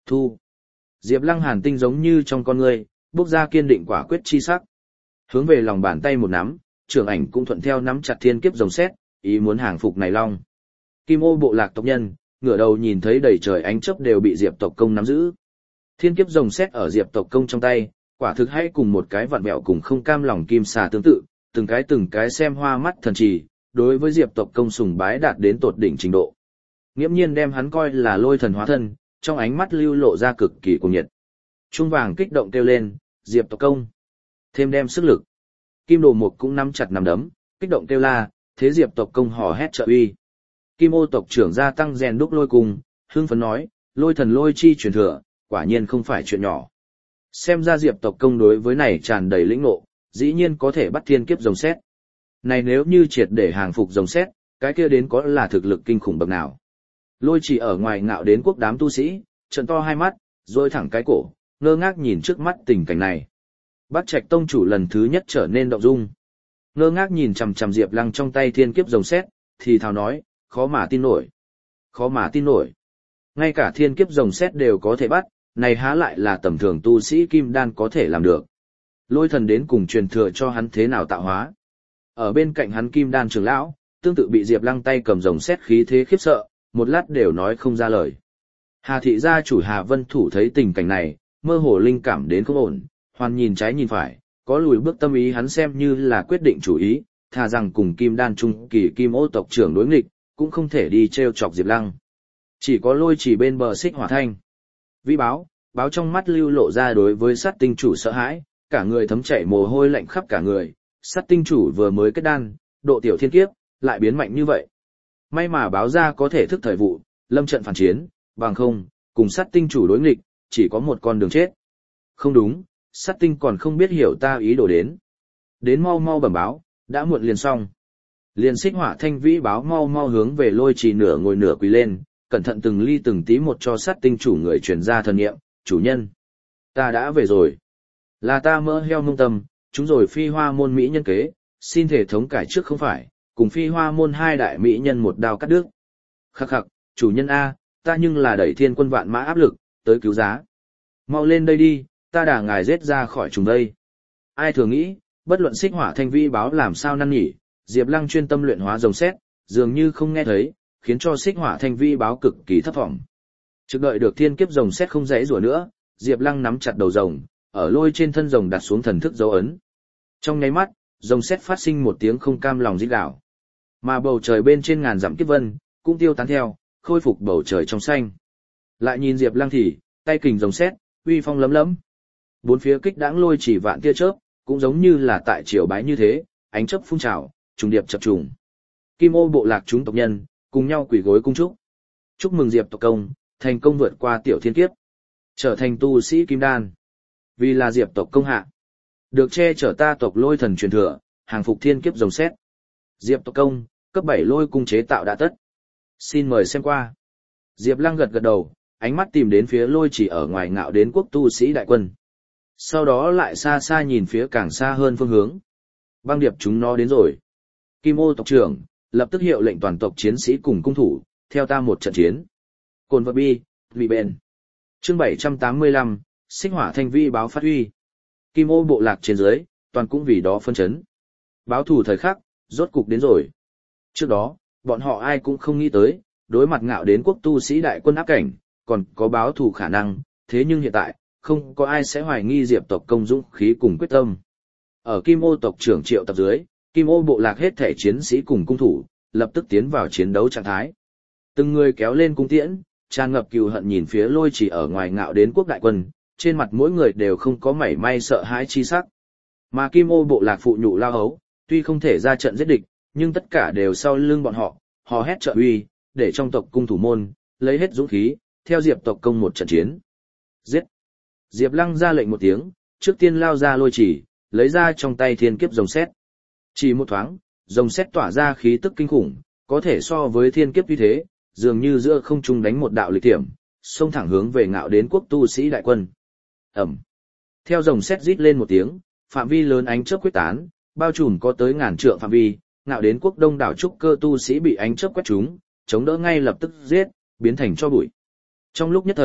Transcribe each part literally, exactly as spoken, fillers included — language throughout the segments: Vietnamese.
Thu. Diệp Lăng hàn tinh giống như trong con ngươi, bốc ra kiên định quả quyết chi sắc. Hướng về lòng bàn tay một nắm, trưởng ảnh cũng thuận theo nắm chặt thiên kiếp rồng sét, ý muốn hàng phục này long. Kim ô bộ lạc tộc nhân, ngửa đầu nhìn thấy đầy trời ánh chớp đều bị Diệp tộc công nắm giữ. Thiên kiếp rồng sét ở Diệp tộc công trong tay, quả thực hay cùng một cái vặn vẹo cùng không cam lòng kim xà tương tự, từng cái từng cái xem hoa mắt thần trì, đối với Diệp tộc công sùng bái đạt đến tột đỉnh trình độ. Nghiễm nhiên đem hắn coi là lôi thần hóa thân, trong ánh mắt lưu lộ ra cực kỳ cuồng nhiệt. Trung vàng kích động kêu lên, Diệp tộc công, thêm đem sức lực. Kim đồ mục cũng nắm chặt nắm đấm, kích động kêu la, thế Diệp tộc công hò hét trợ uy. Kim ô tộc trưởng gia tăng rèn đúc lôi cùng, hương phấn nói, lôi thần lôi chi truyền thừa, quả nhiên không phải chuyện nhỏ. Xem ra Diệp tộc công đối với này tràn đầy lĩnh ngộ, dĩ nhiên có thể bắt thiên kiếp rồng sét. Này nếu như triệt để hàng phục rồng sét, cái kia đến có là thực lực kinh khủng bậc nào. Lôi chỉ ở ngoài ngạo đến quốc đám tu sĩ, trợn to hai mắt, rồi thẳng cái cổ, ngơ ngác nhìn trước mắt tình cảnh này. Bát Trạch tông chủ lần thứ nhất trở nên động dung. Ngơ ngác nhìn chằm chằm Diệp Lăng trong tay thiên kiếp rồng sét, thì thào nói, khó mà tin nổi. Khó mà tin nổi. Ngay cả thiên kiếp rồng sét đều có thể bắt, này há lại là tầm thường tu sĩ kim đan có thể làm được. Lôi thần đến cùng truyền thừa cho hắn thế nào tạo hóa. Ở bên cạnh hắn kim đan trưởng lão, tương tự bị Diệp Lăng tay cầm rồng sét khí thế khiếp sợ, một lát đều nói không ra lời. Hà thị gia chủ Hà Vân Thủ thấy tình cảnh này, mơ hồ linh cảm đến không ổn, hoàn nhìn trái nhìn phải, có lùi bước tâm ý hắn xem như là quyết định chủ ý, thà rằng cùng kim đan trung kỳ kim ô tộc trưởng đối nghịch, cũng không thể đi treo chọc Diệp Lăng. Chỉ có lôi chỉ bên bờ xích hỏa thanh. Vĩ báo, báo trong mắt lưu lộ ra đối với sát tinh chủ sợ hãi, cả người thấm chảy mồ hôi lạnh khắp cả người, sát tinh chủ vừa mới kết đan, độ tiểu thiên kiếp, lại biến mạnh như vậy. May mà báo ra có thể thức thời vụ, lâm trận phản chiến, bằng không, cùng sát tinh chủ đối nghịch, chỉ có một con đường chết. Không đúng, sát tinh còn không biết hiểu ta ý đồ đến. Đến mau mau bẩm báo, đã muộn liền xong. Liền xích hỏa thanh vĩ báo mau mau hướng về lôi trì nửa ngồi nửa quỳ lên, cẩn thận từng ly từng tí một cho sát tinh chủ người truyền ra thần niệm, chủ nhân. Ta đã về rồi. Là ta mơ heo nông tâm, chúng rồi phi hoa môn mỹ nhân kế, xin thể thống cải trước không phải, cùng phi hoa môn hai đại mỹ nhân một đao cắt đứt. Khắc khắc, chủ nhân A, ta nhưng là đẩy thiên quân vạn mã áp lực, tới cứu giá. Mau lên đây đi, ta đả ngài giết ra khỏi chúng đây. Ai thường nghĩ, bất luận xích hỏa thanh vĩ báo làm sao năn nỉ, Diệp Lăng chuyên tâm luyện hóa rồng sét, dường như không nghe thấy, khiến cho xích hỏa thanh vĩ báo cực kỳ thất vọng. Trực đợi được thiên kiếp rồng sét không dãy rủa nữa, Diệp Lăng nắm chặt đầu rồng, ở lôi trên thân rồng đặt xuống thần thức dấu ấn. Trong nháy mắt, rồng sét phát sinh một tiếng không cam lòng rít gào. Mà bầu trời bên trên ngàn dặm kiếp vân cũng tiêu tán theo, khôi phục bầu trời trong xanh. Lại nhìn Diệp Lăng thì, tay kình rồng sét, uy phong lấm lấm. Bốn phía kích đãng lôi chỉ vạn tia chớp, cũng giống như là tại triều bái như thế, ánh chớp phun trào, trùng điệp chập trùng. Kim ô bộ lạc chúng tộc nhân, cùng nhau quỳ gối cung chúc. Chúc mừng Diệp tộc công, thành công vượt qua tiểu thiên kiếp, trở thành tu sĩ kim đan. Vì là Diệp tộc công hạ, được che chở ta tộc lôi thần truyền thừa, hàng phục thiên kiếp rồng sét. Diệp tộc công, cấp bảy lôi cung chế tạo đã tất. Xin mời xem qua. Diệp Lăng gật gật đầu, ánh mắt tìm đến phía lôi chỉ ở ngoài ngạo đến quốc tu sĩ đại quân. Sau đó lại xa xa nhìn phía càng xa hơn phương hướng. Băng điệp chúng nó đến rồi. Kim ô tộc trưởng, lập tức hiệu lệnh toàn tộc chiến sĩ cùng cung thủ, theo ta một trận chiến. Cồn vật bi, vị bền. Chương bảy trăm tám mươi lăm, xích hỏa thanh vĩ báo phát huy. Kim ô bộ lạc trên dưới, toàn cũng vì đó phân chấn. Báo thủ thời khắc, rốt cục đến rồi. Trước đó, bọn họ ai cũng không nghĩ tới, đối mặt ngạo đến quốc tu sĩ đại quân áp cảnh, còn có báo thù khả năng, thế nhưng hiện tại, không có ai sẽ hoài nghi Diệp tộc công dũng khí cùng quyết tâm. Ở Kim ô tộc trưởng triệu tập dưới, Kim ô bộ lạc hết thể chiến sĩ cùng cung thủ, lập tức tiến vào chiến đấu trạng thái. Từng người kéo lên cung tiễn, tràn ngập cừu hận nhìn phía lôi chỉ ở ngoài ngạo đến quốc đại quân, trên mặt mỗi người đều không có mảy may sợ hãi chi sắc. Mà Kim ô bộ lạc phụ nhụ lao hấu, tuy không thể ra trận giết địch, nhưng tất cả đều sau lưng bọn họ, hò hét trợ uy, để trong tộc cung thủ môn, lấy hết dũng khí, theo Diệp tộc công một trận chiến. Giết! Diệp Lăng ra lệnh một tiếng, trước tiên lao ra lôi chỉ, lấy ra trong tay thiên kiếp rồng sét. Chỉ một thoáng, rồng sét tỏa ra khí tức kinh khủng, có thể so với thiên kiếp uy thế, dường như giữa không trung đánh một đạo lịch tiệm, xông thẳng hướng về ngạo đến quốc tu sĩ đại quân. Ầm. Theo rồng sét rít lên một tiếng, phạm vi lớn ánh chớp quyết tán, bao trùm có tới ngàn trượng phạm vi, ngạo đến quốc đông đảo trúc cơ tu sĩ bị ánh chớp quét trúng, chống đỡ ngay lập tức giết, biến thành tro bụi. Trong lúc nhất thời,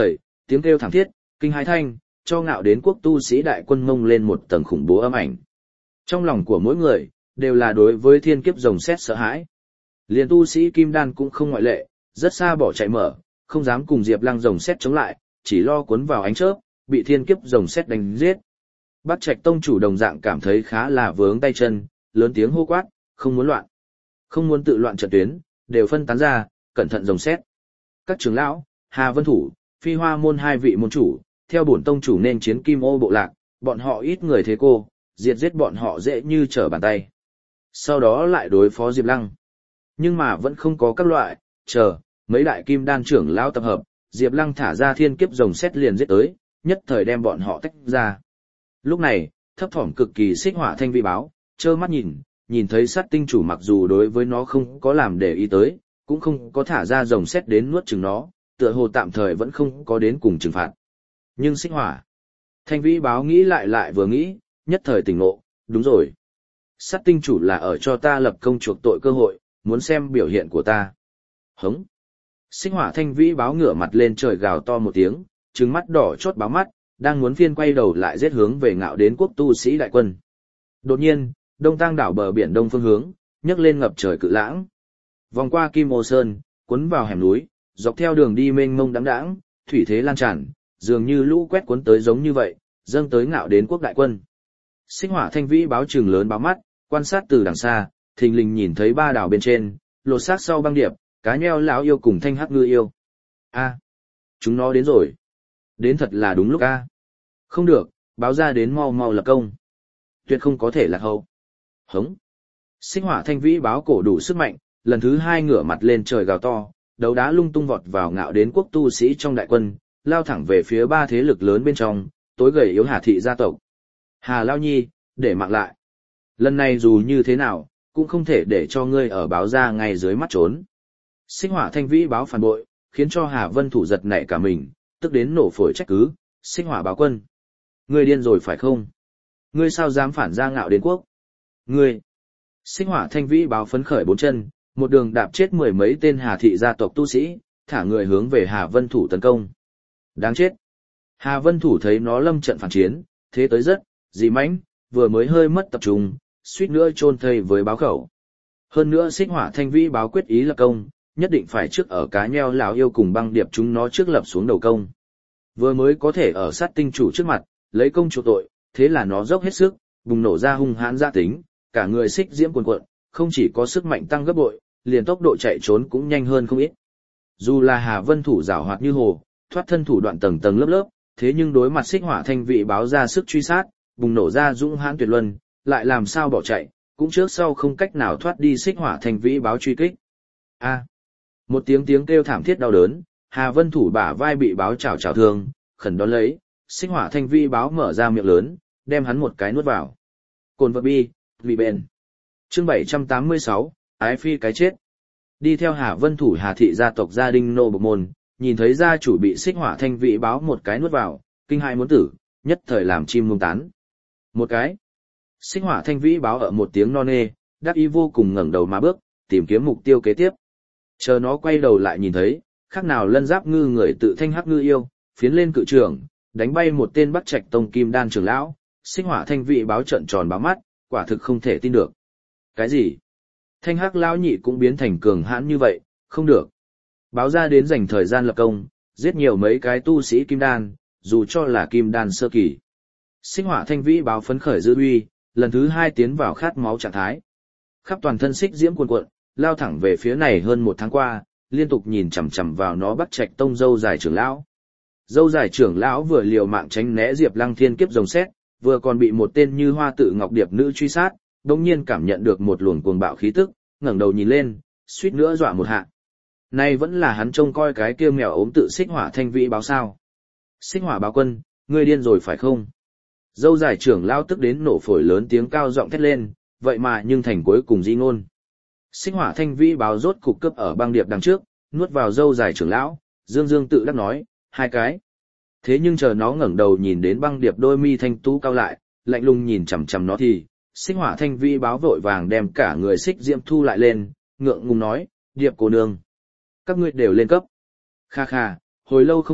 tiếng kêu thảm thiết, kinh hãi thanh, cho ngạo đến quốc tu sĩ đại quân mông lên một tầng khủng bố âm ảnh. Trong lòng của mỗi người, đều là đối với thiên kiếp rồng sét sợ hãi. Liền tu sĩ kim đan cũng không ngoại lệ, rất xa bỏ chạy mở, không dám cùng Diệp Lăng rồng sét chống lại, chỉ lo cuốn vào ánh chớp, bị thiên kiếp rồng sét đánh giết. Bắc Trạch tông chủ đồng dạng cảm thấy khá là vướng tay chân, lớn tiếng hô quát, không muốn loạn, không muốn tự loạn trận tuyến, đều phân tán ra, cẩn thận rồng sét. Các trưởng lão, Hà Vân Thủ, Phi Hoa môn hai vị môn chủ, theo bổn tông chủ nên chiến Kim Ô bộ lạc, bọn họ ít người thế cô, diệt giết bọn họ dễ như trở bàn tay. Sau đó lại đối phó Diệp Lăng. Nhưng mà vẫn không có các loại, chờ, mấy đại kim đan trưởng lão tập hợp, Diệp Lăng thả ra thiên kiếp rồng sét liền giết tới, nhất thời đem bọn họ tách ra. Lúc này, thấp thỏm cực kỳ Xích Hỏa Thanh Vi báo, trơ mắt nhìn, nhìn thấy sát tinh chủ mặc dù đối với nó không có làm để ý tới, cũng không có thả ra rồng sét đến nuốt chửng nó, tựa hồ tạm thời vẫn không có đến cùng trừng phạt. Nhưng Xích Hỏa Thanh Vi báo nghĩ lại lại vừa nghĩ, nhất thời tỉnh ngộ, đúng rồi. Sát tinh chủ là ở cho ta lập công chuộc tội cơ hội, muốn xem biểu hiện của ta. Hống. Xích Hỏa Thanh Vĩ báo ngửa mặt lên trời gào to một tiếng, trừng mắt đỏ chót báo mắt, đang muốn phiên quay đầu lại giết hướng về ngạo đến quốc tu sĩ đại quân. Đột nhiên, đông tang đảo bờ biển đông phương hướng, nhấc lên ngập trời cự lãng. Vòng qua Kim Ô Sơn, cuốn vào hẻm núi, dọc theo đường đi mênh mông đãng đãng, thủy thế lan tràn, dường như lũ quét cuốn tới giống như vậy, dâng tới ngạo đến quốc đại quân. Xích Hỏa Thanh Vĩ báo trừng lớn báo mắt, quan sát từ đằng xa, thình lình nhìn thấy ba đảo bên trên, lột xác sau băng điệp, cá nheo lão yêu cùng thanh hắc ngư yêu. A, chúng nó đến rồi. Đến thật là đúng lúc a. Không được, báo ra đến mau mau lập công. Tuyệt không có thể lạc hậu. Hống. Xích Hỏa Thanh Vĩ báo cổ đủ sức mạnh, lần thứ hai ngửa mặt lên trời gào to, đấu đá lung tung vọt vào ngạo đến quốc tu sĩ trong đại quân, lao thẳng về phía ba thế lực lớn bên trong, tối gầy yếu Hà thị gia tộc. Hà Lao Nhi, để mạng lại. Lần này dù như thế nào, cũng không thể để cho ngươi ở báo ra ngay dưới mắt trốn. Xích Hỏa Thanh Vĩ báo phản bội, khiến cho Hà Vân Thủ giật nảy cả mình, tức đến nổ phổi trách cứ, Xích Hỏa báo quân. Ngươi điên rồi phải không? Ngươi sao dám phản ra ngạo đến quốc? Ngươi! Xích Hỏa Thanh Vĩ báo phấn khởi bốn chân, một đường đạp chết mười mấy tên Hà thị gia tộc tu sĩ, thả người hướng về Hà Vân Thủ tấn công. Đáng chết! Hà Vân Thủ thấy nó lâm trận phản chiến, thế tới rất, dị mãnh, vừa mới hơi mất tập trung, suýt nữa chôn thây với báo khẩu. Hơn nữa Xích Hỏa Thanh Vĩ báo quyết ý lập công, nhất định phải trước ở cá nheo lão yêu cùng băng điệp chúng nó trước lập xuống đầu công. Vừa mới có thể ở sát tinh chủ trước mặt, lấy công chuộc tội, thế là nó dốc hết sức, bùng nổ ra hung hãn gia tính, cả người xích diễm cuồn cuộn, không chỉ có sức mạnh tăng gấp bội, liền tốc độ chạy trốn cũng nhanh hơn không ít. Dù là Hà Vân Thủ giảo hoạt như hồ, thoát thân thủ đoạn tầng tầng lớp lớp, thế nhưng đối mặt Xích Hỏa Thanh Vĩ báo ra sức truy sát, bùng nổ ra dũng hãn tuyệt luân, lại làm sao bỏ chạy, cũng trước sau không cách nào thoát đi Xích Hỏa Thanh Vĩ báo truy kích. A. Một tiếng tiếng kêu thảm thiết đau đớn, Hà Vân Thủ bả vai bị báo chảo chảo thương, khẩn đón lấy, Xích Hỏa Thanh Vĩ báo mở ra miệng lớn, đem hắn một cái nuốt vào. Cồn vật bi, vì bền. Chương bảy trăm tám mươi sáu, Ái Phi cái chết. Đi theo Hà Vân Thủ Hà thị gia tộc gia đình nô bộc môn, nhìn thấy gia chủ bị Xích Hỏa Thanh Vĩ báo một cái nuốt vào, kinh hãi muốn tử, nhất thời làm chim mông tán. Một cái. Xích Hỏa Thanh Vĩ báo ở một tiếng non nê, đắc ý vô cùng ngẩng đầu mà bước, tìm kiếm mục tiêu kế tiếp. Chờ nó quay đầu lại nhìn thấy, khác nào lân giáp ngư người tự thanh hắc ngư yêu, phiến lên cự trường, đánh bay một tên Bắc Trạch tông kim đan trưởng lão, Xích Hỏa Thanh Vĩ báo trợn tròn báo mắt, quả thực không thể tin được. Cái gì? Thanh hắc lão nhị cũng biến thành cường hãn như vậy, không được. Báo ra đến dành thời gian lập công, giết nhiều mấy cái tu sĩ kim đan, dù cho là kim đan sơ kỳ. Xích Hỏa Thanh Vĩ báo phấn khởi dư uy, lần thứ hai tiến vào khát máu trạng thái. Khắp toàn thân xích diễm cuồn cuộn, lao thẳng về phía này hơn một tháng qua, liên tục nhìn chằm chằm vào nó Bắc Trạch tông dâu dài trưởng lão. Dâu dài trưởng lão vừa liều mạng tránh né Diệp Lăng thiên kiếp rồng sét, vừa còn bị một tên như hoa tự ngọc điệp nữ truy sát, đột nhiên cảm nhận được một luồng cuồng bạo khí tức, ngẩng đầu nhìn lên, suýt nữa dọa một hạ. Nay vẫn là hắn trông coi cái kia mèo ốm tự Xích Hỏa Thanh Vĩ báo sao? Xích Hỏa báo quân, ngươi điên rồi phải không? Dâu dài trưởng lão tức đến nổ phổi lớn tiếng cao giọng thét lên, vậy mà nhưng thành cuối cùng di ngôn. Xích Hỏa Thanh Vĩ báo rốt cục cấp ở băng điệp đằng trước, nuốt vào dâu dài trưởng lão, dương dương tự đắc nói, hai cái. Thế nhưng chờ nó ngẩng đầu nhìn đến băng điệp đôi mi thanh tú cao lại, lạnh lùng nhìn chằm chằm nó thì, Xích Hỏa Thanh Vĩ báo vội vàng đem cả người xích diễm thu lại lên, ngượng ngùng nói, điệp cô nương, các ngươi đều lên cấp. Kha kha, hồi lâu không gặp,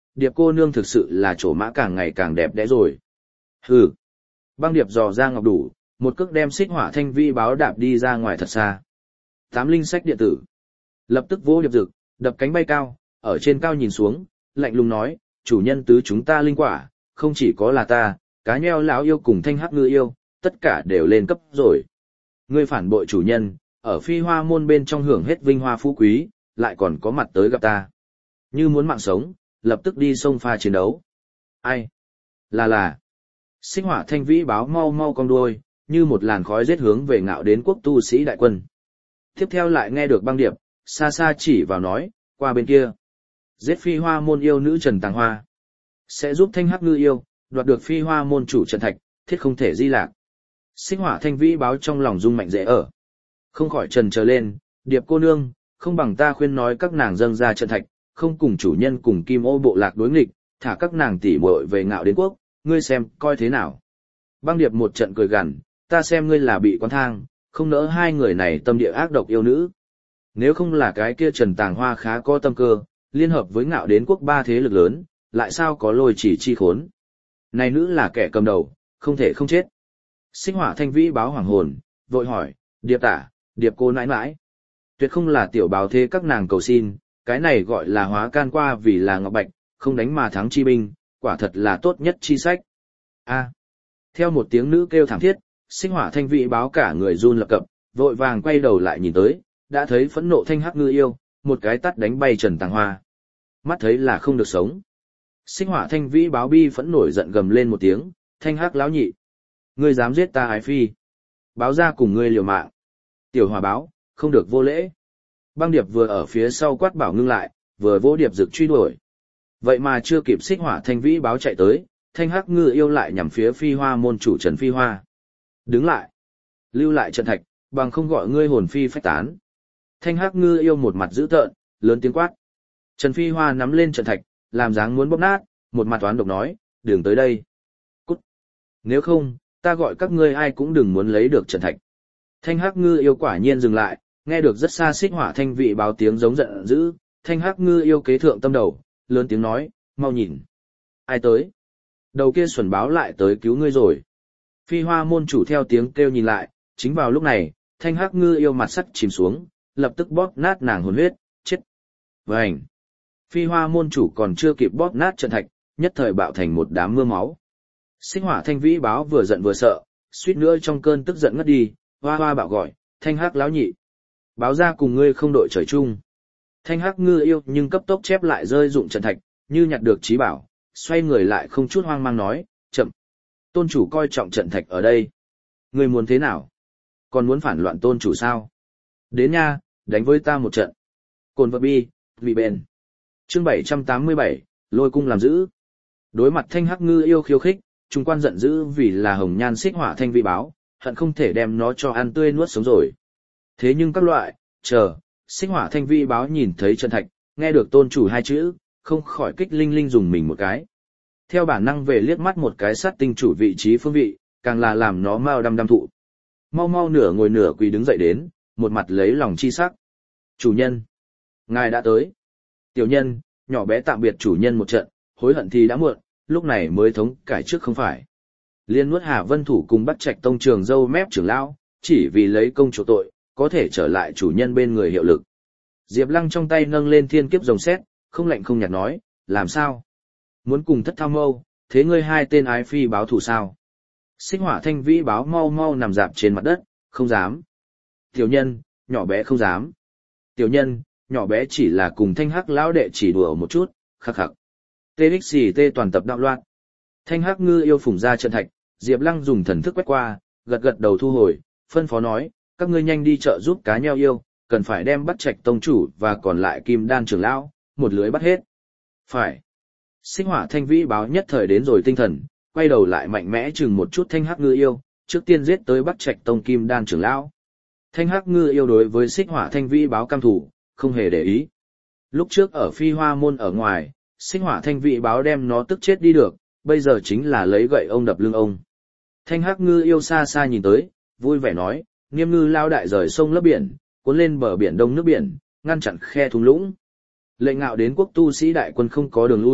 Điệp cô nương thực sự là chỗ mã càng ngày càng đẹp đẽ rồi. Hừ. Băng Điệp dò ra ngọc đủ, một cước đem xích hỏa thanh vĩ báo đạp đi ra ngoài thật xa. Tám linh sách điện tử. Lập tức vỗ Điệp Dực, đập cánh bay cao, ở trên cao nhìn xuống, lạnh lùng nói, chủ nhân tứ chúng ta linh quả, không chỉ có là ta, cá nheo lão yêu cùng thanh hắc ngư yêu, tất cả đều lên cấp rồi. Ngươi phản bội chủ nhân, ở phi hoa môn bên trong hưởng hết vinh hoa phú quý, lại còn có mặt tới gặp ta. Như muốn mạng sống, lập tức đi sông pha chiến đấu. Ai? Là là. Xích hỏa thanh vĩ báo mau mau cong đuôi, như một làn khói giết hướng về Ngạo Đến quốc tu sĩ đại quân. Tiếp theo lại nghe được Băng Điệp, xa xa chỉ vào nói, qua bên kia. Giết phi hoa môn yêu nữ Trần Tàng Hoa. Sẽ giúp thanh hắc ngư yêu, đoạt được phi hoa môn chủ Trần Thạch, thiết không thể di lạc. Xích hỏa thanh vĩ báo trong lòng rung mạnh dễ ở. Không khỏi trần trở lên, Điệp cô nương, không bằng ta khuyên nói các nàng dâng ra Trần Thạch, không cùng chủ nhân cùng kim ô bộ lạc đối nghịch, thả các nàng tỉ muội về Ngạo Đến quốc, ngươi xem coi thế nào. Băng Điệp một trận cười gằn, ta xem ngươi là bị quán thang, không nỡ hai người này tâm địa ác độc yêu nữ. Nếu không là cái kia Trần Tàng Hoa khá có tâm cơ, liên hợp với Ngạo Đến quốc ba thế lực lớn, lại sao có lôi chỉ chi khốn. Này nữ là kẻ cầm đầu, không thể không chết. Xích hỏa thanh vĩ báo hoàng hồn, vội hỏi, Điệp tả, Điệp cô nãi nãi. Tuyệt không là tiểu báo thế các nàng cầu xin, cái này gọi là hóa can qua vì là ngọc bạch, không đánh mà thắng chi binh, quả thật là tốt nhất chi sách. A. Theo một tiếng nữ kêu thảm thiết, xích hỏa thanh vĩ báo cả người run lập cập, vội vàng quay đầu lại nhìn tới, đã thấy phẫn nộ thanh hắc ngư yêu, một cái tắt đánh bay Trần Tàng Hoa. Mắt thấy là không được sống. Xích hỏa thanh vĩ báo bi phẫn nổi giận gầm lên một tiếng, thanh hắc lão nhị. Ngươi dám giết ta ái phi. Báo ra cùng ngươi liều mạng. Tiểu hòa báo, không được vô lễ. Băng Điệp vừa ở phía sau quát bảo ngưng lại, vừa vỗ Điệp Dực truy đuổi. Vậy mà chưa kịp xích hỏa thanh vĩ báo chạy tới, thanh hắc ngư yêu lại nhằm phía phi hoa môn chủ Trần Phi Hoa. Đứng lại. Lưu lại Trần Thạch, bằng không gọi ngươi hồn phi phách tán. Thanh hắc ngư yêu một mặt dữ tợn, lớn tiếng quát. Trần Phi Hoa nắm lên Trần Thạch, làm dáng muốn bóp nát, một mặt toán độc nói, đừng tới đây. Cút. Nếu không, ta gọi các ngươi ai cũng đừng muốn lấy được Trần Thạch. Thanh hắc ngư yêu quả nhiên dừng lại, nghe được rất xa xích hỏa thanh vị báo tiếng giống giận dữ, thanh hắc ngư yêu kế thượng tâm đầu, lớn tiếng nói, mau nhìn. Ai tới? Đầu kia xuẩn báo lại tới cứu ngươi rồi. Phi hoa môn chủ theo tiếng kêu nhìn lại, chính vào lúc này, thanh hắc ngư yêu mặt sắt chìm xuống, lập tức bóp nát nàng hồn huyết, chết. Vành. Phi hoa môn chủ còn chưa kịp bóp nát Trần Thạch, nhất thời bạo thành một đám mưa máu. Xích hỏa thanh vĩ báo vừa giận vừa sợ, suýt nữa trong cơn tức giận ngất đi, hoa hoa bạo gọi, thanh hắc lão nhị. Báo ra cùng ngươi không đội trời chung. Thanh hắc ngư yêu nhưng cấp tốc chép lại rơi dụng Trần Thạch, như nhặt được trí bảo, xoay người lại không chút hoang mang nói, chậm. Tôn chủ coi trọng Trần Thạch ở đây. Ngươi muốn thế nào? Còn muốn phản loạn tôn chủ sao? Đến nha, đánh với ta một trận. Cồn vật bi, vì bền. Chương bảy trăm tám mươi bảy, lôi cung làm giữ. Đối mặt thanh hắc ngư yêu khiêu khích, trung quan giận dữ vì là hồng nhan xích hỏa thanh vị báo, hận không thể đem nó cho ăn tươi nuốt sống rồi. Thế nhưng các loại, chờ, xích hỏa thanh vị báo nhìn thấy Trần Thạch, nghe được tôn chủ hai chữ, không khỏi kích linh linh dùng mình một cái. Theo bản năng về liếc mắt một cái sát tinh chủ vị trí phương vị, càng là làm nó mau đăm đăm thụ. Mau mau nửa ngồi nửa quỳ đứng dậy đến, một mặt lấy lòng chi sắc. Chủ nhân, ngài đã tới. Tiểu nhân, nhỏ bé tạm biệt chủ nhân một trận, hối hận thì đã muộn, lúc này mới thống cải trước không phải. Liên nuốt Hà Vân Thủ cùng bắt Trạch tông trường dâu mép trưởng lão, chỉ vì lấy công chỗ tội, có thể trở lại chủ nhân bên người hiệu lực. Diệp Lăng trong tay nâng lên thiên kiếp rồng sét, không lạnh không nhạt nói, làm sao? Muốn cùng thất thao mâu, thế ngươi hai tên ái phi báo thù sao? Xích hỏa thanh vĩ báo mau mau nằm dạp trên mặt đất, không dám. Tiểu nhân, nhỏ bé không dám. Tiểu nhân, nhỏ bé chỉ là cùng thanh hắc lão đệ chỉ đùa một chút, khắc khắc. tê ích xì tê toàn tập đạo loạn. Thanh hắc ngư yêu phủng ra Trần Thạch, Diệp Lăng dùng thần thức quét qua, gật gật đầu thu hồi, phân phó nói, các ngươi nhanh đi chợ giúp cá nheo yêu, cần phải đem bắt Trạch tông chủ và còn lại kim đan trưởng lão, một lưới bắt hết. Phải. Xích hỏa thanh vĩ báo nhất thời đến rồi tinh thần, quay đầu lại mạnh mẽ chừng một chút thanh hắc ngư yêu, trước tiên giết tới bắt Trạch tông kim đan trưởng lão. Thanh hắc ngư yêu đối với xích hỏa thanh vĩ báo cam thủ, không hề để ý. Lúc trước ở phi hoa môn ở ngoài, xích hỏa thanh vĩ báo đem nó tức chết đi được, bây giờ chính là lấy gậy ông đập lưng ông. Thanh hắc ngư yêu xa xa nhìn tới, vui vẻ nói, Niêm ngư lao đại rời sông lấp biển, cuốn lên bờ biển đông nước biển, ngăn chặn khe thung lũng. Lệnh Ngạo Đến quốc tu sĩ đại quân không có đường lui,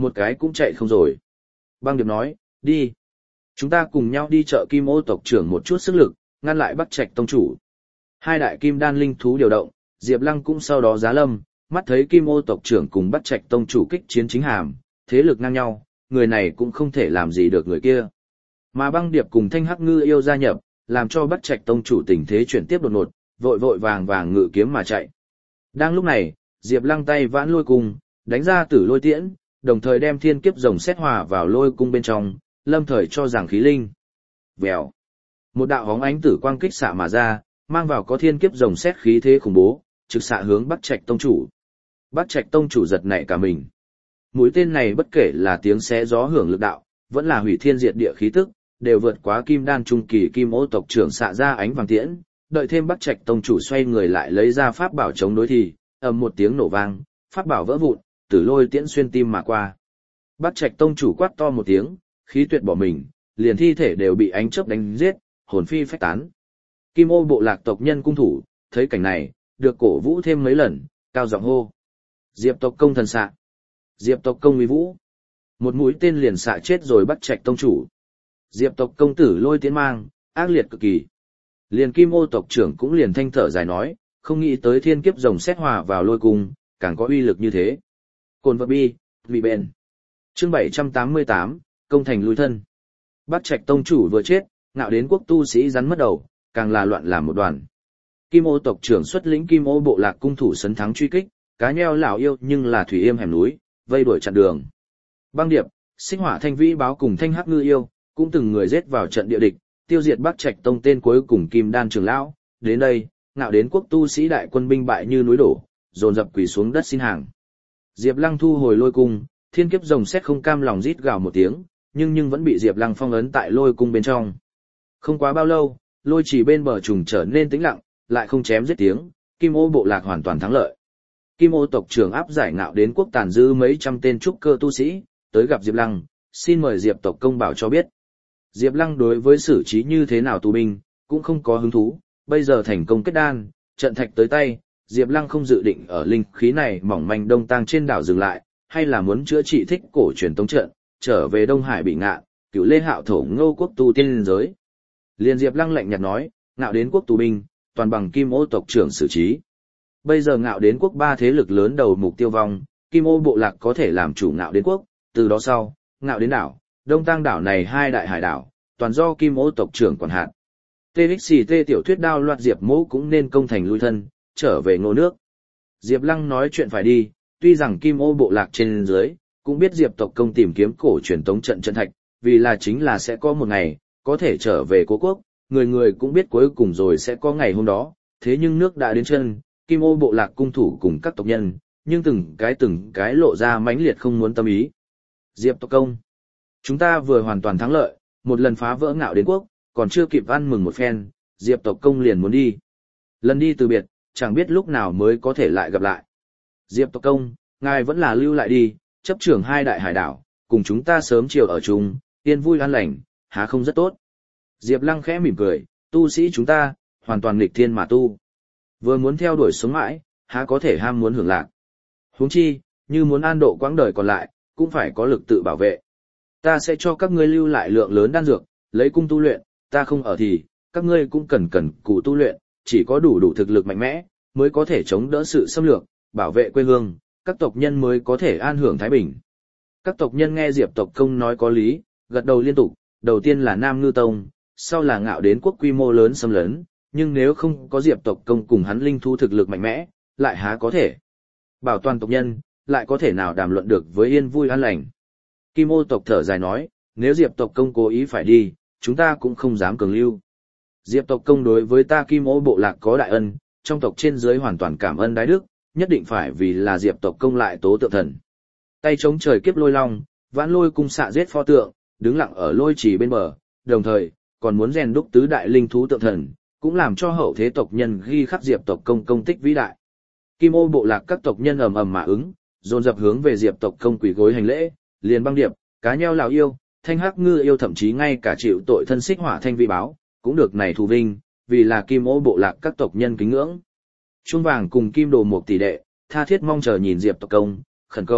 một cái cũng chạy không rồi. Băng Điệp nói, đi. Chúng ta cùng nhau đi chợ Kim Ô tộc trưởng một chút sức lực, ngăn lại Bắc Trạch tông chủ. Hai đại kim đan linh thú điều động, Diệp Lăng cũng sau đó giá lâm, mắt thấy Kim Ô tộc trưởng cùng Bắc Trạch tông chủ kích chiến chính hàm, thế lực ngang nhau, người này cũng không thể làm gì được người kia. Mà Băng Điệp cùng Thanh Hắc Ngư Yêu gia nhập, làm cho Bắc Trạch tông chủ tình thế chuyển tiếp đột ngột, vội vội vàng vàng ngự kiếm mà chạy. Đang lúc này, Diệp Lăng tay vãn lôi cung, đánh ra tử lôi tiễn, đồng thời đem thiên kiếp rồng xét hòa vào lôi cung bên trong, lâm thời cho rằng khí linh. Vèo. Một đạo hóng ánh tử quang kích xạ mà ra, mang vào có thiên kiếp rồng xét khí thế khủng bố, trực xạ hướng Bắc Trạch tông chủ. Bắc Trạch tông chủ giật nảy cả mình. Mũi tên này bất kể là tiếng xé gió hưởng lực đạo, vẫn là hủy thiên diệt địa khí tức, đều vượt quá kim đan trung kỳ Kim Ô tộc trưởng xạ ra ánh vàng tiễn, đợi thêm Bắc Trạch tông chủ xoay người lại lấy ra pháp bảo chống đối thì, ầm một tiếng nổ vang, pháp bảo vỡ vụn, tử lôi tiễn xuyên tim mà qua. Bắc Trạch tông chủ quát to một tiếng, khí tuyệt bỏ mình, liền thi thể đều bị ánh chớp đánh giết, hồn phi phách tán. Kim Ô bộ lạc tộc nhân cung thủ, thấy cảnh này, được cổ vũ thêm mấy lần, cao giọng hô: Diệp tộc công thần xạ, Diệp tộc công uy vũ. Một mũi tên liền xạ chết rồi Bắc Trạch tông chủ. Diệp tộc công tử lôi tiến mang, ác liệt cực kỳ. Liền Kim Ô tộc trưởng cũng liền thanh thở dài nói, không nghĩ tới thiên kiếp rồng xét hòa vào lôi cung, càng có uy lực như thế. Cồn vật bi, bị bền. Chương bảy trăm tám mươi tám, công thành lui thân. Bắc Trạch tông chủ vừa chết, Ngạo Đến quốc tu sĩ rắn mất đầu, càng là loạn làm một đoàn. Kim Ô tộc trưởng xuất lĩnh Kim Ô bộ lạc cung thủ sấn thắng truy kích, cá nheo lão yêu nhưng là thủy yêm hẻm núi, vây đuổi chặn đường. Băng Điệp, Xích Hỏa Thanh Vĩ báo cùng Thanh Hắc Ngư Yêu, cũng từng người giết vào trận địa địch, tiêu diệt Bắc Trạch tông tên cuối cùng Kim Đan trưởng lão. Đến đây, Ngạo Đến quốc tu sĩ đại quân binh bại như núi đổ, dồn dập quỳ xuống đất xin hàng. Diệp Lăng thu hồi lôi cung, thiên kiếp rồng xét không cam lòng rít gào một tiếng, nhưng nhưng vẫn bị Diệp Lăng phong ấn tại lôi cung bên trong. Không quá bao lâu, lôi chỉ bên bờ trùng trở nên tĩnh lặng, lại không chém giết tiếng, Kim Ô bộ lạc hoàn toàn thắng lợi. Kim Ô tộc trưởng áp giải Ngạo Đến quốc tàn dư mấy trăm tên trúc cơ tu sĩ, tới gặp Diệp Lăng, xin mời Diệp tộc công bảo cho biết. Diệp Lăng đối với xử trí như thế nào tù binh, cũng không có hứng thú, bây giờ thành công kết đan, trận thạch tới tay, Diệp Lăng không dự định ở linh khí này mỏng manh đông tang trên đảo dừng lại, hay là muốn chữa trị thích cổ truyền tống trận, trở về Đông Hải bị ngạ, Cửu Lê Hạo thổ Ngô quốc tu tiên liên giới. Liên Diệp Lăng lạnh nhạt nói, Ngạo Đến quốc tù binh, toàn bằng Kim Ô tộc trưởng xử trí. Bây giờ Ngạo Đến quốc ba thế lực lớn đầu mục tiêu vong, Kim Ô bộ lạc có thể làm chủ Ngạo Đến quốc, từ đó sau, Ngạo Đến đảo, Đông Tang đảo này hai đại hải đảo, toàn do Kim Ô tộc trưởng quản hạt. tê ích xê tê tiểu thuyết đao loạt Diệp Mỗ cũng nên công thành lui thân, trở về Ngô nước. Diệp Lăng nói chuyện phải đi, tuy rằng Kim Ô bộ lạc trên dưới, cũng biết Diệp tộc công tìm kiếm cổ truyền tống trận trận thạch, vì là chính là sẽ có một ngày, có thể trở về cố quốc, người người cũng biết cuối cùng rồi sẽ có ngày hôm đó, thế nhưng nước đã đến chân, Kim Ô bộ lạc cung thủ cùng các tộc nhân, nhưng từng cái từng cái lộ ra mãnh liệt không muốn tâm ý. Diệp tộc công, chúng ta vừa hoàn toàn thắng lợi, một lần phá vỡ Ngạo Đến quốc, còn chưa kịp ăn mừng một phen, Diệp tộc công liền muốn đi. Lần đi từ biệt, chẳng biết lúc nào mới có thể lại gặp lại. Diệp tộc công, ngài vẫn là lưu lại đi, chấp trưởng hai đại hải đảo, cùng chúng ta sớm chiều ở chung, yên vui an lành, há không rất tốt. Diệp Lăng khẽ mỉm cười, tu sĩ chúng ta, hoàn toàn nghịch thiên mà tu. Vừa muốn theo đuổi sống mãi, há có thể ham muốn hưởng lạc. Huống chi, như muốn an độ quãng đời còn lại, cũng phải có lực tự bảo vệ. Ta sẽ cho các ngươi lưu lại lượng lớn đan dược, lấy cung tu luyện, ta không ở thì, các ngươi cũng cần cần cù tu luyện, chỉ có đủ đủ thực lực mạnh mẽ, mới có thể chống đỡ sự xâm lược, bảo vệ quê hương, các tộc nhân mới có thể an hưởng thái bình. Các tộc nhân nghe Diệp tộc công nói có lý, gật đầu liên tục, đầu tiên là Nam Ngư Tông, sau là Ngạo Đến quốc quy mô lớn xâm lấn, nhưng nếu không có Diệp tộc công cùng hắn linh thú thực lực mạnh mẽ, lại há có thể bảo toàn tộc nhân, lại có thể nào đàm luận được với yên vui an lành. Kim Ô tộc thở dài nói, nếu Diệp tộc công cố ý phải đi, chúng ta cũng không dám cường lưu. Diệp tộc công đối với ta Kim Ô bộ lạc có đại ân, trong tộc trên dưới hoàn toàn cảm ơn đái đức, nhất định phải vì là Diệp tộc công lại tố tượng thần. Tay chống trời kiếp lôi long, vãn lôi cung xạ giết pho tượng, đứng lặng ở lôi trì bên bờ, đồng thời còn muốn rèn đúc tứ đại linh thú tượng thần, cũng làm cho hậu thế tộc nhân ghi khắc Diệp tộc công công tích vĩ đại. Kim Ô bộ lạc các tộc nhân ầm ầm mà ứng, dồn dập hướng về Diệp tộc công quỳ gối hành lễ, liền Băng Điệp, cá nheo lão yêu, Thanh Hắc Ngư yêu thậm chí ngay cả chịu tội thân Xích Hỏa Thanh Vi báo, cũng được này thù vinh, vì là Kim Ô bộ lạc các tộc nhân kính ngưỡng. Chuông vàng cùng Kim Đồ một tỷ đệ, tha thiết mong chờ nhìn Diệp tộc công, khẩn cầu,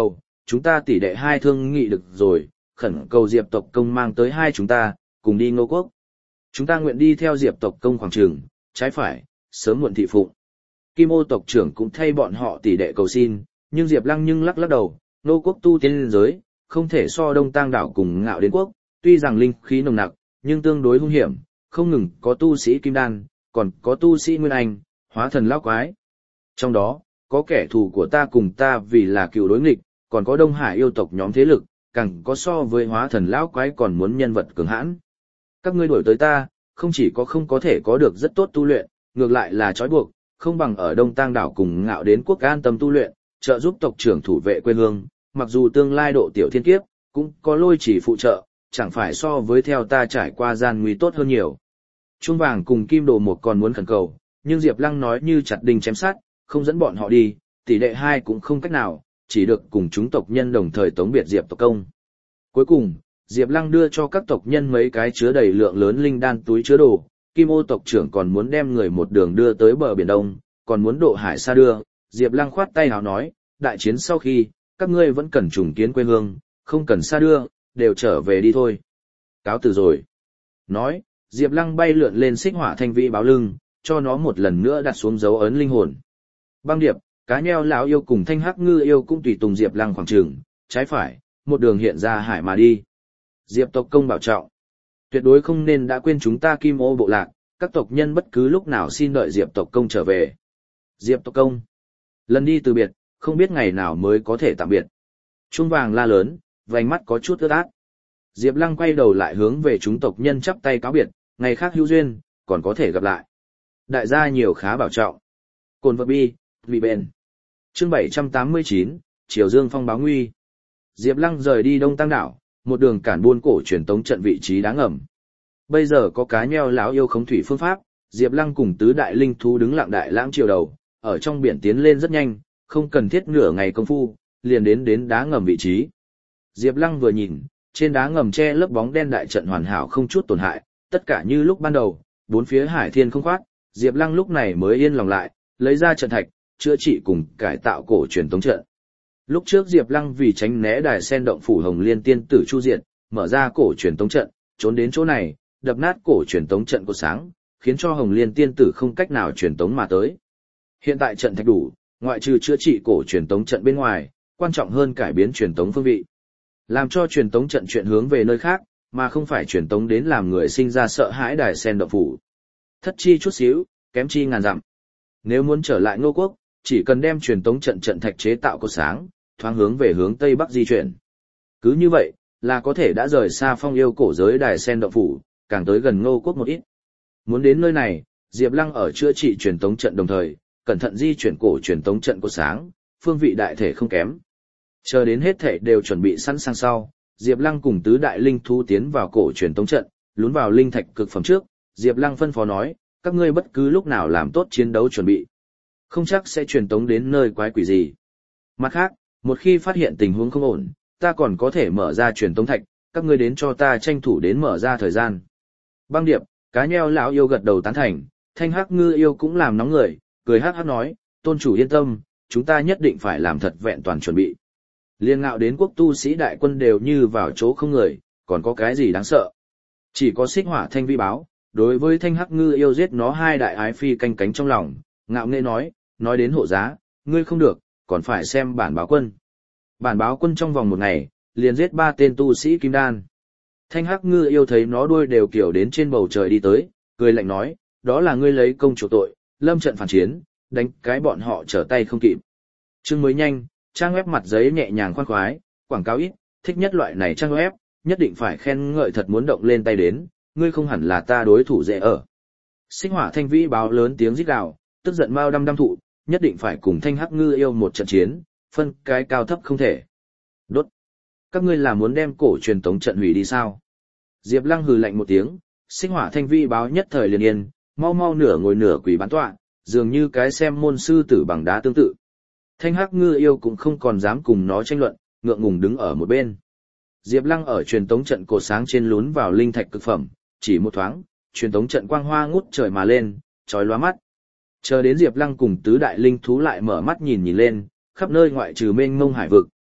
chúng ta tỷ đệ hai thương nghị được rồi, khẩn cầu Diệp tộc công mang tới hai chúng ta, cùng đi Ngô Quốc. Chúng ta nguyện đi theo Diệp tộc công khoảng trường, trái phải, sớm muộn thị phụng. Kim Ô tộc trưởng cũng thay bọn họ tỷ đệ cầu xin, nhưng Diệp Lăng nhưng lắc lắc đầu, Ngô Quốc tu tiên liên giới, không thể so Đông Tang đảo cùng Ngạo Đến quốc, tuy rằng linh khí nồng nặc, nhưng tương đối hung hiểm, không ngừng có tu sĩ kim đan, còn có tu sĩ nguyên anh, hóa thần lão quái. Trong đó, có kẻ thù của ta cùng ta vì là cựu đối nghịch, còn có Đông Hải yêu tộc nhóm thế lực, càng có so với hóa thần lão quái còn muốn nhân vật cường hãn. Các ngươi đuổi tới ta, không chỉ có không có thể có được rất tốt tu luyện, ngược lại là trói buộc, không bằng ở Đông Tang đảo cùng Ngạo Đến quốc an tâm tu luyện, trợ giúp tộc trưởng thủ vệ quê hương, mặc dù tương lai độ tiểu thiên kiếp, cũng có lôi chỉ phụ trợ, chẳng phải so với theo ta trải qua gian nguy tốt hơn nhiều. Chuông vàng cùng kim đồ một còn muốn khẩn cầu, nhưng Diệp Lăng nói như chặt đinh chém sát, không dẫn bọn họ đi, tỷ đệ hai cũng không cách nào, chỉ được cùng chúng tộc nhân đồng thời tống biệt Diệp tộc công. Cuối cùng, Diệp Lăng đưa cho các tộc nhân mấy cái chứa đầy lượng lớn linh đan túi chứa đồ, Kim Ô tộc trưởng còn muốn đem người một đường đưa tới bờ biển Đông, còn muốn độ hải xa đưa, Diệp Lăng khoát tay hào nói, đại chiến sau khi, các ngươi vẫn cần trùng kiến quê hương, không cần xa đưa, đều trở về đi thôi. Cáo từ rồi. Nói, Diệp Lăng bay lượn lên xích hỏa thanh vĩ báo lưng, cho nó một lần nữa đặt xuống dấu ấn linh hồn. Băng điệp, cá nheo lão yêu cùng thanh hắc ngư yêu cũng tùy tùng Diệp Lăng khoảng trường, trái phải, một đường hiện ra hải mà đi. Diệp tộc công bảo trọng. Tuyệt đối không nên đã quên chúng ta Kim Ô bộ lạc, các tộc nhân bất cứ lúc nào xin đợi Diệp tộc công trở về. Diệp tộc công. Lần đi từ biệt, không biết ngày nào mới có thể tạm biệt. Chuông vàng la lớn, vành mắt có chút ướt át. Diệp Lăng quay đầu lại hướng về chúng tộc nhân chắp tay cáo biệt, ngày khác hữu duyên, còn có thể gặp lại. Đại gia nhiều khá bảo trọng. Cồn vật bi, vì bền. Chương bảy trăm tám mươi chín, Triều Dương phong báo nguy. Diệp Lăng rời đi Đông Tăng đảo, một đường cản buôn cổ truyền tống trận vị trí đáng ngầm. Bây giờ có cá nheo lão yêu khống thủy phương pháp, Diệp Lăng cùng tứ đại linh thú đứng lặng đại lãng chiều đầu, ở trong biển tiến lên rất nhanh, không cần thiết nửa ngày công phu, liền đến đến đá ngầm vị trí. Diệp Lăng vừa nhìn, trên đá ngầm che lớp bóng đen đại trận hoàn hảo không chút tổn hại, tất cả như lúc ban đầu, bốn phía hải thiên không khoát, Diệp Lăng lúc này mới yên lòng lại, lấy ra trận thạch, chữa trị cùng cải tạo cổ truyền tống trận. Lúc trước Diệp Lăng vì tránh né đài sen động phủ Hồng Liên tiên tử chu diệt, mở ra cổ truyền tống trận, trốn đến chỗ này, đập nát cổ truyền tống trận của sáng, khiến cho Hồng Liên tiên tử không cách nào truyền tống mà tới. Hiện tại trận thạch đủ, ngoại trừ chữa trị cổ truyền tống trận bên ngoài, quan trọng hơn cải biến truyền tống phương vị. Làm cho truyền tống trận chuyển hướng về nơi khác, mà không phải truyền tống đến làm người sinh ra sợ hãi đài sen động phủ. Thất chi chút xíu, kém chi ngàn dặm. Nếu muốn trở lại Ngô Quốc, chỉ cần đem truyền tống trận trận thạch chế tạo cột sáng, thoáng hướng về hướng tây bắc di chuyển. Cứ như vậy, là có thể đã rời xa phong yêu cổ giới đài sen động phủ, càng tới gần Ngô Quốc một ít. Muốn đến nơi này, Diệp Lăng ở chữa trị truyền tống trận đồng thời, cẩn thận di chuyển cổ truyền tống trận cột sáng, phương vị đại thể không kém. Chờ đến hết thể đều chuẩn bị sẵn sàng sau, Diệp Lăng cùng tứ đại linh thú tiến vào cổ truyền tống trận, lún vào linh thạch cực phẩm trước, Diệp Lăng phân phó nói, các ngươi bất cứ lúc nào làm tốt chiến đấu chuẩn bị. Không chắc sẽ truyền tống đến nơi quái quỷ gì. Mặt khác, một khi phát hiện tình huống không ổn, ta còn có thể mở ra truyền tống thạch, các ngươi đến cho ta tranh thủ đến mở ra thời gian. Băng điệp, cá nheo lão yêu gật đầu tán thành, thanh hắc ngư yêu cũng làm nóng người, cười hắc hắc nói, tôn chủ yên tâm, chúng ta nhất định phải làm thật vẹn toàn chuẩn bị. Liên Ngạo Đến quốc tu sĩ đại quân đều như vào chỗ không người, còn có cái gì đáng sợ. Chỉ có xích hỏa thanh vi báo, đối với thanh hắc ngư yêu giết nó hai đại ái phi canh cánh trong lòng, ngạo nghễ nói, nói đến hộ giá, ngươi không được, còn phải xem bản báo quân. Bản báo quân trong vòng một ngày, liền giết ba tên tu sĩ kim đan. Thanh hắc ngư yêu thấy nó đuôi đều kiểu đến trên bầu trời đi tới, cười lạnh nói, đó là ngươi lấy công chủ tội, lâm trận phản chiến, đánh cái bọn họ trở tay không kịp. Chương mới nhanh, trang web mặt giấy nhẹ nhàng khoan khoái, quảng cáo ít, thích nhất loại này trang web, nhất định phải khen ngợi thật muốn động lên tay đến, ngươi không hẳn là ta đối thủ dễ ở. Xích hỏa thanh vĩ báo lớn tiếng rít gào, tức giận mau đăm đăm thụ, nhất định phải cùng thanh hắc ngư yêu một trận chiến, phân cái cao thấp không thể. Đốt. Các ngươi là muốn đem cổ truyền tống trận hủy đi sao? Diệp Lăng hừ lạnh một tiếng, xích hỏa thanh vĩ báo nhất thời liền yên, mau mau nửa ngồi nửa quỳ bán tọa, dường như cái xem môn sư tử bằng đá tương tự. Thanh hắc ngư yêu cũng không còn dám cùng nó tranh luận, ngượng ngùng đứng ở một bên. Diệp Lăng ở truyền tống trận cột sáng trên lún vào linh thạch cực phẩm, chỉ một thoáng, truyền tống trận quang hoa ngút trời mà lên, chói lóa mắt. Chờ đến Diệp Lăng cùng tứ đại linh thú lại mở mắt nhìn nhìn lên, khắp nơi ngoại trừ mênh mông hải vực,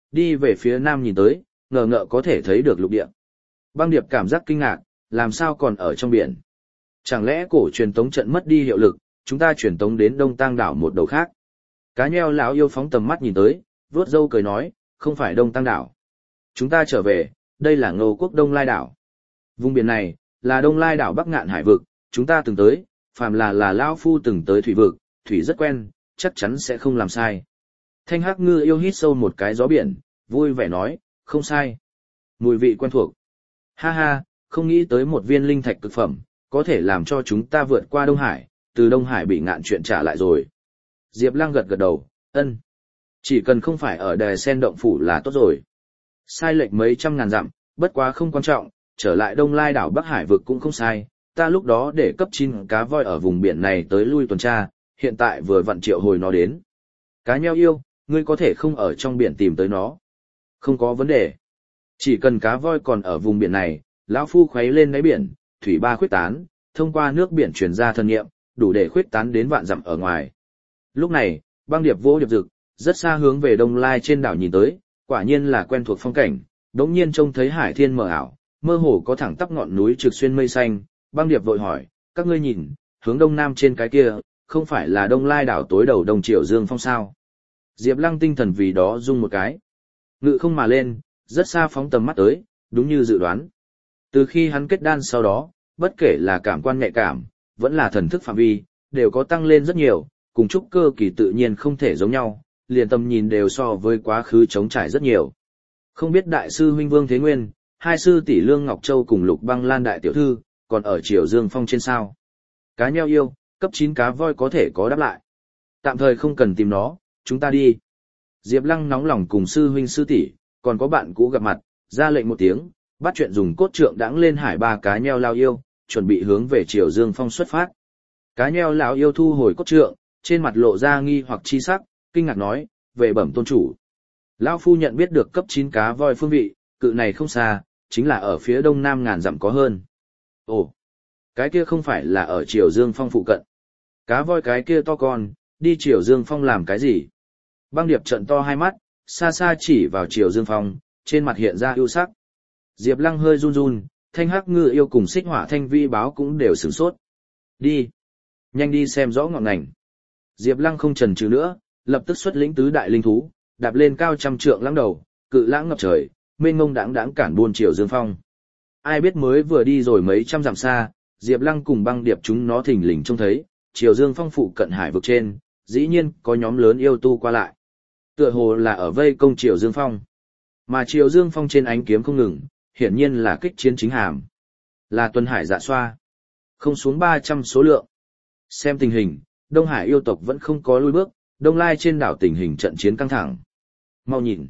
đi về phía nam nhìn tới, ngờ ngợ có thể thấy được lục địa. Băng Điệp cảm giác kinh ngạc, làm sao còn ở trong biển? Chẳng lẽ cổ truyền tống trận mất đi hiệu lực, chúng ta truyền tống đến Đông Tang đảo một đầu khác? Cá nheo lão yêu phóng tầm mắt nhìn tới, vuốt râu cười nói, không phải Đông Tang đảo. Chúng ta trở về, đây là Ngô quốc Đông Lai đảo. Vùng biển này, là Đông Lai đảo Bắc Ngạn hải vực, chúng ta từng tới, phàm là là lão phu từng tới thủy vực, thủy rất quen, chắc chắn sẽ không làm sai. Thanh Hắc Ngư yêu hít sâu một cái gió biển, vui vẻ nói, không sai. Mùi vị quen thuộc. Ha ha, không nghĩ tới một viên linh thạch cực phẩm, có thể làm cho chúng ta vượt qua Đông Hải, từ Đông Hải bị ngạn chuyện trả lại rồi. Diệp Lăng gật gật đầu, ân. Chỉ cần không phải ở đài sen động phủ là tốt rồi. Sai lệch mấy trăm ngàn dặm, bất quá không quan trọng, trở lại Đông Lai đảo Bắc Hải vực cũng không sai. Ta lúc đó để cấp chín cá voi ở vùng biển này tới lui tuần tra, hiện tại vừa vặn triệu hồi nó đến. Cá nheo yêu, ngươi có thể không ở trong biển tìm tới nó. Không có vấn đề. Chỉ cần cá voi còn ở vùng biển này, lão phu khuấy lên đáy biển, thủy ba khuyết tán, thông qua nước biển truyền ra thần niệm, đủ để khuyết tán đến vạn dặm ở ngoài. Lúc này, Băng Điệp vỗ điệp rực, rất xa hướng về Đông Lai trên đảo nhìn tới, quả nhiên là quen thuộc phong cảnh, đống nhiên trông thấy hải thiên mờ ảo, mơ hồ có thẳng tắp ngọn núi trực xuyên mây xanh. Băng Điệp vội hỏi, các ngươi nhìn, hướng đông nam trên cái kia, không phải là Đông Lai đảo tối đầu Đông Triều Dương Phong sao? Diệp Lăng tinh thần vì đó rung một cái. Ngự không mà lên, rất xa phóng tầm mắt tới, đúng như dự đoán. Từ khi hắn kết đan sau đó, bất kể là cảm quan nhạy cảm, vẫn là thần thức phạm vi, đều có tăng lên rất nhiều, cùng trúc cơ kỳ tự nhiên không thể giống nhau, liền tầm nhìn đều so với quá khứ trống trải rất nhiều. Không biết đại sư huynh Vương Thế Nguyên, hai sư tỷ Lương Ngọc Châu cùng Lục Băng Lan đại tiểu thư, còn ở Triều Dương Phong trên sao? Cá nheo yêu, cấp chín cá voi có thể có đáp lại. Tạm thời không cần tìm nó, chúng ta đi. Diệp Lăng nóng lòng cùng sư huynh sư tỷ, còn có bạn cũ gặp mặt, ra lệnh một tiếng, bắt chuyện dùng cốt trượng đãng lên hải ba cá nheo lao yêu, chuẩn bị hướng về Triều Dương Phong xuất phát. Cá nheo lão yêu thu hồi cốt trượng, trên mặt lộ ra nghi hoặc chi sắc, kinh ngạc nói, về bẩm tôn chủ. Lão phu nhận biết được cấp chín cá voi phương vị, cự này không xa, chính là ở phía đông nam ngàn dặm có hơn. Ồ, cái kia không phải là ở Triều Dương Phong phụ cận. Cá voi cái kia to con, đi Triều Dương Phong làm cái gì? Băng Điệp trợn to hai mắt, xa xa chỉ vào Triều Dương Phong, trên mặt hiện ra ưu sắc. Diệp Lăng hơi run run, Thanh Hắc Ngư yêu cùng Xích Hỏa Thanh Vi báo cũng đều sửng sốt. Đi, nhanh đi xem rõ ngọn ngành. Diệp Lăng không chần chừ nữa, lập tức xuất lĩnh tứ đại linh thú, đạp lên cao trăm trượng lãng đầu, cự lãng ngập trời, mênh mông đãng đãng cản buôn Triều Dương Phong. Ai biết mới vừa đi rồi mấy trăm dặm xa, Diệp Lăng cùng Băng Điệp chúng nó thình lình trông thấy, Triều Dương Phong phụ cận hải vực trên, dĩ nhiên có nhóm lớn yêu tu qua lại. Tựa hồ là ở vây công Triều Dương Phong. Mà Triều Dương Phong trên ánh kiếm không ngừng, hiển nhiên là kích chiến chính hàm. Là tuần hải dạ xoa. Không xuống ba trăm số lượng. Xem tình hình, Đông Hải yêu tộc vẫn không có lui bước, Đông Lai trên đảo tình hình trận chiến căng thẳng. Mau nhìn.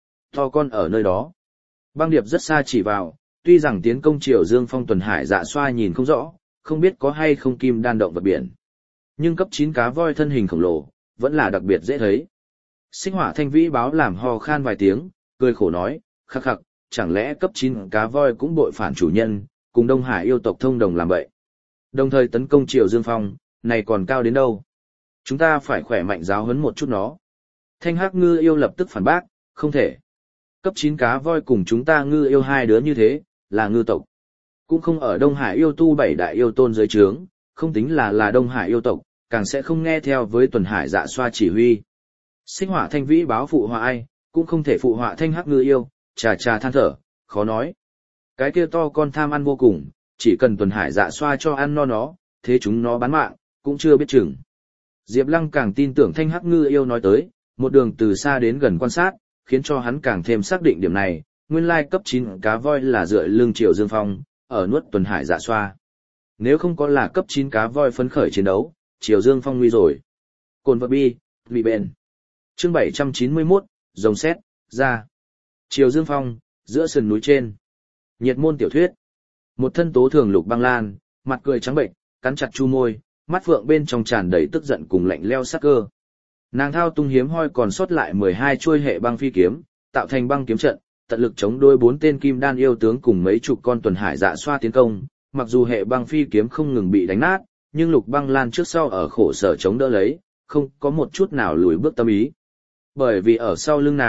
To con ở nơi đó. Băng Điệp rất xa chỉ vào, tuy rằng tiến công Triều Dương Phong tuần hải dạ xoa nhìn không rõ, không biết có hay không kim đan động vật biển. Nhưng cấp chín cá voi thân hình khổng lồ, vẫn là đặc biệt dễ thấy. Xích Hỏa Thanh Vĩ báo làm ho khan vài tiếng, cười khổ nói, khắc khắc, chẳng lẽ cấp chín cá voi cũng bội phản chủ nhân, cùng Đông Hải yêu tộc thông đồng làm vậy. Đồng thời tấn công Triều Dương Phong, này còn cao đến đâu. Chúng ta phải khỏe mạnh giáo huấn một chút nó. Thanh Hắc Ngư yêu lập tức phản bác, không thể. Cấp chín cá voi cùng chúng ta ngư yêu hai đứa như thế, là ngư tộc. Cũng không ở Đông Hải yêu tu bảy đại yêu tôn dưới trướng, không tính là là Đông Hải yêu tộc, càng sẽ không nghe theo với tuần hải dạ xoa chỉ huy. Xích Hỏa Thanh Vĩ báo phụ họa ai, cũng không thể phụ họa Thanh Hắc Ngư yêu, trà trà than thở, khó nói. Cái kia to con tham ăn vô cùng, chỉ cần tuần hải dạ xoa cho ăn no nó, thế chúng nó bán mạng, cũng chưa biết chừng. Diệp Lăng càng tin tưởng Thanh Hắc Ngư yêu nói tới, một đường từ xa đến gần quan sát, khiến cho hắn càng thêm xác định điểm này, nguyên lai cấp chín cá voi là dựa lưng Triều Dương Phong, ở nuốt tuần hải dạ xoa. Nếu không có là cấp chín cá voi phấn khởi chiến đấu, Triều Dương Phong nguy rồi. Cồn vật bi, bị bền. Chương bảy trăm chín mươi mốt, rồng sét, ra. Triều Dương Phong, giữa sườn núi trên. Nhiệt môn tiểu thuyết. Một thân tố thường Lục Băng Lan, mặt cười trắng bệnh, cắn chặt chu môi, mắt phượng bên trong tràn đầy tức giận cùng lạnh lẽo sắc cơ. Nàng thao tung hiếm hoi còn sót lại mười hai chuôi hệ băng phi kiếm, tạo thành băng kiếm trận, tận lực chống đối bốn tên kim đan yêu tướng cùng mấy chục con tuần hải dạ xoa tiến công. Mặc dù hệ băng phi kiếm không ngừng bị đánh nát, nhưng Lục Băng Lan trước sau ở khổ sở chống đỡ lấy, không có một chút nào lùi bước tâm ý. Bởi vì ở sau lưng nàng,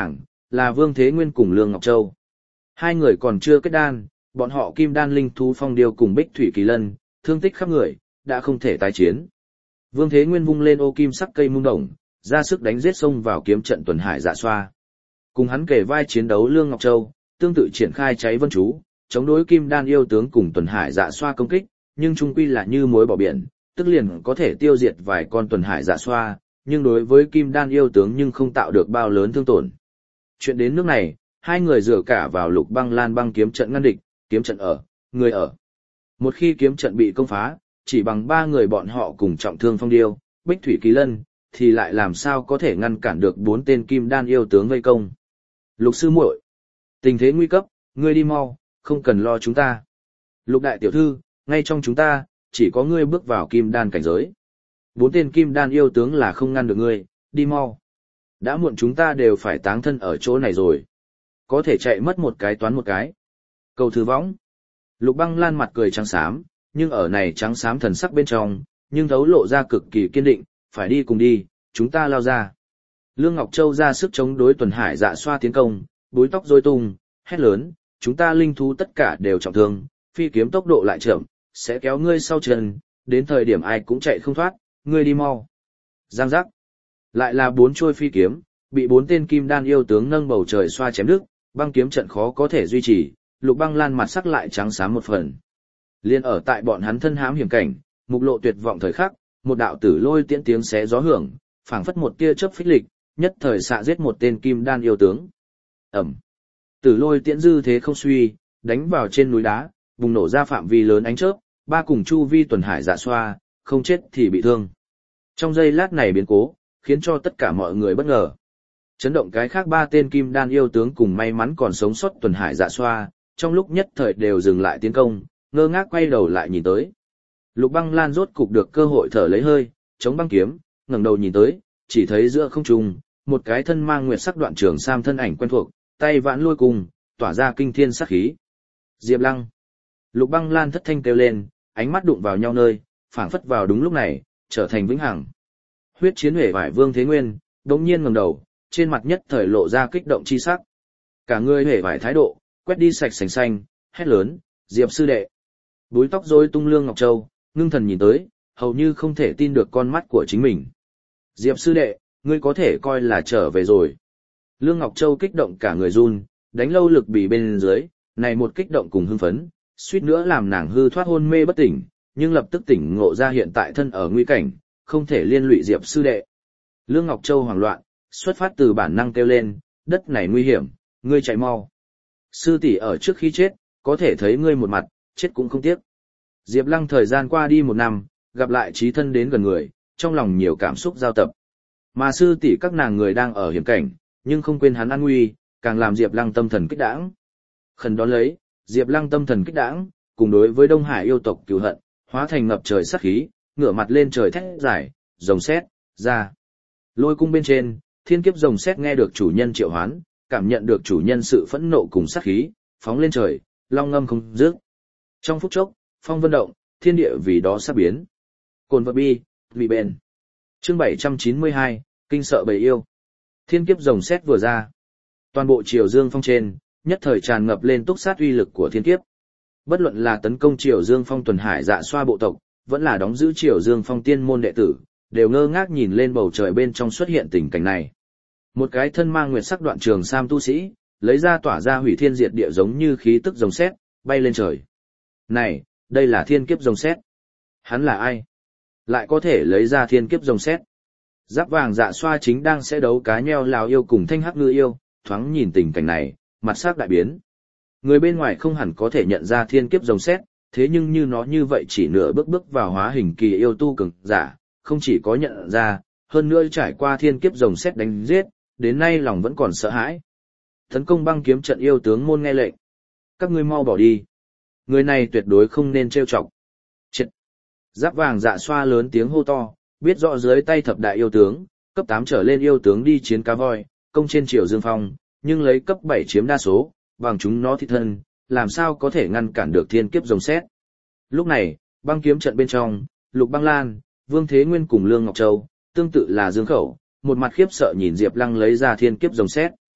là Vương Thế Nguyên cùng Lương Ngọc Châu. Hai người còn chưa kết đan, bọn họ kim đan linh thú phong điêu cùng Bích Thủy Kỳ Lân, thương tích khắp người, đã không thể tái chiến. Vương Thế Nguyên vung lên ô kim sắc cây mung đồng, ra sức đánh giết xông vào kiếm trận tuần hải dạ xoa. Cùng hắn kể vai chiến đấu Lương Ngọc Châu, tương tự triển khai cháy vân chú, chống đối kim đan yêu tướng cùng tuần hải dạ xoa công kích, nhưng trung quy là như muối bỏ biển, tức liền có thể tiêu diệt vài con tuần hải dạ xoa, nhưng đối với kim đan yêu tướng nhưng không tạo được bao lớn thương tổn. Chuyện đến nước này, hai người dựa cả vào Lục Băng Lan băng kiếm trận ngăn địch, kiếm trận ở, người ở. Một khi kiếm trận bị công phá, chỉ bằng ba người bọn họ cùng trọng thương Phong Điêu, Bích Thủy Kỳ Lân, thì lại làm sao có thể ngăn cản được bốn tên kim đan yêu tướng vây công. Lục sư muội, tình thế nguy cấp, ngươi đi mau, không cần lo chúng ta. Lục đại tiểu thư, ngay trong chúng ta, chỉ có ngươi bước vào kim đan cảnh giới. Bốn tên kim đan yêu tướng là không ngăn được ngươi, đi mau. Đã muộn chúng ta đều phải táng thân ở chỗ này rồi. Có thể chạy mất một cái toán một cái. Cầu thư võng. Lục Băng Lan mặt cười trắng xám, nhưng ở này trắng xám thần sắc bên trong, nhưng thấu lộ ra cực kỳ kiên định, phải đi cùng đi, chúng ta lao ra. Lương Ngọc Châu ra sức chống đối tuần hải dạ xoa tiến công, búi tóc rối tung, hét lớn, chúng ta linh thú tất cả đều trọng thương, phi kiếm tốc độ lại chậm, sẽ kéo ngươi sau chân, đến thời điểm ai cũng chạy không thoát, ngươi đi mau. Giang giác. Lại là bốn trôi phi kiếm, bị bốn tên kim đan yêu tướng nâng bầu trời xoa chém đứt, băng kiếm trận khó có thể duy trì, Lục Băng Lan mặt sắc lại trắng xám một phần. Liên ở tại bọn hắn thân hãm hiểm cảnh, mục lộ tuyệt vọng thời khắc, một đạo tử lôi tiễn tiếng xé gió hưởng, phảng phất một tia chớp phích lịch, nhất thời xạ giết một tên kim đan yêu tướng. Ẩm. Tử lôi tiễn dư thế không suy, đánh vào trên núi đá, bùng nổ ra phạm vi lớn ánh chớp, ba cùng chu vi tuần hải dạ xoa, không chết thì bị thương. Trong giây lát này biến cố, khiến cho tất cả mọi người bất ngờ. Chấn động cái khác ba tên kim đan yêu tướng cùng may mắn còn sống sót tuần hải dạ xoa, trong lúc nhất thời đều dừng lại tiến công, ngơ ngác quay đầu lại nhìn tới. Lục Băng Lan rốt cục được cơ hội thở lấy hơi, chống băng kiếm, ngẩng đầu nhìn tới, chỉ thấy giữa không trung, một cái thân mang nguyệt sắc đoạn trường sam thân ảnh quen thuộc, tay vãn lôi cùng, tỏa ra kinh thiên sát khí. Diệp Lăng. Lục Băng Lan thất thanh kêu lên, ánh mắt đụng vào nhau nơi, phảng phất vào đúng lúc này, trở thành vĩnh hằng. Huyết chiến huệ vải Vương Thế Nguyên, đống nhiên ngẩng đầu, trên mặt nhất thời lộ ra kích động chi sắc. Cả người huệ vải thái độ, quét đi sạch sành xanh, hét lớn, Diệp sư đệ. Búi tóc rối tung Lương Ngọc Châu, ngưng thần nhìn tới, hầu như không thể tin được con mắt của chính mình. Diệp sư đệ, ngươi có thể coi là trở về rồi. Lương Ngọc Châu kích động cả người run, đánh lâu lực bì bên dưới, này một kích động cùng hưng phấn, suýt nữa làm nàng hư thoát hôn mê bất tỉnh, nhưng lập tức tỉnh ngộ ra hiện tại thân ở nguy cảnh, không thể liên lụy Diệp sư đệ. Lương Ngọc Châu hoảng loạn, xuất phát từ bản năng kêu lên, đất này nguy hiểm, ngươi chạy mau. Sư tỷ ở trước khi chết, có thể thấy ngươi một mặt, chết cũng không tiếc. Diệp Lăng thời gian qua đi một năm, gặp lại trí thân đến gần người, trong lòng nhiều cảm xúc giao tập. Mà sư tỷ các nàng người đang ở hiểm cảnh, nhưng không quên hắn an nguy, càng làm Diệp Lăng tâm thần kích đãng. Khẩn đón lấy, Diệp Lăng tâm thần kích đãng, cùng đối với Đông Hải yêu tộc cừu hận, hóa thành ngập trời sát khí, ngửa mặt lên trời thét giải, rồng sét ra. Lôi cung bên trên, thiên kiếp rồng sét nghe được chủ nhân triệu hoán, cảm nhận được chủ nhân sự phẫn nộ cùng sát khí, phóng lên trời, long ngâm không dứt. Trong phút chốc, phong vân động, thiên địa vì đó sắp biến. Cồn vật bi, vì bền. Chương bảy trăm chín mươi hai, kinh sợ bầy yêu. Thiên kiếp rồng sét vừa ra, toàn bộ Triều Dương Phong trên, nhất thời tràn ngập lên túc sát uy lực của thiên kiếp. Bất luận là tấn công Triều Dương Phong tuần hải dạ xoa bộ tộc, vẫn là đóng giữ Triều Dương Phong tiên môn đệ tử, đều ngơ ngác nhìn lên bầu trời bên trong xuất hiện tình cảnh này. Một cái thân mang nguyệt sắc đoạn trường sam tu sĩ, lấy ra tỏa ra hủy thiên diệt địa giống như khí tức rồng sét, bay lên trời. Này, đây là thiên kiếp rồng sét. Hắn là ai? Lại có thể lấy ra thiên kiếp rồng sét. Giáp vàng dạ xoa chính đang sẽ đấu cá nheo lào yêu cùng thanh hắc ngư yêu, thoáng nhìn tình cảnh này, mặt sắc đại biến. Người bên ngoài không hẳn có thể nhận ra thiên kiếp rồng sét, thế nhưng như nó như vậy chỉ nửa bước bước vào hóa hình kỳ yêu tu cường giả, không chỉ có nhận ra, hơn nữa trải qua thiên kiếp rồng sét đánh giết, đến nay lòng vẫn còn sợ hãi. Tấn công băng kiếm trận yêu tướng môn nghe lệnh. Các ngươi mau bỏ đi. Người này tuyệt đối không nên trêu chọc. Chết. Giáp vàng dạ xoa lớn tiếng hô to, biết rõ dưới tay thập đại yêu tướng, cấp tám trở lên yêu tướng đi chiến cá voi, công trên Triều Dương Phong, nhưng lấy cấp bảy chiếm đa số, bằng chúng nó thị thân, làm sao có thể ngăn cản được thiên kiếp rồng sét. Lúc này, băng kiếm trận bên trong, Lục Băng Lan, Vương Thế Nguyên cùng Lương Ngọc Châu, tương tự là Dương Khẩu, một mặt khiếp sợ nhìn Diệp Lăng lấy ra thiên kiếp rồng sét.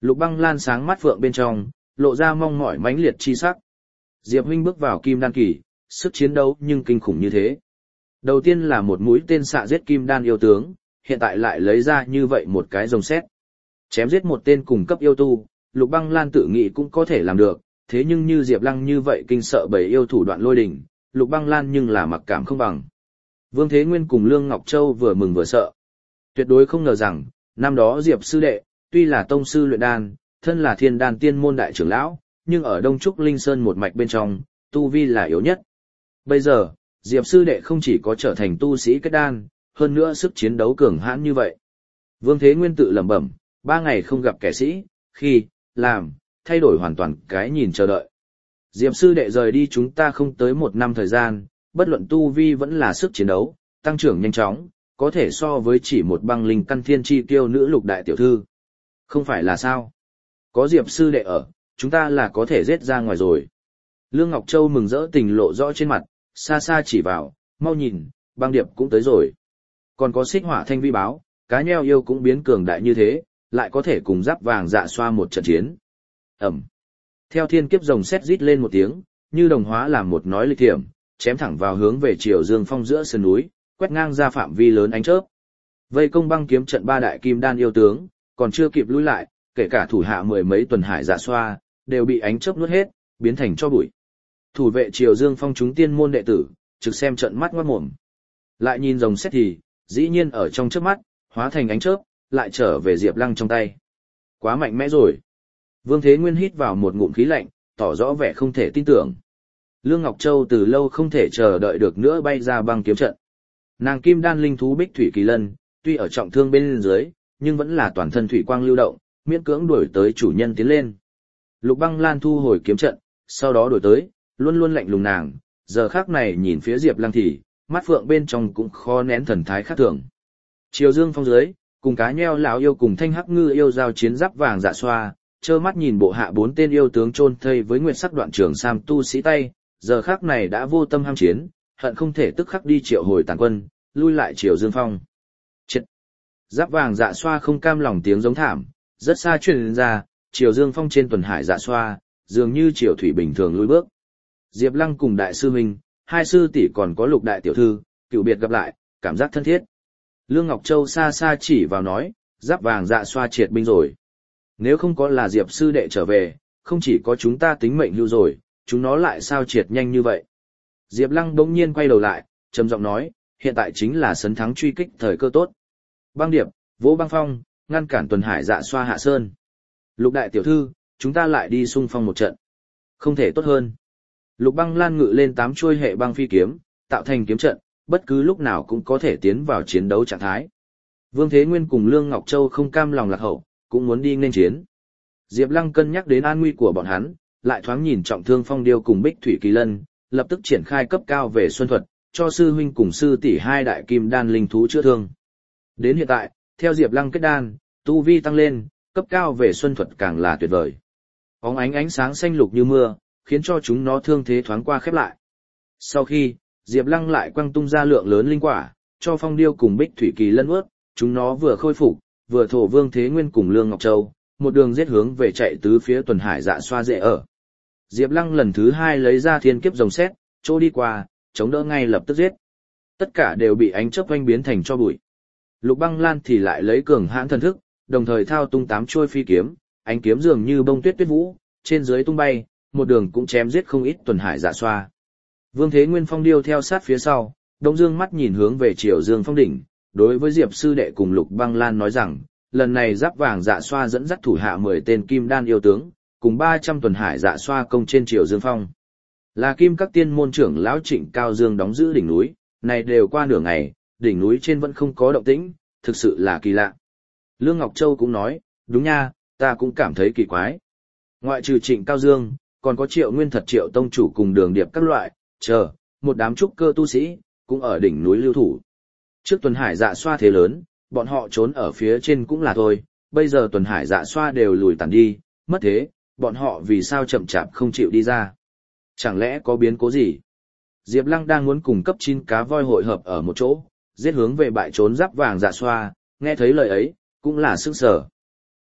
Lục Băng Lan sáng mắt phượng bên trong, lộ ra mong mỏi mãnh liệt chi sắc. Diệp huynh bước vào kim đan kỳ, sức chiến đấu nhưng kinh khủng như thế. Đầu tiên là một mũi tên xạ giết kim đan yêu tướng, hiện tại lại lấy ra như vậy một cái rồng sét. Chém giết một tên cùng cấp yêu tu, Lục Băng Lan tự nghĩ cũng có thể làm được, thế nhưng như Diệp Lăng như vậy kinh sợ bầy yêu thủ đoạn lôi đỉnh, Lục Băng Lan nhưng là mặc cảm không bằng. Vương Thế Nguyên cùng Lương Ngọc Châu vừa mừng vừa sợ. Tuyệt đối không ngờ rằng, năm đó Diệp sư đệ, tuy là tông sư luyện đan, thân là thiên đan tiên môn đại trưởng lão, nhưng ở Đông Trúc Linh Sơn một mạch bên trong, tu vi là yếu nhất. Bây giờ, Diệp sư đệ không chỉ có trở thành tu sĩ kết đan, hơn nữa sức chiến đấu cường hãn như vậy. Vương Thế Nguyên tự lẩm bẩm, ba ngày không gặp kẻ sĩ, khi, làm, thay đổi hoàn toàn cái nhìn chờ đợi. Diệp sư đệ rời đi chúng ta không tới một năm thời gian, bất luận tu vi vẫn là sức chiến đấu, tăng trưởng nhanh chóng, có thể so với chỉ một băng linh căn thiên chi tiêu nữ lục đại tiểu thư. Không phải là sao? Có Diệp sư đệ ở, chúng ta là có thể giết ra ngoài rồi. Lương Ngọc Châu mừng rỡ tình lộ rõ trên mặt, xa xa chỉ vào, mau nhìn, băng điệp cũng tới rồi. Còn có xích hỏa thanh vi báo, cá nheo yêu cũng biến cường đại như thế, lại có thể cùng giáp vàng dạ xoa một trận chiến. Ẩm. Theo thiên kiếp rồng sét rít lên một tiếng, như đồng hóa làm một nói lịch thiểm, chém thẳng vào hướng về chiều dương phong giữa sườn núi, quét ngang ra phạm vi lớn ánh chớp. Vây công băng kiếm trận ba đại kim đan yêu tướng, còn chưa kịp lui lại, kể cả thủ hạ mười mấy tuần hải dạ xoa, đều bị ánh chớp nuốt hết, biến thành cho bụi. Thủ vệ triều dương phong chúng tiên môn đệ tử, trực xem trận mắt ngoát mồm. Lại nhìn rồng sét thì, dĩ nhiên ở trong chớp mắt, hóa thành ánh chớp, lại trở về Diệp Lăng trong tay. Quá mạnh mẽ rồi. Vương Thế Nguyên hít vào một ngụm khí lạnh, tỏ rõ vẻ không thể tin tưởng. Lương Ngọc Châu từ lâu không thể chờ đợi được nữa bay ra băng kiếm trận. Nàng kim đan linh thú Bích Thủy Kỳ Lân, tuy ở trọng thương bên dưới, nhưng vẫn là toàn thân thủy quang lưu động, miễn cưỡng đuổi tới chủ nhân tiến lên. Lục Băng Lan thu hồi kiếm trận, sau đó đuổi tới, luôn luôn lạnh lùng nàng, giờ khắc này nhìn phía Diệp Lăng thì, mắt phượng bên trong cũng khó nén thần thái khác thường. Triều Dương phong dưới, cùng cá nheo lão yêu cùng thanh hắc ngư yêu giao chiến giáp vàng dạ xoa, trơ mắt nhìn bộ hạ bốn tên yêu tướng chôn thây với nguyệt sắc đoạn trường sam tu sĩ tay, giờ khắc này đã vô tâm ham chiến, hận không thể tức khắc đi triệu hồi tàn quân, lui lại Triều Dương phong. Chết! Giáp vàng dạ xoa không cam lòng tiếng giống thảm, rất xa truyền ra, Triều Dương phong trên tuần hải dạ xoa, dường như triều thủy bình thường lui bước. Diệp Lăng cùng đại sư huynh, hai sư tỷ còn có Lục đại tiểu thư, cựu biệt gặp lại, cảm giác thân thiết. Lương Ngọc Châu xa xa chỉ vào nói, giáp vàng dạ xoa triệt binh rồi. Nếu không có là Diệp sư đệ trở về, không chỉ có chúng ta tính mệnh lưu rồi, chúng nó lại sao triệt nhanh như vậy. Diệp Lăng bỗng nhiên quay đầu lại, trầm giọng nói, hiện tại chính là sấn thắng truy kích thời cơ tốt. Băng điệp, vỗ băng phong, ngăn cản tuần hải dạ xoa hạ sơn. Lục đại tiểu thư, chúng ta lại đi xung phong một trận. Không thể tốt hơn. Lục Băng Lan ngự lên tám chuôi hệ băng phi kiếm, tạo thành kiếm trận, bất cứ lúc nào cũng có thể tiến vào chiến đấu trạng thái. Vương Thế Nguyên cùng Lương Ngọc Châu không cam lòng lạc hậu, cũng muốn đi nên chiến. Diệp Lăng cân nhắc đến an nguy của bọn hắn, lại thoáng nhìn trọng thương Phong Điêu cùng Bích Thủy Kỳ Lân, lập tức triển khai cấp cao về xuân thuật, cho sư huynh cùng sư tỷ hai đại kim đan linh thú chữa thương. Đến hiện tại, theo Diệp Lăng kết đan, tu vi tăng lên, cấp cao về xuân thuật càng là tuyệt vời. Bóng ánh ánh sáng xanh lục như mưa, khiến cho chúng nó thương thế thoáng qua khép lại. Sau khi, Diệp Lăng lại quăng tung ra lượng lớn linh quả, cho Phong Điêu cùng Bích Thủy Kỳ Lân ướt, chúng nó vừa khôi phục, vừa thổ Vương Thế Nguyên cùng Lương Ngọc Châu, một đường giết hướng về chạy tứ phía tuần hải dạ xoa dễ ở. Diệp Lăng lần thứ hai lấy ra thiên kiếp rồng sét, chỗ đi qua, chống đỡ ngay lập tức giết. Tất cả đều bị ánh chớp oanh biến thành cho bụi. Lục Băng Lan thì lại lấy cường hãn thần thức, đồng thời thao tung tám chuôi phi kiếm, ánh kiếm dường như bông tuyết tuyết vũ, trên dưới tung bay, một đường cũng chém giết không ít tuần hải dạ xoa. Vương Thế Nguyên Phong Điêu theo sát phía sau, Đông Dương mắt nhìn hướng về Triều Dương phong đỉnh, đối với Diệp sư đệ cùng Lục Băng Lan nói rằng, lần này giáp vàng dạ xoa dẫn dắt thủ hạ mười tên kim đan yêu tướng, cùng ba trăm tuần hải dạ xoa công trên Triều Dương phong. Là kim các tiên môn trưởng lão Trịnh Cao Dương đóng giữ đỉnh núi, này đều qua nửa ngày, đỉnh núi trên vẫn không có động tĩnh, thực sự là kỳ lạ. Lương Ngọc Châu cũng nói, đúng nha, ta cũng cảm thấy kỳ quái. Ngoại trừ Trịnh Cao Dương, còn có Triệu Nguyên Thật Triệu tông chủ cùng Đường Điệp các loại, chờ, một đám trúc cơ tu sĩ, cũng ở đỉnh núi lưu thủ. Trước tuần hải dạ xoa thế lớn, bọn họ trốn ở phía trên cũng là thôi, bây giờ tuần hải dạ xoa đều lùi tàn đi, mất thế, bọn họ vì sao chậm chạp không chịu đi ra. Chẳng lẽ có biến cố gì? Diệp Lăng đang muốn cùng cấp chín cá voi hội hợp ở một chỗ, giết hướng về bại trốn giáp vàng dạ xoa, nghe thấy lời ấy, cũng là sức sở.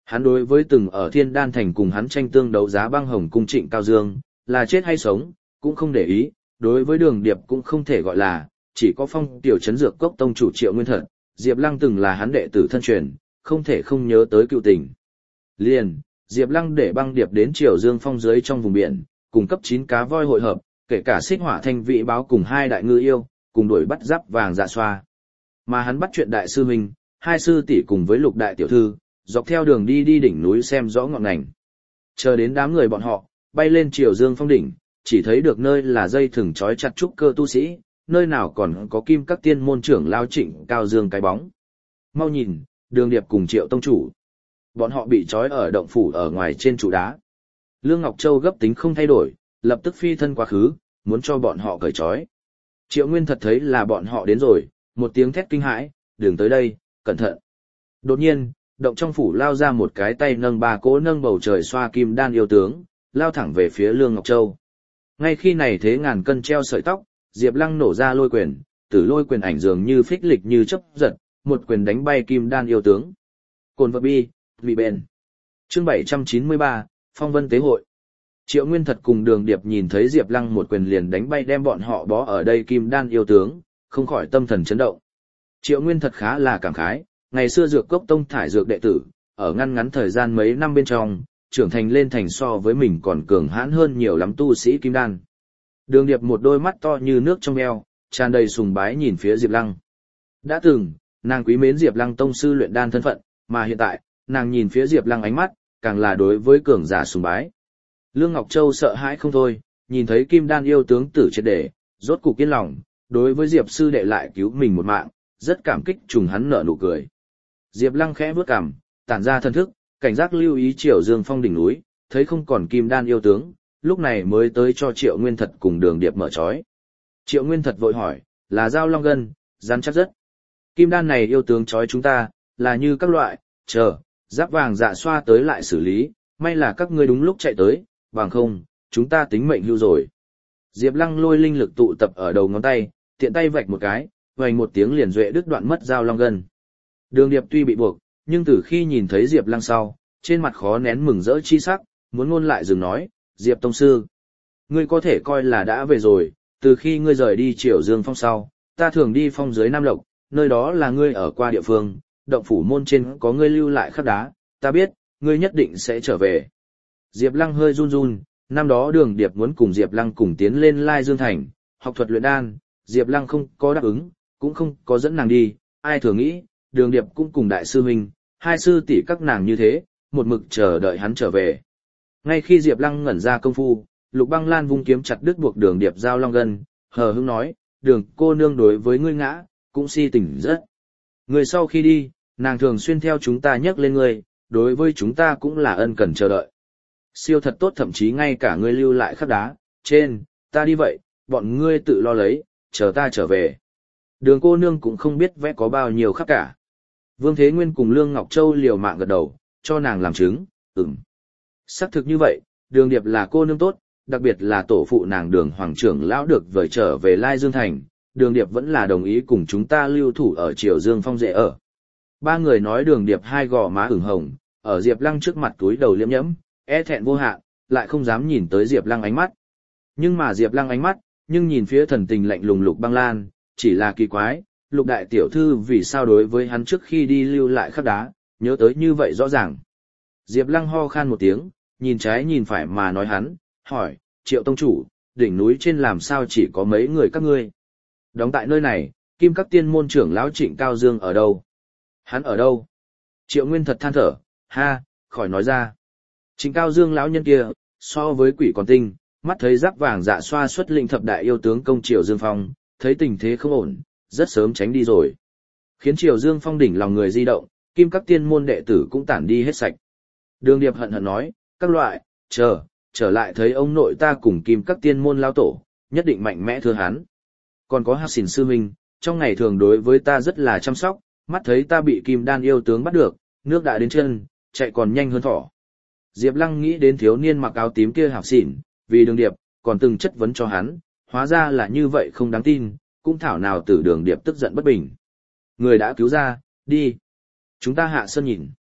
Hắn đối với từng ở Thiên Đan Thành cùng hắn tranh tương đấu giá băng hồng cung Trịnh Cao Dương, là chết hay sống, cũng không để ý, đối với Đường Điệp cũng không thể gọi là, chỉ có Phong tiểu trấn dược cốc tông chủ Triệu Nguyên Thật, Diệp Lăng từng là hắn đệ tử thân truyền, không thể không nhớ tới cựu tình. Liền, Diệp Lăng để băng điệp đến Triều Dương Phong dưới trong vùng biển, cùng cấp chín cá voi hội hợp, kể cả Xích Hỏa Thanh Vị báo cùng hai đại ngư yêu, cùng đuổi bắt Giáp Vàng Dạ Xoa. Mà hắn bắt chuyện đại sư huynh, hai sư tỷ cùng với Lục đại tiểu thư, dọc theo đường đi đi đỉnh núi xem rõ ngọn ngành. Chờ đến đám người bọn họ bay lên Triều Dương Phong đỉnh, chỉ thấy được nơi là dây thừng trói chặt trúc cơ tu sĩ, nơi nào còn có kim các tiên môn trưởng lao Trịnh Cao Dương cái bóng. Mau nhìn, Đường Điệp cùng Triệu tông chủ. Bọn họ bị trói ở động phủ ở ngoài trên trụ đá. Lương Ngọc Châu gấp tính không thay đổi, lập tức phi thân quá khứ, muốn cho bọn họ cởi trói. Triệu Nguyên Thật thấy là bọn họ đến rồi, một tiếng thét kinh hãi, "Đường tới đây, cẩn thận." Đột nhiên, động trong phủ lao ra một cái tay nâng ba cỗ nâng bầu trời xoa kim đan yêu tướng, lao thẳng về phía Lương Ngọc Châu. Ngay khi này thế ngàn cân treo sợi tóc, Diệp Lăng nổ ra lôi quyền, tử lôi quyền ảnh dường như phích lịch như chớp giật, một quyền đánh bay kim đan yêu tướng. Cồn vật bi, vì bền. Chương bảy trăm chín mươi ba, Phong Vân Tế Hội. Triệu Nguyên Thật cùng Đường Điệp nhìn thấy Diệp Lăng một quyền liền đánh bay đem bọn họ bó ở đây kim đan yêu tướng, không khỏi tâm thần chấn động. Triệu Nguyên Thật khá là cảm khái, ngày xưa dược cốc tông thải dược đệ tử, ở ngăn ngắn thời gian mấy năm bên trong, trưởng thành lên thành so với mình còn cường hãn hơn nhiều lắm tu sĩ kim đan. Đường Điệp một đôi mắt to như nước trong eo, tràn đầy sùng bái nhìn phía Diệp Lăng. Đã từng, nàng quý mến Diệp Lăng tông sư luyện đan thân phận, mà hiện tại, nàng nhìn phía Diệp Lăng ánh mắt, càng là đối với cường giả sùng bái. Lương Ngọc Châu sợ hãi không thôi, nhìn thấy kim đan yêu tướng tử triệt để, rốt cục yên lòng, đối với Diệp sư đệ lại cứu mình một mạng, rất cảm kích trùng hắn nở nụ cười. Diệp Lăng khẽ bước cằm, tản ra thân thức, cảnh giác lưu ý Triều Dương Phong đỉnh núi, thấy không còn kim đan yêu tướng, lúc này mới tới cho Triệu Nguyên Thật cùng Đường Điệp mở trói. Triệu Nguyên Thật vội hỏi, là dao long gân, rắn chắc rất. Kim đan này yêu tướng trói chúng ta, là như các loại, chờ, Giáp Vàng Dạ Xoa tới lại xử lý, may là các ngươi đúng lúc chạy tới, bằng không, chúng ta tính mệnh hưu rồi. Diệp Lăng lôi linh lực tụ tập ở đầu ngón tay, tiện tay vạch một cái, vành một tiếng liền duệ đứt đoạn mất dao long gân. Đường Điệp tuy bị buộc, nhưng từ khi nhìn thấy Diệp Lăng sau, trên mặt khó nén mừng rỡ chi sắc, muốn ngôn lại dừng nói, Diệp tông sư, ngươi có thể coi là đã về rồi, từ khi ngươi rời đi Triều Dương Phong sau, ta thường đi phong dưới Nam Lộc, nơi đó là ngươi ở qua địa phương, động phủ môn trên có ngươi lưu lại khắc đá, ta biết, ngươi nhất định sẽ trở về. Diệp Lăng hơi run run, năm đó Đường Điệp muốn cùng Diệp Lăng cùng tiến lên Lai Dương Thành, học thuật luyện đan, Diệp Lăng không có đáp ứng, cũng không có dẫn nàng đi, ai thường nghĩ, Đường Điệp cũng cùng đại sư huynh, hai sư tỷ các nàng như thế, một mực chờ đợi hắn trở về. Ngay khi Diệp Lăng ngẩn ra công phu, Lục Băng Lan vung kiếm chặt đứt buộc Đường Điệp giao long gân, hờ hững nói, Đường cô nương đối với ngươi ngã, cũng si tình rất. Người sau khi đi, nàng thường xuyên theo chúng ta nhắc lên ngươi, đối với chúng ta cũng là ân cần chờ đợi. Siêu thật tốt, thậm chí ngay cả ngươi lưu lại khắc đá, trên, ta đi vậy, bọn ngươi tự lo lấy, chờ ta trở về. Đường cô nương cũng không biết vẽ có bao nhiêu khắc cả. Vương Thế Nguyên cùng Lương Ngọc Châu liều mạng gật đầu, cho nàng làm chứng, ừm. Xác thực như vậy, Đường Điệp là cô nương tốt, đặc biệt là tổ phụ nàng Đường Hoàng trưởng lão được vời trở về Lai Dương Thành, Đường Điệp vẫn là đồng ý cùng chúng ta lưu thủ ở Triều Dương Phong dễ ở. Ba người nói Đường Điệp hai gò má ửng hồng, ở Diệp Lăng trước mặt túi đầu liễm nhẫm, e thẹn vô hạn, lại không dám nhìn tới Diệp Lăng ánh mắt. Nhưng mà Diệp Lăng ánh mắt, nhưng nhìn phía thần tình lạnh lùng Lục Băng Lan, chỉ là kỳ quái, Lục đại tiểu thư vì sao đối với hắn trước khi đi lưu lại khắc đá, nhớ tới như vậy rõ ràng. Diệp Lăng ho khan một tiếng, nhìn trái nhìn phải mà nói hắn, hỏi, Triệu tông chủ, đỉnh núi trên làm sao chỉ có mấy người các ngươi? Đóng tại nơi này, Kim Các Tiên môn trưởng lão Trịnh Cao Dương ở đâu? Hắn ở đâu? Triệu Nguyên Thật than thở, ha, khỏi nói ra. Trịnh Cao Dương lão nhân kia, so với quỷ còn tinh, mắt thấy Giáp Vàng Dạ Xoa xuất lĩnh thập đại yêu tướng công Triều Dương Phong, thấy tình thế không ổn, rất sớm tránh đi rồi. Khiến Triều Dương Phong đỉnh lòng người di động, Kim Các Tiên môn đệ tử cũng tản đi hết sạch. Đường Điệp hận hận nói, các loại, chờ, trở lại thấy ông nội ta cùng Kim Các Tiên môn lao tổ, nhất định mạnh mẽ thưa hắn. Còn có Hắc Xỉn sư huynh, trong ngày thường đối với ta rất là chăm sóc, mắt thấy ta bị Kim Đan yêu tướng bắt được, nước đã đến chân, chạy còn nhanh hơn thỏ. Diệp Lăng nghĩ đến thiếu niên mặc áo tím kia Hắc Xỉn, vì Đường Điệp, còn từng chất vấn cho hắn, hóa ra là như vậy không đáng tin, cũng thảo nào tử Đường Điệp tức giận bất bình. Người đã cứu ra, đi. Chúng ta hạ sơn nhìn.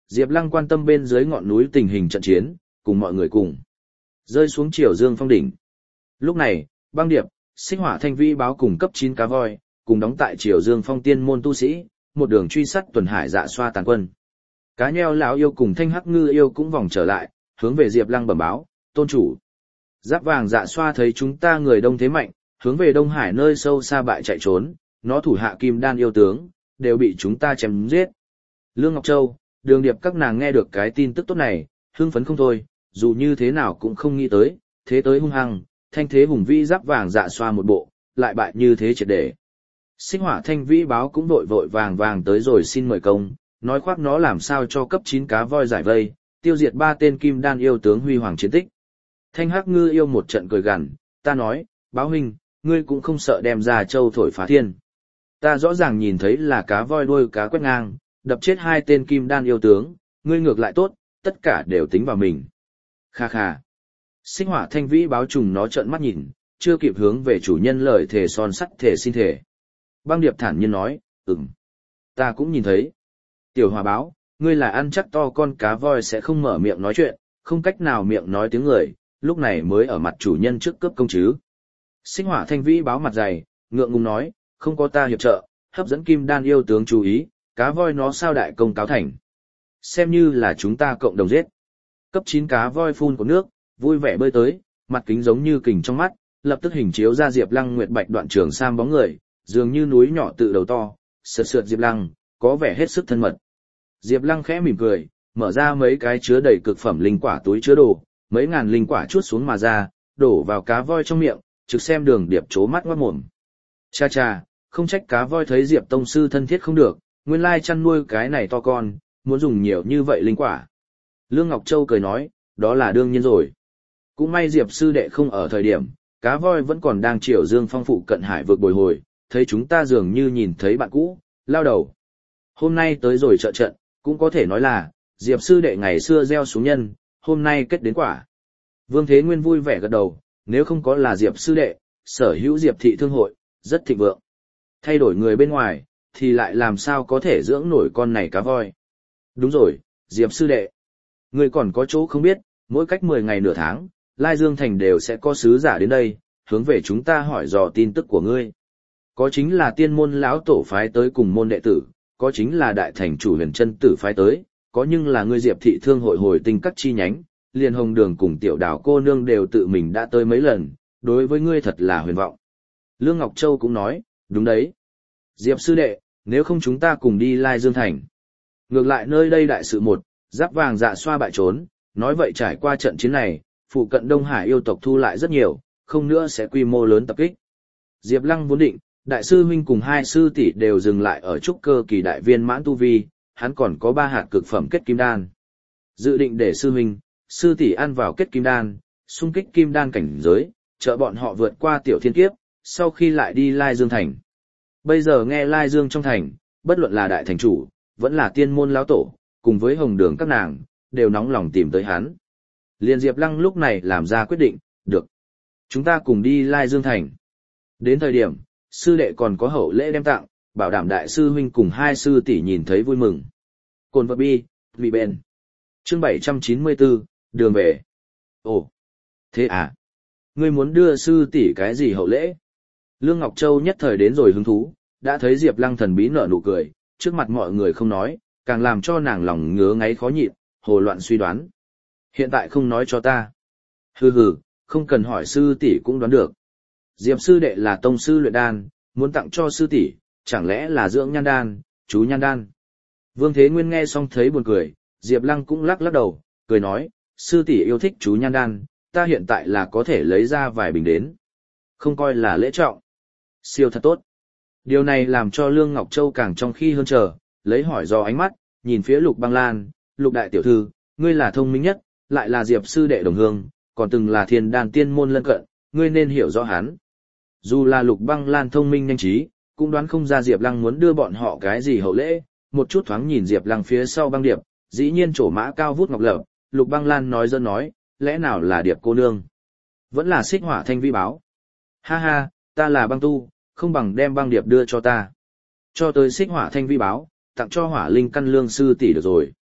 Diệp Lăng quan tâm bên dưới ngọn núi tình hình trận chiến, cùng mọi người cùng rơi xuống Triều Dương Phong đỉnh. Lúc này, Băng Điệp, Xích Hỏa Thanh Vĩ báo cùng cấp chín cá voi, cùng đóng tại Triều Dương Phong tiên môn tu sĩ, một đường truy sát tuần hải dạ xoa tàn quân. Cá nheo lão yêu cùng Thanh Hắc Ngư yêu cũng vòng trở lại, hướng về Diệp Lăng bẩm báo, tôn chủ. Giáp vàng dạ xoa thấy chúng ta người đông thế mạnh, hướng về Đông Hải nơi sâu xa bại chạy trốn, nó thủ hạ kim đan yêu tướng, đều bị chúng ta chém giết. Lương Ngọc Châu, Đường Điệp các nàng nghe được cái tin tức tốt này, hưng phấn không thôi, dù như thế nào cũng không nghĩ tới, thế tới hung hăng, thanh thế hùng vĩ giáp vàng dạ xoa một bộ, lại bại như thế triệt để. Xích Hỏa Thanh Vĩ báo cũng vội vội vàng vàng tới rồi xin mời công, nói khoác nó làm sao cho cấp chín cá voi giải vây, tiêu diệt ba tên kim đan yêu tướng huy hoàng chiến tích. Thanh Hắc Ngư yêu một trận cười gằn, ta nói, báo huynh, ngươi cũng không sợ đem ra châu thổi phá thiên. Ta rõ ràng nhìn thấy là cá voi đuôi cá quét ngang, đập chết hai tên kim đan yêu tướng, ngươi ngược lại tốt, tất cả đều tính vào mình. Kha kha. Xích Hỏa Thanh Vĩ báo trùng nó trợn mắt nhìn, chưa kịp hướng về chủ nhân lời thề son sắt thể xin thể. Băng Điệp thản nhiên nói, ừm, ta cũng nhìn thấy. Tiểu Hòa báo, ngươi là ăn chắc to con cá voi sẽ không mở miệng nói chuyện, không cách nào miệng nói tiếng người, lúc này mới ở mặt chủ nhân trước cướp công chứ. Xích Hỏa Thanh Vĩ báo mặt dày, ngượng ngùng nói, không có ta hiệp trợ, hấp dẫn kim đan yêu tướng chú ý, cá voi nó sao đại công cáo thành. Xem như là chúng ta cộng đồng giết. Cấp chín cá voi phun của nước, vui vẻ bơi tới, mặt kính giống như kình trong mắt, lập tức hình chiếu ra Diệp Lăng Nguyệt Bạch đoạn trường sam bóng người, dường như núi nhỏ tự đầu to, sượt sượt Diệp Lăng, có vẻ hết sức thân mật. Diệp Lăng khẽ mỉm cười, mở ra mấy cái chứa đầy cực phẩm linh quả túi chứa đồ, mấy ngàn linh quả chuốt xuống mà ra, đổ vào cá voi trong miệng, trực xem Đường Điệp chố mắt ngoác mồm. Cha cha, không trách cá voi thấy Diệp tông sư thân thiết không được, nguyên lai chăn nuôi cái này to con, muốn dùng nhiều như vậy linh quả. Lương Ngọc Châu cười nói, đó là đương nhiên rồi. Cũng may Diệp sư đệ không ở thời điểm, cá voi vẫn còn đang Triều Dương Phong phụ cận hải vượt bồi hồi, thấy chúng ta dường như nhìn thấy bạn cũ, lao đầu. Hôm nay tới rồi trợ trận, cũng có thể nói là, Diệp sư đệ ngày xưa gieo xuống nhân, hôm nay kết đến quả. Vương Thế Nguyên vui vẻ gật đầu, nếu không có là Diệp sư đệ, sở hữu Diệp thị thương hội, rất thịnh vượng. Thay đổi người bên ngoài, thì lại làm sao có thể dưỡng nổi con này cá voi. Đúng rồi, Diệp sư đệ. Người còn có chỗ không biết, mỗi cách mười ngày nửa tháng, Lai Dương Thành đều sẽ có sứ giả đến đây, hướng về chúng ta hỏi dò tin tức của ngươi. Có chính là tiên môn lão tổ phái tới cùng môn đệ tử, có chính là đại thành chủ huyền chân tử phái tới, có nhưng là ngươi Diệp thị thương hội hồi tinh các chi nhánh, liền hồng đường cùng tiểu đảo cô nương đều tự mình đã tới mấy lần, đối với ngươi thật là huyền vọng. Lương Ngọc Châu cũng nói, đúng đấy. Diệp sư đệ, nếu không chúng ta cùng đi Lai Dương Thành. Ngược lại nơi đây đại sự một, giáp vàng dạ xoa bại trốn, nói vậy trải qua trận chiến này, phụ cận Đông Hải yêu tộc thu lại rất nhiều, không nữa sẽ quy mô lớn tập kích. Diệp Lăng vốn định, đại sư huynh cùng hai sư tỷ đều dừng lại ở trúc cơ kỳ đại viên mãn tu vi, hắn còn có ba hạt cực phẩm kết kim đan. Dự định để sư huynh, sư tỷ ăn vào kết kim đan, xung kích kim đan cảnh giới, trợ bọn họ vượt qua tiểu thiên kiếp, sau khi lại đi Lai Dương Thành. Bây giờ nghe Lai Dương trong thành, bất luận là đại thành chủ, vẫn là tiên môn lão tổ, cùng với hồng đường các nàng, đều nóng lòng tìm tới hắn. Liên Diệp Lăng lúc này làm ra quyết định, được. Chúng ta cùng đi Lai Dương Thành. Đến thời điểm, sư đệ còn có hậu lễ đem tặng, bảo đảm đại sư huynh cùng hai sư tỷ nhìn thấy vui mừng. Cồn vật bi, vị bền. Chương bảy trăm chín mươi bốn, đường về. Ồ, thế à? Ngươi muốn đưa sư tỷ cái gì hậu lễ? Lương Ngọc Châu nhất thời đến rồi hứng thú, đã thấy Diệp Lăng thần bí nở nụ cười, trước mặt mọi người không nói, càng làm cho nàng lòng ngứa ngáy khó nhịn, hồ loạn suy đoán. Hiện tại không nói cho ta. Hừ hừ, không cần hỏi sư tỷ cũng đoán được. Diệp sư đệ là tông sư luyện đan, muốn tặng cho sư tỷ, chẳng lẽ là dưỡng nhan đan, chú nhan đan. Vương Thế Nguyên nghe xong thấy buồn cười, Diệp Lăng cũng lắc lắc đầu, cười nói, sư tỷ yêu thích chú nhan đan, ta hiện tại là có thể lấy ra vài bình đến. Không coi là lễ trọng. Siêu thật tốt. Điều này làm cho Lương Ngọc Châu càng trong khi hơn chờ, lấy hỏi do ánh mắt, nhìn phía Lục Băng Lan, Lục đại tiểu thư, ngươi là thông minh nhất, lại là Diệp sư đệ đồng hương, còn từng là thiên đan tiên môn lân cận, ngươi nên hiểu rõ hắn. Dù là Lục Băng Lan thông minh nhanh trí, cũng đoán không ra Diệp Lăng muốn đưa bọn họ cái gì hậu lễ, một chút thoáng nhìn Diệp Lăng phía sau Băng Điệp, dĩ nhiên trổ mã cao vút ngọc lập, Lục Băng Lan nói dơ nói, lẽ nào là Điệp cô nương? Vẫn là Xích Hỏa Thanh Vi báo. Ha ha, ta là băng tu, không bằng đem Băng Điệp đưa cho ta. Cho tới Xích Hỏa Thanh Vi báo, tặng cho Hỏa Linh căn Lương sư tỷ được rồi.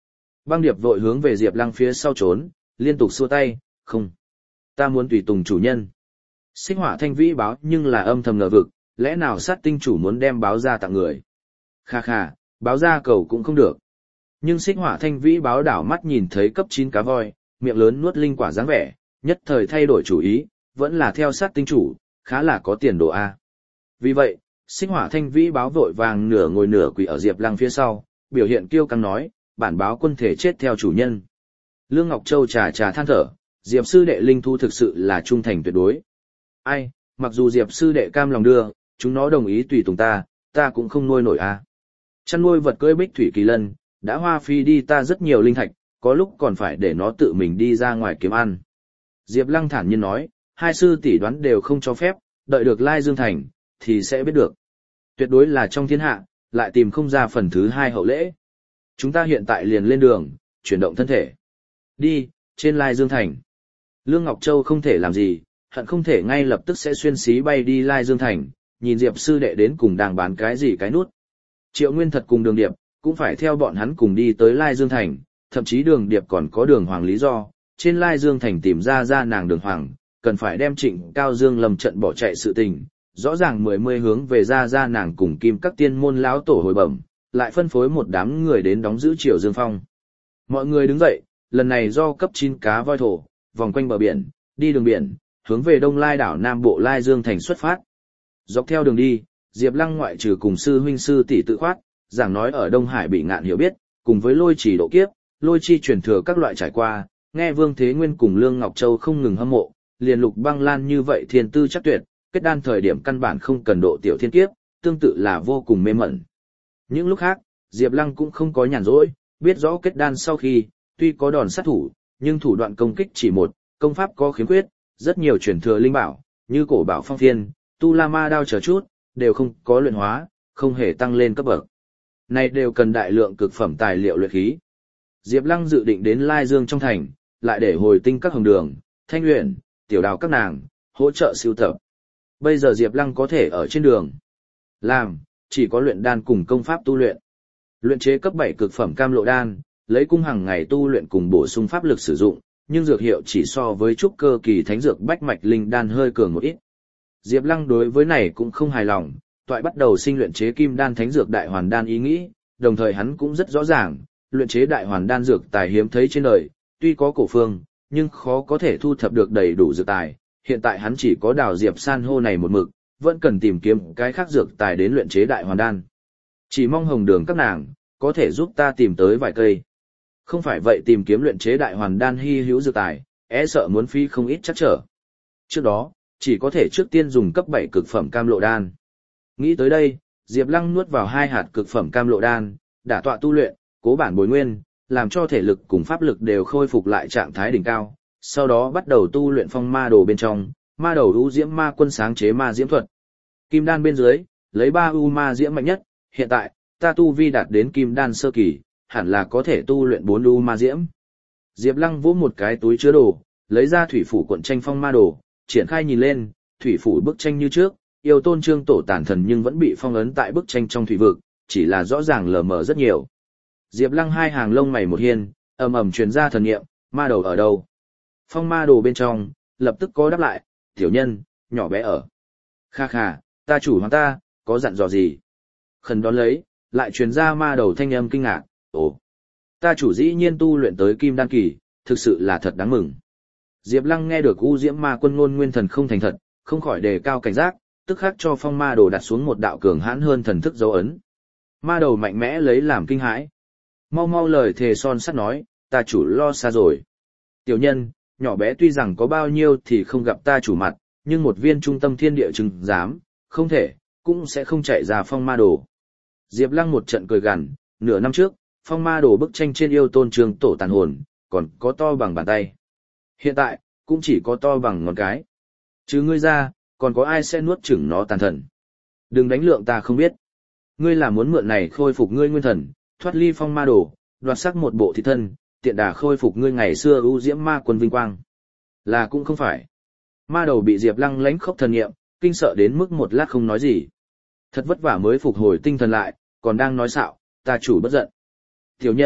Băng Điệp vội hướng về Diệp Lăng phía sau trốn, liên tục xua tay, không. Ta muốn tùy tùng chủ nhân. Xích Hỏa Thanh Vĩ báo nhưng là âm thầm ngờ vực, lẽ nào sát tinh chủ muốn đem báo ra tặng người. Kha kha, báo ra cầu cũng không được. Nhưng Xích Hỏa Thanh Vĩ báo đảo mắt nhìn thấy cấp chín cá voi, miệng lớn nuốt linh quả dáng vẻ, nhất thời thay đổi chủ ý, vẫn là theo sát tinh chủ, khá là có tiền đồ a. Vì vậy, Xích Hỏa Thanh Vĩ báo vội vàng nửa ngồi nửa quỳ ở Diệp Lăng phía sau, biểu hiện kiêu căng nói, bản báo quân thể chết theo chủ nhân. Lương Ngọc Châu trà trà than thở, Diệp sư đệ linh thu thực sự là trung thành tuyệt đối. Ai, mặc dù Diệp sư đệ cam lòng đưa, chúng nó đồng ý tùy tùng ta, ta cũng không nuôi nổi a. Chăn nuôi vật cưỡi bích thủy kỳ lân, đã hoa phi đi ta rất nhiều linh thạch, có lúc còn phải để nó tự mình đi ra ngoài kiếm ăn. Diệp Lăng thản nhiên nói, hai sư tỷ đoán đều không cho phép, đợi được Lai Dương Thành, thì sẽ biết được. Tuyệt đối là trong thiên hạ, lại tìm không ra phần thứ hai hậu lễ. Chúng ta hiện tại liền lên đường, chuyển động thân thể. Đi, trên Lai Dương Thành. Lương Ngọc Châu không thể làm gì, hận không thể ngay lập tức sẽ xuyên xí bay đi Lai Dương Thành, nhìn Diệp sư đệ đến cùng đang bán cái gì cái nút. Triệu Nguyên Thật cùng Đường Điệp, cũng phải theo bọn hắn cùng đi tới Lai Dương Thành, thậm chí Đường Điệp còn có Đường Hoàng lý do, trên Lai Dương Thành tìm ra ra nàng Đường Hoàng, cần phải đem Trịnh Cao Dương lầm trận bỏ chạy sự tình, rõ ràng mười mươi hướng về ra ra nàng cùng Kim các tiên môn lão tổ hồi bẩm, lại phân phối một đám người đến đóng giữ Triều Dương Phong. Mọi người đứng dậy, lần này do cấp chín cá voi thổ, vòng quanh bờ biển, đi đường biển, hướng về Đông Lai đảo Nam Bộ Lai Dương Thành xuất phát. Dọc theo đường đi, Diệp Lăng ngoại trừ cùng sư huynh sư tỷ tự khoát, giảng nói ở Đông Hải bị ngạn hiểu biết, cùng với lôi chỉ độ kiếp, lôi chi truyền thừa các loại trải qua, nghe Vương Thế Nguyên cùng Lương Ngọc Châu không ngừng hâm mộ, liền Lục Băng Lan như vậy thiên tư chắc tuyệt, kết đan thời điểm căn bản không cần độ tiểu thiên kiếp, tương tự là vô cùng mê mẩn. Những lúc khác, Diệp Lăng cũng không có nhàn rỗi, biết rõ kết đan sau khi, tuy có đòn sát thủ, nhưng thủ đoạn công kích chỉ một, công pháp có khiếm khuyết, rất nhiều truyền thừa linh bảo, như cổ bảo phong thiên, tu la ma đao chờ chút, đều không có luyện hóa, không hề tăng lên cấp bậc. Này đều cần đại lượng cực phẩm tài liệu luyện khí. Diệp Lăng dự định đến Lai Dương trong thành, lại để hồi tinh các hồng đường, thanh luyện, tiểu đào các nàng, hỗ trợ sưu tập. Bây giờ Diệp Lăng có thể ở trên đường làm, chỉ có luyện đan cùng công pháp tu luyện. Luyện chế cấp bảy cực phẩm cam lộ đan, lấy cung hàng ngày tu luyện cùng bổ sung pháp lực sử dụng, nhưng dược hiệu chỉ so với trúc cơ kỳ thánh dược bách mạch linh đan hơi cường một ít. Diệp Lăng đối với này cũng không hài lòng, toại bắt đầu sinh luyện chế kim đan thánh dược đại hoàn đan ý nghĩ, đồng thời hắn cũng rất rõ ràng, luyện chế đại hoàn đan dược tài hiếm thấy trên đời, tuy có cổ phương, nhưng khó có thể thu thập được đầy đủ dược tài. Hiện tại hắn chỉ có đào diệp san hô này một mực, vẫn cần tìm kiếm cái khác dược tài đến luyện chế đại hoàn đan. Chỉ mong hồng đường các nàng, có thể giúp ta tìm tới vài cây. Không phải vậy tìm kiếm luyện chế đại hoàn đan hy hữu dược tài, e sợ muốn phí không ít chắc trở. Trước đó, chỉ có thể trước tiên dùng cấp bảy cực phẩm cam lộ đan. Nghĩ tới đây, Diệp Lăng nuốt vào hai hạt cực phẩm cam lộ đan, đả tọa tu luyện, cố bản bồi nguyên, làm cho thể lực cùng pháp lực đều khôi phục lại trạng thái đỉnh cao. Sau đó bắt đầu tu luyện phong ma đồ bên trong, ma đầu u diễm ma quân sáng chế ma diễm thuật. Kim đan bên dưới, lấy ba u ma diễm mạnh nhất, hiện tại, ta tu vi đạt đến kim đan sơ kỳ, hẳn là có thể tu luyện bốn u ma diễm. Diệp Lăng vỗ một cái túi chứa đồ, lấy ra thủy phủ cuộn tranh phong ma đồ, triển khai nhìn lên, thủy phủ bức tranh như trước, yêu tôn trương tổ tản thần nhưng vẫn bị phong ấn tại bức tranh trong thủy vực, chỉ là rõ ràng lờ mờ rất nhiều. Diệp Lăng hai hàng lông mày một hiên, ầm ầm truyền ra thần niệm, ma đầu ở đâu? Phong ma đồ bên trong, lập tức có đáp lại, tiểu nhân, nhỏ bé ở. Kha kha, ta chủ hoàng ta, có dặn dò gì? Khẩn đón lấy, lại truyền ra ma đầu thanh âm kinh ngạc, ồ. Ta chủ dĩ nhiên tu luyện tới kim đan kỳ, thực sự là thật đáng mừng. Diệp Lăng nghe được u diễm ma quân ngôn nguyên thần không thành thật, không khỏi đề cao cảnh giác, tức khắc cho phong ma đồ đặt xuống một đạo cường hãn hơn thần thức dấu ấn. Ma đầu mạnh mẽ lấy làm kinh hãi. Mau mau lời thề son sắt nói, ta chủ lo xa rồi. Tiểu nhân, nhỏ bé tuy rằng có bao nhiêu thì không gặp ta chủ mặt, nhưng một viên trung tâm thiên địa chứng dám, không thể, cũng sẽ không chạy ra phong ma đồ. Diệp Lăng một trận cười gằn, nửa năm trước, phong ma đồ bức tranh trên yêu tôn trường tổ tàn hồn, còn có to bằng bàn tay. Hiện tại, cũng chỉ có to bằng ngón cái. Chứ ngươi ra, còn có ai sẽ nuốt chửng nó tàn thần. Đừng đánh lượng ta không biết. Ngươi là muốn mượn này khôi phục ngươi nguyên thần, thoát ly phong ma đồ, đoạt sắc một bộ thịt thân, tiện đà khôi phục ngươi ngày xưa ưu diễm ma quân vinh quang. Là cũng không phải. Ma đầu bị Diệp Lăng lãnh khốc thần nghiệm, kinh sợ đến mức một lát không nói gì. Thật vất vả mới phục hồi tinh thần lại, còn đang nói xạo, ta chủ bất giận. Tiểu nhân,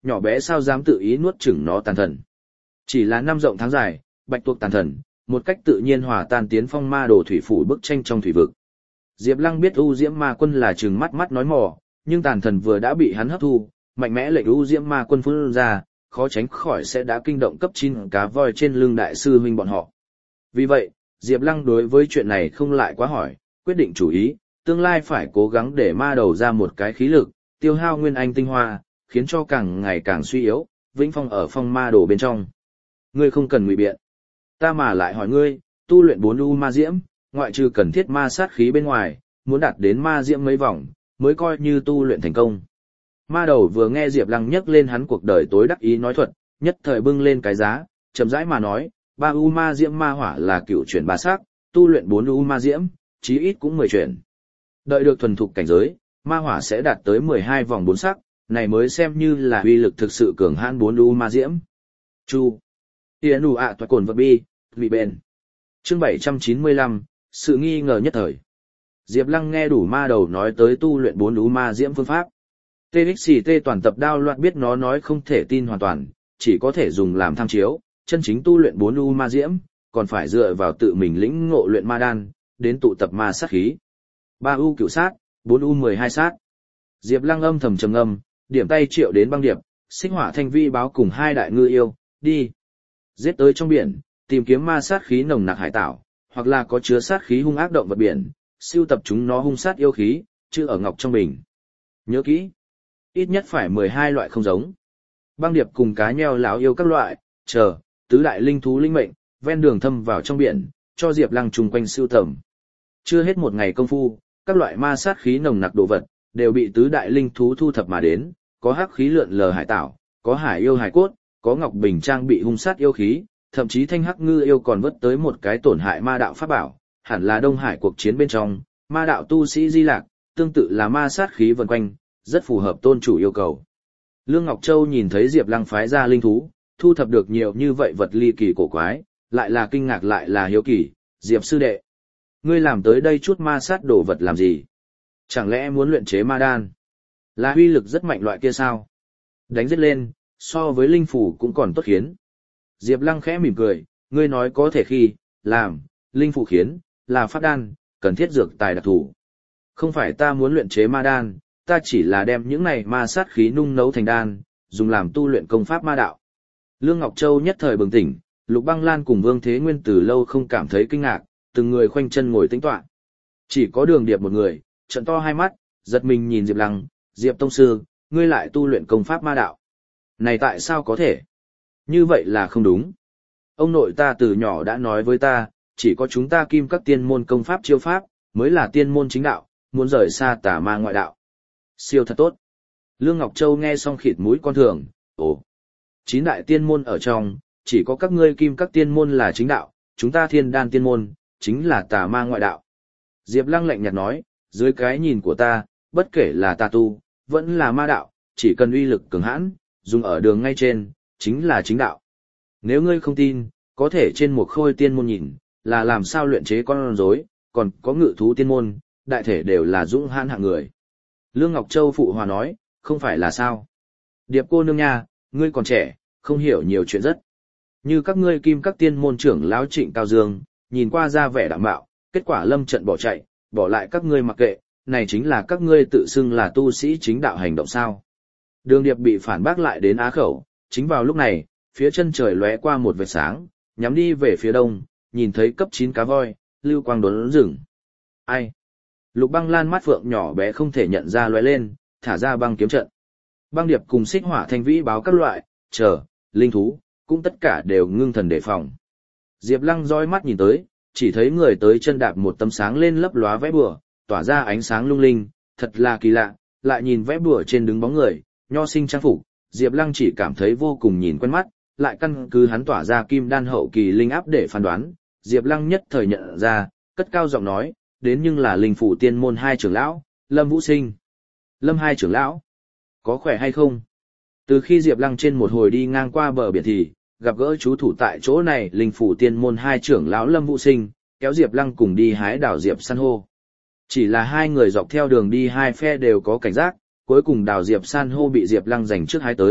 nhỏ bé sao dám tự ý nuốt chửng nó tàn thần. Chỉ là năm rộng tháng dài, bạch tuộc tàn thần, một cách tự nhiên hòa tan tiến phong ma đồ thủy phủ bức tranh trong thủy vực. Diệp Lăng biết U Diễm Ma Quân là trừng mắt mắt nói mò, nhưng tàn thần vừa đã bị hắn hấp thu, mạnh mẽ lệnh U Diễm Ma Quân phun ra, khó tránh khỏi sẽ đã kinh động cấp chín cá voi trên lưng đại sư huynh bọn họ. Vì vậy, Diệp Lăng đối với chuyện này không lại quá hỏi, quyết định chủ ý, tương lai phải cố gắng để ma đầu ra một cái khí lực, tiêu hao nguyên anh tinh hoa, khiến cho càng ngày càng suy yếu, vĩnh phong ở phong ma đồ bên trong. Ngươi không cần ngụy biện. Ta mà lại hỏi ngươi, tu luyện bốn u ma diễm, ngoại trừ cần thiết ma sát khí bên ngoài, muốn đạt đến ma diễm mấy vòng, mới coi như tu luyện thành công. Ma đầu vừa nghe Diệp Lăng nhắc lên hắn cuộc đời tối đắc ý nói thuật, nhất thời bưng lên cái giá, chậm rãi mà nói, ba u ma diễm ma hỏa là cựu chuyển ba sắc, tu luyện bốn u ma diễm, chí ít cũng mười chuyển. Đợi được thuần thục cảnh giới, ma hỏa sẽ đạt tới mười hai vòng bốn sắc, này mới xem như là uy lực thực sự cường hãn bốn u ma diễm. Chu. Tiễn đủ ạ toại cồn vật bi, vị bền. Chương bảy trăm chín mươi lăm, sự nghi ngờ nhất thời. Diệp Lăng nghe đủ ma đầu nói tới tu luyện bốn u ma diễm phương pháp. tê ích xê tê toàn tập đao loạn biết nó nói không thể tin hoàn toàn, chỉ có thể dùng làm tham chiếu, chân chính tu luyện bốn u ma diễm, còn phải dựa vào tự mình lĩnh ngộ luyện ma đan, đến tụ tập ma sát khí. ba u cửu sát, bốn u mười hai sát. Diệp Lăng âm thầm trầm ngâm, điểm tay triệu đến băng điệp, xích hỏa thanh vi báo cùng hai đại ngư yêu, đi. Giết tới trong biển, tìm kiếm ma sát khí nồng nặc hải tảo, hoặc là có chứa sát khí hung ác động vật biển, siêu tập chúng nó hung sát yêu khí, chứ ở ngọc trong bình. Nhớ kỹ, ít nhất phải mười hai loại không giống. Băng điệp cùng cá nheo lão yêu các loại, chờ, tứ đại linh thú linh mệnh, ven đường thâm vào trong biển, cho Diệp Lăng trùng quanh siêu tầm. Chưa hết một ngày công phu, các loại ma sát khí nồng nặc đồ vật, đều bị tứ đại linh thú thu thập mà đến, có hắc khí lượn lờ hải tảo, có hải yêu hải cốt, có ngọc bình trang bị hung sát yêu khí, thậm chí thanh hắc ngư yêu còn vớt tới một cái tổn hại ma đạo pháp bảo, hẳn là Đông Hải cuộc chiến bên trong, ma đạo tu sĩ di lạc, tương tự là ma sát khí vần quanh, rất phù hợp tôn chủ yêu cầu. Lương Ngọc Châu nhìn thấy Diệp Lăng phái ra linh thú, thu thập được nhiều như vậy vật ly kỳ cổ quái, lại là kinh ngạc lại là hiếu kỳ, Diệp sư đệ. Ngươi làm tới đây chút ma sát đồ vật làm gì? Chẳng lẽ muốn luyện chế ma đan? Là uy lực rất mạnh loại kia sao? Đánh giết lên, so với linh phủ cũng còn tốt khiến. Diệp Lăng khẽ mỉm cười, ngươi nói có thể khi, làm, linh phủ khiến, là pháp đan, cần thiết dược tài đặc thủ. Không phải ta muốn luyện chế ma đan, ta chỉ là đem những này ma sát khí nung nấu thành đan, dùng làm tu luyện công pháp ma đạo. Lương Ngọc Châu nhất thời bừng tỉnh, Lục Băng Lan cùng Vương Thế Nguyên từ lâu không cảm thấy kinh ngạc, từng người khoanh chân ngồi tĩnh tọa. Chỉ có Đường Điệp một người, trợn to hai mắt, giật mình nhìn Diệp Lăng, Diệp tông sư, ngươi lại tu luyện công pháp ma đạo. Này tại sao có thể? Như vậy là không đúng. Ông nội ta từ nhỏ đã nói với ta, chỉ có chúng ta kim các tiên môn công pháp chiêu pháp, mới là tiên môn chính đạo, muốn rời xa tà ma ngoại đạo. Siêu thật tốt. Lương Ngọc Châu nghe xong khịt mũi con thường, ồ. Chín đại tiên môn ở trong, chỉ có các ngươi kim các tiên môn là chính đạo, chúng ta thiên đan tiên môn, chính là tà ma ngoại đạo. Diệp Lăng lạnh nhạt nói, dưới cái nhìn của ta, bất kể là tà tu, vẫn là ma đạo, chỉ cần uy lực cường hãn, dùng ở đường ngay trên, chính là chính đạo. Nếu ngươi không tin, có thể trên một khôi tiên môn nhìn, là làm sao luyện chế con rối, còn có ngự thú tiên môn, đại thể đều là dũng hãn hạng người. Lương Ngọc Châu phụ hòa nói, không phải là sao. Điệp cô nương nha, ngươi còn trẻ, không hiểu nhiều chuyện rất. Như các ngươi kim các tiên môn trưởng lão Trịnh Cao Dương, nhìn qua ra vẻ đạm bạo, kết quả lâm trận bỏ chạy, bỏ lại các ngươi mặc kệ, này chính là các ngươi tự xưng là tu sĩ chính đạo hành động sao. Đường Điệp bị phản bác lại đến á khẩu, chính vào lúc này, phía chân trời lóe qua một vệt sáng, nhắm đi về phía đông, nhìn thấy cấp chín cá voi, lưu quang đốn rừng. Ai? Lục Băng Lan mắt phượng nhỏ bé không thể nhận ra lóe lên, thả ra băng kiếm trận. Băng Điệp cùng xích hỏa thanh vĩ báo các loại, chờ, linh thú, cũng tất cả đều ngưng thần đề phòng. Diệp Lăng dõi mắt nhìn tới, chỉ thấy người tới chân đạp một tấm sáng lên lấp lóa vẽ bùa, tỏa ra ánh sáng lung linh, thật là kỳ lạ, lại nhìn vẽ bùa trên đứng bóng người, nho sinh trang phục, Diệp Lăng chỉ cảm thấy vô cùng nhìn quen mắt, lại căn cứ hắn tỏa ra kim đan hậu kỳ linh áp để phán đoán, Diệp Lăng nhất thời nhận ra, cất cao giọng nói, đến nhưng là linh phủ tiên môn hai trưởng lão, Lâm Vũ Sinh. Lâm hai trưởng lão, có khỏe hay không? Từ khi Diệp Lăng trên một hồi đi ngang qua bờ biển thì, gặp gỡ chú thủ tại chỗ này linh phủ tiên môn hai trưởng lão Lâm Vũ Sinh, kéo Diệp Lăng cùng đi hái đào diệp san hô. Chỉ là hai người dọc theo đường đi hai phe đều có cảnh giác, cuối cùng đào diệp san hô bị Diệp Lăng giành trước hái tới,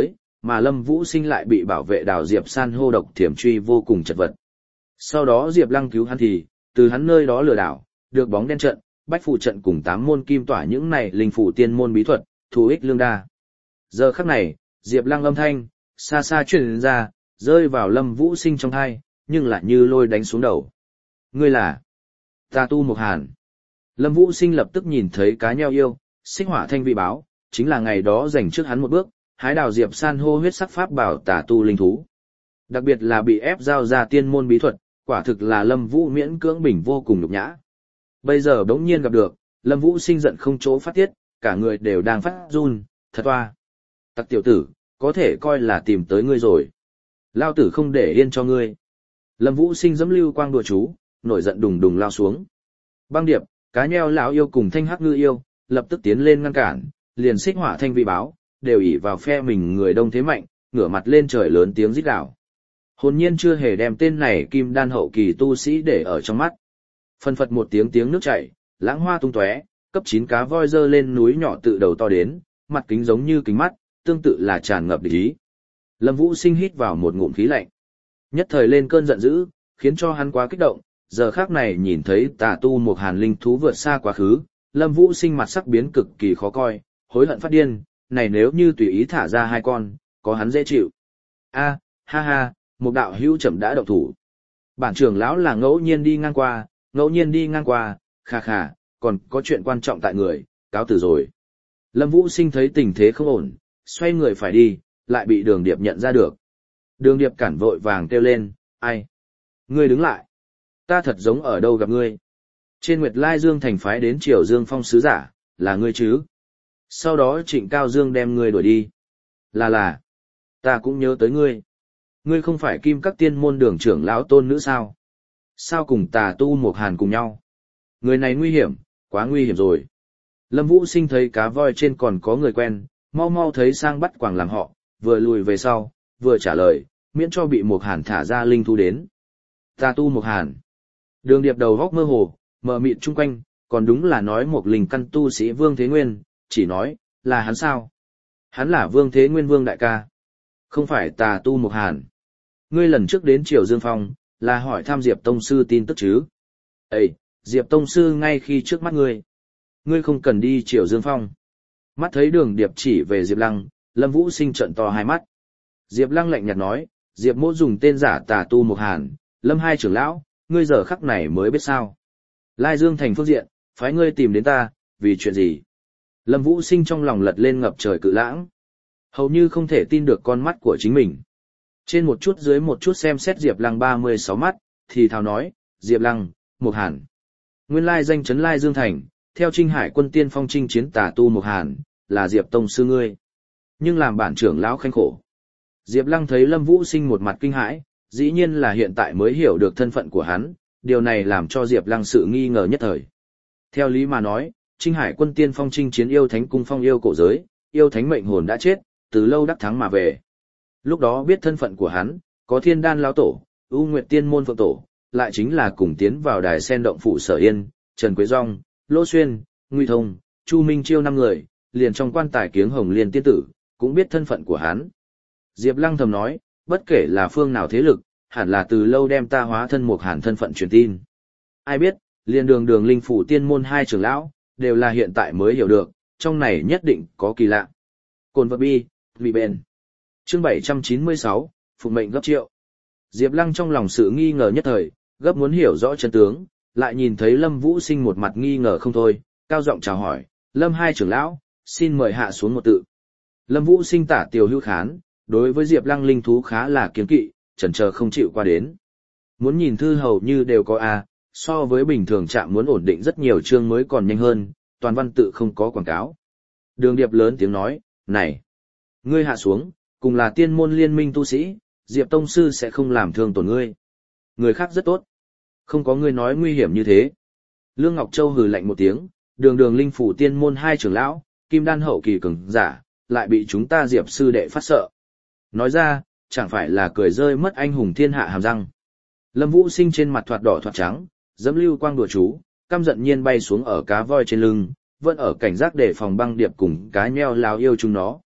mà Lâm Vũ Sinh lại bị bảo vệ đào Diệp san hô độc thiểm truy vô cùng chật vật. Sau đó Diệp Lăng cứu hắn thì, từ hắn nơi đó lừa đảo, được bóng đen trận, bách phụ trận cùng tám môn kim tỏa những này linh phủ tiên môn bí thuật, thù ích lương đa. Giờ khắc này, Diệp Lăng âm thanh, xa xa truyền ra, rơi vào Lâm Vũ Sinh trong tai, nhưng lại như lôi đánh xuống đầu. Ngươi là Tà Tu Mộc Hàn. Lâm Vũ Sinh lập tức nhìn thấy cá nheo yêu, xích hỏa thanh vị báo, chính là ngày đó dành trước hắn một bước, hái đào Diệp san hô huyết sắc pháp bảo tà tu linh thú. Đặc biệt là bị ép giao ra tiên môn bí thuật, quả thực là Lâm Vũ miễn cưỡng bình vô cùng nhục nhã. Bây giờ bỗng nhiên gặp được, Lâm Vũ Sinh giận không chỗ phát tiết, cả người đều đang phát run, thật oa. Tặc tiểu tử, có thể coi là tìm tới ngươi rồi. Lao tử không để yên cho ngươi. Lâm Vũ Sinh dẫm lưu quang đùa chú, nổi giận đùng đùng lao xuống. Băng điệp, cá nheo lão yêu cùng thanh hắc ngư yêu, lập tức tiến lên ngăn cản, liền xích hỏa thanh vị báo, đều ỷ vào phe mình người đông thế mạnh, ngửa mặt lên trời lớn tiếng rít gào. Hồn nhiên chưa hề đem tên này kim đan hậu kỳ tu sĩ để ở trong mắt. Phân phật một tiếng tiếng nước chảy, lãng hoa tung tóe, cấp chín cá voi dơ lên núi nhỏ tự đầu to đến, mặt kính giống như kính mắt, tương tự là tràn ngập địch ý. Lâm Vũ Sinh hít vào một ngụm khí lạnh. Nhất thời lên cơn giận dữ, khiến cho hắn quá kích động, giờ khác này nhìn thấy Tà Tu Mộc Hàn linh thú vượt xa quá khứ, Lâm Vũ Sinh mặt sắc biến cực kỳ khó coi, hối hận phát điên, này nếu như tùy ý thả ra hai con, có hắn dễ chịu. A, ha ha, một đạo hữu chậm đã động thủ. Bản trưởng lão là ngẫu nhiên đi ngang qua, ngẫu nhiên đi ngang qua, khà khà, còn có chuyện quan trọng tại người, cáo từ rồi. Lâm Vũ Sinh thấy tình thế không ổn, xoay người phải đi, lại bị Đường Điệp nhận ra được. Đường Điệp cản vội vàng kêu lên, ai? Ngươi đứng lại. Ta thật giống ở đâu gặp ngươi. Trên Nguyệt Lai Dương thành phái đến Triều Dương Phong sứ giả, là ngươi chứ? Sau đó Trịnh Cao Dương đem ngươi đuổi đi. Là là, ta cũng nhớ tới ngươi. Ngươi không phải Kim Các Tiên môn đường trưởng lão tôn nữ sao? Sao cùng Tà Tu Mộc Hàn cùng nhau? Người này nguy hiểm, quá nguy hiểm rồi. Lâm Vũ Sinh thấy cá voi trên còn có người quen, mau mau thấy sang bắt quàng làm họ, vừa lùi về sau, vừa trả lời, miễn cho bị Mộc Hàn thả ra linh thú đến. Tà Tu Mộc Hàn. Đường Điệp đầu góc mơ hồ, mờ mịt chung quanh, còn đúng là nói một linh căn tu sĩ Vương Thế Nguyên, chỉ nói, là hắn sao? Hắn là Vương Thế Nguyên Vương đại ca. Không phải Tà Tu Mộc Hàn. Ngươi lần trước đến Triều Dương Phong, là hỏi thăm Diệp Tông Sư tin tức chứ? Ê, Diệp Tông Sư ngay khi trước mắt ngươi. Ngươi không cần đi Triều Dương Phong. Mắt thấy Đường Điệp chỉ về Diệp Lăng, Lâm Vũ Sinh trợn to hai mắt. Diệp Lăng lạnh nhạt nói, Diệp Mỗ dùng tên giả Tà Tu Mộc Hàn, Lâm hai trưởng lão, ngươi giờ khắc này mới biết sao. Lai Dương thành phương diện, phái ngươi tìm đến ta, vì chuyện gì? Lâm Vũ Sinh trong lòng lật lên ngập trời cự lãng. Hầu như không thể tin được con mắt của chính mình. Trên một chút dưới một chút xem xét Diệp Lăng ba mươi sáu mắt, thì thào nói, Diệp Lăng, Mộc Hàn. Nguyên lai danh chấn Lai Dương thành, theo Trinh Hải quân tiên phong chinh chiến Tà Tu Mộc Hàn, là Diệp Tông Sư ngươi. Nhưng làm bản trưởng lão khanh khổ. Diệp Lăng thấy Lâm Vũ Sinh một mặt kinh hãi, dĩ nhiên là hiện tại mới hiểu được thân phận của hắn, điều này làm cho Diệp Lăng sự nghi ngờ nhất thời. Theo lý mà nói, Trinh Hải quân tiên phong chinh chiến yêu thánh cung phong yêu cổ giới, yêu thánh mệnh hồn đã chết, từ lâu đắc thắng mà về. Lúc đó biết thân phận của hắn, có Thiên Đan lão tổ, U Nguyệt Tiên môn phượng tổ, lại chính là cùng tiến vào đài sen động phủ Sở Yên, Trần Quế Dung, Lỗ Xuyên, Nguy Thông, Chu Minh Chiêu năm người, liền trong quan tài kiếng Hồng Liên tiên tử, cũng biết thân phận của hắn. Diệp Lăng thầm nói, bất kể là phương nào thế lực, hẳn là từ lâu đem ta hóa thân Mộc Hàn thân phận truyền tin. Ai biết, liền đường đường linh phủ tiên môn hai trưởng lão, đều là hiện tại mới hiểu được, trong này nhất định có kỳ lạ. Cồn vật bi, vì bền. Chương bảy trăm chín mươi sáu, Phục mệnh gấp triệu. Diệp Lăng trong lòng sự nghi ngờ nhất thời, gấp muốn hiểu rõ chân tướng, lại nhìn thấy Lâm Vũ Sinh một mặt nghi ngờ không thôi, cao giọng chào hỏi, Lâm hai trưởng lão, xin mời hạ xuống một tự. Lâm Vũ Sinh tả tiều hữu khán, đối với Diệp Lăng linh thú khá là kiêng kỵ, chần chờ không chịu qua đến. Muốn nhìn thư hầu như đều có A, so với bình thường trạm muốn ổn định rất nhiều chương mới còn nhanh hơn, toàn văn tự không có quảng cáo. Đường Điệp lớn tiếng nói, này, ngươi hạ xuống, cùng là tiên môn liên minh tu sĩ, Diệp Tông Sư sẽ không làm thương tổn ngươi. Người khác rất tốt. Không có ngươi nói nguy hiểm như thế. Lương Ngọc Châu hừ lạnh một tiếng, đường đường linh phủ tiên môn hai trưởng lão, kim đan hậu kỳ cường giả, lại bị chúng ta Diệp Sư đệ phát sợ. Nói ra, chẳng phải là cười rơi mất anh hùng thiên hạ hàm răng. Lâm Vũ Sinh trên mặt thoạt đỏ thoạt trắng, dẫm lưu quang đùa chú, căm giận nhiên bay xuống ở cá voi trên lưng, vẫn ở cảnh giác để phòng băng điệp cùng cá nheo lao yêu chúng nó.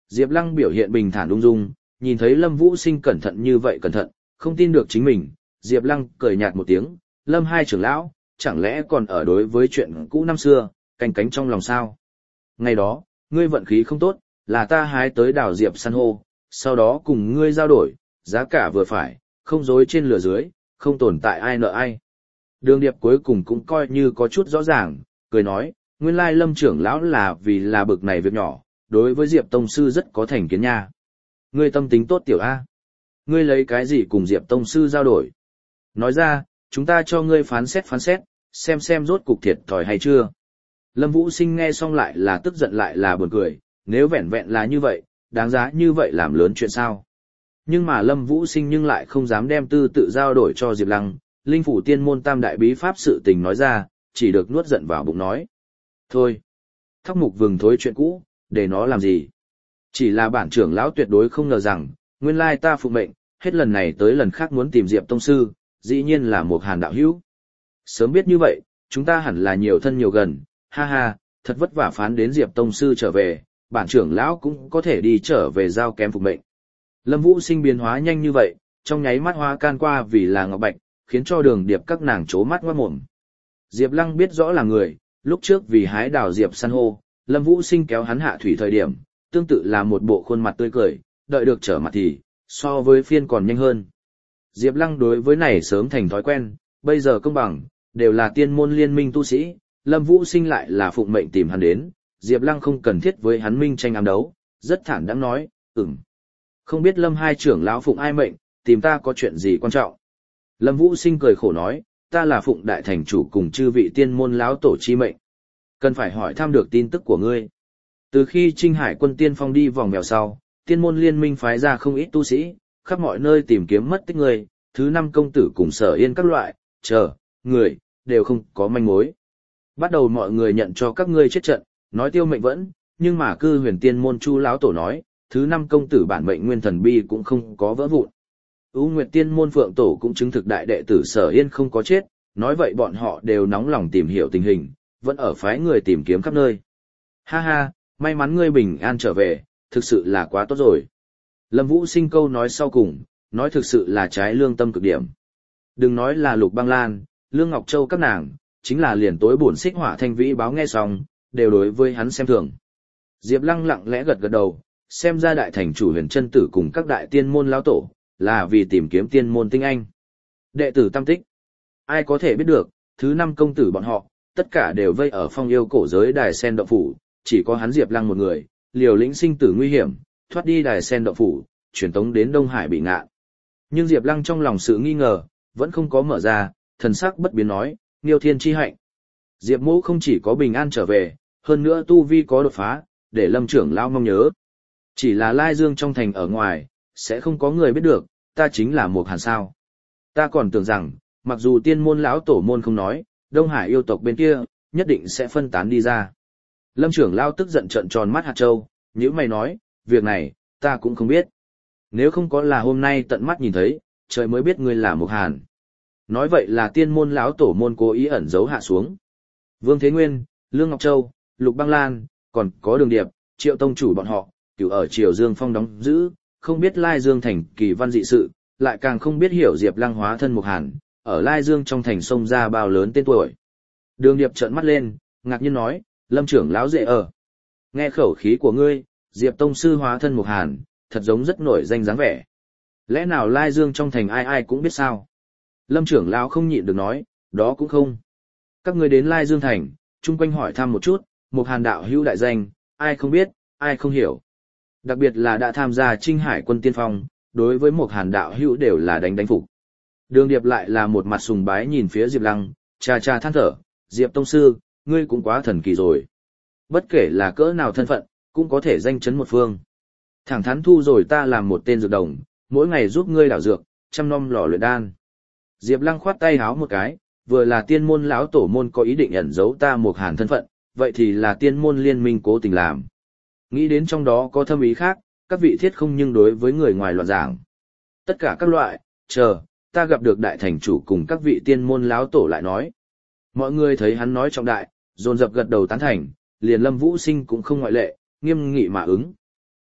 Diệp Lăng biểu hiện bình thản ung dung, nhìn thấy Lâm Vũ Sinh cẩn thận như vậy cẩn thận, không tin được chính mình, Diệp Lăng cười nhạt một tiếng, Lâm hai trưởng lão, chẳng lẽ còn ở đối với chuyện cũ năm xưa, canh cánh trong lòng sao? Ngày đó, ngươi vận khí không tốt, là ta hái tới đào diệp san hô, sau đó cùng ngươi giao đổi, giá cả vừa phải, không dối trên lửa dưới, không tồn tại ai nợ ai. Đường Điệp cuối cùng cũng coi như có chút rõ ràng, cười nói, nguyên lai Lâm trưởng lão là vì là bực này việc nhỏ, đối với Diệp Tông Sư rất có thành kiến nha. Ngươi tâm tính tốt tiểu A. Ngươi lấy cái gì cùng Diệp Tông Sư giao đổi? Nói ra, chúng ta cho ngươi phán xét phán xét, xem xem rốt cục thiệt thòi hay chưa. Lâm Vũ Sinh nghe xong lại là tức giận lại là buồn cười, nếu vẹn vẹn là như vậy, đáng giá như vậy làm lớn chuyện sao. Nhưng mà Lâm Vũ Sinh nhưng lại không dám đem tư tự giao đổi cho Diệp Lăng, linh phủ tiên môn tam đại bí pháp sự tình nói ra, chỉ được nuốt giận vào bụng nói. Thôi, thóc mục vừng thối chuyện cũ, để nó làm gì. Chỉ là bản trưởng lão tuyệt đối không ngờ rằng, nguyên lai ta phụ mệnh, hết lần này tới lần khác muốn tìm Diệp Tông Sư, dĩ nhiên là một hàn đạo hữu. Sớm biết như vậy, chúng ta hẳn là nhiều thân nhiều gần, ha ha, thật vất vả phán đến Diệp Tông Sư trở về, bản trưởng lão cũng có thể đi trở về giao kém phục mệnh. Lâm Vũ Sinh biến hóa nhanh như vậy, trong nháy mắt hóa can qua vì là ngọc bạch, khiến cho Đường Điệp các nàng trố mắt ngoát mồm. Diệp Lăng biết rõ là người, lúc trước vì hái đào Diệp san hô, Lâm Vũ Sinh kéo hắn hạ thủy thời điểm, tương tự là một bộ khuôn mặt tươi cười, đợi được trở mặt thì, so với phiên còn nhanh hơn. Diệp Lăng đối với này sớm thành thói quen, bây giờ công bằng, đều là tiên môn liên minh tu sĩ, Lâm Vũ Sinh lại là phụng mệnh tìm hắn đến, Diệp Lăng không cần thiết với hắn minh tranh ám đấu, rất thản đáng nói, ừm. Không biết Lâm hai trưởng lão phụng ai mệnh, tìm ta có chuyện gì quan trọng. Lâm Vũ Sinh cười khổ nói, ta là phụng đại thành chủ cùng chư vị tiên môn lão tổ chi mệnh. Cần phải hỏi thăm được tin tức của ngươi. Từ khi Trinh Hải quân tiên phong đi vòng mèo sau, tiên môn liên minh phái ra không ít tu sĩ, khắp mọi nơi tìm kiếm mất tích ngươi, thứ năm công tử cùng Sở Yên các loại, chờ, người, đều không có manh mối. Bắt đầu mọi người nhận cho các ngươi chết trận, nói tiêu mệnh vẫn, nhưng mà cư huyền tiên môn chu lão tổ nói, thứ năm công tử bản mệnh nguyên thần bi cũng không có vỡ vụn. U Nguyệt tiên môn phượng tổ cũng chứng thực đại đệ tử Sở Yên không có chết, nói vậy bọn họ đều nóng lòng tìm hiểu tình hình, vẫn ở phái người tìm kiếm khắp nơi. Ha ha, may mắn ngươi bình an trở về, thực sự là quá tốt rồi. Lâm Vũ Sinh câu nói sau cùng, nói thực sự là trái lương tâm cực điểm. Đừng nói là Lục Băng Lan, Lương Ngọc Châu các nàng, chính là liền tối bổn xích hỏa thanh vĩ báo nghe xong, đều đối với hắn xem thường. Diệp Lăng lặng lẽ gật gật đầu, xem ra đại thành chủ huyền chân tử cùng các đại tiên môn lão tổ, là vì tìm kiếm tiên môn tinh anh. Đệ tử tam tích, ai có thể biết được, thứ năm công tử bọn họ, tất cả đều vây ở phong yêu cổ giới đài sen động phủ, chỉ có hắn Diệp Lăng một người, liều lĩnh sinh tử nguy hiểm, thoát đi đài sen động phủ, chuyển tống đến Đông Hải bị ngạn. Nhưng Diệp Lăng trong lòng sự nghi ngờ, vẫn không có mở ra, thần sắc bất biến nói, Nghiêu Thiên chi hạnh. Diệp Mỗ không chỉ có bình an trở về, hơn nữa tu vi có đột phá, để Lâm trưởng lão mong nhớ. Chỉ là Lai Dương trong thành ở ngoài, sẽ không có người biết được, ta chính là một hàn sao. Ta còn tưởng rằng, mặc dù tiên môn lão tổ môn không nói, Đông Hải yêu tộc bên kia, nhất định sẽ phân tán đi ra. Lâm trưởng lão tức giận trợn tròn mắt hạt châu, nhữ mày nói, việc này, ta cũng không biết. Nếu không có là hôm nay tận mắt nhìn thấy, trời mới biết ngươi là một hàn. Nói vậy là tiên môn lão tổ môn cố ý ẩn giấu hạ xuống. Vương Thế Nguyên, Lương Ngọc Châu, Lục Băng Lan, còn có Đường Điệp, Triệu tông chủ bọn họ, cửu ở Triều Dương Phong đóng giữ, không biết Lai Dương thành kỳ văn dị sự, lại càng không biết hiểu Diệp Lăng hóa thân một hàn, ở Lai Dương trong thành sông ra bao lớn tên tuổi. Đường Điệp trợn mắt lên, ngạc nhiên nói, Lâm trưởng lão dễ ở. Nghe khẩu khí của ngươi, Diệp tông sư hóa thân một hàn, thật giống rất nổi danh dáng vẻ. Lẽ nào Lai Dương trong thành ai ai cũng biết sao? Lâm trưởng lão không nhịn được nói, đó cũng không. Các ngươi đến Lai Dương thành, chung quanh hỏi thăm một chút, một hàn đạo hữu đại danh, ai không biết, ai không hiểu. Đặc biệt là đã tham gia Trinh Hải quân tiên phong, đối với một hàn đạo hữu đều là đánh đánh phục. Đường Điệp lại là một mặt sùng bái nhìn phía Diệp Lăng, cha cha than thở, Diệp tông sư, ngươi cũng quá thần kỳ rồi. Bất kể là cỡ nào thân phận, cũng có thể danh chấn một phương. Thẳng thắn thu rồi ta làm một tên dược đồng, mỗi ngày giúp ngươi đảo dược, chăm nom lò luyện đan. Diệp Lăng khoát tay háo một cái, vừa là tiên môn lão tổ môn có ý định ẩn giấu ta một hàn thân phận, vậy thì là tiên môn liên minh cố tình làm. Nghĩ đến trong đó có thâm ý khác, các vị thiết không nhưng đối với người ngoài loạn giảng. Tất cả các loại, chờ, ta gặp được đại thành chủ cùng các vị tiên môn lão tổ lại nói. Mọi người thấy hắn nói trọng đại, dồn dập gật đầu tán thành, liền Lâm Vũ Sinh cũng không ngoại lệ, nghiêm nghị mà ứng.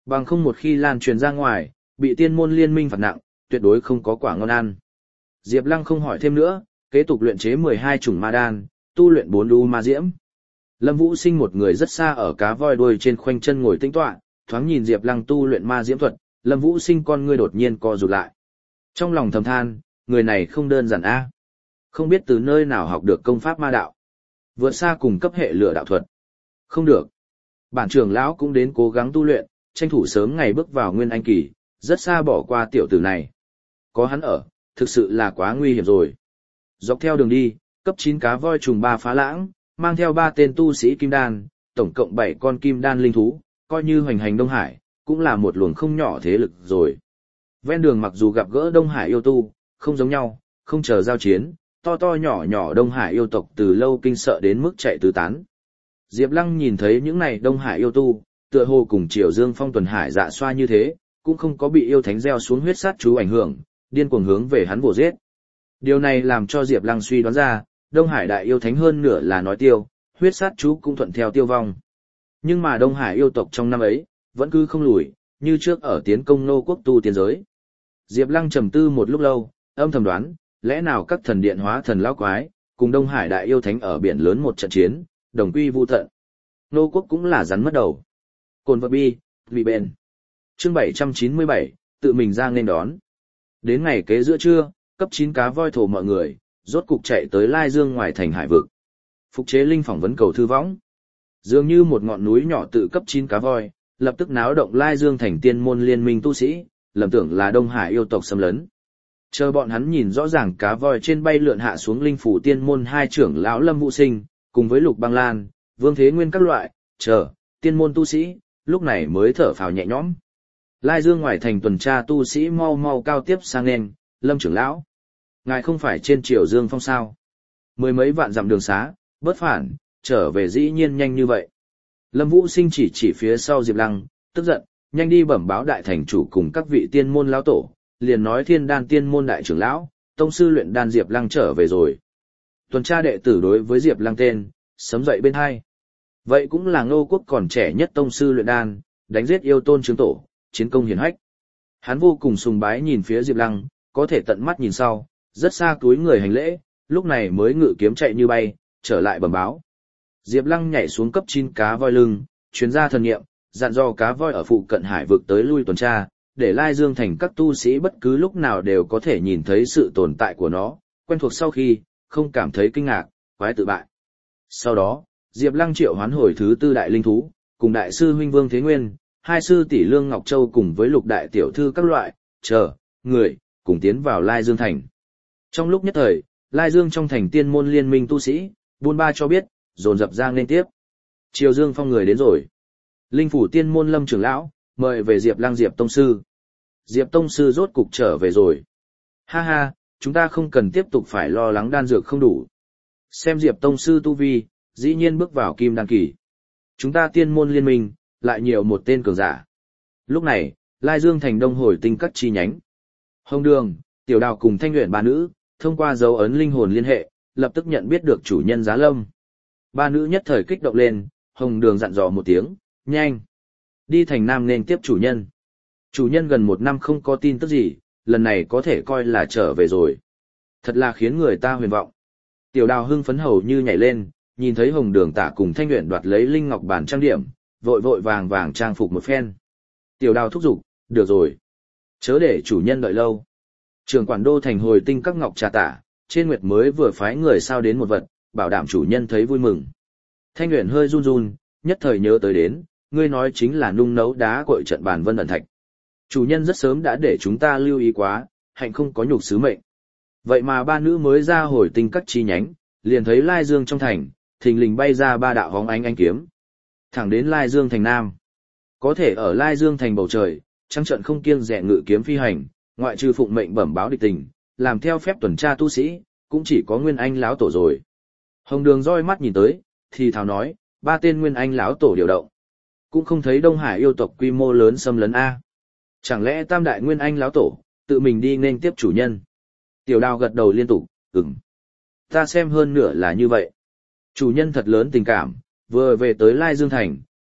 Bằng không một khi lan truyền ra ngoài, bị tiên môn liên minh phạt nặng, tuyệt đối không có quả ngon ăn. Diệp Lăng không hỏi thêm nữa, kế tục luyện chế mười hai chủng ma đan, tu luyện bốn u ma diễm. Lâm Vũ Sinh một người rất xa ở cá voi đuôi trên khoanh chân ngồi tĩnh tọa, thoáng nhìn Diệp Lăng tu luyện ma diễm thuật, Lâm Vũ Sinh con ngươi đột nhiên co rụt lại. Trong lòng thầm than, người này không đơn giản a. Không biết từ nơi nào học được công pháp ma đạo. Vượt xa cùng cấp hệ lửa đạo thuật. Không được. Bản trưởng lão cũng đến cố gắng tu luyện, tranh thủ sớm ngày bước vào nguyên anh kỳ, rất xa bỏ qua tiểu tử này. Có hắn ở, thực sự là quá nguy hiểm rồi. Dọc theo đường đi, cấp chín cá voi trùng ba phá lãng, mang theo ba tên tu sĩ kim đan, tổng cộng bảy con kim đan linh thú, coi như hoành hành Đông Hải, cũng là một luồng không nhỏ thế lực rồi. Ven đường mặc dù gặp gỡ Đông Hải yêu tu, không giống nhau, không chờ giao chiến, to to nhỏ nhỏ Đông Hải yêu tộc từ lâu kinh sợ đến mức chạy tứ tán. Diệp Lăng nhìn thấy những này Đông Hải yêu tu, tựa hồ cùng Triều Dương Phong tuần hải dạ xoa như thế, cũng không có bị yêu thánh gieo xuống huyết sát chú ảnh hưởng, điên cuồng hướng về hắn vồ giết. Điều này làm cho Diệp Lăng suy đoán ra, Đông Hải đại yêu thánh hơn nửa là nói tiêu, huyết sát chú cũng thuận theo tiêu vong. Nhưng mà Đông Hải yêu tộc trong năm ấy, vẫn cứ không lùi, như trước ở tiến công nô quốc tu tiên giới. Diệp Lăng trầm tư một lúc lâu, âm thầm đoán, lẽ nào các thần điện hóa thần lão quái, cùng Đông Hải đại yêu thánh ở biển lớn một trận chiến, đồng quy vu tận. Nô quốc cũng là rắn mất đầu. Cồn vật bi, vì bền. Chương bảy trăm chín mươi bảy, tự mình ra nên đón. Đến ngày kế giữa trưa, cấp chín cá voi thổ mọi người, rốt cục chạy tới Lai Dương ngoài thành hải vực. Phục chế linh phỏng vấn cầu thư võng. Dường như một ngọn núi nhỏ tự cấp chín cá voi, lập tức náo động Lai Dương thành tiên môn liên minh tu sĩ, lầm tưởng là Đông Hải yêu tộc xâm lấn. Chờ bọn hắn nhìn rõ ràng cá voi trên bay lượn hạ xuống linh phủ tiên môn hai trưởng lão Lâm Vũ Sinh, cùng với Lục Băng Lan, Vương Thế Nguyên các loại, chờ, tiên môn tu sĩ, lúc này mới thở phào nhẹ nhõm. Lai Dương ngoài thành tuần tra tu sĩ mau mau cao tiếp sang nên, Lâm trưởng lão. Ngài không phải trên Triều Dương Phong sao? Mười mấy vạn dặm đường xá, bớt phản, trở về dĩ nhiên nhanh như vậy. Lâm Vũ Sinh chỉ chỉ phía sau Diệp Lăng, tức giận, nhanh đi bẩm báo đại thành chủ cùng các vị tiên môn lão tổ, liền nói Thiên Đan tiên môn đại trưởng lão, tông sư luyện đan Diệp Lăng trở về rồi. Tuần tra đệ tử đối với Diệp Lăng tên, sấm dậy bên hai. Vậy cũng là Ngô quốc còn trẻ nhất tông sư luyện đan, đánh giết yêu tôn chứng tổ, chiến công hiển hách. Hắn vô cùng sùng bái nhìn phía Diệp Lăng, có thể tận mắt nhìn sau, rất xa túi người hành lễ, lúc này mới ngự kiếm chạy như bay, trở lại bẩm báo. Diệp Lăng nhảy xuống cấp chín cá voi lưng, truyền ra thần niệm, dặn dò cá voi ở phụ cận hải vực tới lui tuần tra, để Lai Dương thành các tu sĩ bất cứ lúc nào đều có thể nhìn thấy sự tồn tại của nó, quen thuộc sau khi, không cảm thấy kinh ngạc, quái tự bại. Sau đó, Diệp Lăng triệu hoán hồi thứ tư đại linh thú, cùng đại sư huynh Vương Thế Nguyên, hai sư tỷ Lương Ngọc Châu cùng với lục đại tiểu thư các loại, chờ, người, cùng tiến vào Lai Dương thành. Trong lúc nhất thời, Lai Dương trong thành tiên môn liên minh tu sĩ, buôn ba cho biết, dồn dập giang lên tiếp. Triều Dương Phong người đến rồi. Linh phủ tiên môn Lâm trưởng lão, mời về Diệp Lăng Diệp tông sư. Diệp tông sư rốt cục trở về rồi. Ha ha, chúng ta không cần tiếp tục phải lo lắng đan dược không đủ. Xem Diệp tông sư tu vi, dĩ nhiên bước vào kim đan kỳ. Chúng ta tiên môn liên minh, lại nhiều một tên cường giả. Lúc này, Lai Dương thành đông hồi tinh các chi nhánh. Hồng Đường, Tiểu Đào cùng Thanh Uyển ba nữ, thông qua dấu ấn linh hồn liên hệ, lập tức nhận biết được chủ nhân Giá Lâm. Ba nữ nhất thời kích động lên, Hồng Đường dặn dò một tiếng, nhanh. Đi thành Nam nên tiếp chủ nhân. Chủ nhân gần một năm không có tin tức gì, lần này có thể coi là trở về rồi. Thật là khiến người ta huyền vọng. Tiểu Đào hưng phấn hầu như nhảy lên, nhìn thấy Hồng Đường tả cùng Thanh Uyển đoạt lấy linh ngọc bản trang điểm, vội vội vàng vàng trang phục một phen. Tiểu Đào thúc giục, được rồi. Chớ để chủ nhân đợi lâu. Trường quản đô thành hồi tinh các ngọc trà tả, trên nguyệt mới vừa phái người sao đến một vật, bảo đảm chủ nhân thấy vui mừng. Thanh Uyển hơi run run, nhất thời nhớ tới đến, ngươi nói chính là nung nấu đá cội trận bàn vân ẩn thạch. Chủ nhân rất sớm đã để chúng ta lưu ý quá, hạnh không có nhục sứ mệnh. Vậy mà ba nữ mới ra hồi tinh các chi nhánh, liền thấy Lai Dương trong thành, thình lình bay ra ba đạo hóng ánh ánh kiếm. Thẳng đến Lai Dương thành Nam. Có thể ở Lai Dương thành bầu trời, trăng trận không kiêng dè ngự kiếm phi hành, ngoại trừ phụng mệnh bẩm báo địch tình, làm theo phép tuần tra tu sĩ, cũng chỉ có Nguyên Anh lão tổ rồi. Hồng Đường roi mắt nhìn tới, thì thào nói, ba tên Nguyên Anh lão tổ điều động. Cũng không thấy Đông Hải yêu tộc quy mô lớn xâm lấn A. Chẳng lẽ tam đại Nguyên Anh lão tổ, tự mình đi nên tiếp chủ nhân? Tiểu Đào gật đầu liên tục, ừm. Ta xem hơn nửa là như vậy. Chủ nhân thật lớn tình cảm, vừa về tới Lai Dương thành,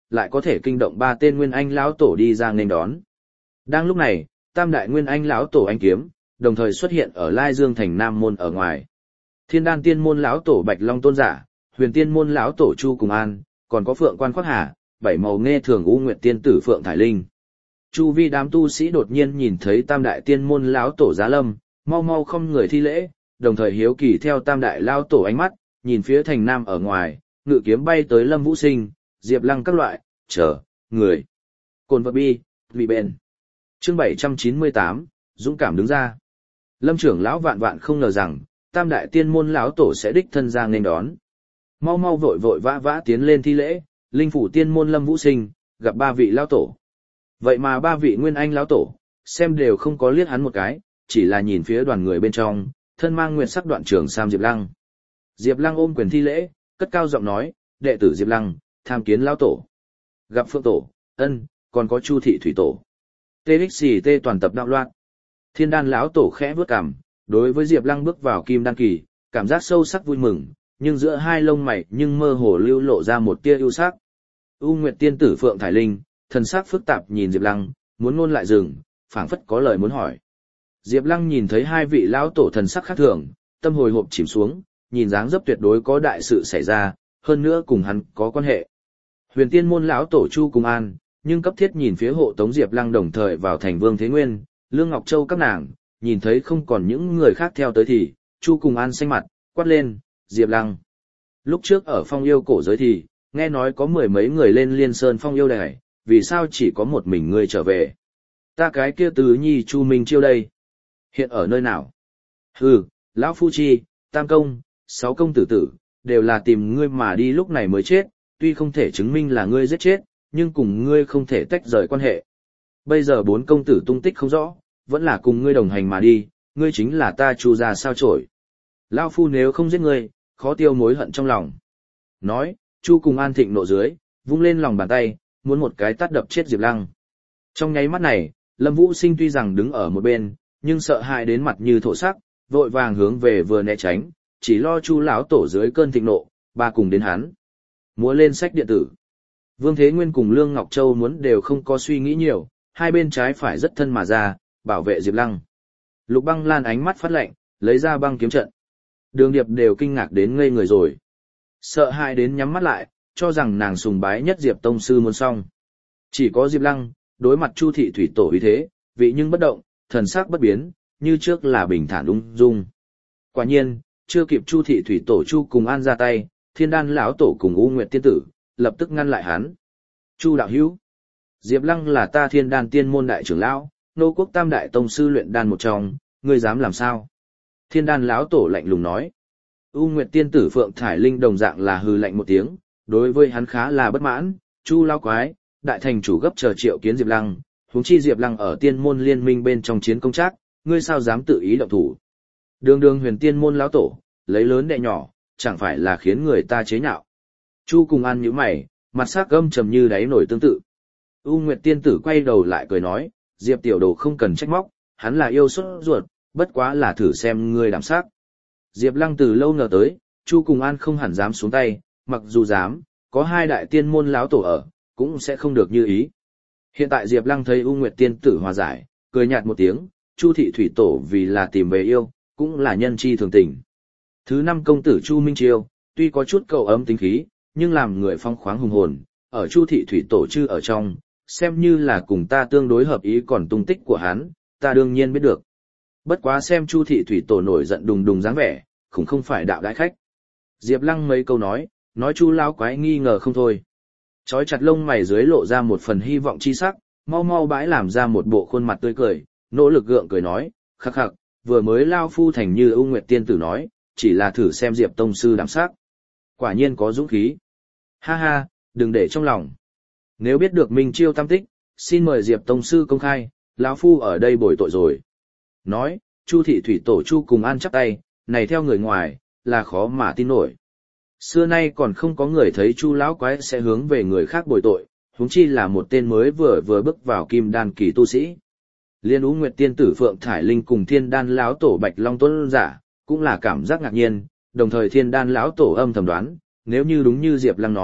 lại có thể kinh động ba tên nguyên anh lão tổ đi ra nghênh đón. Đang lúc này, tam đại nguyên anh lão tổ anh kiếm, đồng thời xuất hiện ở Lai Dương thành Nam môn ở ngoài. Thiên Đan Tiên môn lão tổ Bạch Long Tôn giả, Huyền Tiên môn lão tổ Chu Cùng An, còn có Phượng Quan Khoác Hà, bảy màu nghe thường U Nguyệt tiên tử Phượng Thải Linh. Chu vi đám tu sĩ đột nhiên nhìn thấy tam đại tiên môn lão tổ Giá Lâm, mau mau không người thi lễ, đồng thời hiếu kỳ theo tam đại lão tổ ánh mắt, nhìn phía thành Nam ở ngoài, ngự kiếm bay tới Lâm Vũ Sinh, Diệp Lăng các loại, chờ, người. Cồn vật bi, vị bền. Chương bảy trăm chín mươi tám, dũng cảm đứng ra. Lâm trưởng lão vạn vạn không ngờ rằng, tam đại tiên môn lão tổ sẽ đích thân ra nên đón. Mau mau vội vội vã vã tiến lên thi lễ, linh phủ tiên môn Lâm Vũ Sinh, gặp ba vị lão tổ. Vậy mà ba vị nguyên anh lão tổ, xem đều không có liếc hắn một cái, chỉ là nhìn phía đoàn người bên trong, thân mang nguyệt sắc đoạn trường sam Diệp Lăng. Diệp Lăng ôm quyền thi lễ, cất cao giọng nói, đệ tử Diệp Lăng, tham kiến lão tổ. Gặp Phượng tổ, ân, còn có Chu thị thủy tổ. tê ích xì tê toàn tập đạo loạn. Thiên Đan lão tổ khẽ vướt cằm, đối với Diệp Lăng bước vào kim đan kỳ, cảm giác sâu sắc vui mừng, nhưng giữa hai lông mày nhưng mơ hồ lưu lộ ra một tia ưu sắc. U Nguyệt tiên tử Phượng Thải Linh, thần sắc phức tạp nhìn Diệp Lăng, muốn ngôn lại dừng, phảng phất có lời muốn hỏi. Diệp Lăng nhìn thấy hai vị lão tổ thần sắc khác thường, tâm hồi hộp chìm xuống, nhìn dáng dấp tuyệt đối có đại sự xảy ra, hơn nữa cùng hắn có quan hệ. Huyền Tiên môn lão tổ Chu Cùng An, nhưng cấp thiết nhìn phía hộ tống Diệp Lăng đồng thời vào thành Vương Thế Nguyên, Lương Ngọc Châu các nàng, nhìn thấy không còn những người khác theo tới thì, Chu Cùng An xanh mặt, quát lên, Diệp Lăng. Lúc trước ở Phong Yêu cổ giới thì, nghe nói có mười mấy người lên Liên Sơn Phong Yêu đài, vì sao chỉ có một mình ngươi trở về? Ta cái kia tứ nhi Chu Minh Chiêu đây, hiện ở nơi nào? Hừ, lão phu chi, tam công, sáu công tử tử, đều là tìm ngươi mà đi lúc này mới chết, tuy không thể chứng minh là ngươi giết chết, nhưng cùng ngươi không thể tách rời quan hệ. Bây giờ bốn công tử tung tích không rõ, vẫn là cùng ngươi đồng hành mà đi, ngươi chính là ta Chu gia sao chổi. Lão phu nếu không giết ngươi, khó tiêu mối hận trong lòng. Nói, Chu Cùng An thịnh nộ dưới, vung lên lòng bàn tay, muốn một cái tát đập chết Diệp Lăng. Trong nháy mắt này, Lâm Vũ Sinh tuy rằng đứng ở một bên, nhưng sợ hãi đến mặt như thổ sắc, vội vàng hướng về vừa né tránh, chỉ lo Chu lão tổ dưới cơn thịnh nộ, ba cùng đến hắn. Múa lên sách điện tử. Vương Thế Nguyên cùng Lương Ngọc Châu muốn đều không có suy nghĩ nhiều, hai bên trái phải rất thân mà ra, bảo vệ Diệp Lăng. Lục Băng Lan ánh mắt phát lạnh, lấy ra băng kiếm trận. Đường Điệp đều kinh ngạc đến ngây người rồi. Sợ hãi đến nhắm mắt lại, cho rằng nàng sùng bái nhất Diệp tông sư muốn xong. Chỉ có Diệp Lăng, đối mặt Chu thị thủy tổ uy thế, vị nhưng bất động, thần sắc bất biến, như trước là bình thản ung dung. Quả nhiên, chưa kịp Chu thị thủy tổ Chu Cùng An ra tay, Thiên Đan lão tổ cùng U Nguyệt tiên tử lập tức ngăn lại hắn. Chu đạo hữu, Diệp Lăng là ta Thiên Đan tiên môn đại trưởng lão, nô quốc tam đại tông sư luyện đan một trong, ngươi dám làm sao? Thiên Đan lão tổ lạnh lùng nói. U Nguyệt tiên tử Phượng Thải Linh đồng dạng là hừ lạnh một tiếng, đối với hắn khá là bất mãn. Chu lão quái, đại thành chủ gấp chờ triệu kiến Diệp Lăng, huống chi Diệp Lăng ở tiên môn liên minh bên trong chiến công trác, ngươi sao dám tự ý động thủ? Đường đường huyền tiên môn lão tổ, lấy lớn đè nhỏ, chẳng phải là khiến người ta chế nhạo. Chu Cùng An nhíu mày, mặt sắc gâm trầm như đáy nổi tương tự. U Nguyệt tiên tử quay đầu lại cười nói, Diệp tiểu đồ không cần trách móc, hắn là yêu sốt ruột, bất quá là thử xem ngươi đảm sắc. Diệp Lăng từ lâu ngờ tới, Chu Cùng An không hẳn dám xuống tay, mặc dù dám, có hai đại tiên môn lão tổ ở, cũng sẽ không được như ý. Hiện tại Diệp Lăng thấy U Nguyệt tiên tử hòa giải, cười nhạt một tiếng, Chu thị thủy tổ vì là tìm về yêu, cũng là nhân chi thường tình. Thứ năm công tử Chu Minh Chiêu, tuy có chút cậu ấm tính khí, nhưng làm người phong khoáng hùng hồn, ở Chu thị thủy tổ chư ở trong, xem như là cùng ta tương đối hợp ý, còn tung tích của hắn, ta đương nhiên biết được. Bất quá xem Chu thị thủy tổ nổi giận đùng đùng dáng vẻ, cũng không phải đạo đại khách. Diệp Lăng mấy câu nói, nói Chu lão quái nghi ngờ không thôi. Chói chặt lông mày dưới lộ ra một phần hy vọng chi sắc, mau mau bãi làm ra một bộ khuôn mặt tươi cười, nỗ lực gượng cười nói, khắc khắc, vừa mới lao phu thành như U Nguyệt tiên tử nói, chỉ là thử xem Diệp tông sư đảm sắc. Quả nhiên có dũng khí. Ha ha, đừng để trong lòng. Nếu biết được Minh Chiêu tam tích, xin mời Diệp tông sư công khai, lão phu ở đây bồi tội rồi. Nói, Chu thị thủy tổ Chu Cùng An chắp tay, này theo người ngoài, là khó mà tin nổi. Xưa nay còn không có người thấy Chu lão quái sẽ hướng về người khác bồi tội, huống chi là một tên mới vừa vừa bước vào kim đan kỳ tu sĩ. Liên Ú Nguyệt tiên tử Phượng Thải Linh cùng Thiên Đan lão tổ Bạch Long Tuấn giả, cũng là cảm giác ngạc nhiên, đồng thời Thiên Đan lão tổ âm thầm đoán, nếu như đúng như Diệp Lăng nói,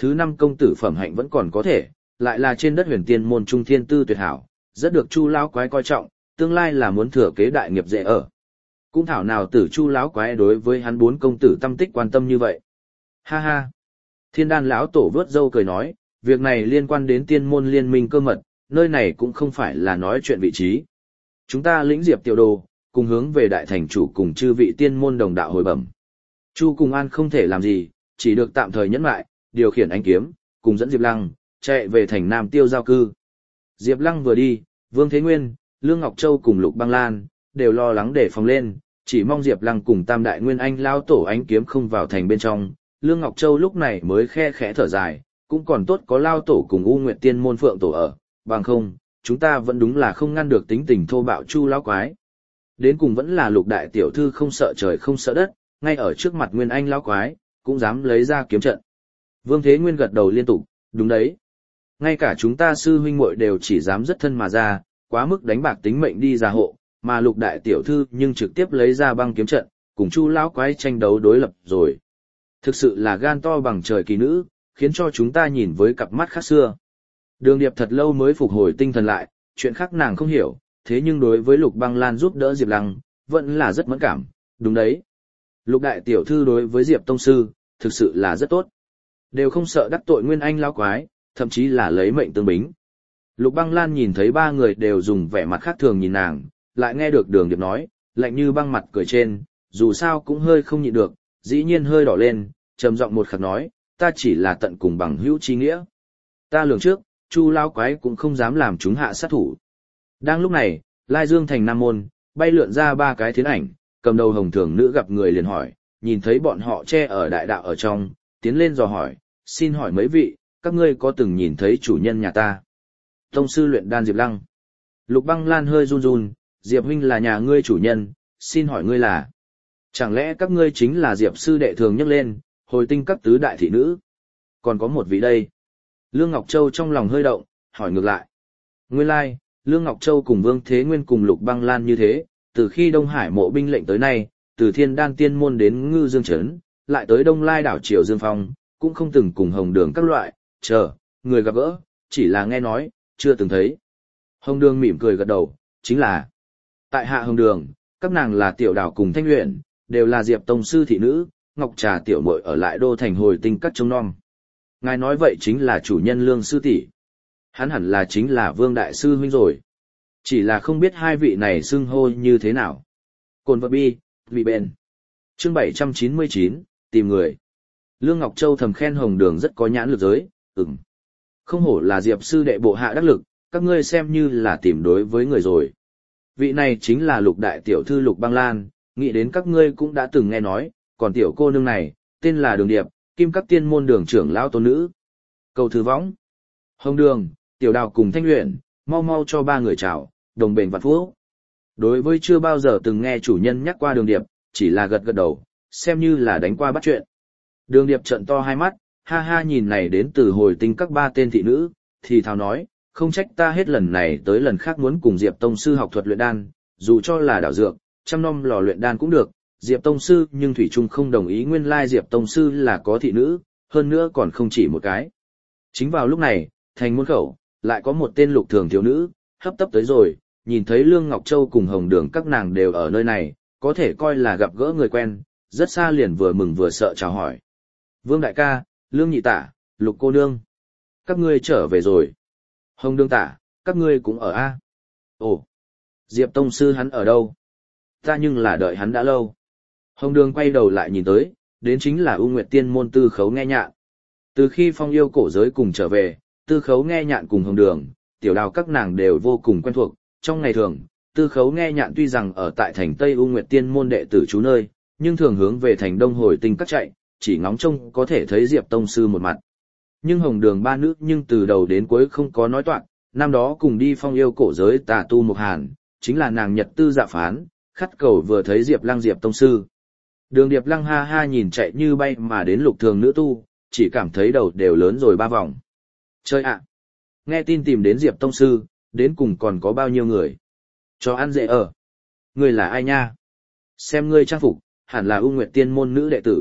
thứ năm công tử phẩm hạnh vẫn còn có thể, lại là trên đất huyền tiên môn trung thiên tư tuyệt hảo, rất được Chu lão quái coi trọng, tương lai là muốn thừa kế đại nghiệp dễ ở. Cũng thảo nào tử Chu lão quái đối với hắn bốn công tử tâm tích quan tâm như vậy. Ha ha. Thiên đan lão tổ vớt râu cười nói, việc này liên quan đến tiên môn liên minh cơ mật, nơi này cũng không phải là nói chuyện vị trí. Chúng ta lĩnh Diệp tiểu đồ, cùng hướng về đại thành chủ cùng chư vị tiên môn đồng đạo hồi bẩm. Chu Cùng An không thể làm gì, chỉ được tạm thời nhẫn lại, điều khiển ánh kiếm, cùng dẫn Diệp Lăng, chạy về thành Nam Tiêu giao cư. Diệp Lăng vừa đi, Vương Thế Nguyên, Lương Ngọc Châu cùng Lục Băng Lan, đều lo lắng để phòng lên, chỉ mong Diệp Lăng cùng Tam Đại Nguyên Anh lao tổ ánh kiếm không vào thành bên trong. Lương Ngọc Châu lúc này mới khe khẽ thở dài, cũng còn tốt có lao tổ cùng U Nguyệt Tiên môn phượng tổ ở, bằng không, chúng ta vẫn đúng là không ngăn được tính tình thô bạo Chu lão quái. Đến cùng vẫn là Lục đại tiểu thư không sợ trời không sợ đất, ngay ở trước mặt Nguyên Anh lão quái, cũng dám lấy ra kiếm trận. Vương Thế Nguyên gật đầu liên tục, đúng đấy. Ngay cả chúng ta sư huynh muội đều chỉ dám rất thân mà ra, quá mức đánh bạc tính mệnh đi ra hộ, mà Lục đại tiểu thư nhưng trực tiếp lấy ra băng kiếm trận, cùng Chu lão quái tranh đấu đối lập rồi. Thực sự là gan to bằng trời kỳ nữ, khiến cho chúng ta nhìn với cặp mắt khác xưa. Đường Điệp thật lâu mới phục hồi tinh thần lại, chuyện khác nàng không hiểu, thế nhưng đối với Lục Băng Lan giúp đỡ Diệp Lăng, vẫn là rất mẫn cảm, đúng đấy. Lục đại tiểu thư đối với Diệp tông sư, thực sự là rất tốt. Đều không sợ đắc tội Nguyên Anh lão quái, thậm chí là lấy mệnh tương bính. Lục Băng Lan nhìn thấy ba người đều dùng vẻ mặt khác thường nhìn nàng, lại nghe được Đường Điệp nói, lạnh như băng mặt cười trên, dù sao cũng hơi không nhịn được, dĩ nhiên hơi đỏ lên, trầm giọng một khắc nói, ta chỉ là tận cùng bằng hữu chi nghĩa. Ta lường trước, Chu lão quái cũng không dám làm chúng hạ sát thủ. Đang lúc này, Lai Dương thành Nam môn, bay lượn ra ba cái thiến ảnh, cầm đầu hồng thường nữ gặp người liền hỏi, nhìn thấy bọn họ che ở đại đạo ở trong, tiến lên dò hỏi, xin hỏi mấy vị, các ngươi có từng nhìn thấy chủ nhân nhà ta? Tông sư luyện đan Diệp Lăng. Lục Băng Lan hơi run run, Diệp huynh là nhà ngươi chủ nhân, xin hỏi ngươi là? Chẳng lẽ các ngươi chính là Diệp sư đệ thường nhắc lên, hồi tinh các tứ đại thị nữ? Còn có một vị đây. Lương Ngọc Châu trong lòng hơi động, hỏi ngược lại. Nguyên lai, like, Lương Ngọc Châu cùng Vương Thế Nguyên cùng Lục Băng Lan như thế, từ khi Đông Hải mộ binh lệnh tới nay, từ Thiên Đan Tiên môn đến Ngư Dương Trấn, lại tới Đông Lai đảo Triều Dương Phong, cũng không từng cùng Hồng Đường các loại, chờ, người gặp gỡ, chỉ là nghe nói, chưa từng thấy. Hồng Đường mỉm cười gật đầu, chính là tại hạ Hồng Đường, các nàng là Tiểu Đảo cùng Thanh Luyện, đều là Diệp tông sư thị nữ, Ngọc Trà tiểu muội ở lại đô thành hồi tinh các trông nom. Ngài nói vậy chính là chủ nhân Lương sư tỷ. Hắn hẳn là chính là Vương đại sư huynh rồi. Chỉ là không biết hai vị này xưng hô như thế nào. Cồn vật bi, vị bền. Chương bảy trăm chín mươi chín, tìm người. Lương Ngọc Châu thầm khen Hồng Đường rất có nhãn lực giới, ừm. Không hổ là Diệp sư đệ bộ hạ đắc lực, các ngươi xem như là tìm đối với người rồi. Vị này chính là Lục đại tiểu thư Lục Băng Lan, nghĩ đến các ngươi cũng đã từng nghe nói, còn tiểu cô nương này, tên là Đường Điệp, Kim Các Tiên môn đường trưởng lão tôn nữ. Cầu thư võng. Hồng Đường, Tiểu Đào cùng Thanh Luyện, mau mau cho ba người chào, đồng bền vạn phúc. Đối với chưa bao giờ từng nghe chủ nhân nhắc qua Đường Điệp, chỉ là gật gật đầu, xem như là đánh qua bắt chuyện. Đường Điệp trợn to hai mắt, ha ha nhìn này đến từ hồi tinh các ba tên thị nữ, thì thào nói, không trách ta hết lần này tới lần khác muốn cùng Diệp tông sư học thuật luyện đan, dù cho là đảo dược, trăm năm lò luyện đan cũng được, Diệp tông sư nhưng thủy chung không đồng ý nguyên lai Diệp tông sư là có thị nữ, hơn nữa còn không chỉ một cái. Chính vào lúc này, thành môn khẩu, lại có một tên lục thường thiếu nữ, hấp tấp tới rồi, nhìn thấy Lương Ngọc Châu cùng Hồng Đường các nàng đều ở nơi này, có thể coi là gặp gỡ người quen, rất xa liền vừa mừng vừa sợ chào hỏi. Vương đại ca, Lương nhị tả, Lục cô nương, các ngươi trở về rồi. Hồng Đường tả, các ngươi cũng ở a? Ồ, Diệp tông sư hắn ở đâu? Ta nhưng là đợi hắn đã lâu. Hồng Đường quay đầu lại nhìn tới, đến chính là U Nguyệt Tiên môn Tư Khấu Nghe Nhạn. Từ khi Phong Yêu cổ giới cùng trở về, Tư Khấu Nghe Nhạn cùng Hồng Đường, Tiểu Đào các nàng đều vô cùng quen thuộc. Trong ngày thường, Tư Khấu Nghe Nhạn tuy rằng ở tại thành Tây U Nguyệt Tiên môn đệ tử trú nơi, nhưng thường hướng về thành Đông hồi tinh các chạy, chỉ ngóng trông có thể thấy Diệp tông sư một mặt. Nhưng Hồng Đường ba nữ nhưng từ đầu đến cuối không có nói toạc, năm đó cùng đi Phong Yêu cổ giới tà tu Mục Hàn, chính là nàng Nhật Tư Dạ Phán, khắt cầu vừa thấy Diệp Lăng Diệp tông sư. Đường Điệp Lăng ha ha nhìn chạy như bay mà đến lục thường nữ tu, chỉ cảm thấy đầu đều lớn rồi ba vòng. Chơi ạ! Nghe tin tìm đến Diệp tông sư, đến cùng còn có bao nhiêu người? Cho ăn dễ ở. Người là ai nha? Xem ngươi trang phục, hẳn là U Nguyệt Tiên môn nữ đệ tử,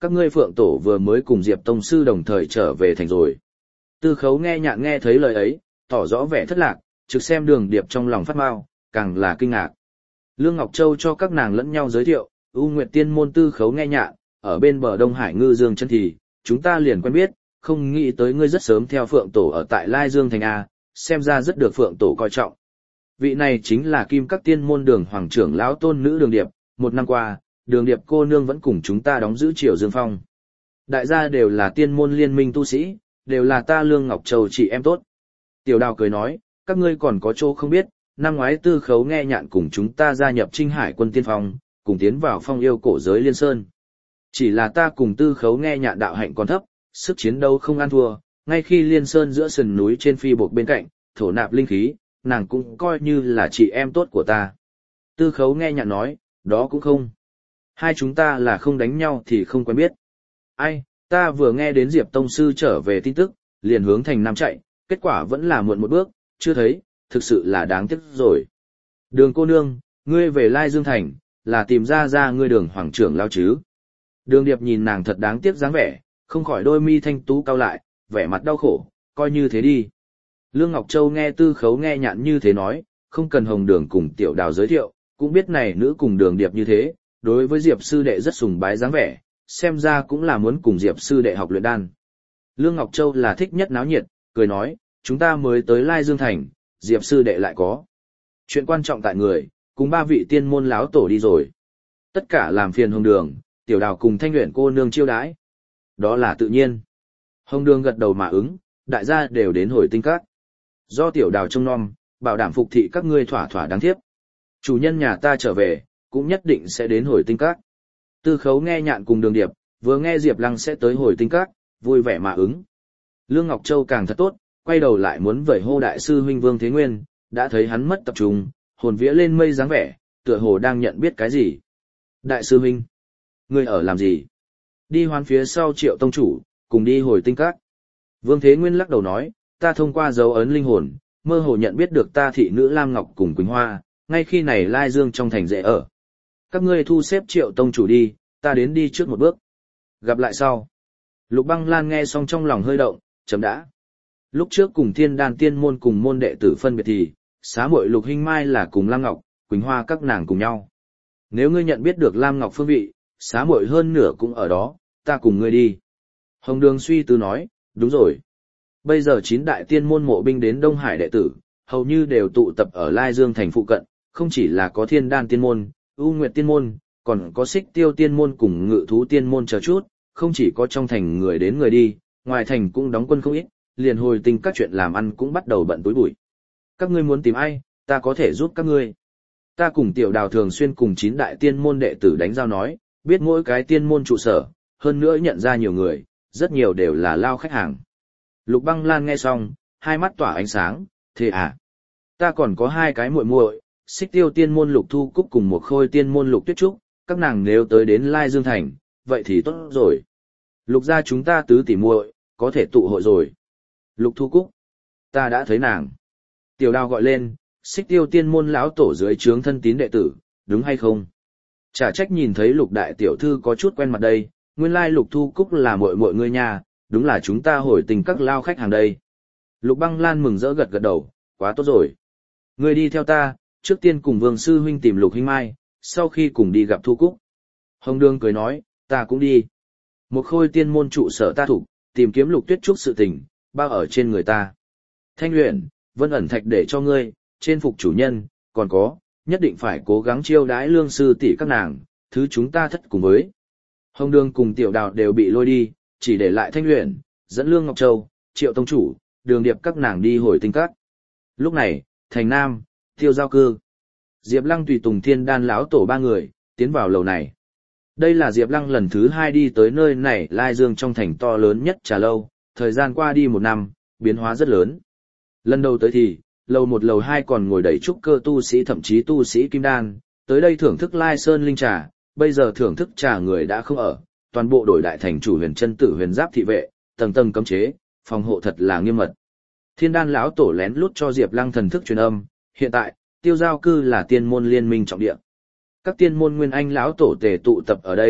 Các ngươi Phượng Tổ vừa mới cùng Diệp Tông Sư đồng thời trở về thành rồi. Tư Khấu nghe nhạn nghe thấy lời ấy, tỏ rõ vẻ thất lạc, trực xem Đường Điệp trong lòng phát mau, càng là kinh ngạc. Lương Ngọc Châu cho các nàng lẫn nhau giới thiệu, U Nguyệt Tiên môn Tư Khấu nghe nhạn, ở bên bờ Đông Hải ngư dương chân thì, chúng ta liền quen biết, không nghĩ tới ngươi rất sớm theo Phượng Tổ ở tại Lai Dương thành A, xem ra rất được Phượng Tổ coi trọng. Vị này chính là Kim Các Tiên môn Đường Hoàng trưởng lão tôn nữ Đường Điệp, một năm qua, Đường Điệp cô nương vẫn cùng chúng ta đóng giữ Triều Dương Phong. Đại gia đều là tiên môn liên minh tu sĩ, đều là ta Lương Ngọc Châu chị em tốt. Tiểu Đào cười nói, các ngươi còn có chỗ không biết, năm ngoái Tư Khấu nghe nhạn cùng chúng ta gia nhập Trinh Hải quân tiên phong, cùng tiến vào phong yêu cổ giới Liên Sơn. Chỉ là ta cùng Tư Khấu nghe nhạn đạo hạnh còn thấp, sức chiến đấu không ăn thua, ngay khi Liên Sơn giữa sườn núi trên phi buộc bên cạnh, thổ nạp linh khí, nàng cũng coi như là chị em tốt của ta. Tư Khấu nghe nhạn nói, đó cũng không. Hai chúng ta là không đánh nhau thì không quen biết. Ai, ta vừa nghe đến Diệp Tông Sư trở về tin tức, liền hướng thành Nam chạy, kết quả vẫn là muộn một bước, chưa thấy, thực sự là đáng tiếc rồi. Đường cô nương, ngươi về Lai Dương Thành, là tìm ra ra ngươi Đường Hoàng trưởng lao chứ. Đường Điệp nhìn nàng thật đáng tiếc dáng vẻ, không khỏi đôi mi thanh tú cau lại, vẻ mặt đau khổ, coi như thế đi. Lương Ngọc Châu nghe Tư Khấu nghe nhạn như thế nói, không cần Hồng Đường cùng Tiểu Đào giới thiệu, cũng biết này nữ cùng Đường Điệp như thế, đối với Diệp sư đệ rất sùng bái dáng vẻ, xem ra cũng là muốn cùng Diệp sư đệ học luyện đan. Lương Ngọc Châu là thích nhất náo nhiệt, cười nói, chúng ta mới tới Lai Dương Thành, Diệp sư đệ lại có chuyện quan trọng tại người, cùng ba vị tiên môn láo tổ đi rồi. Tất cả làm phiền Hồng Đường, Tiểu Đào cùng Thanh Uyển cô nương chiêu đãi. Đó là tự nhiên. Hồng Đường gật đầu mà ứng, đại gia đều đến Hồi Tinh Các. Do Tiểu Đào trông nom, bảo đảm phục thị các ngươi thỏa thỏa đáng thiếp. Chủ nhân nhà ta trở về, cũng nhất định sẽ đến Hồi Tinh Các. Tư Khấu nghe nhạn cùng Đường Điệp, vừa nghe Diệp Lăng sẽ tới Hồi Tinh Các, vui vẻ mà ứng. Lương Ngọc Châu càng thật tốt, quay đầu lại muốn vẩy hô đại sư huynh Vương Thế Nguyên, đã thấy hắn mất tập trung, hồn vía lên mây dáng vẻ, tựa hồ đang nhận biết cái gì. Đại sư huynh, ngươi ở làm gì? Đi hoán phía sau Triệu tông chủ, cùng đi Hồi Tinh Các. Vương Thế Nguyên lắc đầu nói, ta thông qua dấu ấn linh hồn, mơ hồ nhận biết được ta thị nữ Lam Ngọc cùng Quỳnh Hoa, ngay khi này Lai Dương trong thành dễ ở. Các ngươi thu xếp Triệu tông chủ đi, ta đến đi trước một bước. Gặp lại sau. Lục Băng Lan nghe xong trong lòng hơi động, chấm đã. Lúc trước cùng Thiên Đan tiên môn cùng môn đệ tử phân biệt thì, xá muội Lục Hinh Mai là cùng Lam Ngọc, Quỳnh Hoa các nàng cùng nhau. Nếu ngươi nhận biết được Lam Ngọc phương vị, xá muội hơn nửa cũng ở đó, ta cùng ngươi đi. Hồng Đường suy tư nói, đúng rồi. Bây giờ chín đại tiên môn mộ binh đến Đông Hải đệ tử, hầu như đều tụ tập ở Lai Dương thành phụ cận, không chỉ là có Thiên Đan tiên môn, U Nguyệt tiên môn, còn có Xích Tiêu tiên môn cùng Ngự Thú tiên môn chờ chút, không chỉ có trong thành người đến người đi, ngoài thành cũng đóng quân không ít, liền Hồi Tinh các chuyện làm ăn cũng bắt đầu bận túi bụi. Các ngươi muốn tìm ai, ta có thể giúp các ngươi. Ta cùng Tiểu Đào thường xuyên cùng chín đại tiên môn đệ tử đánh giao nói, biết mỗi cái tiên môn trụ sở, hơn nữa nhận ra nhiều người, rất nhiều đều là lao khách hàng. Lục Băng Lan nghe xong, hai mắt tỏa ánh sáng, thế à? Ta còn có hai cái muội muội, Xích Tiêu tiên môn Lục Thu Cúc cùng một Khôi tiên môn Lục Tuyết Trúc, các nàng nếu tới đến Lai Dương thành, vậy thì tốt rồi. Lục gia chúng ta tứ tỷ muội, có thể tụ hội rồi. Lục Thu Cúc, ta đã thấy nàng. Tiểu Đào gọi lên, Xích Tiêu tiên môn lão tổ dưới trướng thân tín đệ tử, đúng hay không? Chả trách nhìn thấy Lục đại tiểu thư có chút quen mặt đây, nguyên lai Lục Thu Cúc là muội muội ngươi nhà, đúng là chúng ta Hồi Tình các lao khách hàng đây. Lục Băng Lan mừng rỡ gật gật đầu, quá tốt rồi. Ngươi đi theo ta, trước tiên cùng Vương sư huynh tìm Lục Hinh Mai, sau khi cùng đi gặp Thu Cúc. Hồng Đường cười nói, ta cũng đi. Một Khôi tiên môn trụ sở ta thủ, tìm kiếm Lục Tuyết Trúc sự tình, bao ở trên người ta. Thanh Uyển, Vân ẩn thạch để cho ngươi, trên phục chủ nhân, còn có, nhất định phải cố gắng chiêu đãi Lương sư tỷ các nàng, thứ chúng ta thất cùng với. Hồng Đường cùng Tiểu Đào đều bị lôi đi, chỉ để lại Thanh Uyển, dẫn Lương Ngọc Châu, Triệu tông chủ, Đường Điệp các nàng đi Hồi Tinh các. Lúc này, thành Nam, Tiêu Giao Cư. Diệp Lăng tùy tùng Thiên Đan lão tổ ba người, tiến vào lầu này. Đây là Diệp Lăng lần thứ hai đi tới nơi này Lai Dương trong thành to lớn nhất trà lâu, thời gian qua đi một năm, biến hóa rất lớn. Lần đầu tới thì, lầu một lầu hai còn ngồi đầy trúc cơ tu sĩ thậm chí tu sĩ kim đan, tới đây thưởng thức Lai Sơn linh trà, bây giờ thưởng thức trà người đã không ở, toàn bộ đổi đại thành chủ huyền chân tử huyền giáp thị vệ, tầng tầng cấm chế, phòng hộ thật là nghiêm mật. Thiên Đan lão tổ lén lút cho Diệp Lăng thần thức truyền âm, hiện tại, Tiêu Giao Cư là tiên môn liên minh trọng địa. Các tiên môn nguyên anh lão tổ tề tụ tập ở đây,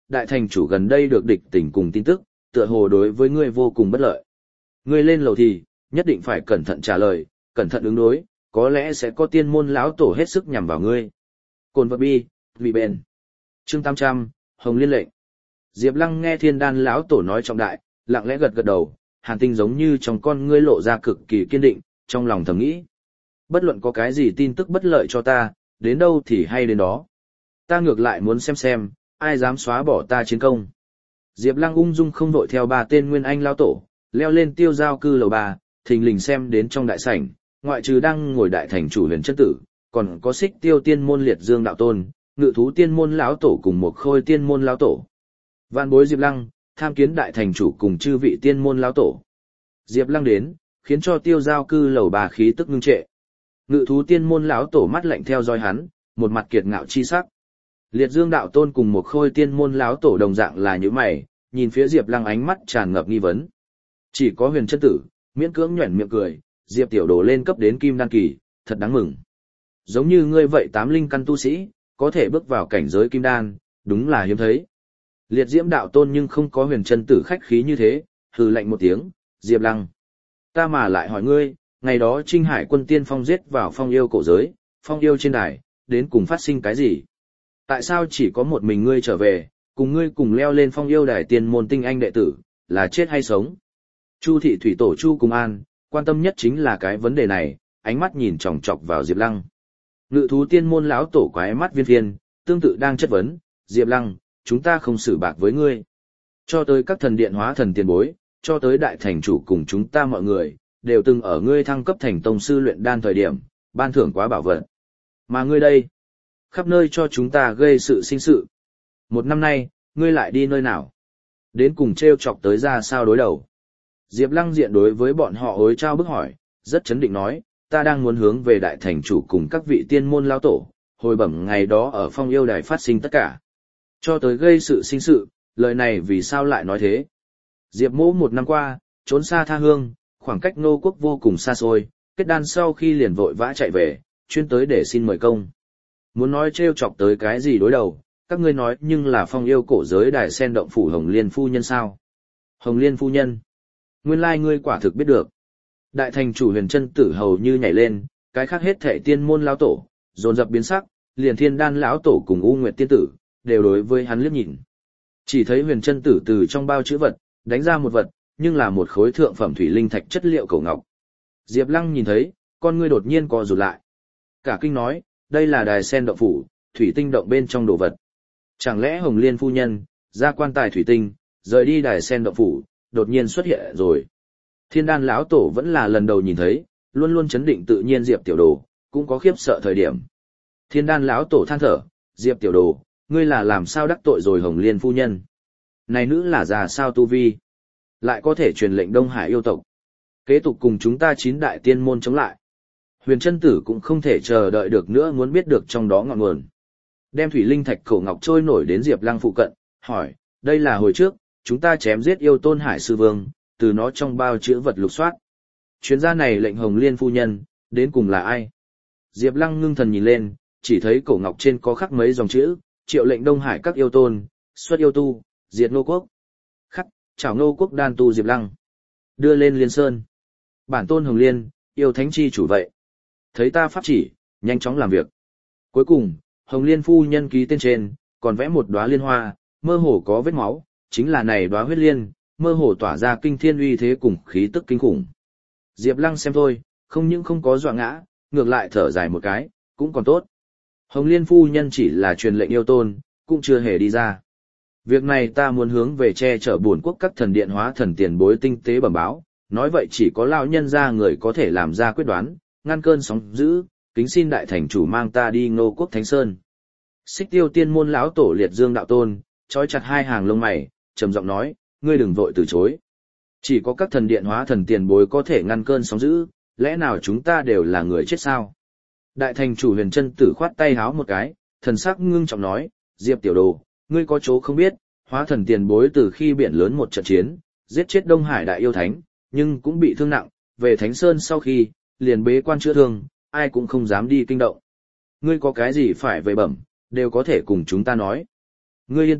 đại thành chủ gần đây được địch tình cùng tin tức, tựa hồ đối với ngươi vô cùng bất lợi. Ngươi lên lầu thì, nhất định phải cẩn thận trả lời, cẩn thận ứng đối, có lẽ sẽ có tiên môn lão tổ hết sức nhằm vào ngươi. Cồn vật bi, vì bền. Chương tám trăm, Hồng Liên lệnh. Diệp Lăng nghe Thiên Đan lão tổ nói trọng đại, lặng lẽ gật gật đầu, Hàn Tinh giống như trong con ngươi lộ ra cực kỳ kiên định, trong lòng thầm nghĩ. Bất luận có cái gì tin tức bất lợi cho ta, đến đâu thì hay đến đó. Ta ngược lại muốn xem xem, ai dám xóa bỏ ta chiến công. Diệp Lăng ung dung không đội theo ba tên Nguyên Anh lão tổ, leo lên tiêu giao cư lầu ba, thình lình xem đến trong đại sảnh, ngoại trừ đang ngồi đại thành chủ Huyền Chân Tử, còn có Xích Tiêu Tiên môn Liệt Dương đạo tôn, Ngự thú Tiên môn lão tổ cùng một Khôi Tiên môn lão tổ. Vạn bối Diệp Lăng, tham kiến đại thành chủ cùng chư vị tiên môn lão tổ. Diệp Lăng đến, khiến cho tiêu giao cư lầu bà khí tức ngưng trệ. Ngự thú tiên môn lão tổ mắt lạnh theo dõi hắn, một mặt kiệt ngạo chi sắc. Liệt Dương đạo tôn cùng một Khôi Tiên môn lão tổ đồng dạng là nhíu mày, nhìn phía Diệp Lăng ánh mắt tràn ngập nghi vấn. Chỉ có Huyền Chân Tử miễn cưỡng nhuyễn miệng cười, Diệp tiểu đồ lên cấp đến kim đan kỳ, thật đáng mừng. Giống như ngươi vậy tám linh căn tu sĩ, có thể bước vào cảnh giới kim đan, đúng là hiếm thấy. Liệt Diễm đạo tôn nhưng không có Huyền Chân Tử khách khí như thế, hừ lạnh một tiếng, Diệp Lăng. Ta mà lại hỏi ngươi, ngày đó Trinh Hải quân tiên phong giết vào phong yêu cổ giới, phong yêu trên đài, đến cùng phát sinh cái gì? Tại sao chỉ có một mình ngươi trở về, cùng ngươi cùng leo lên phong yêu đài tiên môn tinh anh đệ tử, là chết hay sống? Chu thị thủy tổ Chu Cùng An, quan tâm nhất chính là cái vấn đề này, ánh mắt nhìn chòng chọc vào Diệp Lăng. Ngự thú tiên môn lão tổ quái mắt viên viên, tương tự đang chất vấn, Diệp Lăng, chúng ta không xử bạc với ngươi. Cho tới các thần điện hóa thần tiền bối, cho tới đại thành chủ cùng chúng ta mọi người, đều từng ở ngươi thăng cấp thành tông sư luyện đan thời điểm, ban thưởng quá bảo vật. Mà ngươi đây, khắp nơi cho chúng ta gây sự sinh sự. Một năm nay, ngươi lại đi nơi nào? Đến cùng trêu chọc tới ra sao đối đầu? Diệp Lăng diện đối với bọn họ hối trao bức hỏi, rất chấn định nói, ta đang muốn hướng về đại thành chủ cùng các vị tiên môn lao tổ, hồi bẩm ngày đó ở phong yêu đài phát sinh tất cả. Cho tới gây sự sinh sự, lời này vì sao lại nói thế? Diệp Mỗ một năm qua, trốn xa tha hương, khoảng cách Ngô quốc vô cùng xa xôi, kết đan sau khi liền vội vã chạy về, chuyên tới để xin mời công. Muốn nói trêu chọc tới cái gì đối đầu, các ngươi nói nhưng là phong yêu cổ giới đài sen động phủ Hồng Liên phu nhân sao? Hồng Liên phu nhân. Nguyên lai ngươi quả thực biết được. Đại thành chủ Huyền Chân Tử hầu như nhảy lên, cái khác hết thảy tiên môn lão tổ, dồn dập biến sắc, liền Thiên Đan lão tổ cùng U Nguyệt tiên tử, đều đối với hắn liếc nhìn. Chỉ thấy Huyền Chân Tử từ trong bao chữ vật, đánh ra một vật, nhưng là một khối thượng phẩm thủy linh thạch chất liệu cổ ngọc. Diệp Lăng nhìn thấy, con ngươi đột nhiên co rụt lại. Cả kinh nói, đây là đài sen động phủ, thủy tinh động bên trong đồ vật. Chẳng lẽ Hồng Liên phu nhân, ra quan tài thủy tinh, rời đi đài sen động phủ, đột nhiên xuất hiện rồi. Thiên Đan lão tổ vẫn là lần đầu nhìn thấy, luôn luôn chấn định tự nhiên Diệp tiểu đồ, cũng có khiếp sợ thời điểm. Thiên Đan lão tổ than thở, Diệp tiểu đồ, ngươi là làm sao đắc tội rồi Hồng Liên phu nhân? Này nữ là già sao tu vi? Lại có thể truyền lệnh Đông Hải yêu tộc. Kế tục cùng chúng ta chín đại tiên môn chống lại. Huyền Chân Tử cũng không thể chờ đợi được nữa muốn biết được trong đó ngọn nguồn. Đem thủy linh thạch cổ ngọc trôi nổi đến Diệp Lăng phụ cận, hỏi, đây là hồi trước, chúng ta chém giết yêu tôn Hải Sư Vương, từ nó trong bao chữ vật lục soát. Chuyến gia này lệnh Hồng Liên phu nhân, đến cùng là ai? Diệp Lăng ngưng thần nhìn lên, chỉ thấy cổ ngọc trên có khắc mấy dòng chữ, triệu lệnh Đông Hải các yêu tôn, xuất yêu tu, diệt Ngô quốc. Khắc, chào Ngô quốc đan tu Diệp Lăng. Đưa lên Liên Sơn. Bản tôn Hồng Liên, yêu thánh chi chủ vậy. Thấy ta pháp chỉ, nhanh chóng làm việc. Cuối cùng, Hồng Liên phu nhân ký tên trên, còn vẽ một đóa liên hoa, mơ hồ có vết máu, chính là này đóa huyết liên, mơ hồ tỏa ra kinh thiên uy thế cùng khí tức kinh khủng. Diệp Lăng xem thôi, không những không có dọa ngã, ngược lại thở dài một cái, cũng còn tốt. Hồng Liên phu nhân chỉ là truyền lệnh yêu tôn, cũng chưa hề đi ra. Việc này ta muốn hướng về che chở bổn quốc các thần điện hóa thần tiền bối tinh tế bẩm báo, nói vậy chỉ có lão nhân gia người có thể làm ra quyết đoán, ngăn cơn sóng dữ, kính xin đại thành chủ mang ta đi Ngô quốc Thánh Sơn. Xích Tiêu tiên môn lão tổ Liệt Dương đạo tôn, trói chặt hai hàng lông mày, trầm giọng nói, ngươi đừng vội từ chối. Chỉ có các thần điện hóa thần tiền bối có thể ngăn cơn sóng dữ, lẽ nào chúng ta đều là người chết sao? Đại thành chủ Huyền Chân Tử khoát tay háo một cái, thần sắc ngưng trọng nói, Diệp tiểu đồ, ngươi có chỗ không biết, hóa thần tiền bối từ khi biển lớn một trận chiến, giết chết Đông Hải đại yêu thánh, nhưng cũng bị thương nặng, về Thánh Sơn sau khi, liền bế quan chữa thương, ai cũng không dám đi kinh động. Ngươi có cái gì phải về bẩm, đều có thể cùng chúng ta nói. Ngươi yên tâm,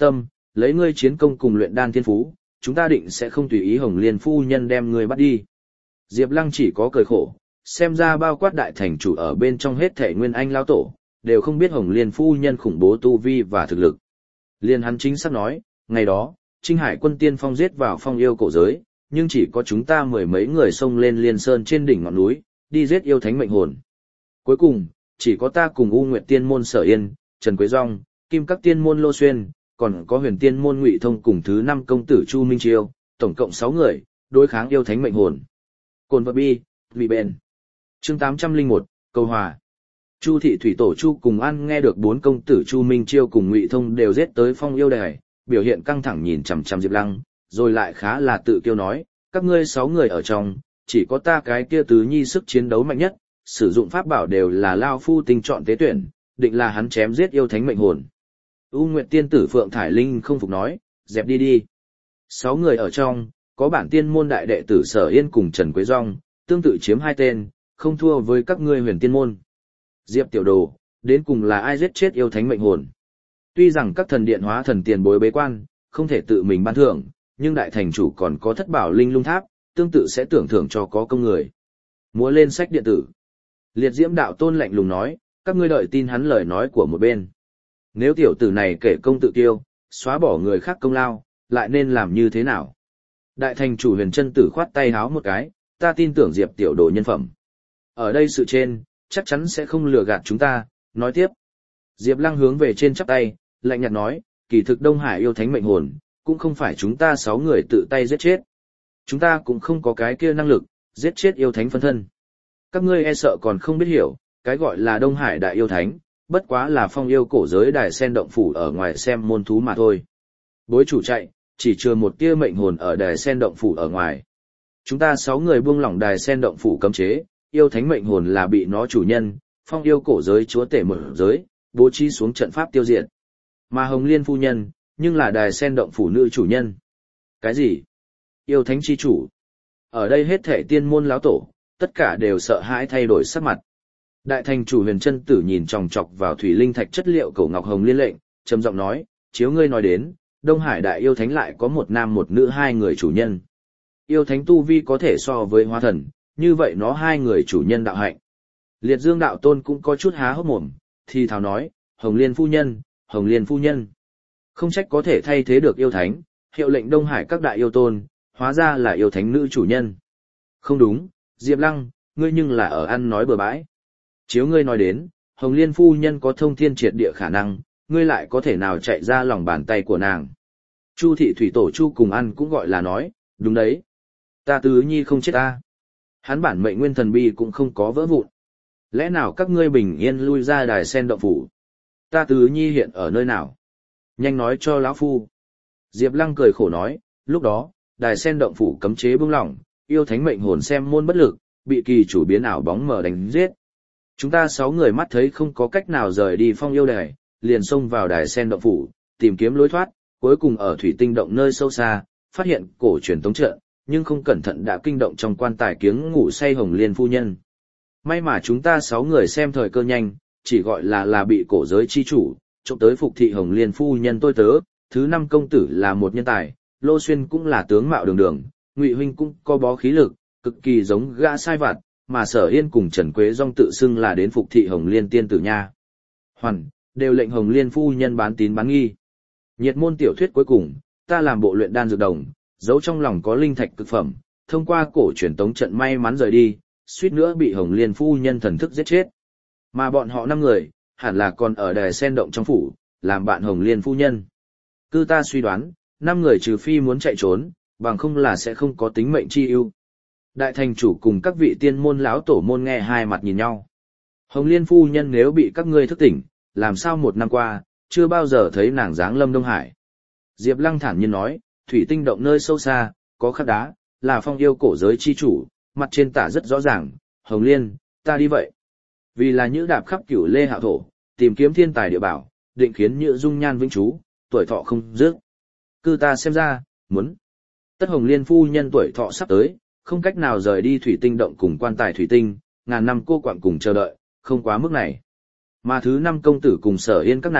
lấy ngươi chiến công cùng luyện đan thiên phú, chúng ta định sẽ không tùy ý Hồng Liên phu nhân đem ngươi bắt đi. Diệp Lăng chỉ có cười khổ, xem ra bao quát đại thành chủ ở bên trong hết thể nguyên anh lao tổ, đều không biết Hồng Liên phu nhân khủng bố tu vi và thực lực. Liên hắn chính xác nói, ngày đó, Trinh Hải quân tiên phong giết vào phong yêu cổ giới, nhưng chỉ có chúng ta mười mấy người xông lên Liên Sơn trên đỉnh ngọn núi, đi giết yêu thánh mệnh hồn. Cuối cùng, chỉ có ta cùng U Nguyệt tiên môn Sở Yên, Trần Quế Dung, Kim Các tiên môn Lô Xuyên, còn có Huyền tiên môn Ngụy Thông cùng thứ năm công tử Chu Minh Chiêu, tổng cộng sáu người, đối kháng yêu thánh mệnh hồn. Cồn vật bi, vì bền. Chương tám trăm lẻ một, Cầu Hòa. Chu thị thủy tổ Chu cùng An nghe được bốn công tử Chu Minh Chiêu cùng Ngụy Thông đều giết tới phong yêu đài, biểu hiện căng thẳng nhìn chằm chằm Diệp Lăng, rồi lại khá là tự kiêu nói, các ngươi sáu người ở trong, chỉ có ta cái kia tứ nhi sức chiến đấu mạnh nhất, sử dụng pháp bảo đều là lao phu tinh chọn tế tuyển, định là hắn chém giết yêu thánh mệnh hồn. U Nguyệt tiên tử Phượng Thải Linh không phục nói, dẹp đi đi. Sáu người ở trong, có bản tiên môn đại đệ tử Sở Yên cùng Trần Quế Dung, tương tự chiếm hai tên, không thua với các ngươi Huyền tiên môn. Diệp tiểu đồ, đến cùng là ai giết chết yêu thánh mệnh hồn? Tuy rằng các thần điện hóa thần tiền bối bế quan, không thể tự mình ban thưởng, nhưng đại thành chủ còn có thất bảo linh lung tháp, tương tự sẽ tưởng thưởng cho có công người. Múa lên sách điện tử. Liệt Diễm đạo tôn lạnh lùng nói, các ngươi đợi tin hắn lời nói của một bên. Nếu tiểu tử này kể công tự tiêu, xóa bỏ người khác công lao, lại nên làm như thế nào? Đại thành chủ Huyền Chân Tử khoát tay háo một cái, ta tin tưởng Diệp tiểu đồ nhân phẩm. Ở đây sự trên, chắc chắn sẽ không lừa gạt chúng ta, nói tiếp. Diệp Lăng hướng về trên chắp tay, lạnh nhạt nói, kỳ thực Đông Hải yêu thánh mệnh hồn, cũng không phải chúng ta sáu người tự tay giết chết. Chúng ta cũng không có cái kia năng lực, giết chết yêu thánh phân thân. Các ngươi e sợ còn không biết hiểu, cái gọi là Đông Hải đại yêu thánh, bất quá là phong yêu cổ giới đài sen động phủ ở ngoài xem môn thú mà thôi. Bối chủ chạy, chỉ chừa một tia mệnh hồn ở đài sen động phủ ở ngoài. Chúng ta sáu người buông lỏng đài sen động phủ cấm chế, yêu thánh mệnh hồn là bị nó chủ nhân, phong yêu cổ giới chúa tể mở giới, bố trí xuống trận pháp tiêu diệt. Mà Hồng Liên phu nhân, nhưng là đài sen động phủ nữ chủ nhân. Cái gì? Yêu thánh chi chủ? Ở đây hết thể tiên môn láo tổ, tất cả đều sợ hãi thay đổi sắc mặt. Đại thành chủ Huyền Chân Tử nhìn chòng chọc vào thủy linh thạch chất liệu cổ ngọc hồng liên lệnh, trầm giọng nói, chiếu ngươi nói đến, Đông Hải đại yêu thánh lại có một nam một nữ hai người chủ nhân. Yêu thánh tu vi có thể so với hóa thần, như vậy nó hai người chủ nhân đạo hạnh. Liệt Dương đạo tôn cũng có chút há hốc mồm, thì thào nói, Hồng Liên phu nhân, Hồng Liên phu nhân. Không trách có thể thay thế được yêu thánh, hiệu lệnh Đông Hải các đại yêu tôn, hóa ra là yêu thánh nữ chủ nhân. Không đúng, Diệp Lăng, ngươi nhưng là ở ăn nói bừa bãi. Chiếu ngươi nói đến, Hồng Liên phu nhân có thông thiên triệt địa khả năng, ngươi lại có thể nào chạy ra lòng bàn tay của nàng. Chu thị thủy tổ Chu cùng ăn cũng gọi là nói, đúng đấy. Ta tứ nhi không chết ta. Hắn bản mệnh nguyên thần bi cũng không có vỡ vụn. Lẽ nào các ngươi bình yên lui ra đài sen động phủ? Ta tứ nhi hiện ở nơi nào? Nhanh nói cho lão phu. Diệp Lăng cười khổ nói, lúc đó, đài sen động phủ cấm chế buông lỏng, yêu thánh mệnh hồn xem môn bất lực, bị kỳ chủ biến ảo bóng mờ đánh giết. Chúng ta sáu người mắt thấy không có cách nào rời đi phong yêu đài, liền xông vào đài sen động phủ, tìm kiếm lối thoát, cuối cùng ở thủy tinh động nơi sâu xa, phát hiện cổ truyền tống trận, nhưng không cẩn thận đã kinh động trong quan tài kiếng ngủ say Hồng Liên phu nhân. May mà chúng ta sáu người xem thời cơ nhanh, chỉ gọi là là bị cổ giới chi chủ, trộm tới phục thị Hồng Liên phu nhân tôi tớ, thứ năm công tử là một nhân tài, Lô Xuyên cũng là tướng mạo đường đường, Ngụy huynh cũng có bó khí lực, cực kỳ giống gã sai vặt, mà Sở Yên cùng Trần Quế Dung tự xưng là đến phục thị Hồng Liên tiên tử nha. Hoàn, đều lệnh Hồng Liên phu nhân bán tín bán nghi. Nhiệt môn tiểu thuyết cuối cùng, ta làm bộ luyện đan dược đồng, giấu trong lòng có linh thạch cực phẩm, thông qua cổ truyền tống trận may mắn rời đi, suýt nữa bị Hồng Liên phu nhân thần thức giết chết. Mà bọn họ năm người, hẳn là còn ở đài sen động trong phủ, làm bạn Hồng Liên phu nhân. Cứ ta suy đoán, năm người trừ phi muốn chạy trốn, bằng không là sẽ không có tính mệnh chi ưu. Đại thành chủ cùng các vị tiên môn lão tổ môn nghe hai mặt nhìn nhau. Hồng Liên phu nhân nếu bị các ngươi thức tỉnh, làm sao một năm qua, chưa bao giờ thấy nàng dáng lâm Đông Hải. Diệp Lăng thản nhiên nói, thủy tinh động nơi sâu xa, có khắc đá, là phong yêu cổ giới chi chủ, mặt trên tả rất rõ ràng, Hồng Liên, ta đi vậy. Vì là nhữ đạp khắp cửu lê hạo thổ, tìm kiếm thiên tài địa bảo, định khiến nhữ dung nhan vĩnh trú, tuổi thọ không dứt. Cư ta xem ra, muốn. Tất Hồng Liên phu nhân tuổi thọ sắp tới, không cách nào rời đi thủy tinh động cùng quan tài thủy tinh, ngàn năm cô quạng cùng chờ đợi, không quá mức này. Mà thứ năm công tử cùng Sở Yên các nàng,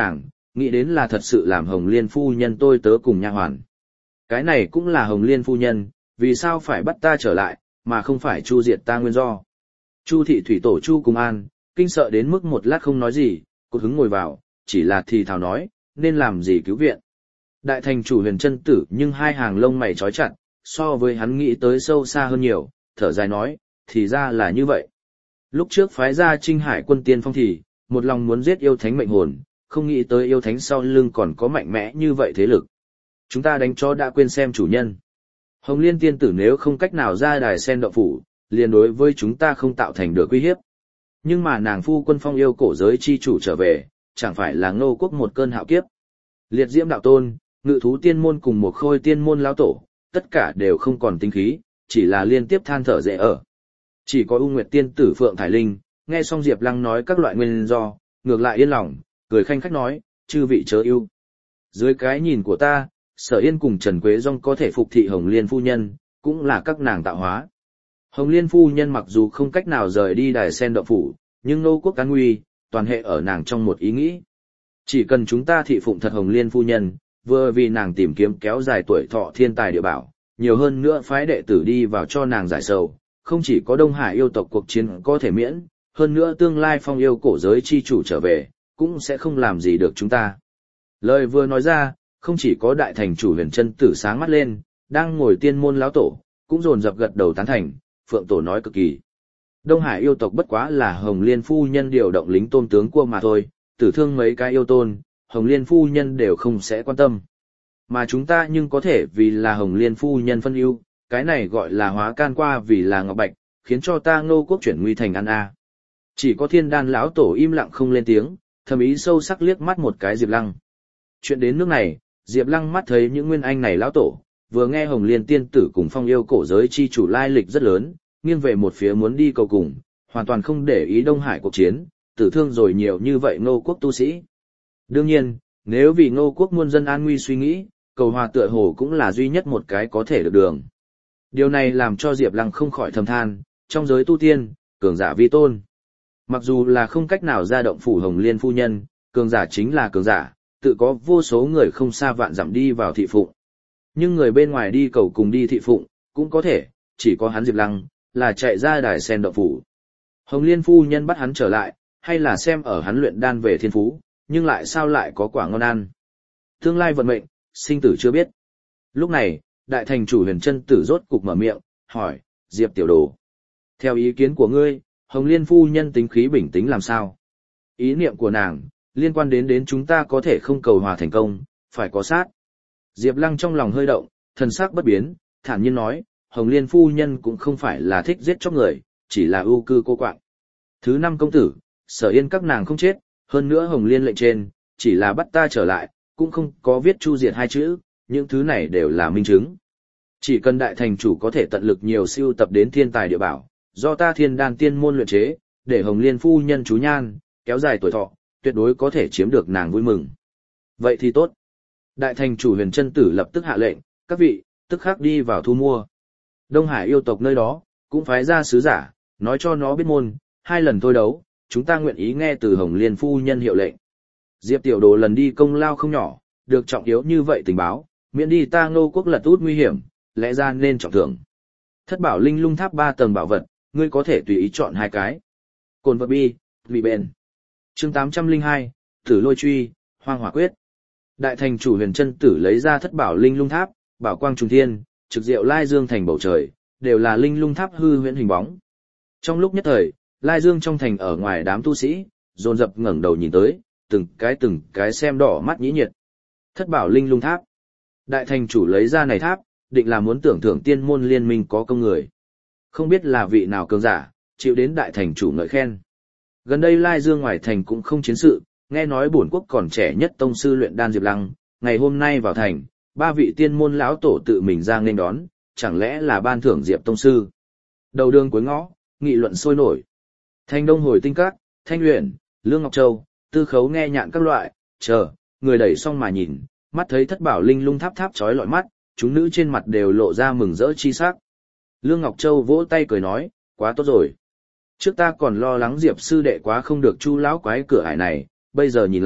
nghĩ đến là thật sự làm Hồng Liên phu nhân tôi tớ cùng nha hoàn. Cái này cũng là Hồng Liên phu nhân, vì sao phải bắt ta trở lại, mà không phải chu diệt ta nguyên do. Chu thị thủy tổ Chu Cùng An, kinh sợ đến mức một lát không nói gì, cột hứng ngồi vào, chỉ là thì thào nói, nên làm gì cứu viện. Đại thành chủ Huyền Trân Tử nhưng hai hàng lông mày trói chặt, so với hắn nghĩ tới sâu xa hơn nhiều, thở dài nói, thì ra là như vậy. Lúc trước phái ra Trinh Hải quân tiên phong thì, một lòng muốn giết yêu thánh mệnh hồn, không nghĩ tới yêu thánh sau lưng còn có mạnh mẽ như vậy thế lực. Chúng ta đánh chó đã quên xem chủ nhân. Hồng Liên tiên tử nếu không cách nào ra đài sen động phủ, liền đối với chúng ta không tạo thành được uy hiếp. Nhưng mà nàng phu quân phong yêu cổ giới chi chủ trở về, chẳng phải là Ngô quốc một cơn hạo kiếp. Liệt diễm đạo tôn, ngự thú tiên môn cùng một khôi tiên môn lão tổ, tất cả đều không còn tinh khí, chỉ là liên tiếp than thở dễ ở. Chỉ có U Nguyệt tiên tử Phượng Thải Linh, nghe xong Diệp Lăng nói các loại nguyên do, ngược lại yên lòng, cười khanh khách nói, chư vị chớ ưu. Dưới cái nhìn của ta, Sở Yên cùng Trần Quế Dung có thể phục thị Hồng Liên phu nhân, cũng là các nàng tạo hóa. Hồng Liên phu nhân mặc dù không cách nào rời đi đài sen động phủ, nhưng Ngô quốc an nguy, toàn hệ ở nàng trong một ý nghĩ. Chỉ cần chúng ta thị phụng thật Hồng Liên phu nhân, vừa vì nàng tìm kiếm kéo dài tuổi thọ thiên tài địa bảo, nhiều hơn nữa phái đệ tử đi vào cho nàng giải sầu, không chỉ có Đông Hải yêu tộc cuộc chiến có thể miễn, hơn nữa tương lai phong yêu cổ giới chi chủ trở về, cũng sẽ không làm gì được chúng ta. Lời vừa nói ra, không chỉ có đại thành chủ Huyền Trân Tử sáng mắt lên, đang ngồi tiên môn lão tổ, cũng dồn dập gật đầu tán thành, Phượng tổ nói cực kỳ. Đông Hải yêu tộc bất quá là Hồng Liên phu nhân điều động lính tôn tướng cua mà thôi, tử thương mấy cái yêu tôn, Hồng Liên phu nhân đều không sẽ quan tâm. Mà chúng ta nhưng có thể vì là Hồng Liên phu nhân phân ưu, cái này gọi là hóa can qua vì là ngọc bạch, khiến cho ta Ngô quốc chuyển nguy thành ăn a. Chỉ có Thiên Đan lão tổ im lặng không lên tiếng, thầm ý sâu sắc liếc mắt một cái Diệp Lăng. Chuyện đến nước này, Diệp Lăng mắt thấy những nguyên anh này lão tổ, vừa nghe Hồng Liên tiên tử cùng phong yêu cổ giới chi chủ lai lịch rất lớn, nghiêng về một phía muốn đi cầu cùng, hoàn toàn không để ý Đông Hải cuộc chiến, tử thương rồi nhiều như vậy Ngô quốc tu sĩ. Đương nhiên, nếu vì Ngô quốc muôn dân an nguy suy nghĩ, cầu hòa tựa hồ cũng là duy nhất một cái có thể được đường. Điều này làm cho Diệp Lăng không khỏi thầm than, trong giới tu tiên, cường giả vi tôn. Mặc dù là không cách nào ra động phủ Hồng Liên phu nhân, cường giả chính là cường giả, tự có vô số người không xa vạn dặm đi vào thị phụng. Nhưng người bên ngoài đi cầu cùng đi thị phụng, cũng có thể, chỉ có hắn Diệp Lăng, là chạy ra đài sen động phủ. Hồng Liên phu nhân bắt hắn trở lại, hay là xem ở hắn luyện đan về thiên phú, nhưng lại sao lại có quả ngon ăn. Tương lai vận mệnh, sinh tử chưa biết. Lúc này, đại thành chủ Huyền Trân Tử rốt cục mở miệng, hỏi, Diệp tiểu đồ. Theo ý kiến của ngươi, Hồng Liên phu nhân tính khí bình tĩnh làm sao? Ý niệm của nàng, liên quan đến đến chúng ta có thể không cầu hòa thành công, phải có sát. Diệp Lăng trong lòng hơi động, thần sắc bất biến, thản nhiên nói, Hồng Liên phu nhân cũng không phải là thích giết chóc người, chỉ là ưu cư cô quạng. Thứ năm công tử, Sở Yên các nàng không chết, hơn nữa Hồng Liên lệnh trên, chỉ là bắt ta trở lại, cũng không có viết chu diệt hai chữ, những thứ này đều là minh chứng. Chỉ cần đại thành chủ có thể tận lực nhiều siêu tập đến thiên tài địa bảo, do ta Thiên Đan tiên môn luyện chế, để Hồng Liên phu nhân chú nhan, kéo dài tuổi thọ, tuyệt đối có thể chiếm được nàng vui mừng. Vậy thì tốt. Đại thành chủ Huyền Trân Tử lập tức hạ lệnh, các vị, tức khắc đi vào thu mua. Đông Hải yêu tộc nơi đó, cũng phái ra sứ giả, nói cho nó biết môn, hai lần thôi đấu, chúng ta nguyện ý nghe từ Hồng Liên phu nhân hiệu lệnh. Diệp tiểu đồ lần đi công lao không nhỏ, được trọng yếu như vậy tình báo, miễn đi ta Ngô quốc lật út nguy hiểm, lẽ ra nên trọng thưởng. Thất bảo linh lung tháp ba tầng bảo vật, ngươi có thể tùy ý chọn hai cái. Cồn vật bi, vị bền. Chương tám trăm lẻ hai, Tử Lôi Truy, Hoang Hỏa Quyết. Đại thành chủ Huyền Trân Tử lấy ra thất bảo linh lung tháp, bảo quang trùng thiên, trực diệu lai dương thành bầu trời, đều là linh lung tháp hư huyễn hình bóng. Trong lúc nhất thời, lai dương trong thành ở ngoài đám tu sĩ, dồn dập ngẩng đầu nhìn tới, từng cái từng cái xem đỏ mắt nhĩ nhiệt. Thất bảo linh lung tháp. Đại thành chủ lấy ra này tháp, định là muốn tưởng thưởng tiên môn liên minh có công người. Không biết là vị nào cường giả, chịu đến đại thành chủ ngợi khen. Gần đây lai dương ngoài thành cũng không chiến sự, nghe nói bổn quốc còn trẻ nhất tông sư luyện đan Diệp Lăng, ngày hôm nay vào thành, ba vị tiên môn lão tổ tự mình ra nghênh đón, chẳng lẽ là ban thưởng Diệp tông sư. Đầu đường cuối ngõ, nghị luận sôi nổi. Thanh Đông Hồi Tinh Các, Thanh Uyển, Lương Ngọc Châu, Tư Khấu nghe nhạn các loại, chờ, người đẩy xong mà nhìn, mắt thấy thất bảo linh lung tháp tháp chói lọi mắt, chúng nữ trên mặt đều lộ ra mừng rỡ chi sắc. Lương Ngọc Châu vỗ tay cười nói, quá tốt rồi. Trước ta còn lo lắng Diệp sư đệ quá không được chu lão quái cửa ải này, bây giờ nhìn lại,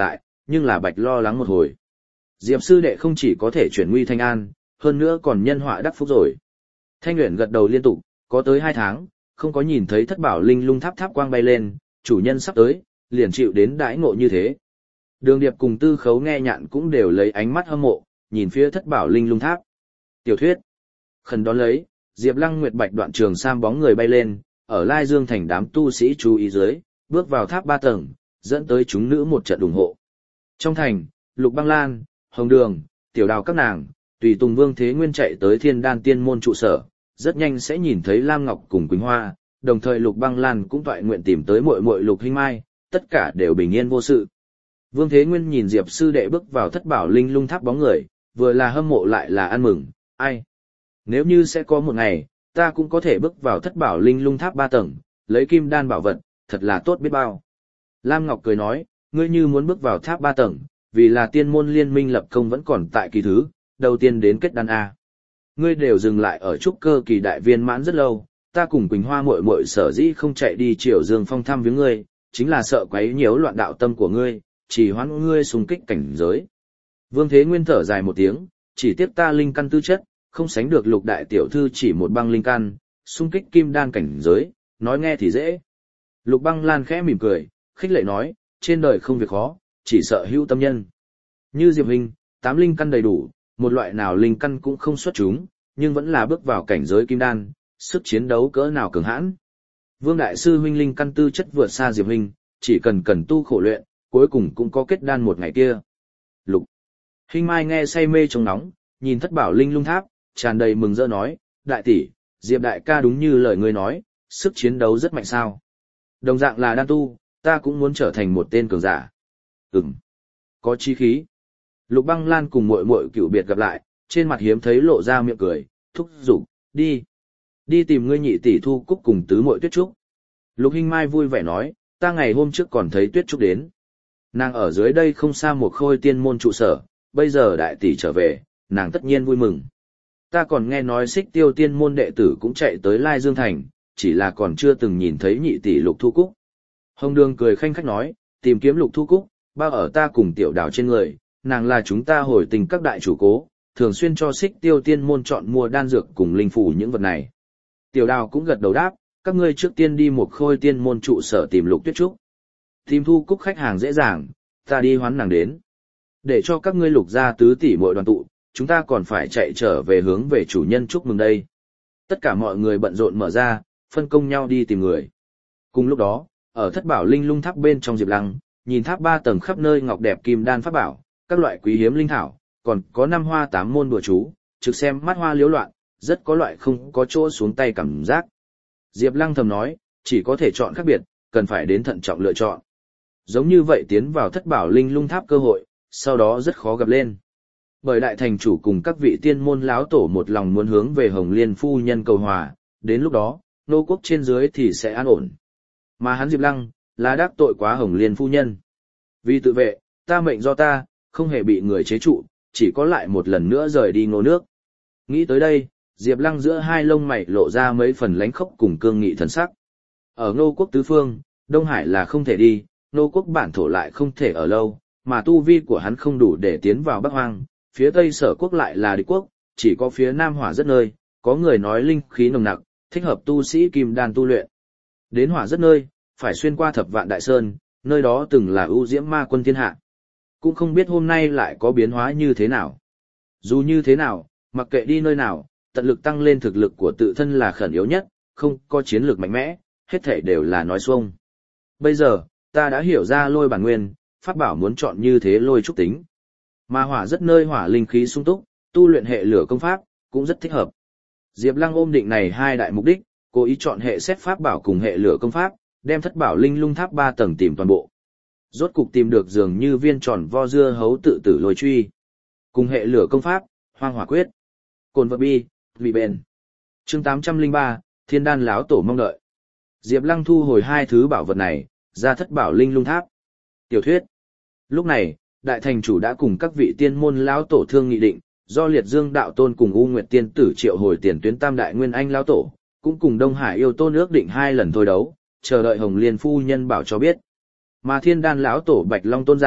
nhưng là Bạch lo lắng một hồi. Diệp sư đệ không chỉ có thể chuyển nguy thành an, hơn nữa còn nhân họa đắc phúc rồi. Thanh Uyển gật đầu liên tục, có tới hai tháng, không có nhìn thấy thất bảo linh lung tháp tháp quang bay lên, chủ nhân sắp tới, liền chịu đến đãi ngộ như thế. Đường Điệp cùng Tư Khấu nghe nhạn cũng đều lấy ánh mắt hâm mộ, nhìn phía thất bảo linh lung tháp. Tiểu thuyết. Khẩn đón lấy, Diệp Lăng Nguyệt Bạch đoạn trường sam bóng người bay lên, ở Lai Dương thành đám tu sĩ chú ý dưới, bước vào tháp ba tầng, dẫn tới chúng nữ một trận ủng hộ. Trong thành, Lục Băng Lan, Hồng Đường, Tiểu Đào các nàng, tùy tùng Vương Thế Nguyên chạy tới Thiên Đan Tiên môn trụ sở, rất nhanh sẽ nhìn thấy Lam Ngọc cùng Quỳnh Hoa, đồng thời Lục Băng Lan cũng toại nguyện tìm tới muội muội Lục Hinh Mai, tất cả đều bình yên vô sự. Vương Thế Nguyên nhìn Diệp sư đệ bước vào thất bảo linh lung tháp bóng người, vừa là hâm mộ lại là ăn mừng, ai? Nếu như sẽ có một ngày, ta cũng có thể bước vào thất bảo linh lung tháp ba tầng, lấy kim đan bảo vật, thật là tốt biết bao. Lam Ngọc cười nói, ngươi như muốn bước vào tháp ba tầng, vì là tiên môn liên minh lập công vẫn còn tại kỳ thứ, đầu tiên đến kết đan A. Ngươi đều dừng lại ở trúc cơ kỳ đại viên mãn rất lâu, ta cùng Quỳnh Hoa muội muội sở dĩ không chạy đi Triều Dương Phong thăm viếng ngươi, chính là sợ quấy nhiễu loạn đạo tâm của ngươi, chỉ hoãn ngươi xung kích cảnh giới. Vương Thế Nguyên thở dài một tiếng, chỉ tiếc ta linh căn tư chất, không sánh được Lục đại tiểu thư chỉ một băng linh căn, xung kích kim đan cảnh giới, nói nghe thì dễ. Lục Băng Lan khẽ mỉm cười, khích lệ nói, trên đời không việc khó, chỉ sợ hữu tâm nhân. Như Diệp Hình, tám linh căn đầy đủ, một loại nào linh căn cũng không xuất chúng, nhưng vẫn là bước vào cảnh giới kim đan, sức chiến đấu cỡ nào cường hãn. Vương đại sư huynh linh căn tư chất vượt xa Diệp Hình, chỉ cần cần tu khổ luyện, cuối cùng cũng có kết đan một ngày kia. Lục Hinh Mai nghe say mê trong nóng, nhìn thất bảo linh lung tháp, tràn đầy mừng rỡ nói, đại tỷ, Diệp đại ca đúng như lời ngươi nói, sức chiến đấu rất mạnh sao. Đồng dạng là đan tu, ta cũng muốn trở thành một tên cường giả. Ừm, có chí khí. Lục Băng Lan cùng muội muội cựu biệt gặp lại, trên mặt hiếm thấy lộ ra miệng cười, thúc giục, đi. Đi tìm ngươi nhị tỷ Thu Cúc cùng tứ muội Tuyết Trúc. Lục Hinh Mai vui vẻ nói, ta ngày hôm trước còn thấy Tuyết Trúc đến. Nàng ở dưới đây không xa một khôi tiên môn trụ sở, bây giờ đại tỷ trở về, nàng tất nhiên vui mừng. Ta còn nghe nói Xích Tiêu tiên môn đệ tử cũng chạy tới Lai Dương Thành, chỉ là còn chưa từng nhìn thấy nhị tỷ Lục Thu Cúc. Hồng Đường cười khanh khách nói, tìm kiếm Lục Thu Cúc, bao ở ta cùng Tiểu Đào trên người, nàng là chúng ta hồi tình các đại chủ cố, thường xuyên cho Xích Tiêu tiên môn chọn mua đan dược cùng linh phủ những vật này. Tiểu Đào cũng gật đầu đáp, các ngươi trước tiên đi một khôi tiên môn trụ sở tìm Lục Tuyết Trúc. Tìm Thu Cúc khách hàng dễ dàng, ta đi hoán nàng đến. Để cho các ngươi Lục gia tứ tỷ muội đoàn tụ, chúng ta còn phải chạy trở về hướng về chủ nhân chúc mừng đây. Tất cả mọi người bận rộn mở ra, phân công nhau đi tìm người. Cùng lúc đó, ở thất bảo linh lung tháp bên trong Diệp Lăng, nhìn tháp ba tầng khắp nơi ngọc đẹp kim đan pháp bảo, các loại quý hiếm linh thảo, còn có năm hoa tám môn đùa chú, trực xem mắt hoa liếu loạn, rất có loại không có chỗ xuống tay cảm giác. Diệp Lăng thầm nói, chỉ có thể chọn khác biệt, cần phải đến thận trọng lựa chọn. Giống như vậy tiến vào thất bảo linh lung tháp cơ hội, sau đó rất khó gặp lên. Bởi đại thành chủ cùng các vị tiên môn láo tổ một lòng muốn hướng về Hồng Liên phu nhân cầu hòa, đến lúc đó, nô quốc trên dưới thì sẽ an ổn. Mà hắn Diệp Lăng, là đắc tội quá Hồng Liên phu nhân. Vì tự vệ, ta mệnh do ta, không hề bị người chế trụ, chỉ có lại một lần nữa rời đi ngô nước. Nghĩ tới đây, Diệp Lăng giữa hai lông mày lộ ra mấy phần lánh khốc cùng cương nghị thần sắc. Ở Ngô quốc tứ phương, Đông Hải là không thể đi, Ngô quốc bản thổ lại không thể ở lâu, mà tu vi của hắn không đủ để tiến vào Bắc Hoang, phía Tây Sở quốc lại là địch quốc, chỉ có phía Nam Hỏa Rất nơi, có người nói linh khí nồng nặc, thích hợp tu sĩ kim đan tu luyện. Đến Hỏa Rất nơi, phải xuyên qua Thập Vạn Đại Sơn, nơi đó từng là ưu diễm ma quân thiên hạ. Cũng không biết hôm nay lại có biến hóa như thế nào. Dù như thế nào, mặc kệ đi nơi nào, tận lực tăng lên thực lực của tự thân là khẩn yếu nhất, không có chiến lược mạnh mẽ, hết thảy đều là nói xuông. Bây giờ, ta đã hiểu ra lôi bản nguyên, pháp bảo muốn chọn như thế lôi trúc tính. Mà Hỏa Rất nơi hỏa linh khí sung túc, tu luyện hệ lửa công pháp, cũng rất thích hợp. Diệp Lăng ôm định này hai đại mục đích, cố ý chọn hệ xét pháp bảo cùng hệ lửa công pháp, đem thất bảo linh lung tháp ba tầng tìm toàn bộ. Rốt cục tìm được dường như viên tròn vo dưa hấu tự tử lôi truy. Cùng hệ lửa công pháp, hoang hỏa quyết. Cồn vật bi, vị bền. Chương tám trăm lẻ ba, Thiên Đan láo tổ mong đợi. Diệp Lăng thu hồi hai thứ bảo vật này, ra thất bảo linh lung tháp. Tiểu thuyết. Lúc này, đại thành chủ đã cùng các vị tiên môn lão tổ thương nghị định, do Liệt Dương đạo tôn cùng U Nguyệt tiên tử triệu hồi tiền tuyến tam đại nguyên anh lão tổ, cũng cùng Đông Hải yêu tôn ước định hai lần thôi đấu, chờ đợi Hồng Liên phu nhân bảo cho biết. Mà Thiên Đan lão tổ Bạch Long tôn giả,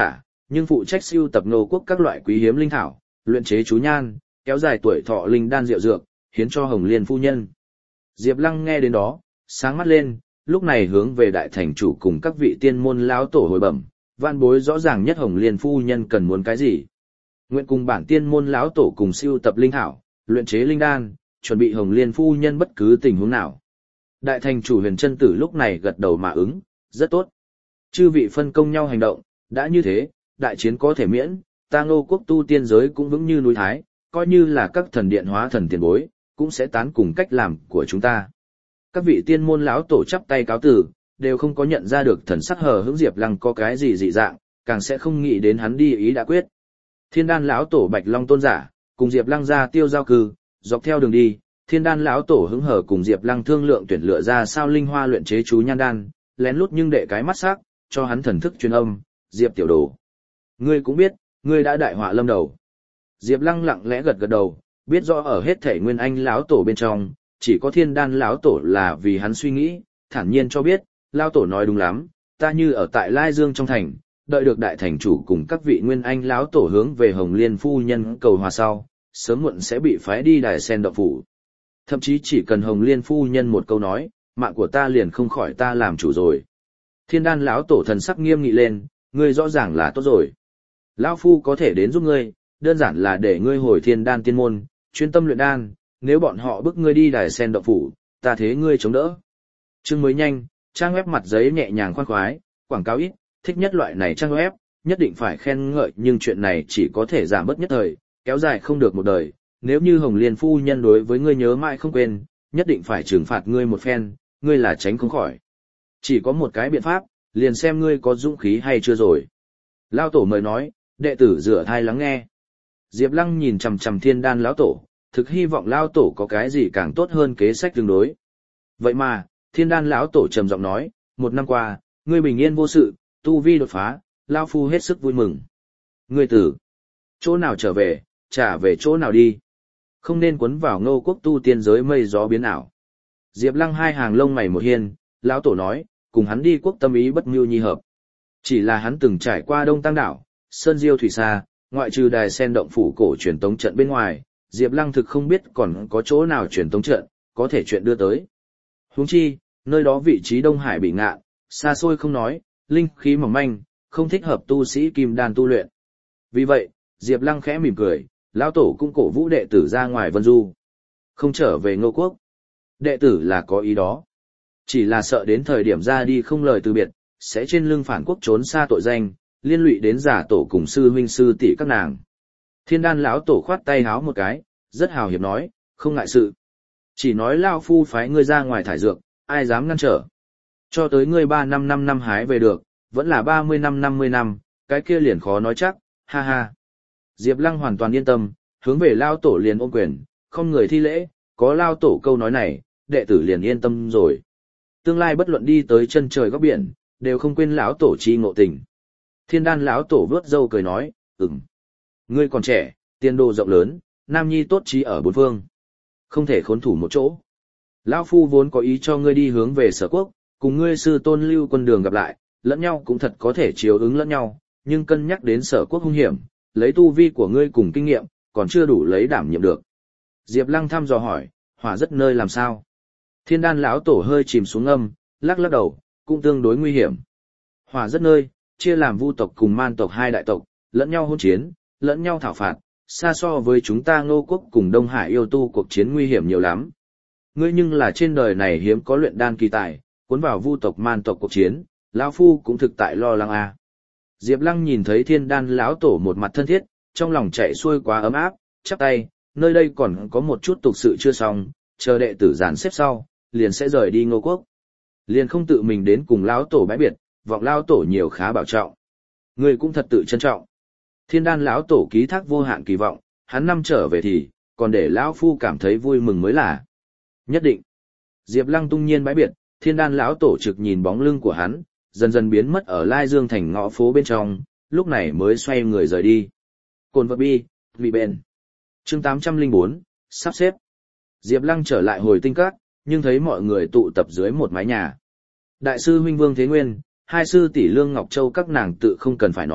nhưng phụ trách sưu tập Ngô Quốc các loại quý hiếm linh thảo, luyện chế chú nhan, kéo dài tuổi thọ linh đan rượu dược, hiến cho Hồng Liên phu nhân. Diệp Lăng nghe đến đó, sáng mắt lên, lúc này hướng về đại thành chủ cùng các vị tiên môn lão tổ hồi bẩm, vạn bối rõ ràng nhất Hồng Liên phu nhân cần muốn cái gì. Nguyện cùng bản tiên môn lão tổ cùng sưu tập linh thảo, luyện chế linh đan, chuẩn bị Hồng Liên phu nhân bất cứ tình huống nào. Đại thành chủ Huyền Chân Tử lúc này gật đầu mà ứng, rất tốt. Chư vị phân công nhau hành động, đã như thế, đại chiến có thể miễn, ta Ngô Quốc tu tiên giới cũng vững như núi thái, coi như là các thần điện hóa thần tiền bối, cũng sẽ tán cùng cách làm của chúng ta. Các vị tiên môn lão tổ chắp tay cáo từ, đều không có nhận ra được thần sắc hờ hững Diệp Lăng có cái gì dị dạng, càng sẽ không nghĩ đến hắn đi ý đã quyết. Thiên Đan lão tổ Bạch Long tôn giả, cùng Diệp Lăng ra tiêu giao cư, dọc theo đường đi, Thiên Đan lão tổ hứng hở cùng Diệp Lăng thương lượng tuyển lựa ra sao linh hoa luyện chế chú nhan đan, lén lút nhưng đệ cái mắt sắc, cho hắn thần thức truyền âm, Diệp tiểu đồ. Ngươi cũng biết, ngươi đã đại họa lâm đầu. Diệp Lăng lặng lẽ gật gật đầu, biết rõ ở hết thể Nguyên Anh lão tổ bên trong, chỉ có Thiên Đan lão tổ là vì hắn suy nghĩ, thản nhiên cho biết, lão tổ nói đúng lắm, ta như ở tại Lai Dương trong thành, đợi được đại thành chủ cùng các vị Nguyên Anh lão tổ hướng về Hồng Liên phu nhân cầu hòa sau, sớm muộn sẽ bị phái đi Đài Sen động phủ. Thậm chí chỉ cần Hồng Liên phu nhân một câu nói, mạng của ta liền không khỏi ta làm chủ rồi. Thiên Đan lão tổ thần sắc nghiêm nghị lên, ngươi rõ ràng là tốt rồi. Lão phu có thể đến giúp ngươi, đơn giản là để ngươi hồi Thiên Đan tiên môn, chuyên tâm luyện đan, nếu bọn họ bức ngươi đi Đài Sen động phủ, ta thế ngươi chống đỡ. Chương mới nhanh, trang web mặt giấy nhẹ nhàng khoan khoái, quảng cáo ít, thích nhất loại này trang web, nhất định phải khen ngợi, nhưng chuyện này chỉ có thể giảm bớt nhất thời, kéo dài không được một đời. Nếu như Hồng Liên phu nhân đối với ngươi nhớ mãi không quên, nhất định phải trừng phạt ngươi một phen, ngươi là tránh không khỏi. Chỉ có một cái biện pháp, liền xem ngươi có dũng khí hay chưa rồi. Lão tổ mời nói, đệ tử rửa thai lắng nghe. Diệp Lăng nhìn chằm chằm Thiên Đan lão tổ, thực hy vọng lão tổ có cái gì càng tốt hơn kế sách tương đối. Vậy mà, Thiên Đan lão tổ trầm giọng nói, một năm qua, ngươi bình yên vô sự, tu vi đột phá, lão phu hết sức vui mừng. Ngươi tử, chỗ nào trở về, trả về chỗ nào đi. Không nên quấn vào Ngô Quốc tu tiên giới mây gió biến ảo. Diệp Lăng hai hàng lông mày một hiên, lão tổ nói, cùng hắn đi quốc tâm ý bất mưu nhi hợp. Chỉ là hắn từng trải qua Đông Tăng đảo, Sơn Diêu thủy xa, ngoại trừ Đài Sen động phủ cổ truyền tống trận bên ngoài, Diệp Lăng thực không biết còn có chỗ nào truyền tống trận có thể chuyện đưa tới. Huống chi, nơi đó vị trí Đông Hải bị ngạn, xa xôi không nói, linh khí mỏng manh, không thích hợp tu sĩ kim đan tu luyện. Vì vậy, Diệp Lăng khẽ mỉm cười, lão tổ cũng cổ vũ đệ tử ra ngoài vân du. Không trở về Ngô Quốc. Đệ tử là có ý đó. Chỉ là sợ đến thời điểm ra đi không lời từ biệt, sẽ trên lưng phản quốc trốn xa tội danh, liên lụy đến giả tổ cùng sư huynh sư tỷ các nàng. Thiên Đan lão tổ khoát tay háo một cái, rất hào hiệp nói, không ngại sự. Chỉ nói lão phu phái ngươi ra ngoài thải dược, ai dám ngăn trở. Cho tới ngươi ba năm năm năm hái về được, vẫn là ba mươi năm năm mươi năm, cái kia liền khó nói chắc, ha ha. Diệp Lăng hoàn toàn yên tâm, hướng về lao tổ liền ôm quyền, không người thi lễ, có lao tổ câu nói này, đệ tử liền yên tâm rồi. Tương lai bất luận đi tới chân trời góc biển, đều không quên lão tổ chi ngộ tình. Thiên Đan lão tổ vớt râu cười nói, ừm, ngươi còn trẻ, tiền đồ rộng lớn, nam nhi tốt trí ở bốn phương, không thể khốn thủ một chỗ. Lão phu vốn có ý cho ngươi đi hướng về Sở Quốc, cùng ngươi sư tôn Lưu Quân đường gặp lại, lẫn nhau cũng thật có thể chiếu ứng lẫn nhau, nhưng cân nhắc đến Sở Quốc hung hiểm, lấy tu vi của ngươi cùng kinh nghiệm, còn chưa đủ lấy đảm nhiệm được. Diệp Lăng thăm dò hỏi, hỏa rất nơi làm sao? Thiên Đan lão tổ hơi chìm xuống âm, lắc lắc đầu, cũng tương đối nguy hiểm. Hỏa rất nơi, chia làm Vu tộc cùng Man tộc hai đại tộc, lẫn nhau hỗn chiến, lẫn nhau thảo phạt, xa so với chúng ta Ngô Quốc cùng Đông Hải yêu tu cuộc chiến nguy hiểm nhiều lắm. Ngươi nhưng là trên đời này hiếm có luyện đan kỳ tài, cuốn vào Vu tộc Man tộc cuộc chiến, lão phu cũng thực tại lo lắng à. Diệp Lăng nhìn thấy Thiên Đan lão tổ một mặt thân thiết, trong lòng chạy xuôi quá ấm áp, chắp tay, nơi đây còn có một chút tục sự chưa xong, chờ đệ tử dàn xếp sau, liền sẽ rời đi Ngô Quốc. Liền không tự mình đến cùng lão tổ bãi biệt, vọng lão tổ nhiều khá bảo trọng. Người cũng thật tự trân trọng. Thiên Đan lão tổ ký thác vô hạn kỳ vọng, hắn năm trở về thì, còn để lão phu cảm thấy vui mừng mới là. Nhất định. Diệp Lăng tung nhiên bãi biệt, Thiên Đan lão tổ trực nhìn bóng lưng của hắn, dần dần biến mất ở Lai Dương thành ngõ phố bên trong, lúc này mới xoay người rời đi. Cồn vật bi, vị bền. Chương tám trăm lẻ bốn, sắp xếp. Diệp Lăng trở lại hồi tinh các, nhưng thấy mọi người tụ tập dưới một mái nhà. Đại sư huynh Vương Thế Nguyên, hai sư tỷ Lương Ngọc Châu các nàng tự không cần phải nói,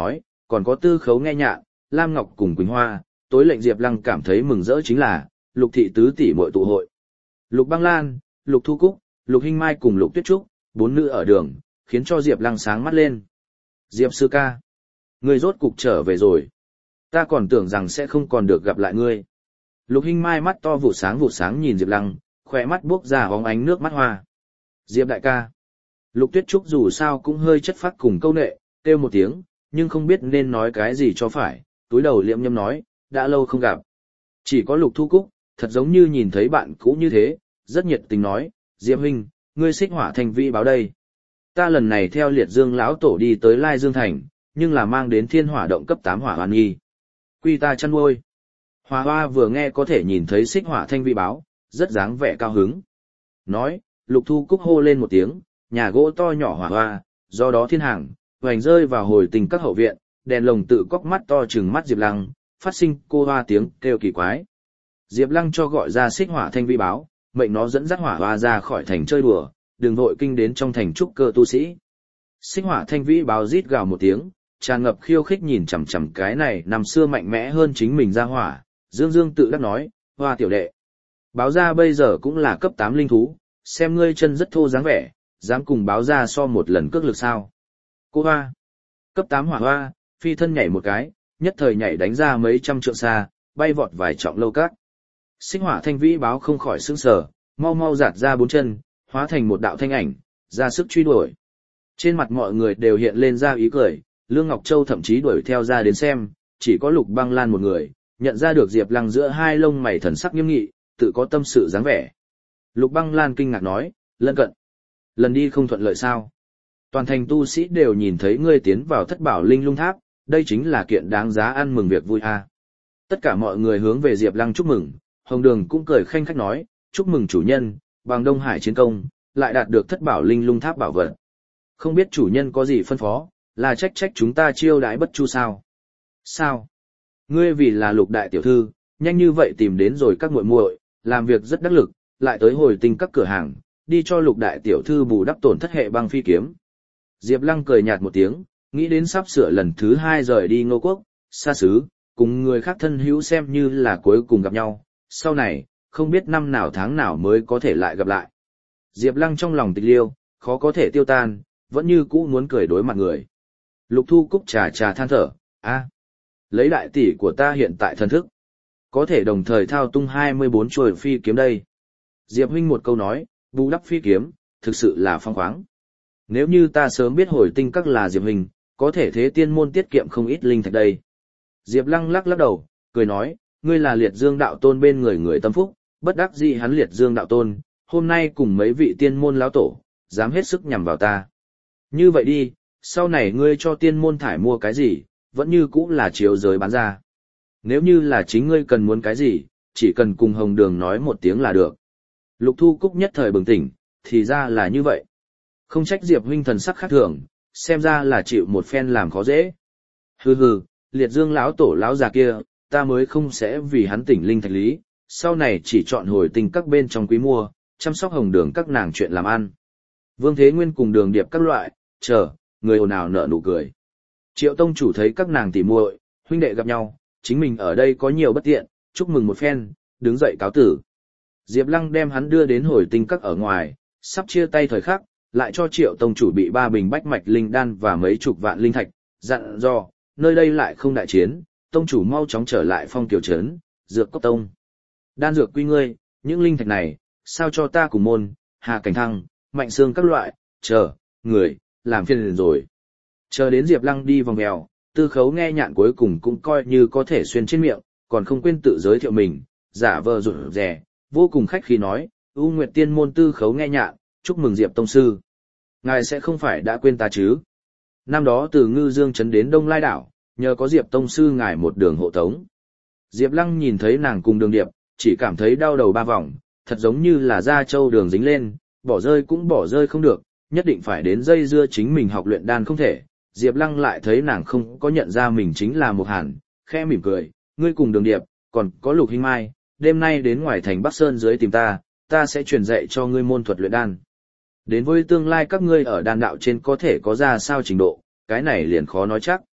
còn có Tư Khấu nghe nhạn, Lam Ngọc cùng Quỳnh Hoa, tối lệnh Diệp Lăng cảm thấy mừng rỡ chính là Lục thị tứ tỷ muội tụ hội. Lục Băng Lan, Lục Thu Cúc, Lục Hinh Mai cùng Lục Tuyết Trúc, bốn nữ ở đường, khiến cho Diệp Lăng sáng mắt lên. Diệp sư ca, ngươi rốt cục trở về rồi. Ta còn tưởng rằng sẽ không còn được gặp lại ngươi. Lục Hinh Mai mắt to vụ sáng vụ sáng nhìn Diệp Lăng, khỏe mắt buốc ra hóng ánh nước mắt hoa. Diệp đại ca. Lục Tuyết Trúc dù sao cũng hơi chất phác cùng câu nệ, kêu một tiếng, nhưng không biết nên nói cái gì cho phải, túi đầu liệm nhâm nói, đã lâu không gặp. Chỉ có Lục Thu Cúc, thật giống như nhìn thấy bạn cũ như thế, rất nhiệt tình nói, Diệp huynh, ngươi xích hỏa thanh vĩ báo đây. Ta lần này theo liệt dương lão tổ đi tới Lai Dương Thành, nhưng là mang đến thiên hỏa động cấp tám hỏa hoàn nghi. Quy ta chăn nuôi. Hòa hoa vừa nghe có thể nhìn thấy xích hỏa thanh vĩ báo, rất dáng vẻ cao hứng. Nói, Lục Thu Cúc hô lên một tiếng, nhà gỗ to nhỏ hỏa hoa, do đó thiên hàng, hoành rơi vào hồi tình các hậu viện, đèn lồng tự cóc mắt to trừng mắt Diệp Lăng, phát sinh cô hoa tiếng kêu kỳ quái. Diệp Lăng cho gọi ra xích hỏa thanh vĩ báo, mệnh nó dẫn dắt hỏa hoa ra khỏi thành chơi đùa, đừng vội kinh đến trong thành trúc cơ tu sĩ. Xích hỏa thanh vĩ báo rít gào một tiếng, tràn ngập khiêu khích nhìn chằm chằm cái này năm xưa mạnh mẽ hơn chính mình ra hỏa, dương dương tự đắc nói, hoa tiểu đệ. Báo ra bây giờ cũng là cấp tám linh thú, xem ngươi chân rất thô dáng vẻ, dám cùng báo ra so một lần cước lực sao. Cô hoa, cấp tám hỏa hoa, phi thân nhảy một cái, nhất thời nhảy đánh ra mấy trăm trượng xa, bay vọt vài trọng lâu các. Xích hỏa thanh vĩ báo không khỏi sững sờ, mau mau giạt ra bốn chân, hóa thành một đạo thanh ảnh, ra sức truy đuổi. Trên mặt mọi người đều hiện lên ra ý cười, Lương Ngọc Châu thậm chí đuổi theo ra đến xem, chỉ có Lục Băng Lan một người, nhận ra được Diệp Lăng giữa hai lông mày thần sắc nghiêm nghị, tự có tâm sự dáng vẻ. Lục Băng Lan kinh ngạc nói, lân cận. Lần đi không thuận lợi sao? Toàn thành tu sĩ đều nhìn thấy ngươi tiến vào thất bảo linh lung tháp, đây chính là kiện đáng giá ăn mừng việc vui a. Tất cả mọi người hướng về Diệp Lăng chúc mừng, Hồng Đường cũng cười khanh khách nói, chúc mừng chủ nhân, bằng Đông Hải chiến công, lại đạt được thất bảo linh lung tháp bảo vật. Không biết chủ nhân có gì phân phó, là trách trách chúng ta chiêu đãi bất chu sao? Sao? Ngươi vì là Lục đại tiểu thư, nhanh như vậy tìm đến rồi các muội muội, làm việc rất đắc lực, lại tới hồi tinh các cửa hàng, đi cho Lục đại tiểu thư bù đắp tổn thất hệ băng phi kiếm. Diệp Lăng cười nhạt một tiếng, nghĩ đến sắp sửa lần thứ hai rời đi Ngô Quốc, xa xứ, cùng người khác thân hữu xem như là cuối cùng gặp nhau, sau này, không biết năm nào tháng nào mới có thể lại gặp lại. Diệp Lăng trong lòng tịch liêu, khó có thể tiêu tan, vẫn như cũ muốn cười đối mặt người. Lục Thu Cúc trà trà than thở, a, lấy đại tỷ của ta hiện tại thần thức, có thể đồng thời thao tung hai mươi bốn chuôi phi kiếm đây. Diệp huynh một câu nói, bù đắp phi kiếm, thực sự là phong khoáng. Nếu như ta sớm biết hồi tinh các là Diệp huynh, có thể thế tiên môn tiết kiệm không ít linh thạch đây. Diệp Lăng lắc lắc đầu, cười nói, ngươi là Liệt Dương đạo tôn bên người người tâm phúc, bất đắc dĩ hắn Liệt Dương đạo tôn, hôm nay cùng mấy vị tiên môn lão tổ, dám hết sức nhằm vào ta. Như vậy đi, sau này ngươi cho tiên môn thải mua cái gì, vẫn như cũ là chiếu giới bán ra. Nếu như là chính ngươi cần muốn cái gì, chỉ cần cùng Hồng Đường nói một tiếng là được. Lục Thu Cúc nhất thời bừng tỉnh, thì ra là như vậy. Không trách Diệp huynh thần sắc khác thường, xem ra là chịu một phen làm khó dễ. Hừ hừ, Liệt Dương lão tổ lão già kia, ta mới không sẽ vì hắn tỉnh linh thạch lý, sau này chỉ chọn hồi tình các bên trong quý mua, chăm sóc Hồng Đường các nàng chuyện làm ăn. Vương Thế Nguyên cùng Đường Điệp các loại, chờ, người ồn ào nở nụ cười. Triệu tông chủ thấy các nàng tỉ muội, huynh đệ gặp nhau, chính mình ở đây có nhiều bất tiện, chúc mừng một phen, đứng dậy cáo tử. Diệp Lăng đem hắn đưa đến hồi tinh các ở ngoài, sắp chia tay thời khắc, lại cho Triệu tông chủ bị ba bình bách mạch linh đan và mấy chục vạn linh thạch, dặn dò, nơi đây lại không đại chiến, tông chủ mau chóng trở lại Phong Kiều trấn, dược cốc tông. Đan dược quy ngươi, những linh thạch này, sao cho ta cùng môn, Hà Cảnh Thăng, Mạnh Sương các loại, chờ, người, làm phiền liền rồi. Chờ đến Diệp Lăng đi vòng mèo, Tư Khấu nghe nhạn cuối cùng cũng coi như có thể xuyên trên miệng, còn không quên tự giới thiệu mình, giả vờ rụt rè, vô cùng khách khí nói, U Nguyệt Tiên môn Tư Khấu nghe nhạn, chúc mừng Diệp tông sư. Ngài sẽ không phải đã quên ta chứ? Năm đó từ Ngư Dương trấn đến Đông Lai đảo, nhờ có Diệp tông sư ngài một đường hộ tống. Diệp Lăng nhìn thấy nàng cùng Đường Điệp, chỉ cảm thấy đau đầu ba vòng, thật giống như là da trâu đường dính lên, bỏ rơi cũng bỏ rơi không được, nhất định phải đến dây dưa chính mình học luyện đan không thể. Diệp Lăng lại thấy nàng không có nhận ra mình chính là Mục Hàn, khẽ mỉm cười, ngươi cùng Đường Điệp, còn có Lục Hinh Mai, đêm nay đến ngoài thành Bắc Sơn dưới tìm ta, ta sẽ truyền dạy cho ngươi môn thuật luyện đan. Đến với tương lai các ngươi ở đan đạo trên có thể có ra sao trình độ, cái này liền khó nói chắc.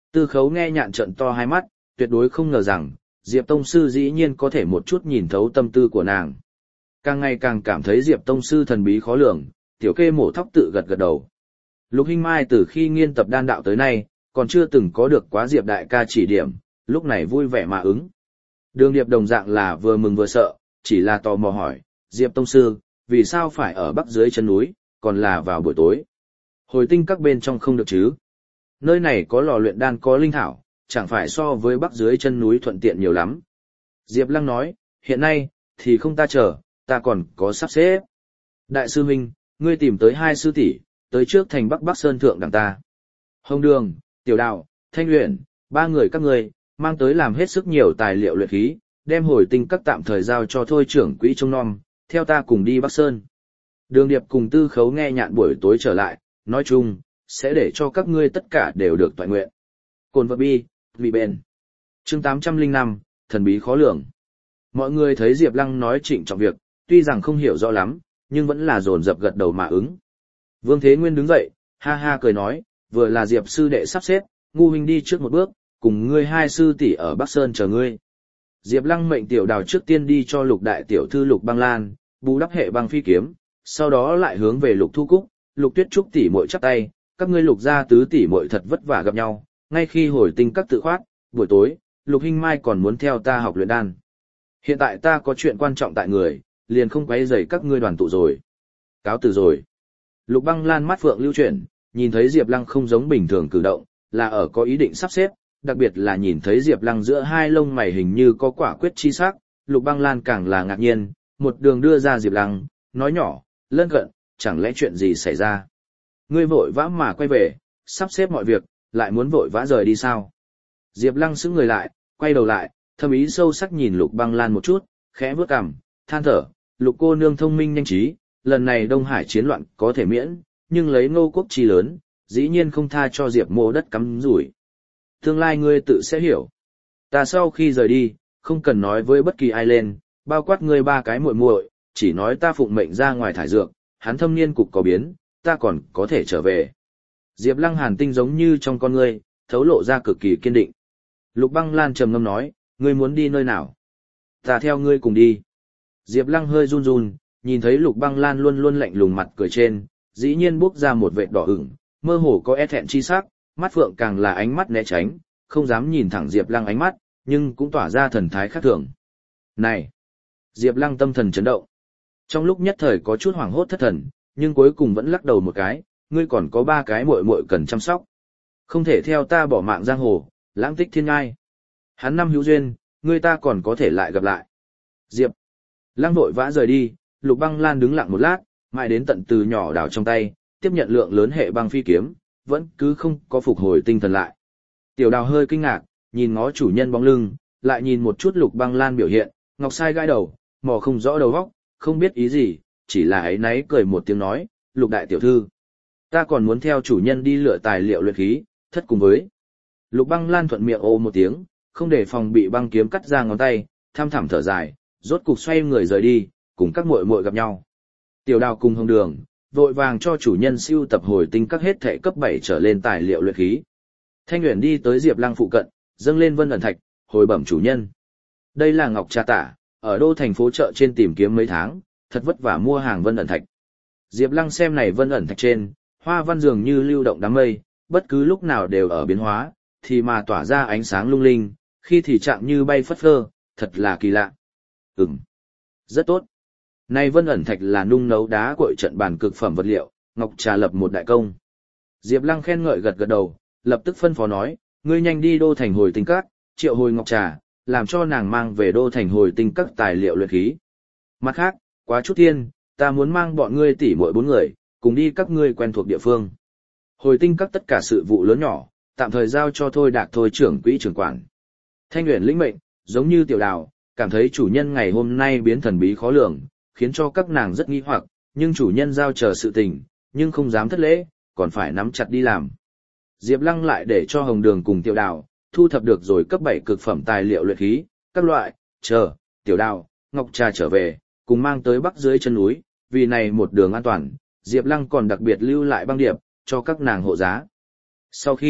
Tư Khấu nghe nhạn trận to hai mắt, tuyệt đối không ngờ rằng, Diệp Tông Sư dĩ nhiên có thể một chút nhìn thấu tâm tư của nàng. Càng ngày càng cảm thấy Diệp Tông Sư thần bí khó lường, tiểu kê mổ thóc tự gật gật đầu. Lục Hinh Mai từ khi nghiên tập đan đạo tới nay, còn chưa từng có được quá Diệp đại ca chỉ điểm, lúc này vui vẻ mà ứng. Đường Điệp đồng dạng là vừa mừng vừa sợ, chỉ là tò mò hỏi, Diệp Tông Sư, vì sao phải ở bắc dưới chân núi, còn là vào buổi tối? Hồi tinh các bên trong không được chứ? Nơi này có lò luyện đan có linh thảo, chẳng phải so với bắc dưới chân núi thuận tiện nhiều lắm. Diệp Lăng nói, hiện nay, thì không ta chờ, ta còn có sắp xếp. Đại sư huynh, ngươi tìm tới hai sư tỷ, tới trước thành Bắc Bắc Sơn thượng đẳng ta. Hồng Đường, Tiểu Đào, Thanh Uyển, ba người các ngươi, mang tới làm hết sức nhiều tài liệu luyện khí, đem hồi tinh các tạm thời giao cho thôi trưởng quỹ trông nom, theo ta cùng đi Bắc Sơn. Đường Điệp cùng Tư Khấu nghe nhạn buổi tối trở lại, nói chung, sẽ để cho các ngươi tất cả đều được toại nguyện. Cồn vật bi, vì bền. Chương tám trăm lẻ năm, thần bí khó lường. Mọi người thấy Diệp Lăng nói trịnh trọng việc, tuy rằng không hiểu rõ lắm, nhưng vẫn là dồn dập gật đầu mà ứng. Vương Thế Nguyên đứng dậy, ha ha cười nói, vừa là Diệp sư đệ sắp xếp, ngu huynh đi trước một bước, cùng ngươi hai sư tỷ ở Bắc Sơn chờ ngươi. Diệp Lăng mệnh Tiểu Đào trước tiên đi cho Lục đại tiểu thư Lục Băng Lan, bù đắp hệ băng phi kiếm, sau đó lại hướng về Lục Thu Cúc, Lục Tuyết Trúc tỷ muội chắp tay, các ngươi Lục gia tứ tỷ muội thật vất vả gặp nhau, ngay khi hồi tinh các tự khoát, buổi tối, Lục Hinh Mai còn muốn theo ta học luyện đan. Hiện tại ta có chuyện quan trọng tại người, liền không quấy rầy các ngươi đoàn tụ rồi. Cáo từ rồi. Lục Băng Lan mắt phượng lưu chuyển, nhìn thấy Diệp Lăng không giống bình thường cử động, là ở có ý định sắp xếp, đặc biệt là nhìn thấy Diệp Lăng giữa hai lông mày hình như có quả quyết chi sắc, Lục Băng Lan càng là ngạc nhiên, một đường đưa ra Diệp Lăng, nói nhỏ, lân cận, chẳng lẽ chuyện gì xảy ra? Ngươi vội vã mà quay về, sắp xếp mọi việc, lại muốn vội vã rời đi sao? Diệp Lăng sững người lại, quay đầu lại, thâm ý sâu sắc nhìn Lục Băng Lan một chút, khẽ bước cằm, than thở, Lục cô nương thông minh nhanh trí, lần này Đông Hải chiến loạn có thể miễn, nhưng lấy Ngô quốc chi lớn, dĩ nhiên không tha cho Diệp Mộ đất cắm rủi. Tương lai ngươi tự sẽ hiểu. Ta sau khi rời đi, không cần nói với bất kỳ ai lên, bao quát ngươi ba cái muội muội, chỉ nói ta phụng mệnh ra ngoài thải dược, hắn thâm niên cục có biến, ta còn có thể trở về. Diệp Lăng hàn tinh giống như trong con ngươi, thấu lộ ra cực kỳ kiên định. Lục Băng Lan trầm ngâm nói, ngươi muốn đi nơi nào? Ta theo ngươi cùng đi. Diệp Lăng hơi run run, nhìn thấy Lục Băng Lan luôn luôn lạnh lùng mặt cười trên, dĩ nhiên bốc ra một vệt đỏ ửng, mơ hồ có e thẹn chi sắc, mắt phượng càng là ánh mắt né tránh, không dám nhìn thẳng Diệp Lăng ánh mắt, nhưng cũng tỏa ra thần thái khác thường. Này! Diệp Lăng tâm thần chấn động. Trong lúc nhất thời có chút hoảng hốt thất thần, nhưng cuối cùng vẫn lắc đầu một cái, ngươi còn có ba cái muội muội cần chăm sóc. Không thể theo ta bỏ mạng giang hồ, lãng tích thiên ngai. Hắn năm hữu duyên, ngươi ta còn có thể lại gặp lại. Diệp Lăng vội vã rời đi, Lục Băng Lan đứng lặng một lát, mãi đến tận từ nhỏ đào trong tay, tiếp nhận lượng lớn hệ băng phi kiếm, vẫn cứ không có phục hồi tinh thần lại. Tiểu Đào hơi kinh ngạc, nhìn ngó chủ nhân bóng lưng, lại nhìn một chút Lục Băng Lan biểu hiện, ngọc sai gãi đầu, mò không rõ đầu óc, không biết ý gì, chỉ là ấy náy cười một tiếng nói, Lục đại tiểu thư, ta còn muốn theo chủ nhân đi lựa tài liệu luyện khí, thất cùng với. Lục Băng Lan thuận miệng ô một tiếng, không để phòng bị băng kiếm cắt ra ngón tay, tham thẳm thở dài, rốt cục xoay người rời đi, cùng các muội muội gặp nhau. Tiểu Đào cùng Hồng Đường, vội vàng cho chủ nhân siêu tập hồi tinh các hết thể cấp bảy trở lên tài liệu luyện khí. Thanh Uyển đi tới Diệp Lăng phụ cận, dâng lên vân ẩn thạch, hồi bẩm chủ nhân. Đây là ngọc trà tả, ở đô thành phố chợ trên tìm kiếm mấy tháng, thật vất vả mua hàng vân ẩn thạch. Diệp Lăng xem này vân ẩn thạch trên, hoa văn dường như lưu động đám mây, bất cứ lúc nào đều ở biến hóa, thì mà tỏa ra ánh sáng lung linh, khi thì chạm như bay phất phơ, thật là kỳ lạ. Ừm, rất tốt. Này vân ẩn thạch là nung nấu đá cội trận bàn cực phẩm vật liệu, ngọc trà lập một đại công. Diệp Lăng khen ngợi gật gật đầu, lập tức phân phó nói, ngươi nhanh đi đô thành hồi tinh các, triệu hồi ngọc trà, làm cho nàng mang về đô thành hồi tinh các tài liệu luyện khí. Mặt khác, quá chút tiên, ta muốn mang bọn ngươi tỉ muội bốn người, cùng đi các ngươi quen thuộc địa phương. Hồi tinh các tất cả sự vụ lớn nhỏ, tạm thời giao cho Thôi Đạc Thôi trưởng quỹ trưởng quản. Thanh Uyển lĩnh mệnh, giống như Tiểu Đào, cảm thấy chủ nhân ngày hôm nay biến thần bí khó lường, khiến cho các nàng rất nghi hoặc, nhưng chủ nhân giao chờ sự tình, nhưng không dám thất lễ, còn phải nắm chặt đi làm. Diệp Lăng lại để cho Hồng Đường cùng Tiểu Đào, thu thập được rồi cấp bảy cực phẩm tài liệu luyện khí, các loại, chờ, Tiểu Đào, ngọc trà trở về, cùng mang tới bắc dưới chân núi, vì này một đường an toàn, Diệp Lăng còn đặc biệt lưu lại băng điệp, cho các nàng hộ giá. Sau khi,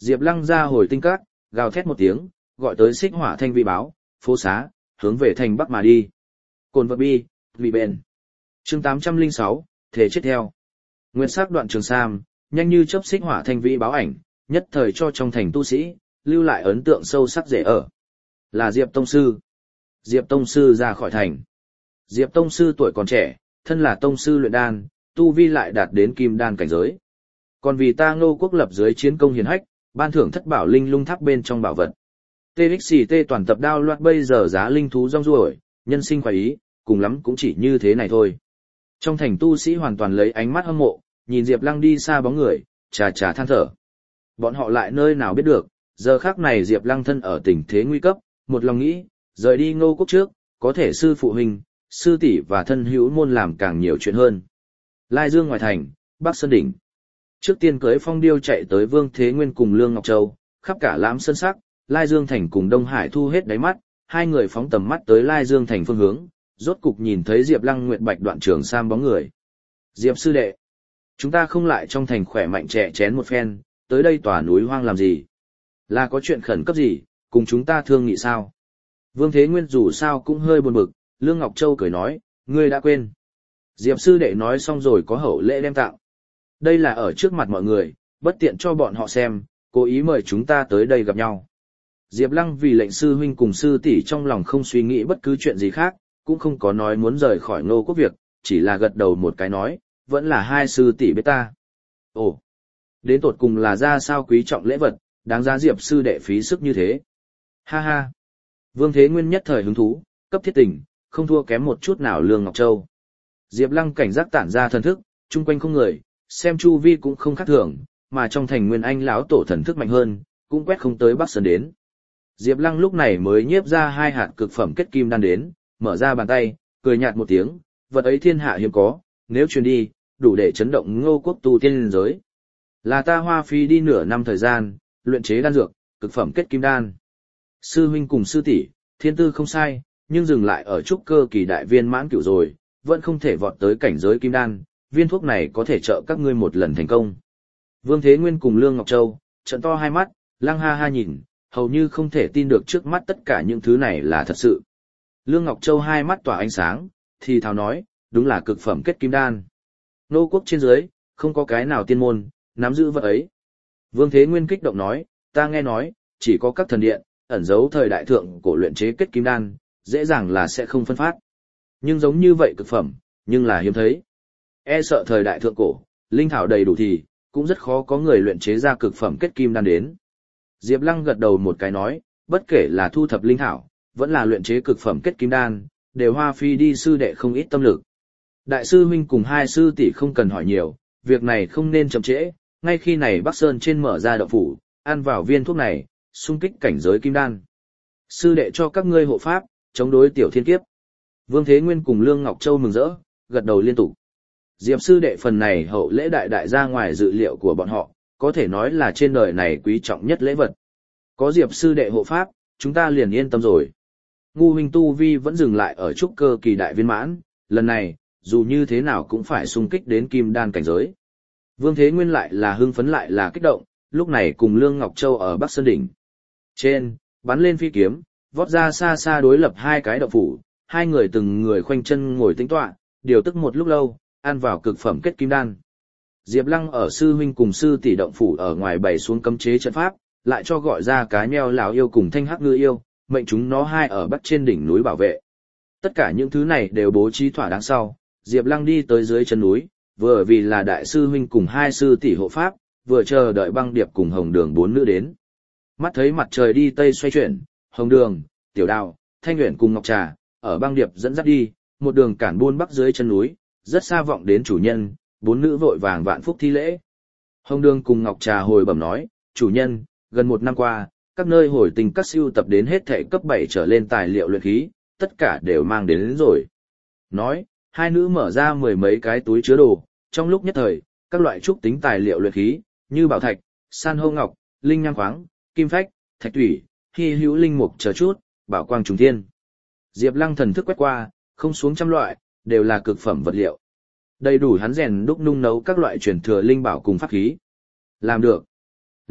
Diệp Lăng ra hồi tinh các, gào thét một tiếng, gọi tới xích hỏa thanh vi báo, phố xá, hướng về thành bắc mà đi. Cồn vật bi, vì bền. Chương tám trăm lẻ sáu, thể chết theo. Nguyên sắc đoạn trường sam, nhanh như chớp xích hỏa thanh vi báo ảnh, nhất thời cho trong thành tu sĩ, lưu lại ấn tượng sâu sắc dễ ở. Là Diệp Tông Sư. Diệp Tông Sư ra khỏi thành. Diệp Tông Sư tuổi còn trẻ, thân là Tông Sư luyện đan, tu vi lại đạt đến kim đan cảnh giới. Còn vì ta Ngô quốc lập dưới chiến công hiển hách, ban thưởng thất bảo linh lung tháp bên trong bảo vật. tê ích xê tê toàn tập đao loạt bây giờ giá linh thú rong ruổi, nhân sinh khoái ý, cùng lắm cũng chỉ như thế này thôi. Trong thành tu sĩ hoàn toàn lấy ánh mắt hâm mộ, nhìn Diệp Lăng đi xa bóng người, trà trà than thở. Bọn họ lại nơi nào biết được, giờ khắc này Diệp Lăng thân ở tình thế nguy cấp, một lòng nghĩ, rời đi Ngô quốc trước, có thể sư phụ huynh, sư tỷ và thân hữu môn làm càng nhiều chuyện hơn. Lai Dương ngoài thành, Bắc Sơn đỉnh. Trước tiên cưới phong điêu chạy tới Vương Thế Nguyên cùng Lương Ngọc Châu, khắp cả lãm sơn sắc, Lai Dương thành cùng Đông Hải thu hết đáy mắt, hai người phóng tầm mắt tới Lai Dương thành phương hướng, rốt cục nhìn thấy Diệp Lăng Nguyệt Bạch đoạn trường sam bóng người. Diệp sư đệ, chúng ta không lại trong thành khỏe mạnh trẻ chén một phen, tới đây tòa núi hoang làm gì? Là có chuyện khẩn cấp gì, cùng chúng ta thương nghị sao? Vương Thế Nguyên dù sao cũng hơi buồn bực, Lương Ngọc Châu cười nói, ngươi đã quên. Diệp sư đệ nói xong rồi có hậu lễ đem tặng. Đây là ở trước mặt mọi người, bất tiện cho bọn họ xem, cố ý mời chúng ta tới đây gặp nhau. Diệp Lăng vì lệnh sư huynh cùng sư tỷ trong lòng không suy nghĩ bất cứ chuyện gì khác, cũng không có nói muốn rời khỏi Ngô quốc việc, chỉ là gật đầu một cái nói, vẫn là hai sư tỷ biết ta. Ồ, đến tột cùng là ra sao quý trọng lễ vật, đáng giá Diệp sư đệ phí sức như thế. Ha ha. Vương Thế Nguyên nhất thời hứng thú, cấp thiết tình, không thua kém một chút nào Lương Ngọc Châu. Diệp Lăng cảnh giác tản ra thần thức, chung quanh không người, xem chu vi cũng không khác thường, mà trong thành Nguyên Anh lão tổ thần thức mạnh hơn, cũng quét không tới Bắc Sơn đến. Diệp Lăng lúc này mới nhiếp ra hai hạt cực phẩm kết kim đan đến, mở ra bàn tay, cười nhạt một tiếng, vật ấy thiên hạ hiếm có, nếu truyền đi, đủ để chấn động Ngô quốc tu tiên giới. Là ta hoa phí đi nửa năm thời gian, luyện chế đan dược, cực phẩm kết kim đan. Sư huynh cùng sư tỷ, thiên tư không sai, nhưng dừng lại ở trúc cơ kỳ đại viên mãn cửu rồi, vẫn không thể vọt tới cảnh giới kim đan, viên thuốc này có thể trợ các ngươi một lần thành công. Vương Thế Nguyên cùng Lương Ngọc Châu, trợn to hai mắt, lăng ha ha nhìn, hầu như không thể tin được trước mắt tất cả những thứ này là thật sự. Lương Ngọc Châu hai mắt tỏa ánh sáng, thì thào nói, đúng là cực phẩm kết kim đan. Ngô quốc trên dưới, không có cái nào tiên môn, nắm giữ vật ấy. Vương Thế Nguyên kích động nói, ta nghe nói, chỉ có các thần điện, ẩn giấu thời đại thượng cổ luyện chế kết kim đan, dễ dàng là sẽ không phân phát. Nhưng giống như vậy cực phẩm, nhưng là hiếm thấy. E sợ thời đại thượng cổ, linh thảo đầy đủ thì, cũng rất khó có người luyện chế ra cực phẩm kết kim đan đến. Diệp Lăng gật đầu một cái nói, bất kể là thu thập linh thảo, vẫn là luyện chế cực phẩm kết kim đan, đều hoa phi đi sư đệ không ít tâm lực. Đại sư huynh cùng hai sư tỷ không cần hỏi nhiều, việc này không nên chậm trễ, ngay khi này Bắc Sơn trên mở ra động phủ, ăn vào viên thuốc này, xung kích cảnh giới kim đan. Sư đệ cho các ngươi hộ pháp, chống đối tiểu thiên kiếp. Vương Thế Nguyên cùng Lương Ngọc Châu mừng rỡ, gật đầu liên tục. Diệp sư đệ phần này hậu lễ đại đại ra ngoài dự liệu của bọn họ, có thể nói là trên đời này quý trọng nhất lễ vật. Có Diệp sư đệ hộ pháp, chúng ta liền yên tâm rồi. Ngu huynh tu vi vẫn dừng lại ở trúc cơ kỳ đại viên mãn, lần này, dù như thế nào cũng phải xung kích đến kim đan cảnh giới. Vương Thế Nguyên lại là hưng phấn lại là kích động, lúc này cùng Lương Ngọc Châu ở Bắc Sơn đỉnh. Trên, bắn lên phi kiếm, vót ra xa xa đối lập hai cái động phủ, hai người từng người khoanh chân ngồi tĩnh tọa, điều tức một lúc lâu, ăn vào cực phẩm kết kim đan. Diệp Lăng ở sư huynh cùng sư tỷ động phủ ở ngoài bày xuống cấm chế trận pháp, lại cho gọi ra cái meo lão yêu cùng thanh hắc ngư yêu, mệnh chúng nó hai ở bắc trên đỉnh núi bảo vệ. Tất cả những thứ này đều bố trí thỏa đáng sau, Diệp Lăng đi tới dưới chân núi, vừa vì là đại sư huynh cùng hai sư tỷ hộ pháp, vừa chờ đợi Băng Điệp cùng Hồng Đường bốn nữ đến. Mắt thấy mặt trời đi tây xoay chuyển, Hồng Đường, Tiểu Đào, Thanh Uyển cùng Ngọc Trà, ở Băng Điệp dẫn dắt đi, một đường cản buôn bắc dưới chân núi, rất xa vọng đến chủ nhân, bốn nữ vội vàng vạn phúc thi lễ. Hồng Đường cùng Ngọc Trà hồi bẩm nói, chủ nhân, gần một năm qua, các nơi hồi tình các siêu tập đến hết thể cấp bảy trở lên tài liệu luyện khí, tất cả đều mang đến, đến rồi. Nói, hai nữ mở ra mười mấy cái túi chứa đồ, trong lúc nhất thời, các loại trúc tính tài liệu luyện khí, như bảo thạch, san hô ngọc, linh nham khoáng, kim phách, thạch thủy, hy hữu linh mục chờ chút, bảo quang trùng thiên. Diệp Lăng thần thức quét qua, không xuống trăm loại, đều là cực phẩm vật liệu. Đầy đủ hắn rèn đúc nung nấu các loại truyền thừa linh bảo cùng pháp khí. Làm được.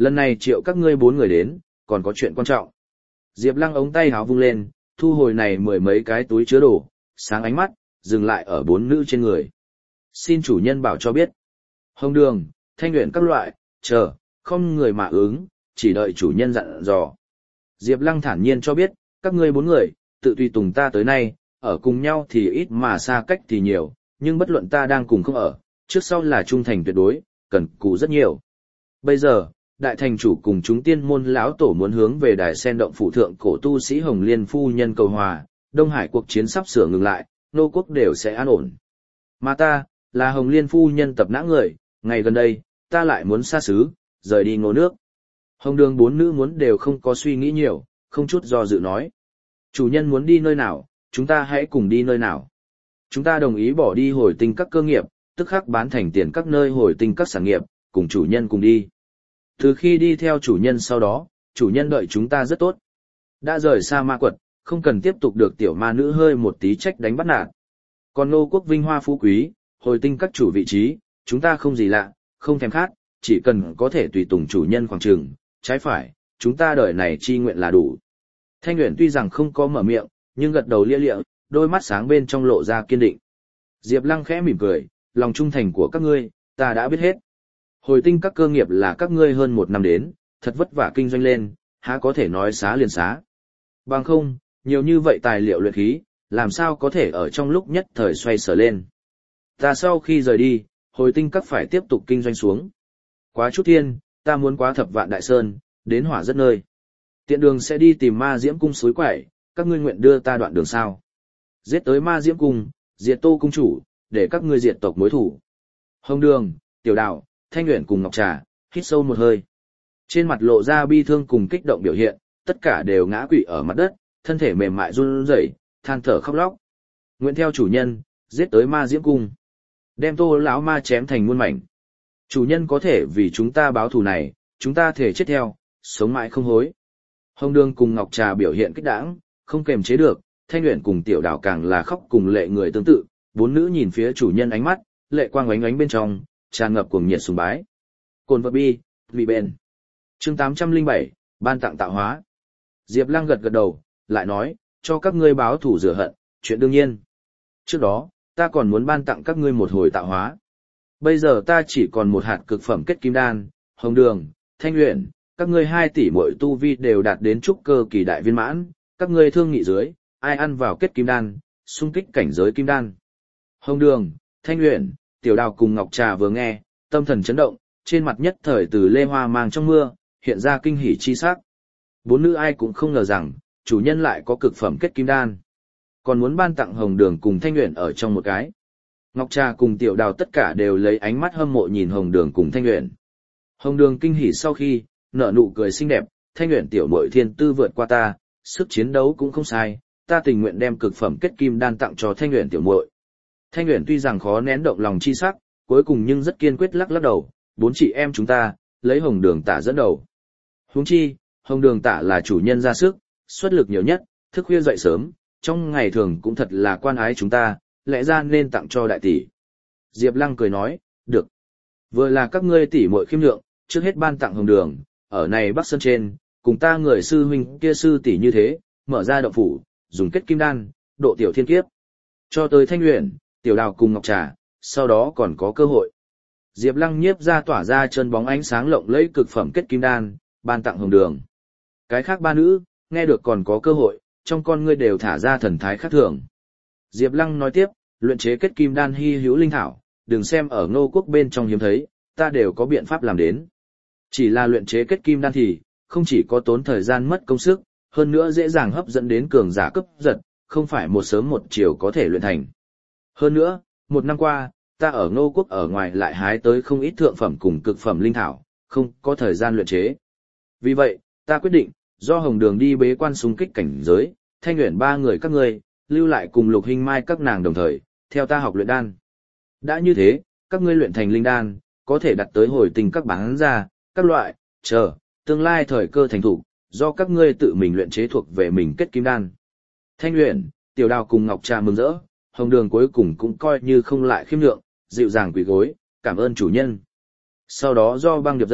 Lần này triệu các ngươi bốn người đến, còn có chuyện quan trọng. Diệp Lăng ống tay háo vung lên, thu hồi này mười mấy cái túi chứa đồ, sáng ánh mắt, dừng lại ở bốn nữ trên người. Xin chủ nhân bảo cho biết. Hồng Đường, Thanh Uyển các loại, chờ, không người mà ứng, chỉ đợi chủ nhân dặn dò. Diệp Lăng thản nhiên cho biết, các ngươi bốn người, tự tùy tùng ta tới nay, ở cùng nhau thì ít mà xa cách thì nhiều, nhưng bất luận ta đang cùng không ở, trước sau là trung thành tuyệt đối, cần cù rất nhiều. Bây giờ, đại thành chủ cùng chúng tiên môn lão tổ muốn hướng về đài sen động phụ thượng cổ tu sĩ Hồng Liên phu nhân cầu hòa, Đông Hải cuộc chiến sắp sửa ngừng lại, nô quốc đều sẽ an ổn. Mà ta, là Hồng Liên phu nhân tập nã người, ngày gần đây, ta lại muốn xa xứ, rời đi ngô nước. Hồng Đường bốn nữ muốn đều không có suy nghĩ nhiều, không chút do dự nói. Chủ nhân muốn đi nơi nào, chúng ta hãy cùng đi nơi nào. Chúng ta đồng ý bỏ đi hồi tinh các cơ nghiệp, tức khắc bán thành tiền các nơi hồi tinh các sản nghiệp, cùng chủ nhân cùng đi. Từ khi đi theo chủ nhân sau đó, chủ nhân đợi chúng ta rất tốt. Đã rời xa ma quật, không cần tiếp tục được tiểu ma nữ hơi một tí trách đánh bắt nạt. Còn Ngô quốc vinh hoa phú quý, hồi tinh các chủ vị trí, chúng ta không gì lạ, không thèm khát, chỉ cần có thể tùy tùng chủ nhân khoảng trường, trái phải, chúng ta đời này chi nguyện là đủ. Thanh Uyển tuy rằng không có mở miệng, nhưng gật đầu lia lịa, đôi mắt sáng bên trong lộ ra kiên định. Diệp Lăng khẽ mỉm cười, lòng trung thành của các ngươi, ta đã biết hết. Hồi tinh các cơ nghiệp là các ngươi hơn một năm đến, thật vất vả kinh doanh lên, há có thể nói xá liền xá. Bằng không, nhiều như vậy tài liệu luyện khí, làm sao có thể ở trong lúc nhất thời xoay sở lên. Ta sau khi rời đi, hồi tinh các phải tiếp tục kinh doanh xuống. Quá chút thiên, ta muốn quá thập vạn đại sơn, đến hỏa rất nơi. Tiện đường sẽ đi tìm ma diễm cung suối quẩy, các ngươi nguyện đưa ta đoạn đường sao. Giết tới ma diễm cung, diệt Tô cung chủ, để các ngươi diệt tộc mối thủ. Hồng Đường, Tiểu Đào, Thanh Uyển cùng Ngọc Trà, hít sâu một hơi. Trên mặt lộ ra bi thương cùng kích động biểu hiện, tất cả đều ngã quỵ ở mặt đất, thân thể mềm mại run rẩy, than thở khóc lóc. Nguyện theo chủ nhân, giết tới ma diễm cung, đem Tô lão ma chém thành muôn mảnh. Chủ nhân có thể vì chúng ta báo thù này, chúng ta thể chết theo, sống mãi không hối. Hồng Đường cùng Ngọc Trà biểu hiện kích đãng, không kềm chế được, Thanh Uyển cùng Tiểu Đào càng là khóc cùng lệ người tương tự, bốn nữ nhìn phía chủ nhân ánh mắt, lệ quang oánh oánh bên trong, tràn ngập cuồng nhiệt sùng bái. Cồn vật bi, vị bền. Chương tám trăm lẻ bảy, ban tặng tạo hóa. Diệp Lăng gật gật đầu, lại nói, cho các ngươi báo thù rửa hận, chuyện đương nhiên. Trước đó, ta còn muốn ban tặng các ngươi một hồi tạo hóa. Bây giờ ta chỉ còn một hạt cực phẩm kết kim đan, Hồng Đường, Thanh Uyển, các ngươi hai tỷ muội tu vi đều đạt đến trúc cơ kỳ đại viên mãn, các ngươi thương nghị dưới, ai ăn vào kết kim đan, xung kích cảnh giới kim đan. Hồng Đường, Thanh Uyển, Tiểu Đào cùng Ngọc Trà vừa nghe, tâm thần chấn động, trên mặt nhất thời từ lê hoa mang trong mưa, hiện ra kinh hỉ chi sắc. Bốn nữ ai cũng không ngờ rằng, chủ nhân lại có cực phẩm kết kim đan. Còn muốn ban tặng Hồng Đường cùng Thanh Uyển ở trong một cái. Ngọc Trà cùng Tiểu Đào tất cả đều lấy ánh mắt hâm mộ nhìn Hồng Đường cùng Thanh Uyển. Hồng Đường kinh hỉ sau khi, nở nụ cười xinh đẹp, Thanh Uyển tiểu muội thiên tư vượt qua ta, sức chiến đấu cũng không sai, ta tình nguyện đem cực phẩm kết kim đan tặng cho Thanh Uyển tiểu muội. Thanh Uyển tuy rằng khó nén động lòng chi sắc, cuối cùng nhưng rất kiên quyết lắc lắc đầu, bốn chị em chúng ta, lấy Hồng Đường Tả dẫn đầu. Huống chi, Hồng Đường Tả là chủ nhân ra sức, xuất lực nhiều nhất, thức khuya dậy sớm, trong ngày thường cũng thật là quan ái chúng ta, lẽ ra nên tặng cho đại tỷ. Diệp Lăng cười nói, được. Vừa là các ngươi tỷ muội khiêm lượng, trước hết ban tặng Hồng Đường, ở này Bắc Sơn trên, cùng ta người sư huynh kia sư tỷ như thế, mở ra động phủ, dùng kết kim đan, độ tiểu thiên kiếp. Cho tới Thanh Uyển, Tiểu Đào cùng Ngọc Trà, sau đó còn có cơ hội. Diệp Lăng nhiếp ra tỏa ra chân bóng ánh sáng lộng lẫy cực phẩm kết kim đan, ban tặng Hồng Đường. Cái khác ba nữ, nghe được còn có cơ hội, trong con ngươi đều thả ra thần thái khác thường. Diệp Lăng nói tiếp, luyện chế kết kim đan hy hữu linh thảo, đừng xem ở Ngô quốc bên trong hiếm thấy, ta đều có biện pháp làm đến. Chỉ là luyện chế kết kim đan thì, không chỉ có tốn thời gian mất công sức, hơn nữa dễ dàng hấp dẫn đến cường giả cấp giật, không phải một sớm một chiều có thể luyện thành. Hơn nữa, một năm qua, ta ở Ngô quốc ở ngoài lại hái tới không ít thượng phẩm cùng cực phẩm linh thảo, không có thời gian luyện chế. Vì vậy, ta quyết định, do Hồng Đường đi bế quan xung kích cảnh giới, Thanh Uyển ba người các ngươi, lưu lại cùng Lục Hinh Mai các nàng đồng thời, theo ta học luyện đan. Đã như thế, các ngươi luyện thành linh đan, có thể đặt tới hồi tình các bán ra, các loại, chờ, tương lai thời cơ thành thủ, do các ngươi tự mình luyện chế thuộc về mình kết kim đan. Thanh Uyển, Tiểu Đào cùng Ngọc Trà mừng rỡ, Hồng Đường cuối cùng cũng coi như không lại khiêm lượng, dịu dàng quỳ gối, cảm ơn chủ nhân. Sau đó do Băng Điệp dẫn,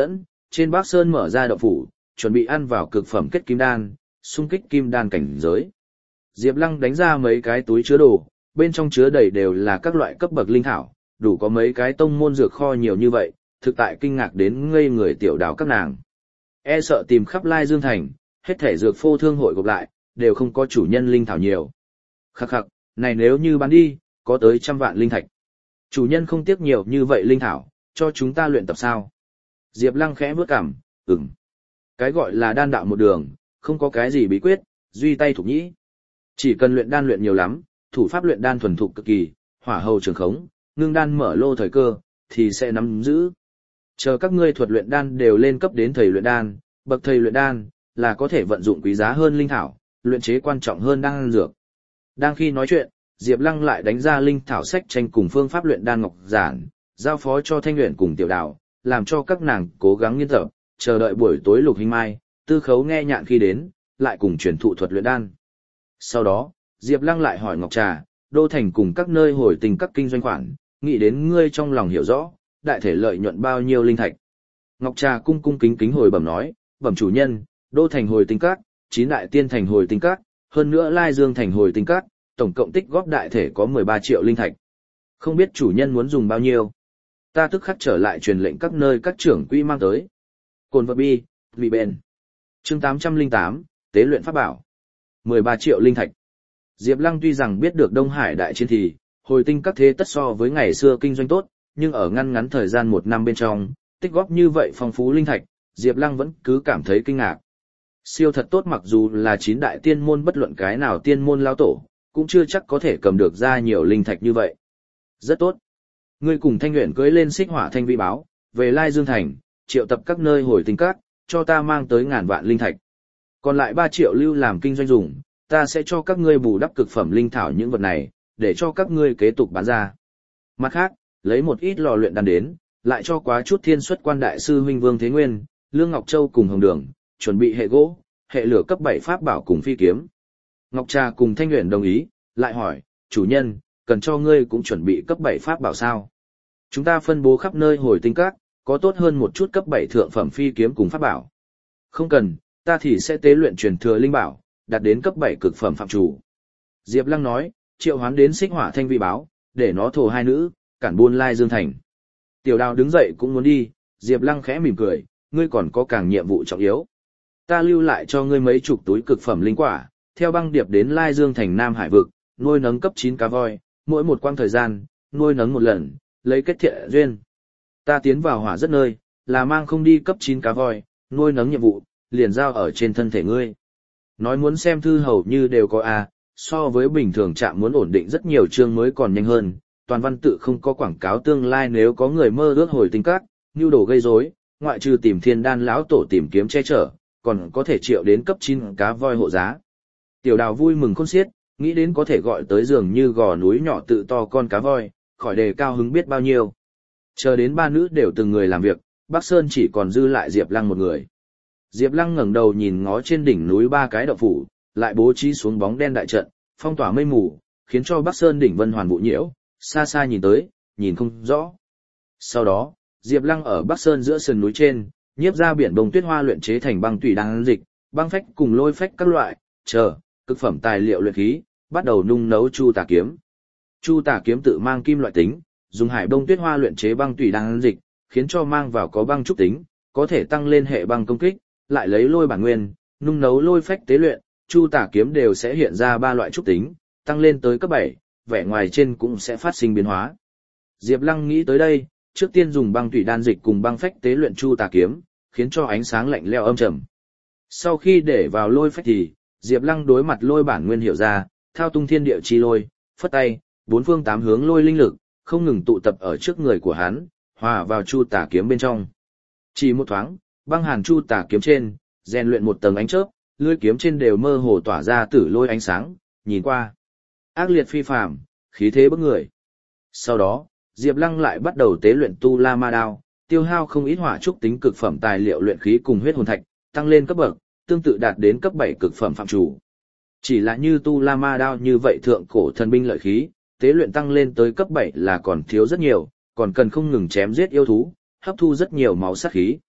trên Bắc Sơn mở ra động phủ, chuẩn bị ăn vào cực phẩm kết kim đan, xung kích kim đan cảnh giới. Diệp Lăng đánh ra mấy cái túi chứa đồ, bên trong chứa đầy đều là các loại cấp bậc linh thảo, đủ có mấy cái tông môn dược kho nhiều như vậy, thực tại kinh ngạc đến ngây người tiểu đào các nàng. E sợ tìm khắp Lai Dương Thành, hết thể dược phô thương hội gộp lại, đều không có chủ nhân linh thảo nhiều. Khắc khắc, này nếu như bán đi, có tới trăm vạn linh thạch. Chủ nhân không tiếc nhiều như vậy linh thảo, cho chúng ta luyện tập sao? Diệp Lăng khẽ bước cằm, ừm. Cái gọi là đan đạo một đường, không có cái gì bí quyết, duy tay thủ nhĩ. Chỉ cần luyện đan luyện nhiều lắm, thủ pháp luyện đan thuần thục cực kỳ, hỏa hầu trường khống, ngưng đan mở lô thời cơ, thì sẽ nắm giữ. Chờ các ngươi thuật luyện đan đều lên cấp đến thầy luyện đan, bậc thầy luyện đan, là có thể vận dụng quý giá hơn linh thảo, luyện chế quan trọng hơn đan dược. Đang khi nói chuyện, Diệp Lăng lại đánh ra linh thảo sách tranh cùng phương pháp luyện đan ngọc giản, giao phó cho Thanh Uyển cùng Tiểu Đào, làm cho các nàng cố gắng nghiên tập, chờ đợi buổi tối Lục Hinh Mai, Tư Khấu nghe nhạn khi đến, lại cùng truyền thụ thuật luyện đan. Sau đó, Diệp Lăng lại hỏi Ngọc Trà, Đô Thành cùng các nơi hồi tình các kinh doanh khoản, nghĩ đến ngươi trong lòng hiểu rõ, đại thể lợi nhuận bao nhiêu linh thạch. Ngọc Trà cung cung kính kính hồi bẩm nói, bẩm chủ nhân, Đô Thành hồi tinh các, chín đại tiên thành hồi tinh các, hơn nữa Lai Dương thành hồi tinh các, tổng cộng tích góp đại thể có mười ba triệu linh thạch. Không biết chủ nhân muốn dùng bao nhiêu. Ta tức khắc trở lại truyền lệnh các nơi các trưởng quỹ mang tới. Cồn vật bi, vị bền. Chương tám trăm lẻ tám, tế luyện pháp bảo. mười ba triệu linh thạch. Diệp Lăng tuy rằng biết được Đông Hải đại chiến thì, hồi tinh các thế tất so với ngày xưa kinh doanh tốt, nhưng ở ngăn ngắn thời gian một năm bên trong, tích góp như vậy phong phú linh thạch, Diệp Lăng vẫn cứ cảm thấy kinh ngạc. Siêu thật tốt, mặc dù là chín đại tiên môn bất luận cái nào tiên môn lao tổ, cũng chưa chắc có thể cầm được ra nhiều linh thạch như vậy. Rất tốt. Ngươi cùng Thanh Uyển cưỡi lên xích hỏa thanh vi báo, về Lai Dương thành, triệu tập các nơi hồi tinh các, cho ta mang tới ngàn vạn linh thạch. Còn lại ba triệu lưu làm kinh doanh dùng, ta sẽ cho các ngươi bù đắp cực phẩm linh thảo những vật này, để cho các ngươi kế tục bán ra. Mặt khác, lấy một ít lò luyện đan đến, lại cho quá chút thiên xuất quan đại sư huynh Vương Thế Nguyên, Lương Ngọc Châu cùng Hồng Đường, chuẩn bị hệ gỗ, hệ lửa cấp bảy pháp bảo cùng phi kiếm. Ngọc Trà cùng Thanh Uyển đồng ý, lại hỏi, chủ nhân, cần cho ngươi cũng chuẩn bị cấp bảy pháp bảo sao? Chúng ta phân bố khắp nơi hồi tinh các, có tốt hơn một chút cấp bảy thượng phẩm phi kiếm cùng pháp bảo. Không cần, ta thì sẽ tế luyện truyền thừa linh bảo, đạt đến cấp bảy cực phẩm phạm chủ. Diệp Lăng nói, triệu hoán đến xích hỏa thanh vi báo, để nó thổ hai nữ, cản buôn Lai Dương thành. Tiểu Đào đứng dậy cũng muốn đi, Diệp Lăng khẽ mỉm cười, ngươi còn có càng nhiệm vụ trọng yếu. Ta lưu lại cho ngươi mấy chục túi cực phẩm linh quả, theo băng điệp đến Lai Dương thành Nam Hải vực, nuôi nấng cấp chín cá voi, mỗi một quãng thời gian, nuôi nấng một lần, lấy kết thiện duyên. Ta tiến vào hỏa rất nơi, là mang không đi cấp chín cá voi, nuôi nấng nhiệm vụ, liền giao ở trên thân thể ngươi. Nói muốn xem thư hầu như đều có a, so với bình thường trạm muốn ổn định rất nhiều chương mới còn nhanh hơn, toàn văn tự không có quảng cáo tương lai nếu có người mơ ước hồi tinh các, nhu đồ gây rối, ngoại trừ tìm thiên đan lão tổ tìm kiếm che chở, còn có thể triệu đến cấp chín cá voi hộ giá. Tiểu Đào vui mừng khôn xiết, nghĩ đến có thể gọi tới giường như gò núi nhỏ tự to con cá voi, khỏi đề cao hứng biết bao nhiêu. Chờ đến ba nữ đều từng người làm việc, Bắc Sơn chỉ còn dư lại Diệp Lăng một người. Diệp Lăng ngẩng đầu nhìn ngó trên đỉnh núi ba cái động phủ, lại bố trí xuống bóng đen đại trận, phong tỏa mây mù, khiến cho Bắc Sơn đỉnh vân hoàn vụ nhiễu, xa xa nhìn tới, nhìn không rõ. Sau đó, Diệp Lăng ở Bắc Sơn giữa sườn núi trên, nhiếp ra biển bông tuyết hoa luyện chế thành băng tủy đan dịch, băng phách cùng lôi phách các loại, chờ, cực phẩm tài liệu luyện khí, bắt đầu nung nấu Chu Tà kiếm. Chu Tà kiếm tự mang kim loại tính, dùng hải bông tuyết hoa luyện chế băng tủy đan dịch, khiến cho mang vào có băng trúc tính, có thể tăng lên hệ băng công kích, lại lấy lôi bản nguyên, nung nấu lôi phách tế luyện, Chu Tà kiếm đều sẽ hiện ra ba loại trúc tính, tăng lên tới cấp bảy, vẻ ngoài trên cũng sẽ phát sinh biến hóa. Diệp Lăng nghĩ tới đây, trước tiên dùng băng tủy đan dịch cùng băng phách tế luyện Chu Tà kiếm, khiến cho ánh sáng lạnh lẽo âm trầm. Sau khi để vào lôi phách thì, Diệp Lăng đối mặt lôi bản nguyên hiểu ra, thao tung thiên địa chi lôi, phất tay, bốn phương tám hướng lôi linh lực, không ngừng tụ tập ở trước người của hắn, hòa vào Chu Tà kiếm bên trong. Chỉ một thoáng, băng hàn Chu Tà kiếm trên, rèn luyện một tầng ánh chớp, lưỡi kiếm trên đều mơ hồ tỏa ra tử lôi ánh sáng, nhìn qua ác liệt phi phàm, khí thế bức người. Sau đó, Diệp Lăng lại bắt đầu tế luyện Tu La Ma Đao, tiêu hao không ít hỏa trúc tính cực phẩm tài liệu luyện khí cùng huyết hồn thạch, tăng lên cấp bậc, tương tự đạt đến cấp bảy cực phẩm phạm chủ. Chỉ là như Tu La Ma Đao như vậy thượng cổ thần binh lợi khí, tế luyện tăng lên tới cấp bảy là còn thiếu rất nhiều, còn cần không ngừng chém giết yêu thú, hấp thu rất nhiều máu sát khí.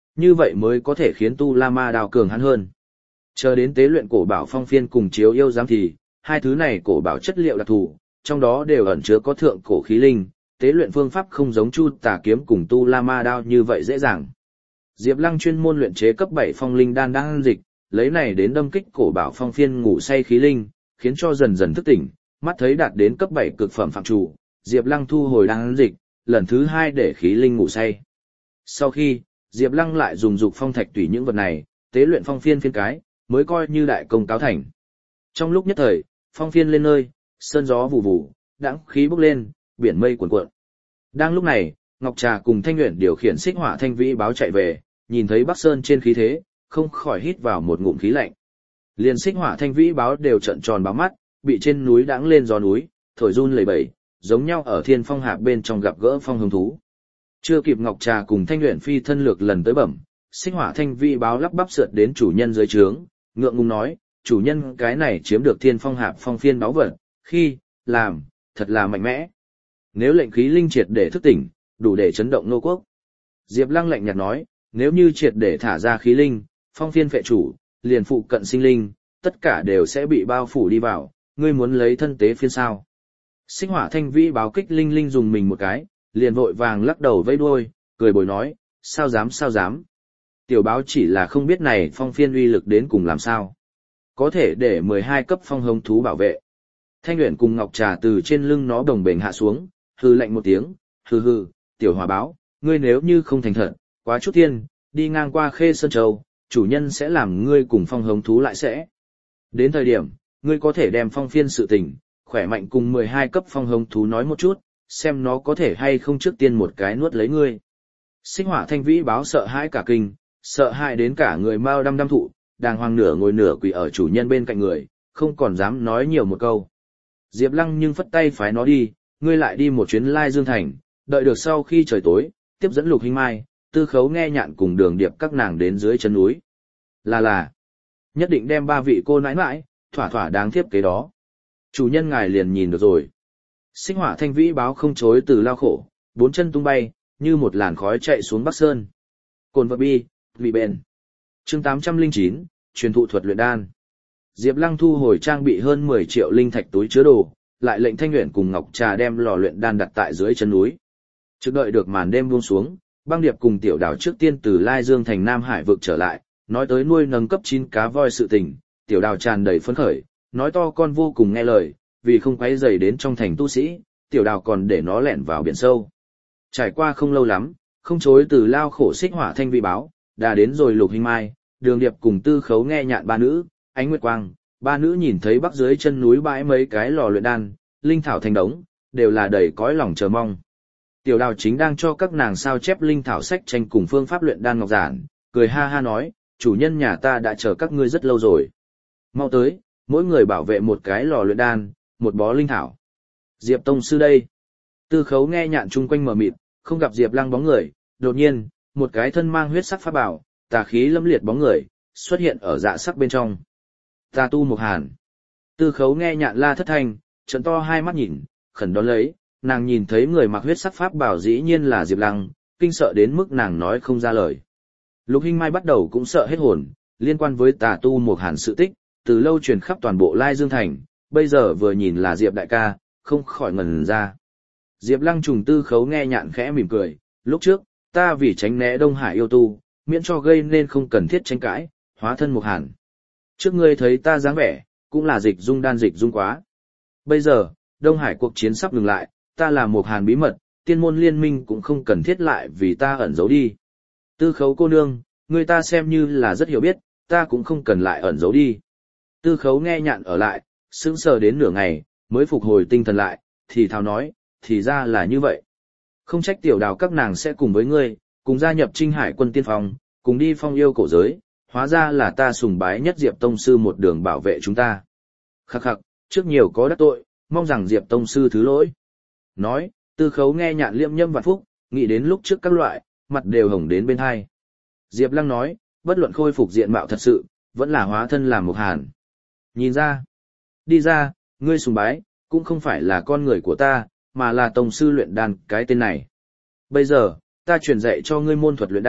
như vậy mới có thể khiến tu la ma đao cường hắn hơn. Chờ đến tế luyện cổ bảo phong phiên cùng chiếu yêu giám thì, hai thứ này cổ bảo chất liệu đặc thù, trong đó đều ẩn chứa có thượng cổ khí linh, tế luyện phương pháp không giống Chu Tà kiếm cùng tu la ma đao như vậy dễ dàng. Diệp Lăng chuyên môn luyện chế cấp bảy phong linh đan đan dịch, lấy này đến đâm kích cổ bảo phong phiên ngủ say khí linh, khiến cho dần dần thức tỉnh, mắt thấy đạt đến cấp bảy cực phẩm phạm chủ, Diệp Lăng thu hồi đan dịch, lần thứ hai để khí linh ngủ say. Sau khi, Diệp Lăng lại dùng dục phong thạch tùy những vật này, tế luyện phong phiên phiên cái, mới coi như đại công cáo thành. Trong lúc nhất thời, phong phiên lên nơi, sơn gió vụ vụ, đãng khí bốc lên, biển mây cuồn cuộn. Đang lúc này, Ngọc Trà cùng Thanh Uyển điều khiển xích hỏa thanh vĩ báo chạy về, nhìn thấy Bắc Sơn trên khí thế, không khỏi hít vào một ngụm khí lạnh. Liền xích hỏa thanh vĩ báo đều trợn tròn báo mắt, bị trên núi đãng lên gió núi, thổi run lẩy bẩy, giống nhau ở thiên phong hạp bên trong gặp gỡ phong hồng thú. Chưa kịp Ngọc Trà cùng Thanh Uyển phi thân lược lần tới bẩm, xích hỏa thanh vĩ báo lắp bắp sượt đến chủ nhân dưới trướng, ngượng ngùng nói, chủ nhân cái này chiếm được thiên phong hạp phong phiên báo vật, khi, làm, thật là mạnh mẽ. Nếu lệnh khí linh triệt để thức tỉnh, đủ để chấn động nô quốc. Diệp Lăng lạnh nhạt nói, nếu như triệt để thả ra khí linh, phong phiên phệ chủ, liền phụ cận sinh linh, tất cả đều sẽ bị bao phủ đi vào, ngươi muốn lấy thân tế phiên sao. Xích hỏa thanh vĩ báo kích linh linh dùng mình một cái, liền vội vàng lắc đầu vẫy đuôi, cười bồi nói, sao dám sao dám. Tiểu báo chỉ là không biết này phong phiên uy lực đến cùng làm sao. Có thể để mười hai cấp phong hồng thú bảo vệ. Thanh Uyển cùng Ngọc Trà từ trên lưng nó đồng bền hạ xuống, hư lạnh một tiếng, hư hư, tiểu hỏa báo, ngươi nếu như không thành thật, quá chút thiên, đi ngang qua Khê Sơn Châu, chủ nhân sẽ làm ngươi cùng phong hồng thú lại sẽ. Đến thời điểm, ngươi có thể đem phong phiên sự tình, khỏe mạnh cùng mười hai cấp phong hồng thú nói một chút, xem nó có thể hay không trước tiên một cái nuốt lấy ngươi. Xích hỏa thanh vĩ báo sợ hãi cả kinh, sợ hãi đến cả người mau đăm đăm thụ, đàng hoàng nửa ngồi nửa quỳ ở chủ nhân bên cạnh người, không còn dám nói nhiều một câu. Diệp Lăng nhưng phất tay phái nó đi, ngươi lại đi một chuyến Lai Dương Thành, đợi được sau khi trời tối, tiếp dẫn Lục Hinh Mai, Tư Khấu Nghe Nhạn cùng Đường Điệp các nàng đến dưới chân núi. Là là, nhất định đem ba vị cô nãi nãi, thỏa thỏa đáng thiếp kế đó. Chủ nhân ngài liền nhìn được rồi. Xích hỏa thanh vĩ báo không chối từ lao khổ, bốn chân tung bay, như một làn khói chạy xuống Bắc Sơn. Cồn vật bi, vị bền. Chương tám trăm lẻ chín, truyền thụ thuật luyện đan. Diệp Lăng thu hồi trang bị hơn mười triệu linh thạch túi chứa đồ, lại lệnh Thanh Uyển cùng Ngọc Trà đem lò luyện đan đặt tại dưới chân núi. Trước đợi được màn đêm buông xuống, Băng Điệp cùng Tiểu Đào trước tiên từ Lai Dương thành Nam Hải vực trở lại, nói tới nuôi nâng cấp chín cá voi sự tình, Tiểu Đào tràn đầy phấn khởi, nói to con vô cùng nghe lời, vì không quấy rầy đến trong thành tu sĩ, Tiểu Đào còn để nó lẻn vào biển sâu. Trải qua không lâu lắm, không chối từ lao khổ xích hỏa thanh vĩ báo, đã đến rồi Lục Hinh Mai, Đường Điệp cùng Tư Khấu Nghe Nhạn ba nữ, Ánh Nguyệt Quang, ba nữ nhìn thấy bắc dưới chân núi bãi mấy cái lò luyện đan, linh thảo thành đống, đều là đầy cõi lòng chờ mong. Tiểu Đào chính đang cho các nàng sao chép linh thảo sách tranh cùng phương pháp luyện đan ngọc giản, cười ha ha nói, chủ nhân nhà ta đã chờ các ngươi rất lâu rồi. Mau tới, mỗi người bảo vệ một cái lò luyện đan, một bó linh thảo. Diệp tông sư đây. Tư Khấu Nghe Nhạn chung quanh mờ mịt, không gặp Diệp Lăng bóng người, đột nhiên, một cái thân mang huyết sắc pháp bảo, tà khí lâm liệt bóng người, xuất hiện ở dạ sắc bên trong. Tà tu Mục Hàn. Tư Khấu Nghe Nhạn la thất thanh, trợn to hai mắt nhìn, khẩn đón lấy, nàng nhìn thấy người mặc huyết sắc pháp bảo dĩ nhiên là Diệp Lăng, kinh sợ đến mức nàng nói không ra lời. Lục Hinh Mai bắt đầu cũng sợ hết hồn, liên quan với tà tu Mục Hàn sự tích, từ lâu truyền khắp toàn bộ Lai Dương thành, bây giờ vừa nhìn là Diệp đại ca, không khỏi ngẩn ra. Diệp Lăng trùng Tư Khấu Nghe Nhạn khẽ mỉm cười, lúc trước, ta vì tránh né Đông Hải yêu tu, miễn cho gây nên không cần thiết tranh cãi, hóa thân Mục Hàn. Trước ngươi thấy ta dáng vẻ, cũng là dịch dung đan dịch dung quá. Bây giờ, Đông Hải cuộc chiến sắp ngừng lại, ta là Mục Hàn bí mật, tiên môn liên minh cũng không cần thiết lại vì ta ẩn giấu đi. Tư Khấu cô nương, người ta xem như là rất hiểu biết, ta cũng không cần lại ẩn giấu đi. Tư Khấu Nghe Nhạn ở lại, sững sờ đến nửa ngày, mới phục hồi tinh thần lại, thì thào nói, thì ra là như vậy. Không trách Tiểu Đào các nàng sẽ cùng với ngươi, cùng gia nhập Trinh Hải quân tiên phong, cùng đi phong yêu cổ giới, hóa ra là ta sùng bái nhất Diệp tông sư một đường bảo vệ chúng ta. Khắc khắc, trước nhiều có đắc tội, mong rằng Diệp tông sư thứ lỗi. Nói, Tư Khấu Nghe Nhạn liêm nhâm vạn phúc, nghĩ đến lúc trước các loại, mặt đều hồng đến bên hai. Diệp Lăng nói, bất luận khôi phục diện mạo thật sự, vẫn là hóa thân làm Mục Hàn. Nhìn ra, đi ra, ngươi sùng bái, cũng không phải là con người của ta, mà là tông sư luyện đan cái tên này. Bây giờ, ta truyền dạy cho ngươi môn thuật luyện đan,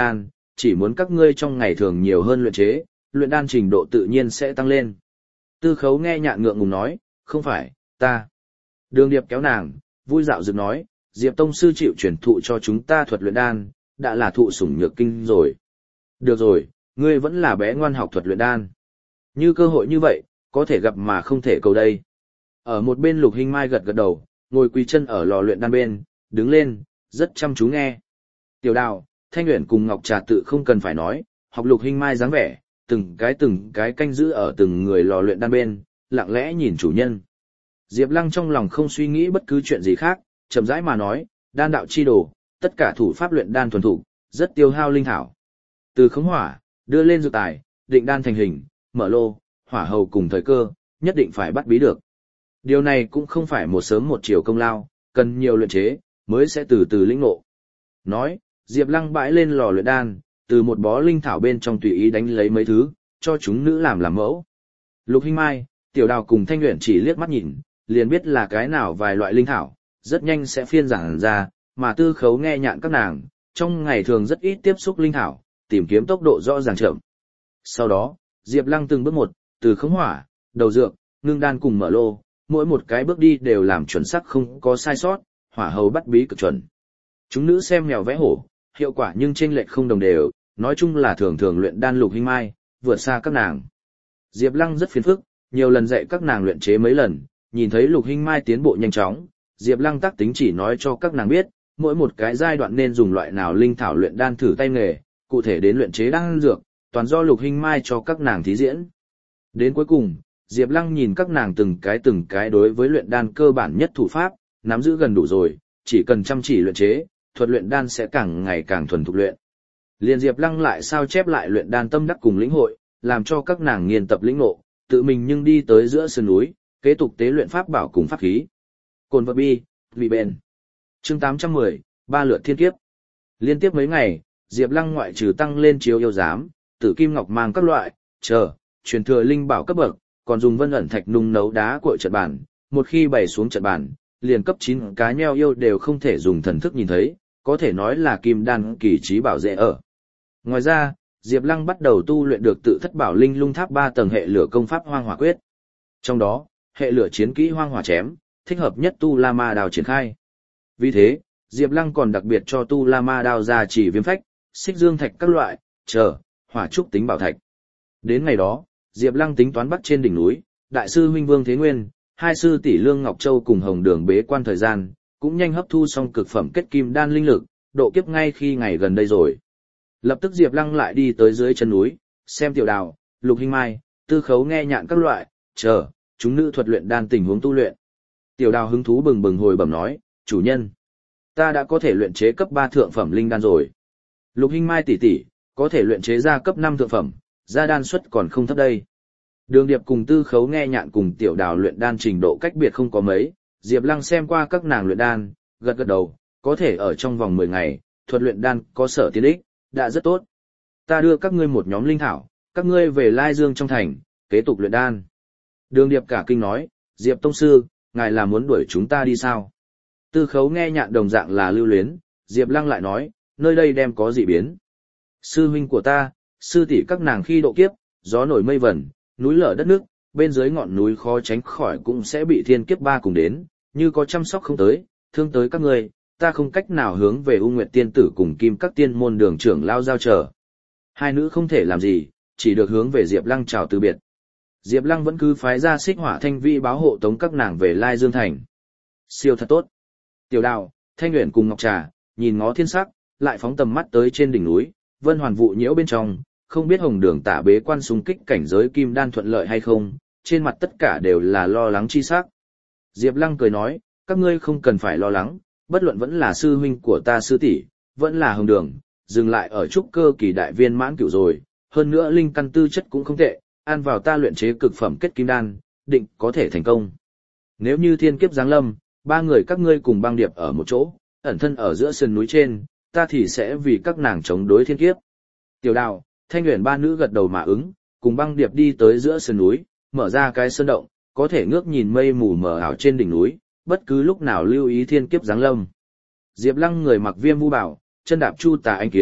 chỉ muốn các ngươi trong ngày thường nhiều hơn luyện chế, luyện đan trình độ tự nhiên sẽ tăng lên. Tư Khấu nghe nhạn ngượng ngùng nói, không phải, ta. Đường Điệp kéo nàng, vui dạo dựng nói, Diệp tông sư chịu truyền thụ cho chúng ta thuật luyện đan, đã là thụ sủng nhược kinh rồi. Được rồi, ngươi vẫn là bé ngoan học thuật luyện đan. Như cơ hội như vậy, có thể gặp mà không thể cầu đây. Ở một bên Lục Hinh Mai gật gật đầu, ngồi quỳ chân ở lò luyện đan bên, đứng lên, rất chăm chú nghe. Tiểu Đào, Thanh Uyển cùng Ngọc Trà tự không cần phải nói, học Lục Hinh Mai dáng vẻ, từng cái từng cái canh giữ ở từng người lò luyện đan bên, lặng lẽ nhìn chủ nhân. Diệp Lăng trong lòng không suy nghĩ bất cứ chuyện gì khác, chậm rãi mà nói, đan đạo chi đồ, tất cả thủ pháp luyện đan thuần thục, rất tiêu hao linh thảo. Từ khống hỏa, đưa lên dược tài, định đan thành hình, mở lô, hỏa hầu cùng thời cơ, nhất định phải bắt bí được. Điều này cũng không phải một sớm một chiều công lao, cần nhiều luyện chế, mới sẽ từ từ lĩnh ngộ. Nói, Diệp Lăng bãi lên lò luyện đan, từ một bó linh thảo bên trong tùy ý đánh lấy mấy thứ, cho chúng nữ làm làm mẫu. Lục Hinh Mai, Tiểu Đào cùng Thanh Uyển chỉ liếc mắt nhìn, liền biết là cái nào vài loại linh thảo, rất nhanh sẽ phiên giảng ra, mà Tư Khấu nghe nhạn các nàng, trong ngày thường rất ít tiếp xúc linh thảo, tìm kiếm tốc độ rõ ràng chậm. Sau đó, Diệp Lăng từng bước một, từ khống hỏa, đầu dược, ngưng đan cùng mở lô, mỗi một cái bước đi đều làm chuẩn xác không có sai sót, hỏa hầu bắt bí cực chuẩn. Chúng nữ xem mèo vẽ hổ, hiệu quả nhưng chênh lệch không đồng đều, nói chung là thường thường luyện đan Lục Hinh Mai, vượt xa các nàng. Diệp Lăng rất phiền phức, nhiều lần dạy các nàng luyện chế mấy lần, nhìn thấy Lục Hinh Mai tiến bộ nhanh chóng, Diệp Lăng tác tính chỉ nói cho các nàng biết, mỗi một cái giai đoạn nên dùng loại nào linh thảo luyện đan thử tay nghề, cụ thể đến luyện chế đan dược, toàn do Lục Hinh Mai cho các nàng thí diễn. Đến cuối cùng, Diệp Lăng nhìn các nàng từng cái từng cái đối với luyện đan cơ bản nhất thủ pháp, nắm giữ gần đủ rồi, chỉ cần chăm chỉ luyện chế, thuật luyện đan sẽ càng ngày càng thuần thục luyện. Liền Diệp Lăng lại sao chép lại luyện đan tâm đắc cùng lĩnh hội, làm cho các nàng nghiên tập lĩnh ngộ, tự mình nhưng đi tới giữa sườn núi, kế tục tế luyện pháp bảo cùng pháp khí. Cồn vật bi, vì bền. Chương tám trăm mười, ba lượt thiên kiếp. Liên tiếp mấy ngày, Diệp Lăng ngoại trừ tăng lên chiếu yêu giám, tử kim ngọc mang các loại, chờ, truyền thừa linh bảo cấp bậc, còn dùng vân ẩn thạch nung nấu đá cội trận bàn, một khi bày xuống trận bàn, liền cấp chín cá nheo yêu đều không thể dùng thần thức nhìn thấy, có thể nói là kim đan kỳ trí bảo dễ ở. Ngoài ra, Diệp Lăng bắt đầu tu luyện được tự thất bảo linh lung tháp ba tầng hệ lửa công pháp hoang hỏa quyết. Trong đó, hệ lửa chiến kỹ hoang hỏa chém, thích hợp nhất tu la ma đao triển khai. Vì thế, Diệp Lăng còn đặc biệt cho tu la ma đao ra chỉ viêm phách, xích dương thạch các loại, chờ, hỏa trúc tính bảo thạch. Đến ngày đó, Diệp Lăng tính toán bắt trên đỉnh núi, đại sư huynh Vương Thế Nguyên, hai sư tỷ Lương Ngọc Châu cùng Hồng Đường bế quan thời gian, cũng nhanh hấp thu xong cực phẩm kết kim đan linh lực, độ kiếp ngay khi ngày gần đây rồi. Lập tức Diệp Lăng lại đi tới dưới chân núi, xem Tiểu Đào, Lục Hinh Mai, Tư Khấu nghe nhạn các loại, chờ, chúng nữ thuật luyện đan tình huống tu luyện. Tiểu Đào hứng thú bừng bừng hồi bẩm nói, chủ nhân, ta đã có thể luyện chế cấp ba thượng phẩm linh đan rồi. Lục Hinh Mai tỷ tỷ, có thể luyện chế ra cấp năm thượng phẩm, gia đan suất còn không thấp đây. Đường Điệp cùng Tư Khấu nghe nhạn cùng Tiểu Đào luyện đan trình độ cách biệt không có mấy, Diệp Lăng xem qua các nàng luyện đan, gật gật đầu, có thể ở trong vòng mười ngày, thuật luyện đan có sở tiến ích, đã rất tốt. Ta đưa các ngươi một nhóm linh thảo, các ngươi về Lai Dương trong thành, kế tục luyện đan. Đường Điệp cả kinh nói, Diệp tông sư, ngài là muốn đuổi chúng ta đi sao? Tư Khấu nghe nhạn đồng dạng là lưu luyến, Diệp Lăng lại nói, nơi đây đem có dị biến. Sư huynh của ta, sư tỷ các nàng khi độ kiếp, gió nổi mây vẩn, núi lở đất nước, bên dưới ngọn núi khó tránh khỏi cũng sẽ bị thiên kiếp ba cùng đến, như có chăm sóc không tới, thương tới các ngươi, ta không cách nào hướng về U Nguyệt tiên tử cùng Kim các tiên môn đường trưởng lao giao trở. Hai nữ không thể làm gì, chỉ được hướng về Diệp Lăng chào từ biệt. Diệp Lăng vẫn cứ phái ra Xích Hỏa Thanh Vi báo hộ tống các nàng về Lai Dương thành. Siêu thật tốt. Tiểu Đào, Thanh Uyển cùng Ngọc Trà, nhìn ngó thiên sắc, lại phóng tầm mắt tới trên đỉnh núi, Vân Hoàn vụ nhiễu bên trong, không biết Hồng Đường Tả bế quan xung kích cảnh giới kim đan thuận lợi hay không, trên mặt tất cả đều là lo lắng chi sắc. Diệp Lăng cười nói, các ngươi không cần phải lo lắng, bất luận vẫn là sư huynh của ta sư tỷ, vẫn là Hồng Đường, dừng lại ở trúc cơ kỳ đại viên mãn cửu rồi, hơn nữa linh căn tư chất cũng không tệ, ăn vào ta luyện chế cực phẩm kết kim đan, định có thể thành công. Nếu như thiên kiếp giáng lâm, ba người các ngươi cùng Băng Điệp ở một chỗ, ẩn thân ở giữa sườn núi trên, ta thì sẽ vì các nàng chống đối thiên kiếp. Tiểu Đào, Thanh Uyển ba nữ gật đầu mà ứng, cùng Băng Điệp đi tới giữa sườn núi, mở ra cái sơn động, có thể ngước nhìn mây mù mờ ảo trên đỉnh núi, bất cứ lúc nào lưu ý thiên kiếp giáng lâm. Diệp Lăng người mặc viêm vu bảo, chân đạp chu tà anh kiếm,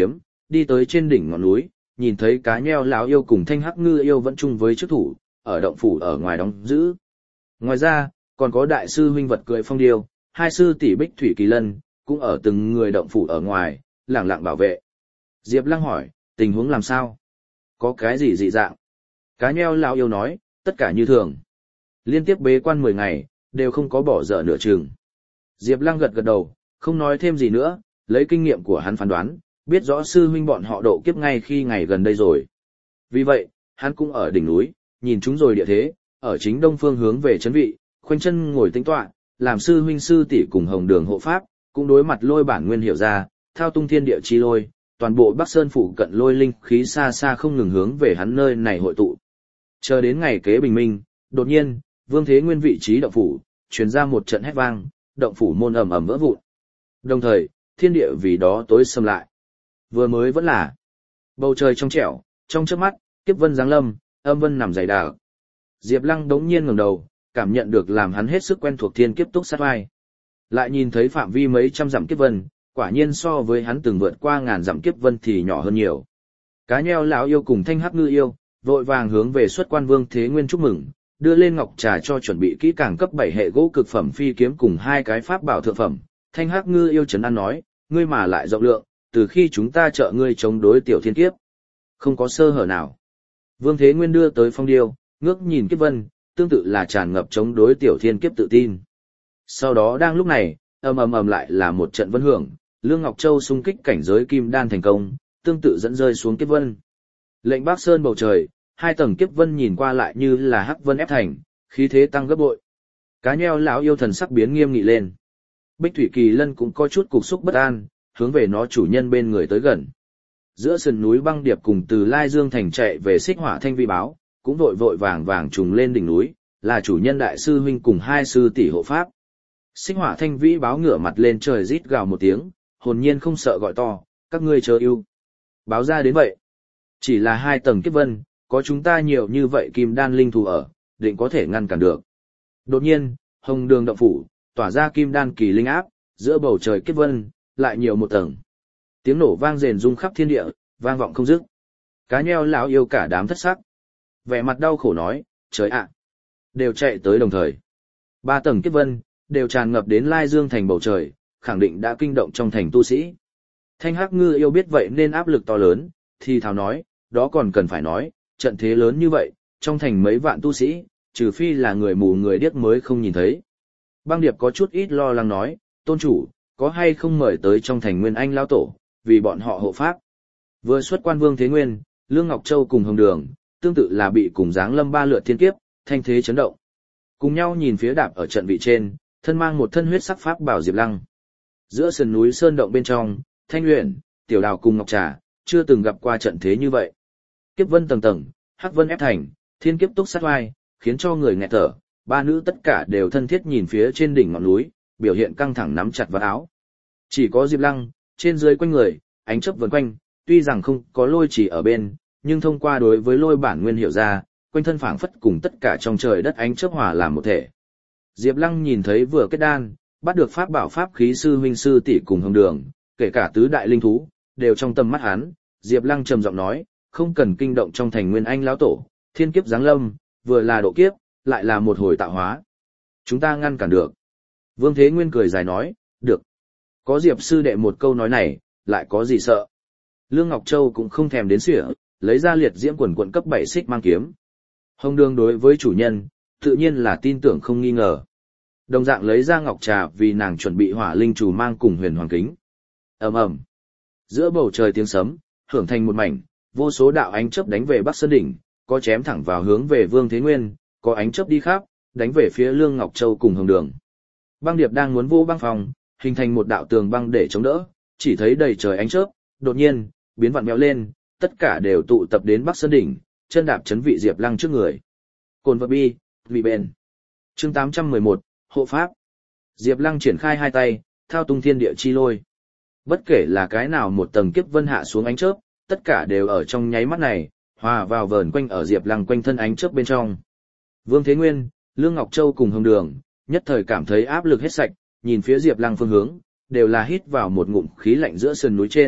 đi tới trên đỉnh ngọn núi, nhìn thấy cá nheo lão yêu cùng thanh hắc ngư yêu vẫn chung với chức thủ, ở động phủ ở ngoài đóng giữ. Ngoài ra, còn có đại sư huynh vật cưỡi phong điêu, hai sư tỷ bích thủy kỳ lân, cũng ở từng người động phủ ở ngoài, lẳng lặng bảo vệ. Diệp Lăng hỏi, tình huống làm sao? Có cái gì dị dạng? Cá nheo lão yêu nói, tất cả như thường. Liên tiếp bế quan mười ngày, đều không có bỏ dở nửa chừng. Diệp Lăng gật gật đầu, không nói thêm gì nữa, lấy kinh nghiệm của hắn phán đoán, biết rõ sư huynh bọn họ độ kiếp ngay khi ngày gần đây rồi. Vì vậy, hắn cũng ở đỉnh núi, nhìn chúng rồi địa thế, ở chính đông phương hướng về chấn vị, khoanh chân ngồi tĩnh tọa, làm sư huynh sư tỷ cùng Hồng Đường hộ pháp, cũng đối mặt lôi bản nguyên hiểu ra, thao tung thiên địa chi lôi, toàn bộ Bắc Sơn phủ cận lôi linh khí xa xa không ngừng hướng về hắn nơi này hội tụ. Chờ đến ngày kế bình minh, đột nhiên, Vương Thế Nguyên vị trí động phủ, truyền ra một trận hét vang, động phủ môn ầm ầm vỡ vụn. Đồng thời, thiên địa vì đó tối sầm lại. Vừa mới vẫn là bầu trời trong trẻo, trong chớp mắt, kiếp vân giáng lâm, âm vân nằm dày đặc. Diệp Lăng đống nhiên ngẩng đầu, cảm nhận được làm hắn hết sức quen thuộc thiên kiếp túc sát vai. Lại nhìn thấy phạm vi mấy trăm dặm kiếp vân, quả nhiên so với hắn từng vượt qua ngàn dặm kiếp vân thì nhỏ hơn nhiều. Cá nheo lão yêu cùng thanh hắc ngư yêu, vội vàng hướng về xuất quan Vương Thế Nguyên chúc mừng, đưa lên ngọc trà cho chuẩn bị kỹ càng cấp bảy hệ gỗ cực phẩm phi kiếm cùng hai cái pháp bảo thượng phẩm. Thanh hắc ngư yêu trấn an nói, ngươi mà lại rộng lượng, từ khi chúng ta trợ ngươi chống đối tiểu thiên kiếp, không có sơ hở nào. Vương Thế Nguyên đưa tới phong điêu, ngước nhìn kiếp vân, tương tự là tràn ngập chống đối tiểu thiên kiếp tự tin. Sau đó đang lúc này, ầm ầm ầm lại là một trận vân hưởng, Lương Ngọc Châu xung kích cảnh giới kim đan thành công, tương tự dẫn rơi xuống kiếp vân. Lệnh Bắc Sơn bầu trời, hai tầng kiếp vân nhìn qua lại như là hắc vân ép thành, khí thế tăng gấp bội. Cá nheo lão yêu thần sắc biến nghiêm nghị lên. Bích Thủy Kỳ Lân cũng có chút cục xúc bất an, hướng về nó chủ nhân bên người tới gần. Giữa sườn núi Băng Điệp cùng từ Lai Dương thành chạy về Xích Hỏa Thanh Vi báo, cũng vội vội vàng vàng trùng lên đỉnh núi, là chủ nhân đại sư huynh cùng hai sư tỷ hộ pháp. Xích Hỏa Thanh Vĩ báo ngửa mặt lên trời rít gào một tiếng, hồn nhiên không sợ gọi to, các ngươi chớ yêu. Báo ra đến vậy. Chỉ là hai tầng kiếp vân, có chúng ta nhiều như vậy kim đan linh thú ở, định có thể ngăn cản được. Đột nhiên, Hồng Đường động phủ, tỏa ra kim đan kỳ linh áp, giữa bầu trời kiếp vân, lại nhiều một tầng. Tiếng nổ vang rền rung khắp thiên địa, vang vọng không dứt. Cá nheo lão yêu cả đám thất sắc. Vẻ mặt đau khổ nói, trời ạ, đều chạy tới đồng thời. Ba tầng kiếp vân, đều tràn ngập đến Lai Dương thành bầu trời, khẳng định đã kinh động trong thành tu sĩ. Thanh hắc ngư yêu biết vậy nên áp lực to lớn, thì thào nói, đó còn cần phải nói, trận thế lớn như vậy, trong thành mấy vạn tu sĩ, trừ phi là người mù người điếc mới không nhìn thấy. Băng Điệp có chút ít lo lắng nói, tôn chủ, có hay không mời tới trong thành Nguyên Anh lão tổ, vì bọn họ hộ pháp. Vừa xuất quan Vương Thế Nguyên, Lương Ngọc Châu cùng Hồng Đường, tương tự là bị cùng giáng lâm ba lượt thiên kiếp, thanh thế chấn động. Cùng nhau nhìn phía đạp ở trận vị trên, thân mang một thân huyết sắc pháp bảo Diệp Lăng. Giữa sườn núi sơn động bên trong, Thanh Uyển, Tiểu Đào cùng Ngọc Trà, chưa từng gặp qua trận thế như vậy. Kiếp vân tầng tầng, hắc vân ép thành, thiên kiếp túc sát vai, khiến cho người nghẹt thở, ba nữ tất cả đều thân thiết nhìn phía trên đỉnh ngọn núi, biểu hiện căng thẳng nắm chặt vào áo. Chỉ có Diệp Lăng, trên dưới quanh người, ánh chớp vần quanh, tuy rằng không có lôi chỉ ở bên, nhưng thông qua đối với lôi bản nguyên hiểu ra, quanh thân phảng phất cùng tất cả trong trời đất ánh chớp hòa làm một thể. Diệp Lăng nhìn thấy vừa kết đan, bắt được pháp bảo pháp khí sư huynh sư tỷ cùng Hồng Đường, kể cả tứ đại linh thú, đều trong tầm mắt hắn. Diệp Lăng trầm giọng nói, không cần kinh động trong thành Nguyên Anh lão tổ, thiên kiếp giáng lâm, vừa là độ kiếp, lại là một hồi tạo hóa. Chúng ta ngăn cản được. Vương Thế Nguyên cười dài nói, được. Có Diệp sư đệ một câu nói này, lại có gì sợ. Lương Ngọc Châu cũng không thèm đến sỉa, lấy ra liệt diễm quần quận cấp bảy xích mang kiếm. Hồng Đường đối với chủ nhân, tự nhiên là tin tưởng không nghi ngờ. Đồng dạng lấy ra ngọc trà vì nàng chuẩn bị hỏa linh chủ mang cùng huyền hoàng kính. Ầm ầm. Giữa bầu trời tiếng sấm, hưởng thành một mảnh, vô số đạo ánh chớp đánh về Bắc Sơn đỉnh, có chém thẳng vào hướng về Vương Thế Nguyên, có ánh chớp đi khắp, đánh về phía Lương Ngọc Châu cùng Hồng Đường. Băng Điệp đang muốn vô băng phòng, hình thành một đạo tường băng để chống đỡ, chỉ thấy đầy trời ánh chớp, đột nhiên biến vặn vẹo lên, tất cả đều tụ tập đến Bắc Sơn đỉnh, chân đạp chấn vị Diệp Lăng trước người. Cồn vật bi, vị bền. Chương tám trăm mười một, hộ pháp. Diệp Lăng triển khai hai tay, thao tung thiên địa chi lôi. Bất kể là cái nào một tầng kiếp vân hạ xuống ánh chớp, tất cả đều ở trong nháy mắt này, hòa vào vờn quanh ở Diệp Lăng quanh thân ánh chớp bên trong. Vương Thế Nguyên, Lương Ngọc Châu cùng Hồng Đường, nhất thời cảm thấy áp lực hết sạch, nhìn phía Diệp Lăng phương hướng, đều là hít vào một ngụm khí lạnh giữa sườn núi trên,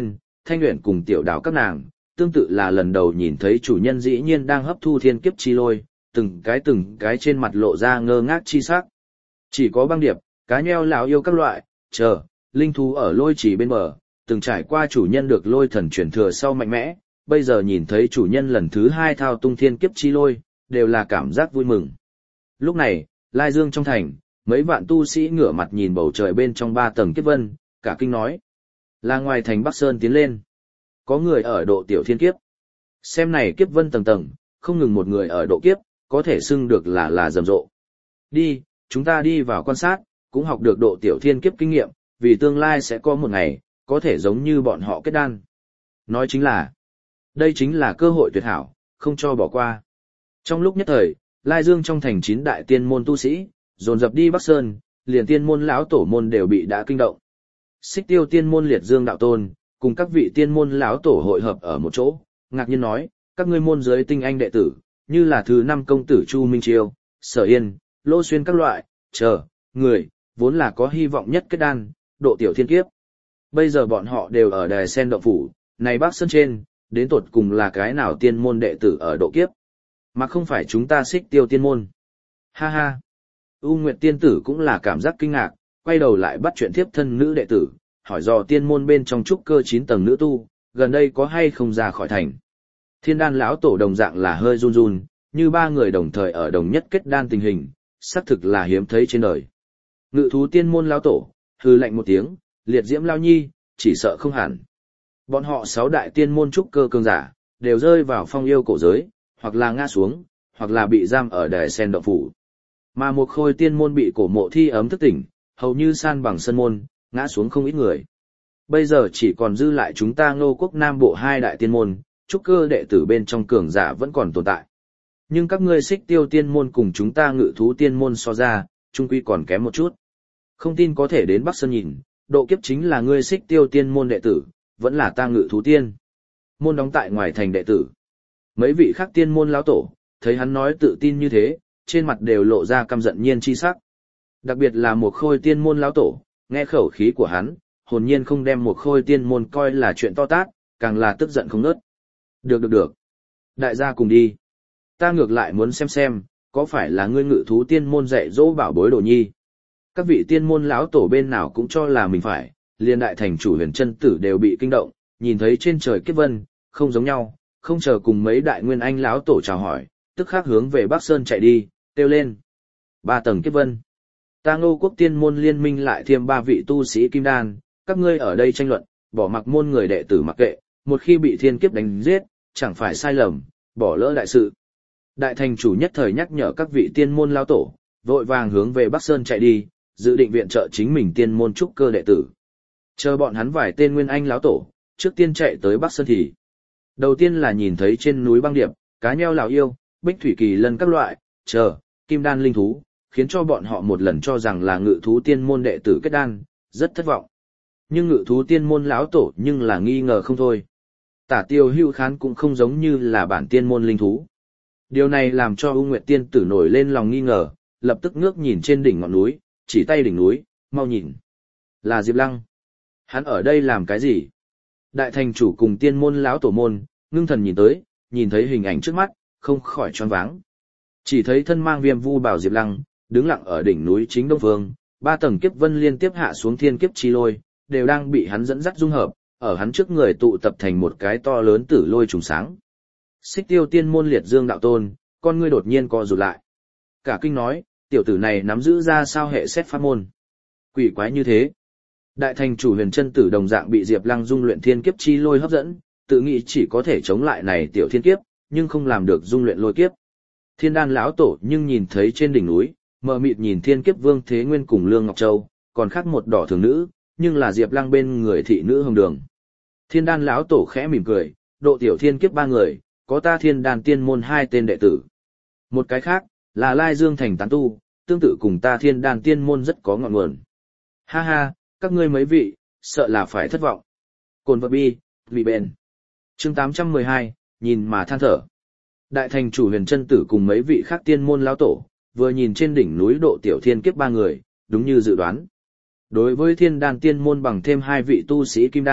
Thanh Uyển cùng tiểu đào các nàng, tương tự là lần đầu nhìn thấy chủ nhân dĩ nhiên đang hấp thu thiên kiếp chi lôi, từng cái từng cái trên mặt lộ ra ngơ ngác chi sắc. Chỉ có băng điệp, cá nheo lão yêu các loại, chờ, linh thú ở lôi chỉ bên bờ, từng trải qua chủ nhân được lôi thần chuyển thừa sau mạnh mẽ, bây giờ nhìn thấy chủ nhân lần thứ hai thao tung thiên kiếp chi lôi, đều là cảm giác vui mừng. Lúc này, Lai Dương trong thành, mấy vạn tu sĩ ngửa mặt nhìn bầu trời bên trong ba tầng kiếp vân, cả kinh nói. Là ngoài thành Bắc Sơn tiến lên. Có người ở độ tiểu thiên kiếp. Xem này kiếp vân tầng tầng, không ngừng một người ở độ kiếp, có thể xưng được là là rầm rộ. Đi, chúng ta đi vào quan sát, cũng học được độ tiểu thiên kiếp kinh nghiệm, vì tương lai sẽ có một ngày, có thể giống như bọn họ kết đan. Nói chính là, đây chính là cơ hội tuyệt hảo, không cho bỏ qua. Trong lúc nhất thời, Lai Dương trong thành chín đại tiên môn tu sĩ, dồn dập đi Bắc Sơn, liền tiên môn lão tổ môn đều bị đã kinh động. Xích Tiêu tiên môn Liệt Dương đạo tôn, cùng các vị tiên môn lão tổ hội hợp ở một chỗ, ngạc nhiên nói, các ngươi môn giới tinh anh đệ tử, như là thứ năm công tử Chu Minh Chiêu, Sở Yên, Lô Xuyên các loại, chờ, người, vốn là có hy vọng nhất kết đan, độ tiểu thiên kiếp. Bây giờ bọn họ đều ở đài sen động phủ, này Bắc Sơn trên, đến tột cùng là cái nào tiên môn đệ tử ở độ kiếp. Mà không phải chúng ta Xích Tiêu tiên môn. Ha ha. U Nguyệt tiên tử cũng là cảm giác kinh ngạc, quay đầu lại bắt chuyện thiếp thân nữ đệ tử, hỏi dò tiên môn bên trong trúc cơ chín tầng nữ tu, gần đây có hay không ra khỏi thành. Thiên đan lão tổ đồng dạng là hơi run run, như ba người đồng thời ở đồng nhất kết đan tình hình, xác thực là hiếm thấy trên đời. Ngự thú tiên môn lão tổ, hư lạnh một tiếng, liệt diễm lao nhi, chỉ sợ không hẳn. Bọn họ sáu đại tiên môn trúc cơ cường giả, đều rơi vào phong yêu cổ giới, hoặc là ngã xuống, hoặc là bị giam ở đài sen động phủ. Mà một khôi tiên môn bị cổ mộ thi ấm thức tỉnh, hầu như san bằng sân môn, ngã xuống không ít người. Bây giờ chỉ còn dư lại chúng ta Ngô Quốc Nam Bộ hai đại tiên môn, trúc cơ đệ tử bên trong cường giả vẫn còn tồn tại. Nhưng các ngươi Xích Tiêu tiên môn cùng chúng ta Ngự thú tiên môn so ra, chung quy còn kém một chút. Không tin có thể đến Bắc Sơn nhìn, độ kiếp chính là ngươi Xích Tiêu tiên môn đệ tử, vẫn là ta Ngự thú tiên môn đóng tại ngoài thành đệ tử. Mấy vị khác tiên môn lão tổ, thấy hắn nói tự tin như thế, trên mặt đều lộ ra căm giận nhiên chi sắc. Đặc biệt là một khôi tiên môn lão tổ, nghe khẩu khí của hắn, hồn nhiên không đem một khôi tiên môn coi là chuyện to tát, càng là tức giận không ngớt. Được được được. Đại gia cùng đi. Ta ngược lại muốn xem xem, có phải là ngươi Ngự thú tiên môn dạy dỗ bảo bối đồ nhi. Các vị tiên môn lão tổ bên nào cũng cho là mình phải, liền đại thành chủ Huyền Chân Tử đều bị kinh động, nhìn thấy trên trời kiếp vân, không giống nhau, không chờ cùng mấy đại nguyên anh lão tổ chào hỏi, tức khắc hướng về Bắc Sơn chạy đi, kêu lên. Ba tầng kiếp vân. Ta Ngô Quốc tiên môn liên minh lại thêm ba vị tu sĩ kim đan, các ngươi ở đây tranh luận, bỏ mặc môn người đệ tử mặc kệ, một khi bị thiên kiếp đánh giết, chẳng phải sai lầm, bỏ lỡ đại sự. Đại thành chủ nhất thời nhắc nhở các vị tiên môn lão tổ, vội vàng hướng về Bắc Sơn chạy đi, dự định viện trợ chính mình tiên môn trúc cơ đệ tử. Chờ bọn hắn vài tên nguyên anh lão tổ, trước tiên chạy tới Bắc Sơn thì. Đầu tiên là nhìn thấy trên núi băng điệp, cá nheo lão yêu, bích thủy kỳ lân các loại, chờ, kim đan linh thú, khiến cho bọn họ một lần cho rằng là Ngự thú tiên môn đệ tử kết đan, rất thất vọng. Nhưng Ngự thú tiên môn lão tổ nhưng là nghi ngờ không thôi. Tả Tiêu Hưu Khán cũng không giống như là bản tiên môn linh thú. Điều này làm cho U Nguyệt tiên tử nổi lên lòng nghi ngờ, lập tức ngước nhìn trên đỉnh ngọn núi, chỉ tay đỉnh núi, mau nhìn. Là Diệp Lăng. Hắn ở đây làm cái gì? Đại thành chủ cùng tiên môn lão tổ môn, ngưng thần nhìn tới, nhìn thấy hình ảnh trước mắt, không khỏi choáng váng. Chỉ thấy thân mang viêm vu bảo Diệp Lăng, đứng lặng ở đỉnh núi chính đông phương, ba tầng kiếp vân liên tiếp hạ xuống thiên kiếp chi lôi, đều đang bị hắn dẫn dắt dung hợp, ở hắn trước người tụ tập thành một cái to lớn tử lôi trùng sáng. Xích Tiêu tiên môn Liệt Dương đạo tôn, con ngươi đột nhiên co rụt lại. Cả kinh nói, tiểu tử này nắm giữ ra sao hệ xét pháp môn. Quỷ quái như thế. Đại thành chủ Huyền Chân Tử đồng dạng bị Diệp Lăng dung luyện thiên kiếp chi lôi hấp dẫn, tự nghĩ chỉ có thể chống lại này tiểu thiên kiếp, nhưng không làm được dung luyện lôi kiếp. Thiên đan lão tổ nhưng nhìn thấy trên đỉnh núi, mờ mịt nhìn thiên kiếp Vương Thế Nguyên cùng Lương Ngọc Châu, còn khác một đỏ thường nữ, nhưng là Diệp Lăng bên người thị nữ Hồng Đường. Thiên đan lão tổ khẽ mỉm cười, độ tiểu thiên kiếp ba người, có ta Thiên đan tiên môn hai tên đệ tử. Một cái khác, là Lai Dương thành tán tu, tương tự cùng ta Thiên đan tiên môn rất có ngọn nguồn. Ha ha, các ngươi mấy vị, sợ là phải thất vọng. Cồn vật bi, vị bền. Chương tám trăm mười hai, nhìn mà than thở. Đại thành chủ Huyền Chân Tử cùng mấy vị khác tiên môn lão tổ, vừa nhìn trên đỉnh núi độ tiểu thiên kiếp ba người, đúng như dự đoán. Đối với Thiên đan tiên môn bằng thêm hai vị tu sĩ kim đan,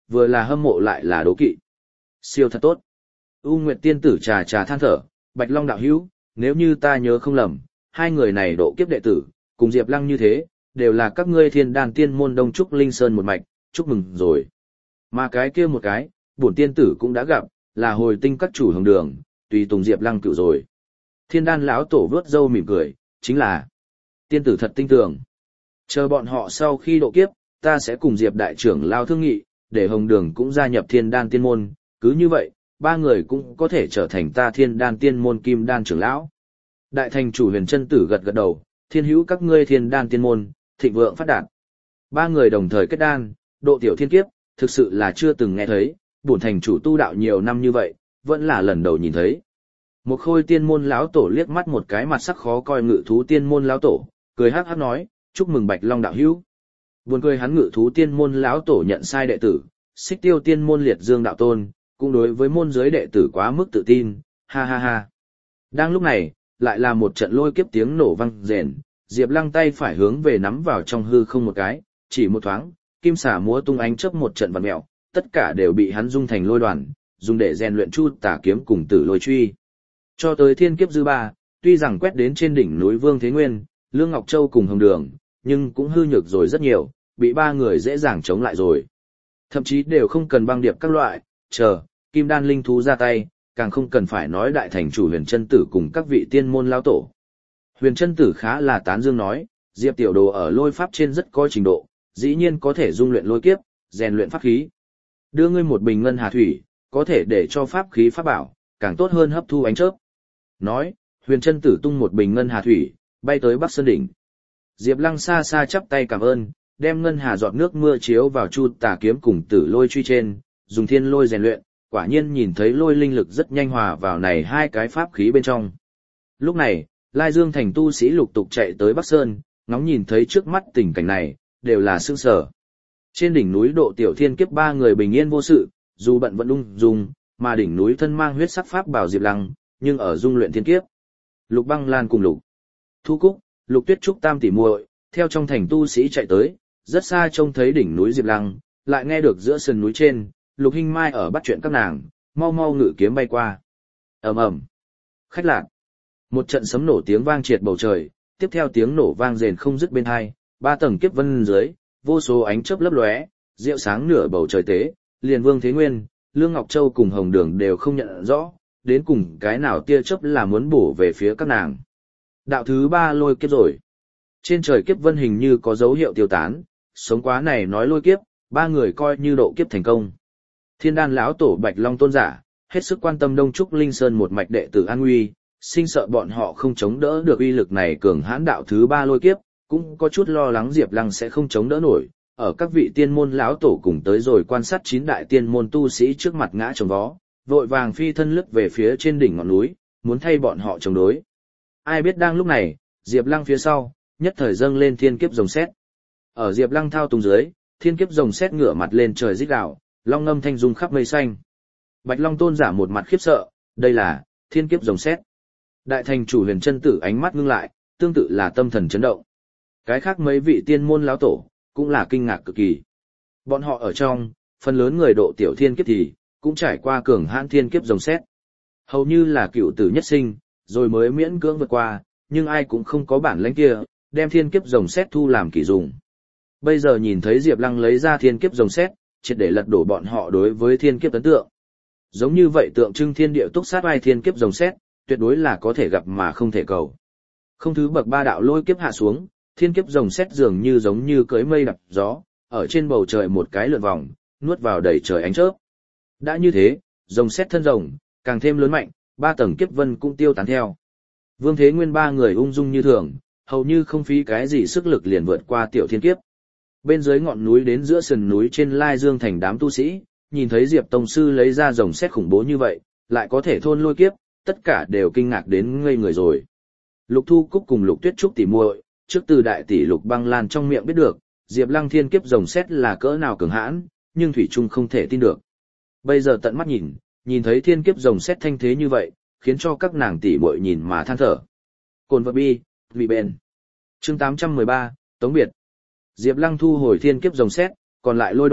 vừa là hâm mộ lại là đố kỵ. Siêu thật tốt. U Nguyệt tiên tử trà trà than thở, Bạch Long đạo hữu, nếu như ta nhớ không lầm, hai người này độ kiếp đệ tử, cùng Diệp Lăng như thế, đều là các ngươi Thiên Đan tiên môn Đông Trúc Linh Sơn một mạch, chúc mừng rồi. Mà cái kia một cái, bổn tiên tử cũng đã gặp, là hồi tinh các chủ hồng đường, tùy tùng Diệp Lăng cựu rồi. Thiên Đan lão tổ vớt râu mỉm cười, chính là tiên tử thật tinh tường. Chờ bọn họ sau khi độ kiếp, ta sẽ cùng Diệp đại trưởng lao thương nghị, để hồng đường cũng gia nhập Thiên Đan tiên môn, cứ như vậy, ba người cũng có thể trở thành ta Thiên Đan tiên môn kim đan trưởng lão. Đại thành chủ Huyền Chân Tử gật gật đầu, thiên hữu các ngươi Thiên Đan tiên môn, thịnh vượng phát đạt. Ba người đồng thời kết đan, độ tiểu thiên kiếp, thực sự là chưa từng nghe thấy, bổn thành chủ tu đạo nhiều năm như vậy, vẫn là lần đầu nhìn thấy. Một khôi tiên môn lão tổ liếc mắt một cái mặt sắc khó coi ngự thú tiên môn lão tổ, cười hắc hắc nói, chúc mừng Bạch Long đạo hữu. Buồn cười hắn ngự thú tiên môn lão tổ nhận sai đệ tử, Xích Tiêu tiên môn liệt dương đạo tôn, cũng đối với môn giới đệ tử quá mức tự tin, ha ha ha. Đang lúc này, lại là một trận lôi kiếp tiếng nổ vang rền, Diệp Lăng tay phải hướng về nắm vào trong hư không một cái, chỉ một thoáng, kim xả múa tung ánh chớp một trận vặn mèo, tất cả đều bị hắn dung thành lôi đoàn, dùng để rèn luyện chu tả kiếm cùng tử lôi truy. Cho tới thiên kiếp dư ba, tuy rằng quét đến trên đỉnh núi Vương Thế Nguyên, Lương Ngọc Châu cùng Hồng Đường, nhưng cũng hư nhược rồi rất nhiều, bị ba người dễ dàng chống lại rồi. Thậm chí đều không cần băng điệp các loại, chờ, kim đan linh thú ra tay, càng không cần phải nói đại thành chủ Huyền Chân Tử cùng các vị tiên môn lao tổ. Huyền Chân Tử khá là tán dương nói, Diệp tiểu đồ ở lôi pháp trên rất có trình độ, dĩ nhiên có thể dung luyện lôi kiếp, rèn luyện pháp khí. Đưa ngươi một bình ngân hà thủy, có thể để cho pháp khí pháp bảo, càng tốt hơn hấp thu ánh chớp. Nói, Huyền Chân Tử tung một bình ngân hà thủy, bay tới Bắc Sơn đỉnh. Diệp Lăng xa xa chắp tay cảm ơn, đem ngân hà giọt nước mưa chiếu vào chu tà kiếm cùng tử lôi truy trên, dùng thiên lôi rèn luyện, quả nhiên nhìn thấy lôi linh lực rất nhanh hòa vào này hai cái pháp khí bên trong. Lúc này, Lai Dương thành tu sĩ lục tục chạy tới Bắc Sơn, ngóng nhìn thấy trước mắt tình cảnh này, đều là sững sờ. Trên đỉnh núi độ tiểu thiên kiếp ba người bình yên vô sự, dù bận vẫn ung dung, mà đỉnh núi thân mang huyết sắc pháp bảo Diệp Lăng, nhưng ở dung luyện thiên kiếp. Lục Băng Lan cùng Lục Thu Cúc, Lục Tuyết Trúc tam tỷ muội, theo trong thành tu sĩ chạy tới, rất xa trông thấy đỉnh núi Diệp Lăng, lại nghe được giữa sườn núi trên, Lục Hinh Mai ở bắt chuyện các nàng, mau mau ngự kiếm bay qua. Ầm ầm. Khách lạc. Một trận sấm nổ tiếng vang triệt bầu trời, tiếp theo tiếng nổ vang rền không dứt bên hai, ba tầng kiếp vân dưới, vô số ánh chớp lấp lóe, rượu sáng nửa bầu trời tế, liền Vương Thế Nguyên, Lương Ngọc Châu cùng Hồng Đường đều không nhận rõ, đến cùng cái nào tia chớp là muốn bổ về phía các nàng. Đạo thứ ba lôi kiếp rồi. Trên trời kiếp vân hình như có dấu hiệu tiêu tán, sống quá này nói lôi kiếp, ba người coi như độ kiếp thành công. Thiên Đan lão tổ Bạch Long tôn giả, hết sức quan tâm Đông Trúc Linh Sơn một mạch đệ tử an nguy, sinh sợ bọn họ không chống đỡ được uy lực này cường hãn đạo thứ ba lôi kiếp, cũng có chút lo lắng Diệp Lăng sẽ không chống đỡ nổi. Ở các vị tiên môn lão tổ cùng tới rồi quan sát chín đại tiên môn tu sĩ trước mặt ngã chồng vó, vội vàng phi thân lướt về phía trên đỉnh ngọn núi, muốn thay bọn họ chống đối. Ai biết đang lúc này, Diệp Lăng phía sau, nhất thời dâng lên thiên kiếp rồng sét. Ở Diệp Lăng thao túng dưới, thiên kiếp rồng sét ngửa mặt lên trời rít gào, long ngâm thanh rung khắp mây xanh. Bạch Long tôn giả một mặt khiếp sợ, đây là thiên kiếp rồng sét. Đại thành chủ Huyền Chân Tử ánh mắt ngưng lại, tương tự là tâm thần chấn động. Cái khác mấy vị tiên môn lão tổ cũng là kinh ngạc cực kỳ. Bọn họ ở trong, phần lớn người độ tiểu thiên kiếp thì cũng trải qua cường hãn thiên kiếp rồng sét. Hầu như là cựu tử nhất sinh, rồi mới miễn cưỡng vượt qua, nhưng ai cũng không có bản lĩnh kia, đem thiên kiếp rồng sét thu làm kỷ dụng. Bây giờ nhìn thấy Diệp Lăng lấy ra thiên kiếp rồng sét, triệt để lật đổ bọn họ đối với thiên kiếp ấn tượng. Giống như vậy tượng trưng thiên địa túc sát oai thiên kiếp rồng sét, tuyệt đối là có thể gặp mà không thể cầu. Không thứ bậc ba đạo lôi kiếp hạ xuống, thiên kiếp rồng sét dường như giống như cưỡi mây đập gió, ở trên bầu trời một cái lượn vòng, nuốt vào đầy trời ánh chớp. Đã như thế, rồng sét thân rồng càng thêm lớn mạnh, ba tầng kiếp vân cũng tiêu tán theo. Vương Thế Nguyên ba người ung dung như thường, hầu như không phí cái gì sức lực liền vượt qua tiểu thiên kiếp. Bên dưới ngọn núi đến giữa sườn núi trên Lai Dương thành đám tu sĩ, nhìn thấy Diệp tông sư lấy ra rồng sét khủng bố như vậy, lại có thể thôn lôi kiếp, tất cả đều kinh ngạc đến ngây người rồi. Lục Thu Cúc cùng Lục Tuyết Trúc tỉ muội, trước từ đại tỷ Lục Băng Lan trong miệng biết được, Diệp Lăng thiên kiếp rồng sét là cỡ nào cường hãn, nhưng thủy chung không thể tin được. Bây giờ tận mắt nhìn, nhìn thấy thiên kiếp rồng sét thanh thế như vậy, khiến cho các nàng tỷ muội nhìn mà than thở. Cồn vật bi, vị bền. Chương tám trăm mười ba, Tống biệt. Diệp Lăng thu hồi thiên kiếp rồng sét, còn lại lôi đoàn,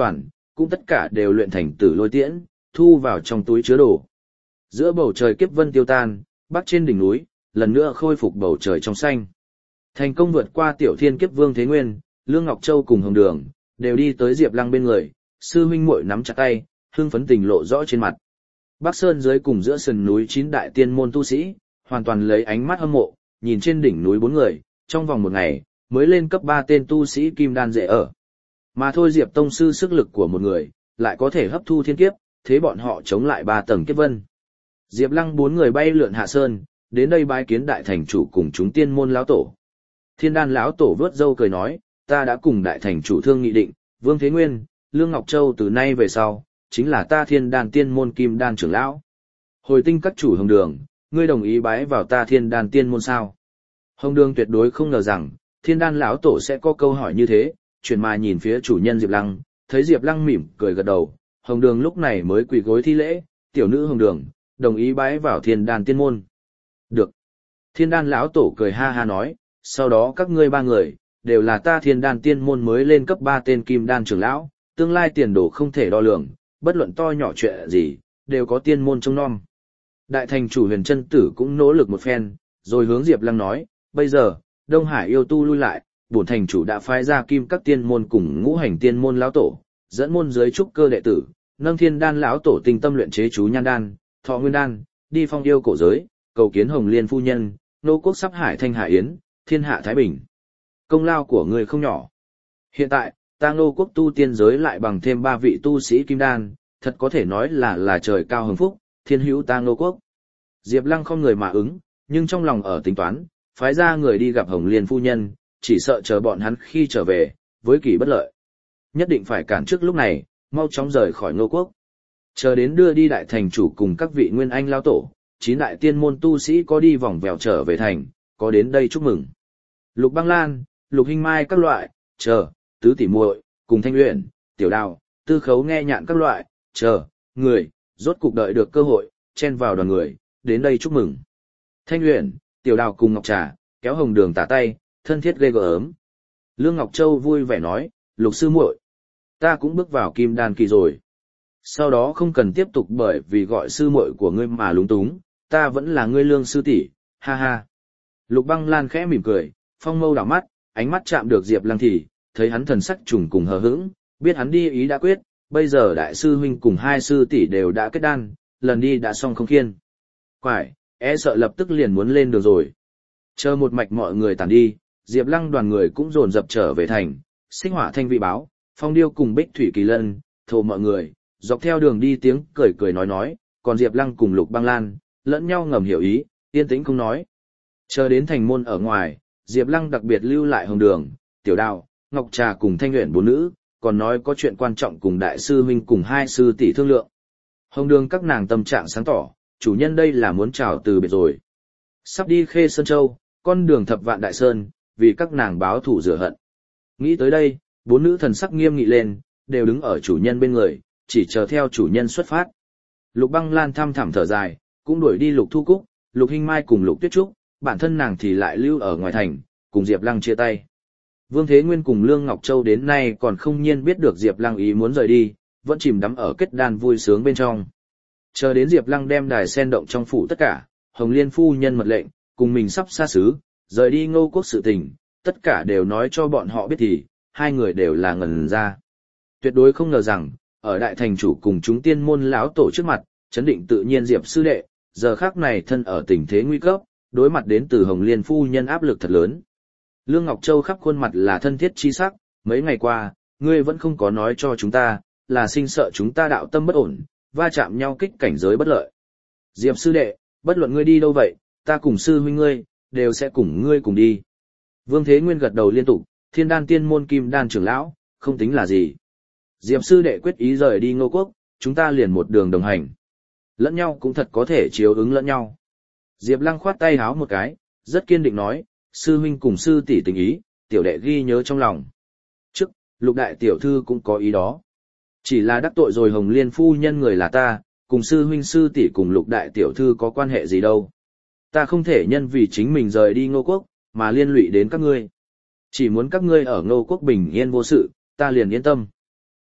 cũng tất cả đều luyện thành tử lôi tiễn, thu vào trong túi chứa đồ. Giữa bầu trời kiếp vân tiêu tan, bắc trên đỉnh núi, lần nữa khôi phục bầu trời trong xanh. Thành công vượt qua tiểu thiên kiếp Vương Thế Nguyên, Lương Ngọc Châu cùng Hồng Đường, đều đi tới Diệp Lăng bên người, sư huynh muội nắm chặt tay, hưng phấn tình lộ rõ trên mặt. Bắc Sơn dưới cùng giữa sườn núi chín đại tiên môn tu sĩ, hoàn toàn lấy ánh mắt hâm mộ, nhìn trên đỉnh núi bốn người, trong vòng một ngày, mới lên cấp ba tên tu sĩ kim đan dễ ở. Mà thôi Diệp tông sư sức lực của một người, lại có thể hấp thu thiên kiếp, thế bọn họ chống lại ba tầng kiếp vân. Diệp Lăng bốn người bay lượn hạ sơn, đến đây bái kiến đại thành chủ cùng chúng tiên môn lão tổ. Thiên đan lão tổ vớt râu cười nói, ta đã cùng đại thành chủ thương nghị định, Vương Thế Nguyên, Lương Ngọc Châu từ nay về sau, chính là ta thiên đan tiên môn kim đan trưởng lão. Hồi tinh các chủ Hồng Đường, ngươi đồng ý bái vào ta thiên đan tiên môn sao? Hồng Đường tuyệt đối không ngờ rằng, thiên đan lão tổ sẽ có câu hỏi như thế, chuyển mà nhìn phía chủ nhân Diệp Lăng, thấy Diệp Lăng mỉm cười gật đầu, Hồng Đường lúc này mới quỳ gối thi lễ, tiểu nữ Hồng Đường, đồng ý bái vào thiên đan tiên môn. Được. Thiên đan lão tổ cười ha ha nói, sau đó các ngươi ba người, đều là ta thiên đan tiên môn mới lên cấp ba tên kim đan trưởng lão, tương lai tiền đồ không thể đo lường, bất luận to nhỏ chuyện gì, đều có tiên môn trông nom. Đại thành chủ Huyền Chân Tử cũng nỗ lực một phen, rồi hướng Diệp Lăng nói, bây giờ, Đông Hải yêu tu lui lại, bổn thành chủ đã phái ra kim các tiên môn cùng ngũ hành tiên môn lão tổ, dẫn môn dưới trúc cơ đệ tử, nâng thiên đan lão tổ tinh tâm luyện chế chú nhan đan, thọ nguyên đan, đi phong yêu cổ giới, cầu kiến Hồng Liên phu nhân, nô quốc sắp hải thanh hạ yến, thiên hạ thái bình. Công lao của người không nhỏ. Hiện tại, ta nô quốc tu tiên giới lại bằng thêm ba vị tu sĩ kim đan, thật có thể nói là là trời cao hưng phúc, thiên hữu ta nô quốc. Diệp Lăng không người mà ứng, nhưng trong lòng ở tính toán, phái ra người đi gặp Hồng Liên phu nhân, chỉ sợ chờ bọn hắn khi trở về, với kỳ bất lợi. Nhất định phải cản trước lúc này, mau chóng rời khỏi nô quốc. Chờ đến đưa đi đại thành chủ cùng các vị nguyên anh lao tổ, chín đại tiên môn tu sĩ có đi vòng vèo trở về thành, có đến đây chúc mừng. Lục Băng Lan, Lục Hinh Mai các loại, chờ, tứ tỷ muội, cùng Thanh Uyển, Tiểu Đào, Tư Khấu nghe nhạn các loại, chờ, người, rốt cục đợi được cơ hội, chen vào đoàn người, đến đây chúc mừng. Thanh Uyển, Tiểu Đào cùng Ngọc Trà, kéo Hồng Đường tả tay, thân thiết ghê gớm. Lương Ngọc Châu vui vẻ nói, Lục sư muội, ta cũng bước vào kim đan kỳ rồi. Sau đó không cần tiếp tục bởi vì gọi sư muội của ngươi mà lúng túng, ta vẫn là ngươi Lương sư tỷ, ha ha. Lục Băng Lan khẽ mỉm cười, phong mâu đảo mắt, ánh mắt chạm được Diệp Lăng thì, thấy hắn thần sắc trùng cùng hờ hững, biết hắn đi ý đã quyết, bây giờ đại sư huynh cùng hai sư tỷ đều đã kết đan, lần đi đã xong không khiên. Quải, e sợ lập tức liền muốn lên đường rồi. Chờ một mạch mọi người tàn đi, Diệp Lăng đoàn người cũng dồn dập trở về thành, Xích Hỏa Thanh vị báo, Phong Điêu cùng Bích Thủy Kỳ Lân, thổ mọi người, dọc theo đường đi tiếng cười cười nói nói, còn Diệp Lăng cùng Lục Băng Lan, lẫn nhau ngầm hiểu ý, yên tĩnh không nói. Chờ đến thành môn ở ngoài, Diệp Lăng đặc biệt lưu lại Hồng Đường, Tiểu Đào, Ngọc Trà cùng Thanh Uyển bốn nữ, còn nói có chuyện quan trọng cùng đại sư huynh cùng hai sư tỷ thương lượng. Hồng Đường các nàng tâm trạng sáng tỏ, chủ nhân đây là muốn chào từ biệt rồi. Sắp đi Khê Sơn Châu, con đường thập vạn đại sơn, vì các nàng báo thù rửa hận. Nghĩ tới đây, bốn nữ thần sắc nghiêm nghị lên, đều đứng ở chủ nhân bên người, chỉ chờ theo chủ nhân xuất phát. Lục Băng Lan thăm thẳm thở dài, cũng đuổi đi Lục Thu Cúc, Lục Hinh Mai cùng Lục Tuyết Trúc, bản thân nàng thì lại lưu ở ngoài thành, cùng Diệp Lăng chia tay. Vương Thế Nguyên cùng Lương Ngọc Châu đến nay còn không nhiên biết được Diệp Lăng ý muốn rời đi, vẫn chìm đắm ở kết đan vui sướng bên trong. Chờ đến Diệp Lăng đem đài sen động trong phủ tất cả, Hồng Liên phu nhân mật lệnh, cùng mình sắp xa xứ, rời đi Ngô quốc sự tình, tất cả đều nói cho bọn họ biết thì, hai người đều là ngẩn ra. Tuyệt đối không ngờ rằng, ở đại thành chủ cùng chúng tiên môn lão tổ trước mặt, chấn định tự nhiên Diệp sư đệ, giờ khắc này thân ở tình thế nguy cấp, đối mặt đến từ Hồng Liên phu nhân áp lực thật lớn. Lương Ngọc Châu khắp khuôn mặt là thân thiết chi sắc, mấy ngày qua, ngươi vẫn không có nói cho chúng ta, là sinh sợ chúng ta đạo tâm bất ổn, va chạm nhau kích cảnh giới bất lợi. Diệp sư đệ, bất luận ngươi đi đâu vậy, ta cùng sư huynh ngươi, đều sẽ cùng ngươi cùng đi. Vương Thế Nguyên gật đầu liên tục, thiên đan tiên môn kim đan trưởng lão, không tính là gì. Diệp sư đệ quyết ý rời đi Ngô quốc, chúng ta liền một đường đồng hành. Lẫn nhau cũng thật có thể chiếu ứng lẫn nhau. Diệp Lăng khoát tay háo một cái, rất kiên định nói, sư huynh cùng sư tỷ tình ý, tiểu đệ ghi nhớ trong lòng. Trước, Lục đại tiểu thư cũng có ý đó. Chỉ là đắc tội rồi Hồng Liên phu nhân người là ta, cùng sư huynh sư tỷ cùng Lục đại tiểu thư có quan hệ gì đâu. Ta không thể nhân vì chính mình rời đi Ngô quốc, mà liên lụy đến các ngươi. Chỉ muốn các ngươi ở Ngô quốc bình yên vô sự, ta liền yên tâm.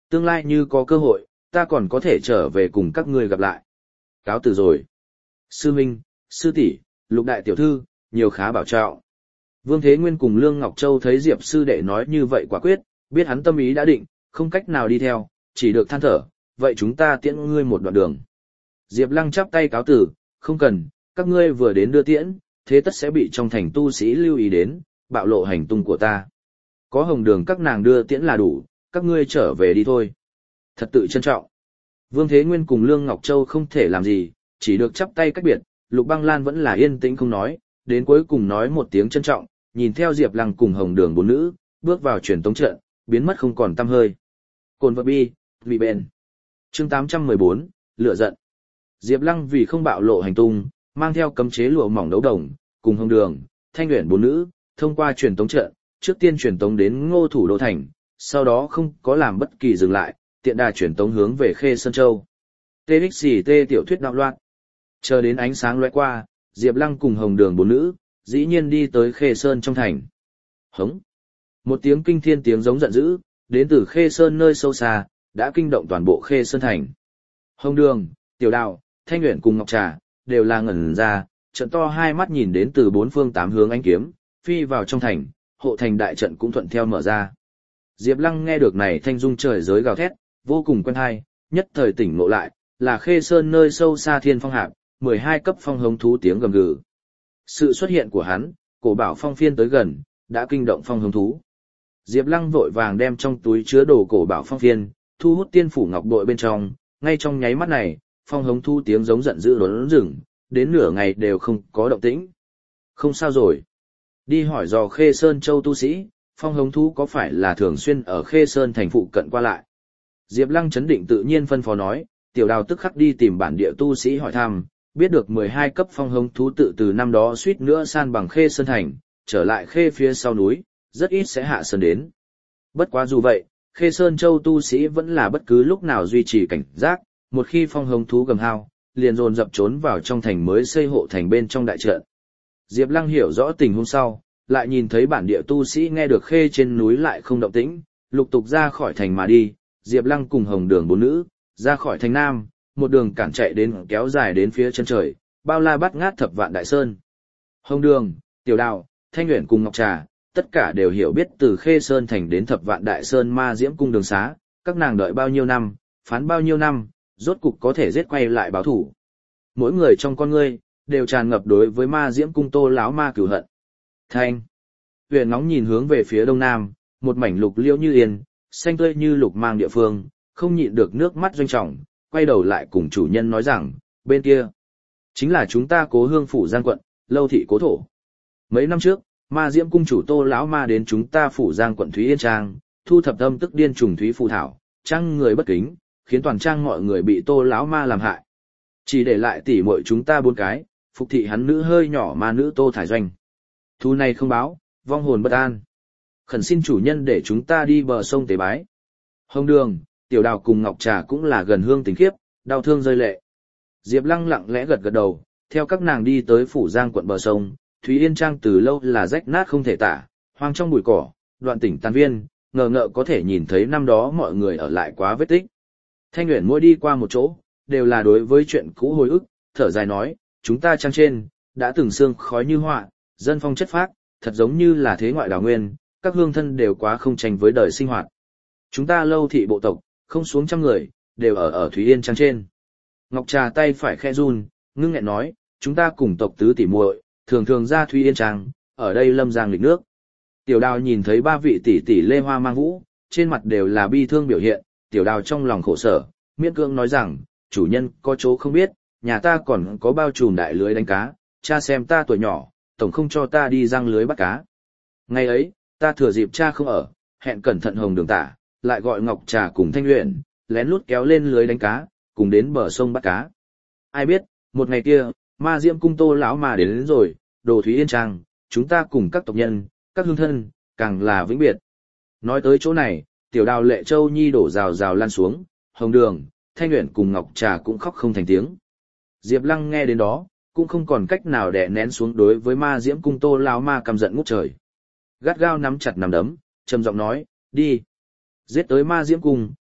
Tương lai như có cơ hội, ta còn có thể trở về cùng các ngươi gặp lại. Cáo từ rồi. Sư Minh, sư tỷ, Lục đại tiểu thư, nhiều khá bảo trọng. Vương Thế Nguyên cùng Lương Ngọc Châu thấy Diệp sư đệ nói như vậy quả quyết, biết hắn tâm ý đã định, không cách nào đi theo, chỉ được than thở, vậy chúng ta tiễn ngươi một đoạn đường. Diệp Lăng chắp tay cáo tử, không cần, các ngươi vừa đến đưa tiễn, thế tất sẽ bị trong thành tu sĩ lưu ý đến, bạo lộ hành tung của ta. Có hồng đường các nàng đưa tiễn là đủ, các ngươi trở về đi thôi. Thật tự trân trọng. Vương Thế Nguyên cùng Lương Ngọc Châu không thể làm gì, chỉ được chắp tay cách biệt, Lục Băng Lan vẫn là yên tĩnh không nói, đến cuối cùng nói một tiếng trân trọng, nhìn theo Diệp Lăng cùng hồng đường bốn nữ, bước vào truyền tống trận, biến mất không còn tăm hơi. Cồn vật bi, bị bền. Chương tám trăm mười bốn, lửa giận. Diệp Lăng vì không bạo lộ hành tung, mang theo cấm chế lụa mỏng đấu đồng, cùng hồng đường, thanh nguyện bốn nữ, thông qua truyền tống trận, trước tiên truyền tống đến Ngô Thủ Đô thành, sau đó không có làm bất kỳ dừng lại, tiện đà truyền tống hướng về Khê Sơn Châu. tê ích xê tê tiểu thuyết đạo loạn. Chờ đến ánh sáng lóe qua, Diệp Lăng cùng hồng đường bốn nữ, dĩ nhiên đi tới Khê Sơn trong thành. Hống! Một tiếng kinh thiên tiếng giống giận dữ, đến từ Khê Sơn nơi sâu xa, đã kinh động toàn bộ Khê Sơn thành. Hồng đường, tiểu đạo, thanh nguyện cùng ngọc trà, đều là ngẩn ra, trận to hai mắt nhìn đến từ bốn phương tám hướng ánh kiếm, phi vào trong thành, hộ thành đại trận cũng thuận theo mở ra. Diệp Lăng nghe được này thanh dung trời giới gào thét, vô cùng quen tai, nhất thời tỉnh ngộ lại, là Khê Sơn nơi sâu xa thiên phong hạp, mười hai cấp phong hống thú tiếng gầm gừ. Sự xuất hiện của hắn, cổ bảo phong phiên tới gần, đã kinh động phong hống thú. Diệp Lăng vội vàng đem trong túi chứa đồ cổ bảo phong phiên, thu hút tiên phủ ngọc bội bên trong, ngay trong nháy mắt này, phong hống thú tiếng giống giận dữ lớn rừng, đến nửa ngày đều không có động tĩnh. Không sao rồi. Đi hỏi dò Khê Sơn Châu tu sĩ, phong hống thú có phải là thường xuyên ở Khê Sơn thành phụ cận qua lại. Diệp Lăng chấn định tự nhiên phân phó nói, tiểu đào tức khắc đi tìm bản địa tu sĩ hỏi thăm, biết được mười hai cấp phong hống thú tự từ năm đó suýt nữa san bằng Khê Sơn thành, trở lại Khê phía sau núi, rất ít sẽ hạ sơn đến. Bất quá dù vậy, Khê Sơn Châu tu sĩ vẫn là bất cứ lúc nào duy trì cảnh giác, một khi phong hống thú gầm hao, liền dồn dập trốn vào trong thành mới xây hộ thành bên trong đại trận. Diệp Lăng hiểu rõ tình huống sau, lại nhìn thấy bản địa tu sĩ nghe được Khê trên núi lại không động tĩnh, lục tục ra khỏi thành mà đi, Diệp Lăng cùng hồng đường bốn nữ, ra khỏi thành Nam, một đường cản chạy đến kéo dài đến phía chân trời, bao la bát ngát thập vạn đại sơn. Hồng đường, tiểu đào, thanh nguyện cùng ngọc trà, tất cả đều hiểu biết từ Khê Sơn thành đến thập vạn đại sơn ma diễm cung đường xá, các nàng đợi bao nhiêu năm, phán bao nhiêu năm, rốt cục có thể giết quay lại báo thủ. Mỗi người trong con ngươi, đều tràn ngập đối với ma diễm cung Tô lão ma cửu hận. Thanh. Huyền nóng nhìn hướng về phía đông nam, một mảnh lục liễu như yên, xanh tươi như lục mang địa phương, không nhịn được nước mắt doanh trọng, quay đầu lại cùng chủ nhân nói rằng, bên kia, chính là chúng ta Cố Hương phủ Giang quận, Lâu thị Cố thổ. Mấy năm trước, ma diễm cung chủ Tô lão ma đến chúng ta phủ Giang quận Thúy Yên Trang, thu thập âm tức điên trùng thúy phù thảo, trang người bất kính, khiến toàn trang mọi người bị Tô lão ma làm hại. Chỉ để lại tỉ muội chúng ta bốn cái, phục thị hắn nữ hơi nhỏ ma nữ Tô thải doanh. Thu này không báo, vong hồn bất an. Khẩn xin chủ nhân để chúng ta đi bờ sông tế bái. Hồng đường, tiểu đào cùng ngọc trà cũng là gần hương tình khiếp, đau thương rơi lệ. Diệp Lăng lặng lẽ gật gật đầu, theo các nàng đi tới phủ Giang quận bờ sông, Thúy Yên Trang từ lâu là rách nát không thể tả, hoang trong bụi cỏ, đoạn tỉnh tàn viên, ngờ ngợ có thể nhìn thấy năm đó mọi người ở lại quá vết tích. Thanh Uyển mỗi đi qua một chỗ, đều là đối với chuyện cũ hồi ức, thở dài nói, chúng ta trang trên, đã từng sương khói như họa, dân phong chất phác, thật giống như là thế ngoại đảo nguyên, các hương thân đều quá không tranh với đời sinh hoạt. Chúng ta Lâu thị bộ tộc, không xuống trăm người, đều ở ở Thúy Yên Trang trên. Ngọc Trà tay phải khẽ run, ngưng nghẹn nói, chúng ta cùng tộc tứ tỷ muội, thường thường ra Thúy Yên Trang, ở đây lâm giang lịch nước. Tiểu Đào nhìn thấy ba vị tỷ tỷ lê hoa mang vũ, trên mặt đều là bi thương biểu hiện, Tiểu Đào trong lòng khổ sở, miễn cưỡng nói rằng, chủ nhân có chỗ không biết, nhà ta còn có bao trùm đại lưới đánh cá, cha xem ta tuổi nhỏ, tổng không cho ta đi răng lưới bắt cá. Ngày ấy, ta thừa dịp cha không ở, hẹn cẩn thận hồng đường tả, lại gọi Ngọc Trà cùng Thanh Uyển, lén lút kéo lên lưới đánh cá, cùng đến bờ sông bắt cá. Ai biết, một ngày kia, ma diễm cung Tô lão mà đến, đến rồi, đồ Thúy Yên Trang, chúng ta cùng các tộc nhân, các hương thân, càng là vĩnh biệt. Nói tới chỗ này, tiểu Đào lệ châu nhi đổ rào rào lan xuống, hồng đường, Thanh Uyển cùng Ngọc Trà cũng khóc không thành tiếng. Diệp Lăng nghe đến đó, cũng không còn cách nào đè nén xuống đối với ma diễm cung Tô lão ma căm giận ngút trời. Gắt gao nắm chặt nắm đấm, trầm giọng nói, đi. Giết tới ma diễm cung,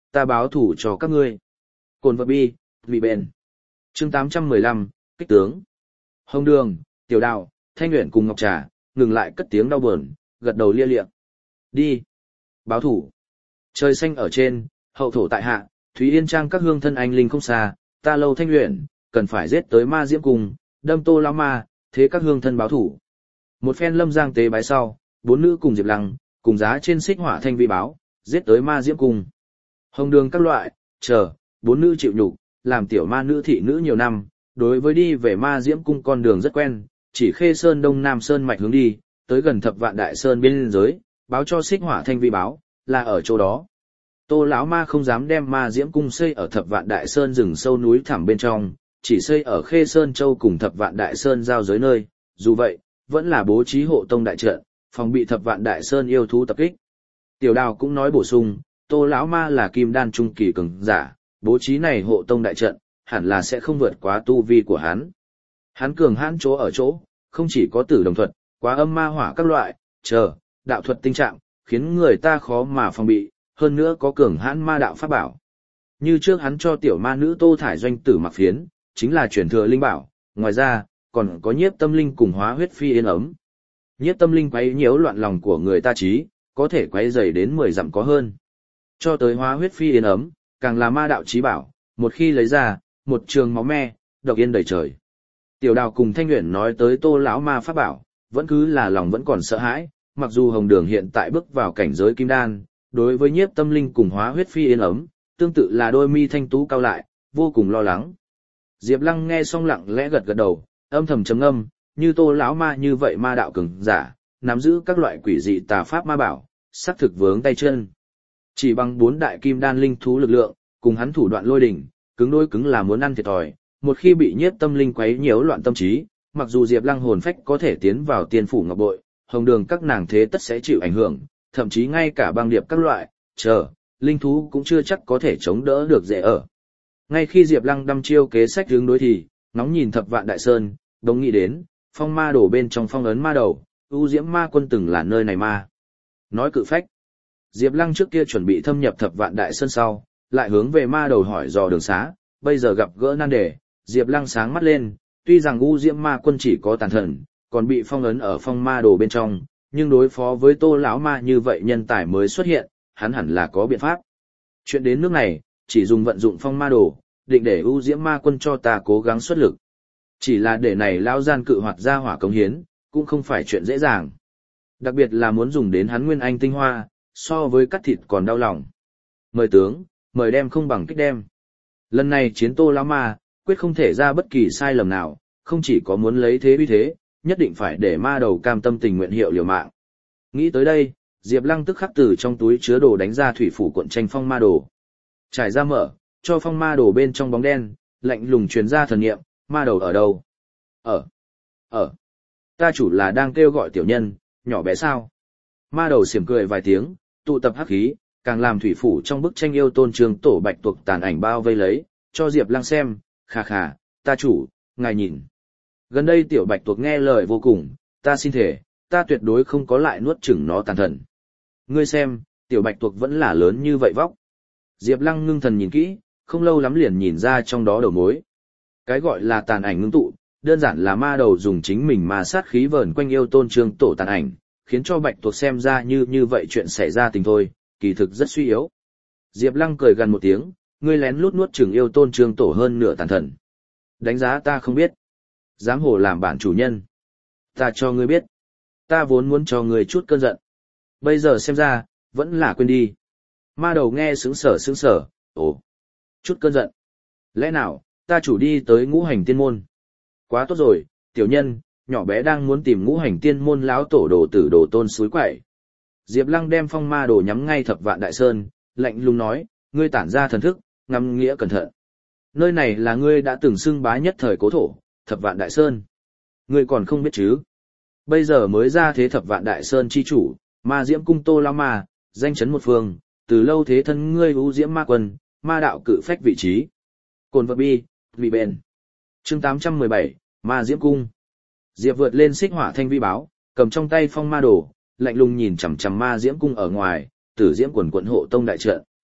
ta báo thủ cho các ngươi. Cồn vật bi, vì bền. Chương tám trăm mười lăm, kích tướng. Hồng Đường, Tiểu Đào, Thanh Uyển cùng Ngọc Trà, ngừng lại cất tiếng đau buồn, gật đầu lia lịa. Đi. Báo thủ. Trời xanh ở trên, hậu thổ tại hạ, Thúy Yên Trang các hương thân anh linh không xa, ta lâu Thanh Uyển, cần phải giết tới ma diễm cung, đâm Tô lão ma, thế các hương thân báo thủ. Một phen lâm giang tế bái sau, bốn nữ cùng Diệp Lăng, cùng giá trên xích hỏa thanh vi báo, giết tới ma diễm cung. Hồng Đường các loại, chờ, bốn nữ chịu nhục, làm tiểu ma nữ thị nữ nhiều năm, đối với đi về ma diễm cung con đường rất quen, chỉ Khê Sơn Đông Nam Sơn mạch hướng đi, tới gần Thập Vạn Đại Sơn biên giới, báo cho xích hỏa thanh vi báo, là ở chỗ đó. Tô lão ma không dám đem ma diễm cung xây ở Thập Vạn Đại Sơn rừng sâu núi thẳm bên trong, chỉ xây ở Khê Sơn Châu cùng Thập Vạn Đại Sơn giao giới nơi, dù vậy, vẫn là bố trí hộ tông đại trận, phòng bị Thập Vạn Đại Sơn yêu thú tập kích. Tiểu Đào cũng nói bổ sung, Tô lão ma là kim đan trung kỳ cường giả, bố trí này hộ tông đại trận, hẳn là sẽ không vượt quá tu vi của hắn. Hắn cường hãn chỗ ở chỗ, không chỉ có tử đồng thuật, quá âm ma hỏa các loại, chờ, đạo thuật tinh trạng, khiến người ta khó mà phòng bị, hơn nữa có cường hãn ma đạo pháp bảo. Như trước hắn cho tiểu ma nữ Tô Thải Doanh tử mặc phiến, chính là truyền thừa linh bảo, ngoài ra, còn có nhiếp tâm linh cùng hóa huyết phi yên ấm. Nhiếp tâm linh quấy nhiễu loạn lòng của người ta trí, có thể quấy dày đến mười dặm có hơn. Cho tới hóa huyết phi yên ấm, càng là ma đạo trí bảo, một khi lấy ra, một trường máu me, độc yên đầy trời. Tiểu Đào cùng Thanh Uyển nói tới Tô lão ma pháp bảo, vẫn cứ là lòng vẫn còn sợ hãi, mặc dù Hồng Đường hiện tại bước vào cảnh giới kim đan, đối với nhiếp tâm linh cùng hóa huyết phi yên ấm, tương tự là đôi mi thanh tú cao lại, vô cùng lo lắng. Diệp Lăng nghe xong lặng lẽ gật gật đầu, âm thầm trầm ngâm, như Tô lão ma như vậy ma đạo cường giả, nắm giữ các loại quỷ dị tà pháp ma bảo, sắc thực vướng tay chân. Chỉ bằng bốn đại kim đan linh thú lực lượng, cùng hắn thủ đoạn lôi đỉnh, cứng đôi cứng là muốn ăn thiệt thòi, một khi bị nhiếp tâm linh quấy nhiễu loạn tâm trí, mặc dù Diệp Lăng hồn phách có thể tiến vào tiên phủ ngọc bội, Hồng Đường các nàng thế tất sẽ chịu ảnh hưởng, thậm chí ngay cả băng điệp các loại, chờ, linh thú cũng chưa chắc có thể chống đỡ được dễ ở. Ngay khi Diệp Lăng đăm chiêu kế sách hướng đối thì, ngóng nhìn Thập Vạn Đại Sơn, đống nghĩ đến, phong ma đổ bên trong phong ấn ma đầu, ưu diễm ma quân từng là nơi này ma. Nói cự phách, Diệp Lăng trước kia chuẩn bị thâm nhập Thập Vạn Đại Sơn sau, lại hướng về ma đầu hỏi dò đường xá, bây giờ gặp gỡ nan đề, Diệp Lăng sáng mắt lên, tuy rằng ưu diễm ma quân chỉ có tàn thần, còn bị phong ấn ở phong ma đồ bên trong, nhưng đối phó với Tô lão ma như vậy nhân tài mới xuất hiện, hắn hẳn là có biện pháp. Chuyện đến nước này, chỉ dùng vận dụng phong ma đồ, định để ưu diễm ma quân cho ta cố gắng xuất lực. Chỉ là để này lão gian cự hoạt ra hỏa cống hiến, cũng không phải chuyện dễ dàng. Đặc biệt là muốn dùng đến hắn nguyên anh tinh hoa, so với cắt thịt còn đau lòng. Mời tướng, mời đem không bằng kích đem. Lần này chiến Tô lão ma, quyết không thể ra bất kỳ sai lầm nào, không chỉ có muốn lấy thế uy thế, nhất định phải để ma đầu cam tâm tình nguyện hiệu liều mạng. Nghĩ tới đây, Diệp Lăng tức khắc từ trong túi chứa đồ đánh ra thủy phủ cuộn tranh phong ma đồ. Trải ra mở, cho phong ma đồ bên trong bóng đen, lạnh lùng truyền ra thần niệm, ma đầu ở đâu? Ở. Ở. Ta chủ là đang kêu gọi tiểu nhân, nhỏ bé sao? Ma đầu xiểm cười vài tiếng, tụ tập hắc khí, càng làm thủy phủ trong bức tranh yêu tôn trường tổ bạch tuộc tàn ảnh bao vây lấy, cho Diệp Lăng xem, khà khà, ta chủ, ngài nhìn. Gần đây tiểu bạch tuộc nghe lời vô cùng, ta xin thể, ta tuyệt đối không có lại nuốt chửng nó tàn thần. Ngươi xem, tiểu bạch tuộc vẫn là lớn như vậy vóc. Diệp Lăng ngưng thần nhìn kỹ, không lâu lắm liền nhìn ra trong đó đầu mối. Cái gọi là tàn ảnh ngưng tụ, đơn giản là ma đầu dùng chính mình mà sát khí vờn quanh yêu tôn trương tổ tàn ảnh, khiến cho bạch tuộc xem ra như như vậy chuyện xảy ra tình thôi, kỳ thực rất suy yếu. Diệp Lăng cười gần một tiếng, ngươi lén lút nuốt chửng yêu tôn trương tổ hơn nửa tàn thần. Đánh giá ta không biết. Dám hồ làm bản chủ nhân. Ta cho ngươi biết. Ta vốn muốn cho ngươi chút cơn giận. Bây giờ xem ra, vẫn là quên đi. Ma đầu nghe sững sờ sững sờ, ồ, chút cơn giận. Lẽ nào, ta chủ đi tới ngũ hành tiên môn. Quá tốt rồi, tiểu nhân, nhỏ bé đang muốn tìm ngũ hành tiên môn lão tổ đồ tử đồ tôn suối quậy. Diệp Lăng đem phong ma đồ nhắm ngay Thập Vạn Đại Sơn, lạnh lùng nói, ngươi tản ra thần thức, ngắm nghĩa cẩn thận. Nơi này là ngươi đã từng xưng bá nhất thời cố thổ, Thập Vạn Đại Sơn. Ngươi còn không biết chứ? Bây giờ mới ra thế Thập Vạn Đại Sơn chi chủ, ma diễm cung Tô lão ma, danh chấn một phương, từ lâu thế thân ngươi ưu diễm ma quân, ma đạo cự phách vị trí. Cồn vật bi, vị bền. Chương tám trăm mười bảy, ma diễm cung. Diệp vượt lên xích hỏa thanh vi báo, cầm trong tay phong ma đồ, lạnh lùng nhìn chằm chằm ma diễm cung ở ngoài, tử diễm quần quận hộ tông đại trận.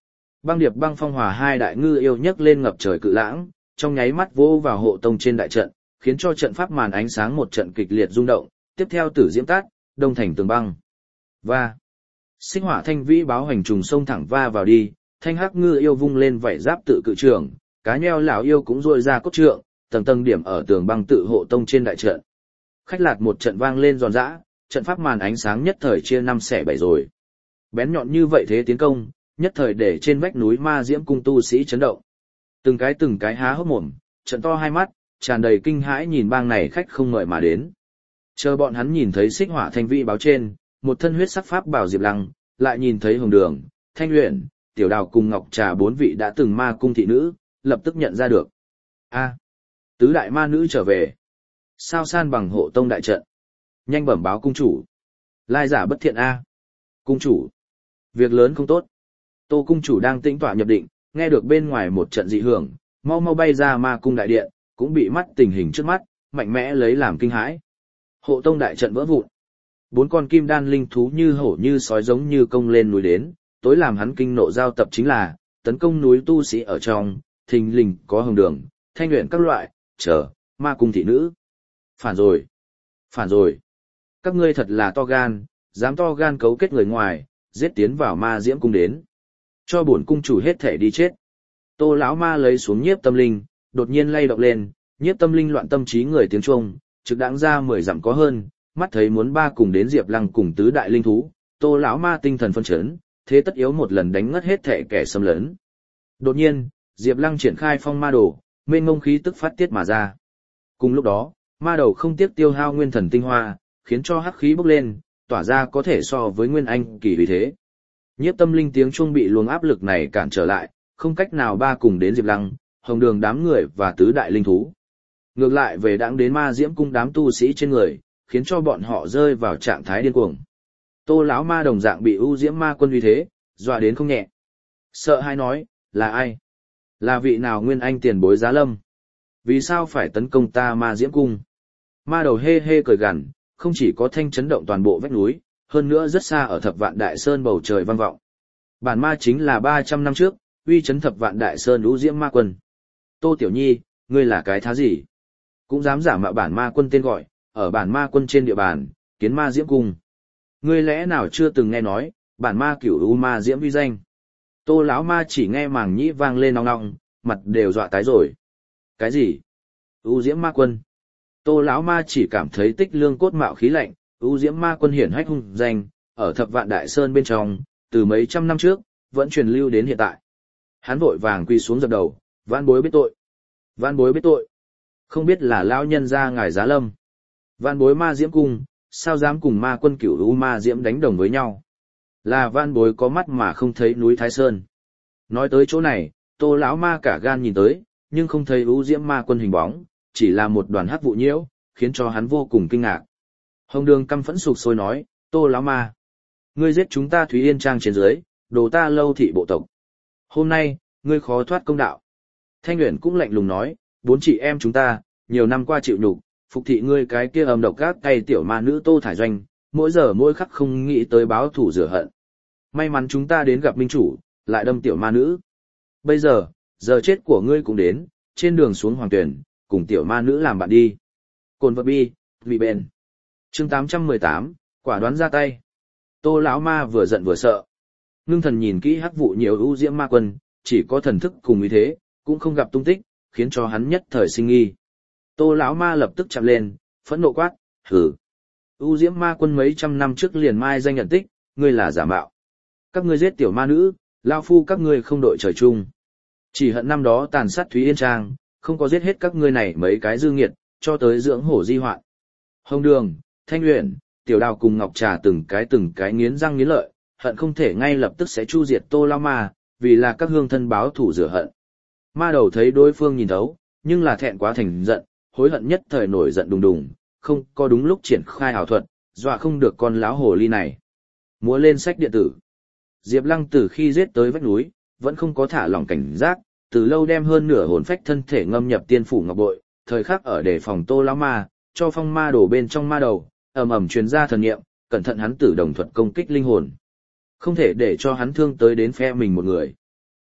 Băng Điệp Băng Phong Hòa hai đại ngư yêu nhấc lên ngập trời cự lãng, trong nháy mắt vỗ vào hộ tông trên đại trận, khiến cho trận pháp màn ánh sáng một trận kịch liệt rung động, tiếp theo tử diễm tát, đông thành tường băng. Va. Xích hỏa thanh vĩ báo hành trùng sông thẳng va vào đi, thanh hắc ngư yêu vung lên vảy giáp tự cự trường, cá nheo lão yêu cũng rôi ra cốt trượng, tầng tầng điểm ở tường băng tự hộ tông trên đại trận. Khách lạc một trận vang lên giòn giã, trận pháp màn ánh sáng nhất thời chia năm xẻ bảy rồi. Bén nhọn như vậy thế tiến công, nhất thời để trên vách núi ma diễm cung tu sĩ chấn động. Từng cái từng cái há hốc mồm, trận to hai mắt, tràn đầy kinh hãi nhìn bang này khách không ngợi mà đến. Chờ bọn hắn nhìn thấy xích hỏa thanh vĩ báo trên, một thân huyết sắc pháp bảo Diệp Lăng, lại nhìn thấy Hồng Đường, Thanh Uyển, Tiểu Đào cùng Ngọc Trà bốn vị đã từng ma cung thị nữ, lập tức nhận ra được. A, tứ đại ma nữ trở về. Sao san bằng hộ tông đại trận. Nhanh bẩm báo cung chủ. Lai giả bất thiện a. Cung chủ. Việc lớn không tốt. Tô cung chủ đang tĩnh tọa nhập định, nghe được bên ngoài một trận dị hưởng, mau mau bay ra ma cung đại điện, cũng bị mắt tình hình trước mắt, mạnh mẽ lấy làm kinh hãi. Hộ tông đại trận vỡ vụn. Bốn con kim đan linh thú như hổ như sói giống như công lên núi đến, tối làm hắn kinh nộ giao tập chính là, tấn công núi tu sĩ ở trong, thình lình có Hồng Đường, Thanh Uyển các loại, chờ, ma cung thị nữ. Phản rồi. Phản rồi. Các ngươi thật là to gan, dám to gan cấu kết người ngoài, giết tiến vào ma diễm cung đến. Cho bổn cung chủ hết thể đi chết. Tô lão ma lấy xuống nhiếp tâm linh, đột nhiên lay động lên, nhiếp tâm linh loạn tâm trí người tiếng Trung, trực đãng ra mười dặm có hơn, mắt thấy muốn ba cùng đến Diệp Lăng cùng tứ đại linh thú, Tô lão ma tinh thần phân chấn, thế tất yếu một lần đánh ngất hết thể kẻ xâm lấn. Đột nhiên, Diệp Lăng triển khai phong ma đồ, mênh mông khí tức phát tiết mà ra. Cùng lúc đó, ma đầu không tiếc tiêu hao nguyên thần tinh hoa, khiến cho hắc khí bốc lên, tỏa ra có thể so với nguyên anh kỳ vì thế. Nhiếp tâm linh tiếng chuông bị luồng áp lực này cản trở lại, không cách nào ba cùng đến Diệp Lăng, Hồng Đường đám người và tứ đại linh thú. Ngược lại về đãng đến ma diễm cung đám tu sĩ trên người, khiến cho bọn họ rơi vào trạng thái điên cuồng. Tô lão ma đồng dạng bị u diễm ma quân uy thế, dọa đến không nhẹ. Sợ hãi nói, là ai? Là vị nào nguyên anh tiền bối giá lâm? Vì sao phải tấn công ta ma diễm cung? Ma đầu hê hê cười gằn, không chỉ có thanh chấn động toàn bộ vách núi, hơn nữa rất xa ở thập vạn đại sơn bầu trời vang vọng. Bản ma chính là ba trăm năm trước, uy chấn thập vạn đại sơn u diễm ma quân. Tô Tiểu Nhi, ngươi là cái thá gì? Cũng dám giả mạo bản ma quân tên gọi, ở bản ma quân trên địa bàn, kiến ma diễm cung. Ngươi lẽ nào chưa từng nghe nói, bản ma cửu u ma diễm uy danh? Tô lão ma chỉ nghe màng nhĩ vang lên nong nong, mặt đều dọa tái rồi. Cái gì? U diễm ma quân? Tô lão ma chỉ cảm thấy tích lương cốt mạo khí lạnh, U diễm ma quân hiển hách hung danh, ở thập vạn đại sơn bên trong, từ mấy trăm năm trước, vẫn truyền lưu đến hiện tại. Hắn vội vàng quỳ xuống dập đầu, vãn bối biết tội. Vãn bối biết tội. Không biết là lão nhân gia ngài giá lâm. Vãn bối ma diễm cung, sao dám cùng ma quân cửu U ma diễm đánh đồng với nhau. Là vãn bối có mắt mà không thấy núi Thái Sơn. Nói tới chỗ này, Tô lão ma cả gan nhìn tới, nhưng không thấy U diễm ma quân hình bóng, chỉ là một đoàn hắc vụ nhiễu, khiến cho hắn vô cùng kinh ngạc. Hồng Đường căm phẫn sục sôi nói, Tô lão ma, ngươi giết chúng ta Thúy Yên Trang trên dưới, đồ ta Lâu thị bộ tộc. Hôm nay, ngươi khó thoát công đạo. Thanh Uyển cũng lạnh lùng nói, bốn chị em chúng ta, nhiều năm qua chịu nhục, phục thị ngươi cái kia âm độc gác tay tiểu ma nữ Tô Thải Doanh, mỗi giờ mỗi khắc không nghĩ tới báo thủ rửa hận. May mắn chúng ta đến gặp minh chủ, lại đâm tiểu ma nữ. Bây giờ, giờ chết của ngươi cũng đến, trên đường xuống hoàng tuyển, cùng tiểu ma nữ làm bạn đi. Cồn vật bi, vì bền. Chương tám trăm mười tám, quả đoán ra tay. Tô lão ma vừa giận vừa sợ. Ngưng thần nhìn kỹ hắc vụ nhiều ưu diễm ma quân, chỉ có thần thức cùng ý thế, cũng không gặp tung tích, khiến cho hắn nhất thời sinh nghi. Tô lão ma lập tức chạm lên, phẫn nộ quát, hử. ưu diễm ma quân mấy trăm năm trước liền mai danh nhận tích, ngươi là giả mạo. Các ngươi giết tiểu ma nữ, lao phu các ngươi không đội trời chung. Chỉ hận năm đó tàn sát Thúy Yên Trang, không có giết hết các ngươi này mấy cái dư nghiệt, cho tới dưỡng hổ di hoạn. Hồng Đường, Thanh Uyển, Tiểu Đào cùng Ngọc Trà từng cái từng cái nghiến răng nghiến lợi, hận không thể ngay lập tức sẽ chu diệt Tô lão ma, vì là các hương thân báo thủ rửa hận. Ma đầu thấy đối phương nhìn thấu, nhưng là thẹn quá thành giận, hối hận nhất thời nổi giận đùng đùng, không có đúng lúc triển khai ảo thuật, dọa không được con lão hồ ly này. Múa lên sách điện tử. Diệp Lăng từ khi giết tới vách núi, vẫn không có thả lỏng cảnh giác, từ lâu đem hơn nửa hồn phách thân thể ngâm nhập tiên phủ ngọc bội, thời khắc ở đề phòng Tô lão ma, cho phong ma đổ bên trong ma đầu, ầm ầm truyền ra thần niệm, cẩn thận hắn tử đồng thuật công kích linh hồn. Không thể để cho hắn thương tới đến phe mình một người.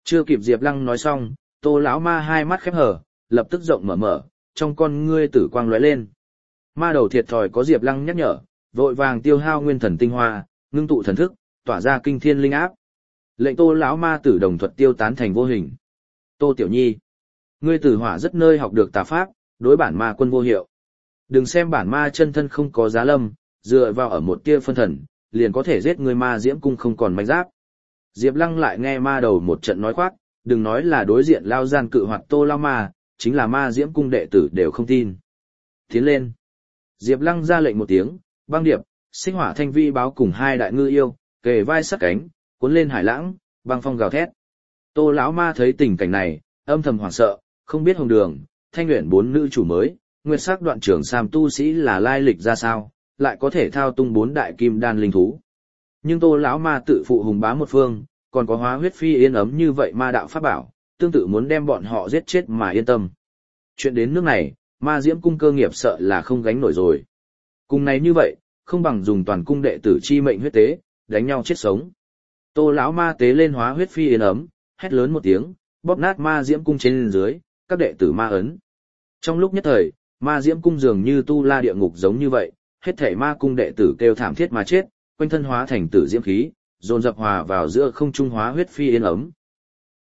Chưa kịp Diệp Lăng nói xong, Tô lão ma hai mắt khép hờ, lập tức rộng mở mở, trong con ngươi tử quang lóe lên. Ma đầu thiệt thòi có Diệp Lăng nhắc nhở, vội vàng tiêu hao nguyên thần tinh hoa, ngưng tụ thần thức, tỏa ra kinh thiên linh áp. Lệnh Tô lão ma tử đồng thuật tiêu tán thành vô hình. Tô Tiểu Nhi, ngươi tử hỏa rất nơi học được tà pháp, đối bản ma quân vô hiệu. Đừng xem bản ma chân thân không có giá lâm, dựa vào ở một tia phân thần, liền có thể giết ngươi ma diễm cung không còn manh giáp. Diệp Lăng lại nghe ma đầu một trận nói khoác, đừng nói là đối diện lao gian cự hoạt Tô lao ma, chính là ma diễm cung đệ tử đều không tin. Tiến lên. Diệp Lăng ra lệnh một tiếng, băng điệp, xích hỏa thanh vi báo cùng hai đại ngư yêu, kề vai sát cánh, cuốn lên hải lãng, băng phong gào thét. Tô lão ma thấy tình cảnh này, âm thầm hoảng sợ, không biết hồng đường, thanh luyện bốn nữ chủ mới, nguyệt sắc đoạn trưởng Sam tu sĩ là lai lịch ra sao, lại có thể thao tung bốn đại kim đan linh thú. Nhưng Tô lão ma tự phụ hùng bá một phương, còn có hóa huyết phi yên ấm như vậy ma đạo pháp bảo, tương tự muốn đem bọn họ giết chết mà yên tâm. Chuyện đến nước này, ma diễm cung cơ nghiệp sợ là không gánh nổi rồi. Cùng này như vậy, không bằng dùng toàn cung đệ tử chi mệnh huyết tế, đánh nhau chết sống. Tô lão ma tế lên hóa huyết phi yên ấm, hét lớn một tiếng, bóp nát ma diễm cung trên dưới, các đệ tử ma ấn. Trong lúc nhất thời, ma diễm cung dường như tu la địa ngục giống như vậy, hết thảy ma cung đệ tử kêu thảm thiết mà chết, quanh thân hóa thành tử diễm khí, dồn dập hòa vào giữa không trung hóa huyết phi yên ấm,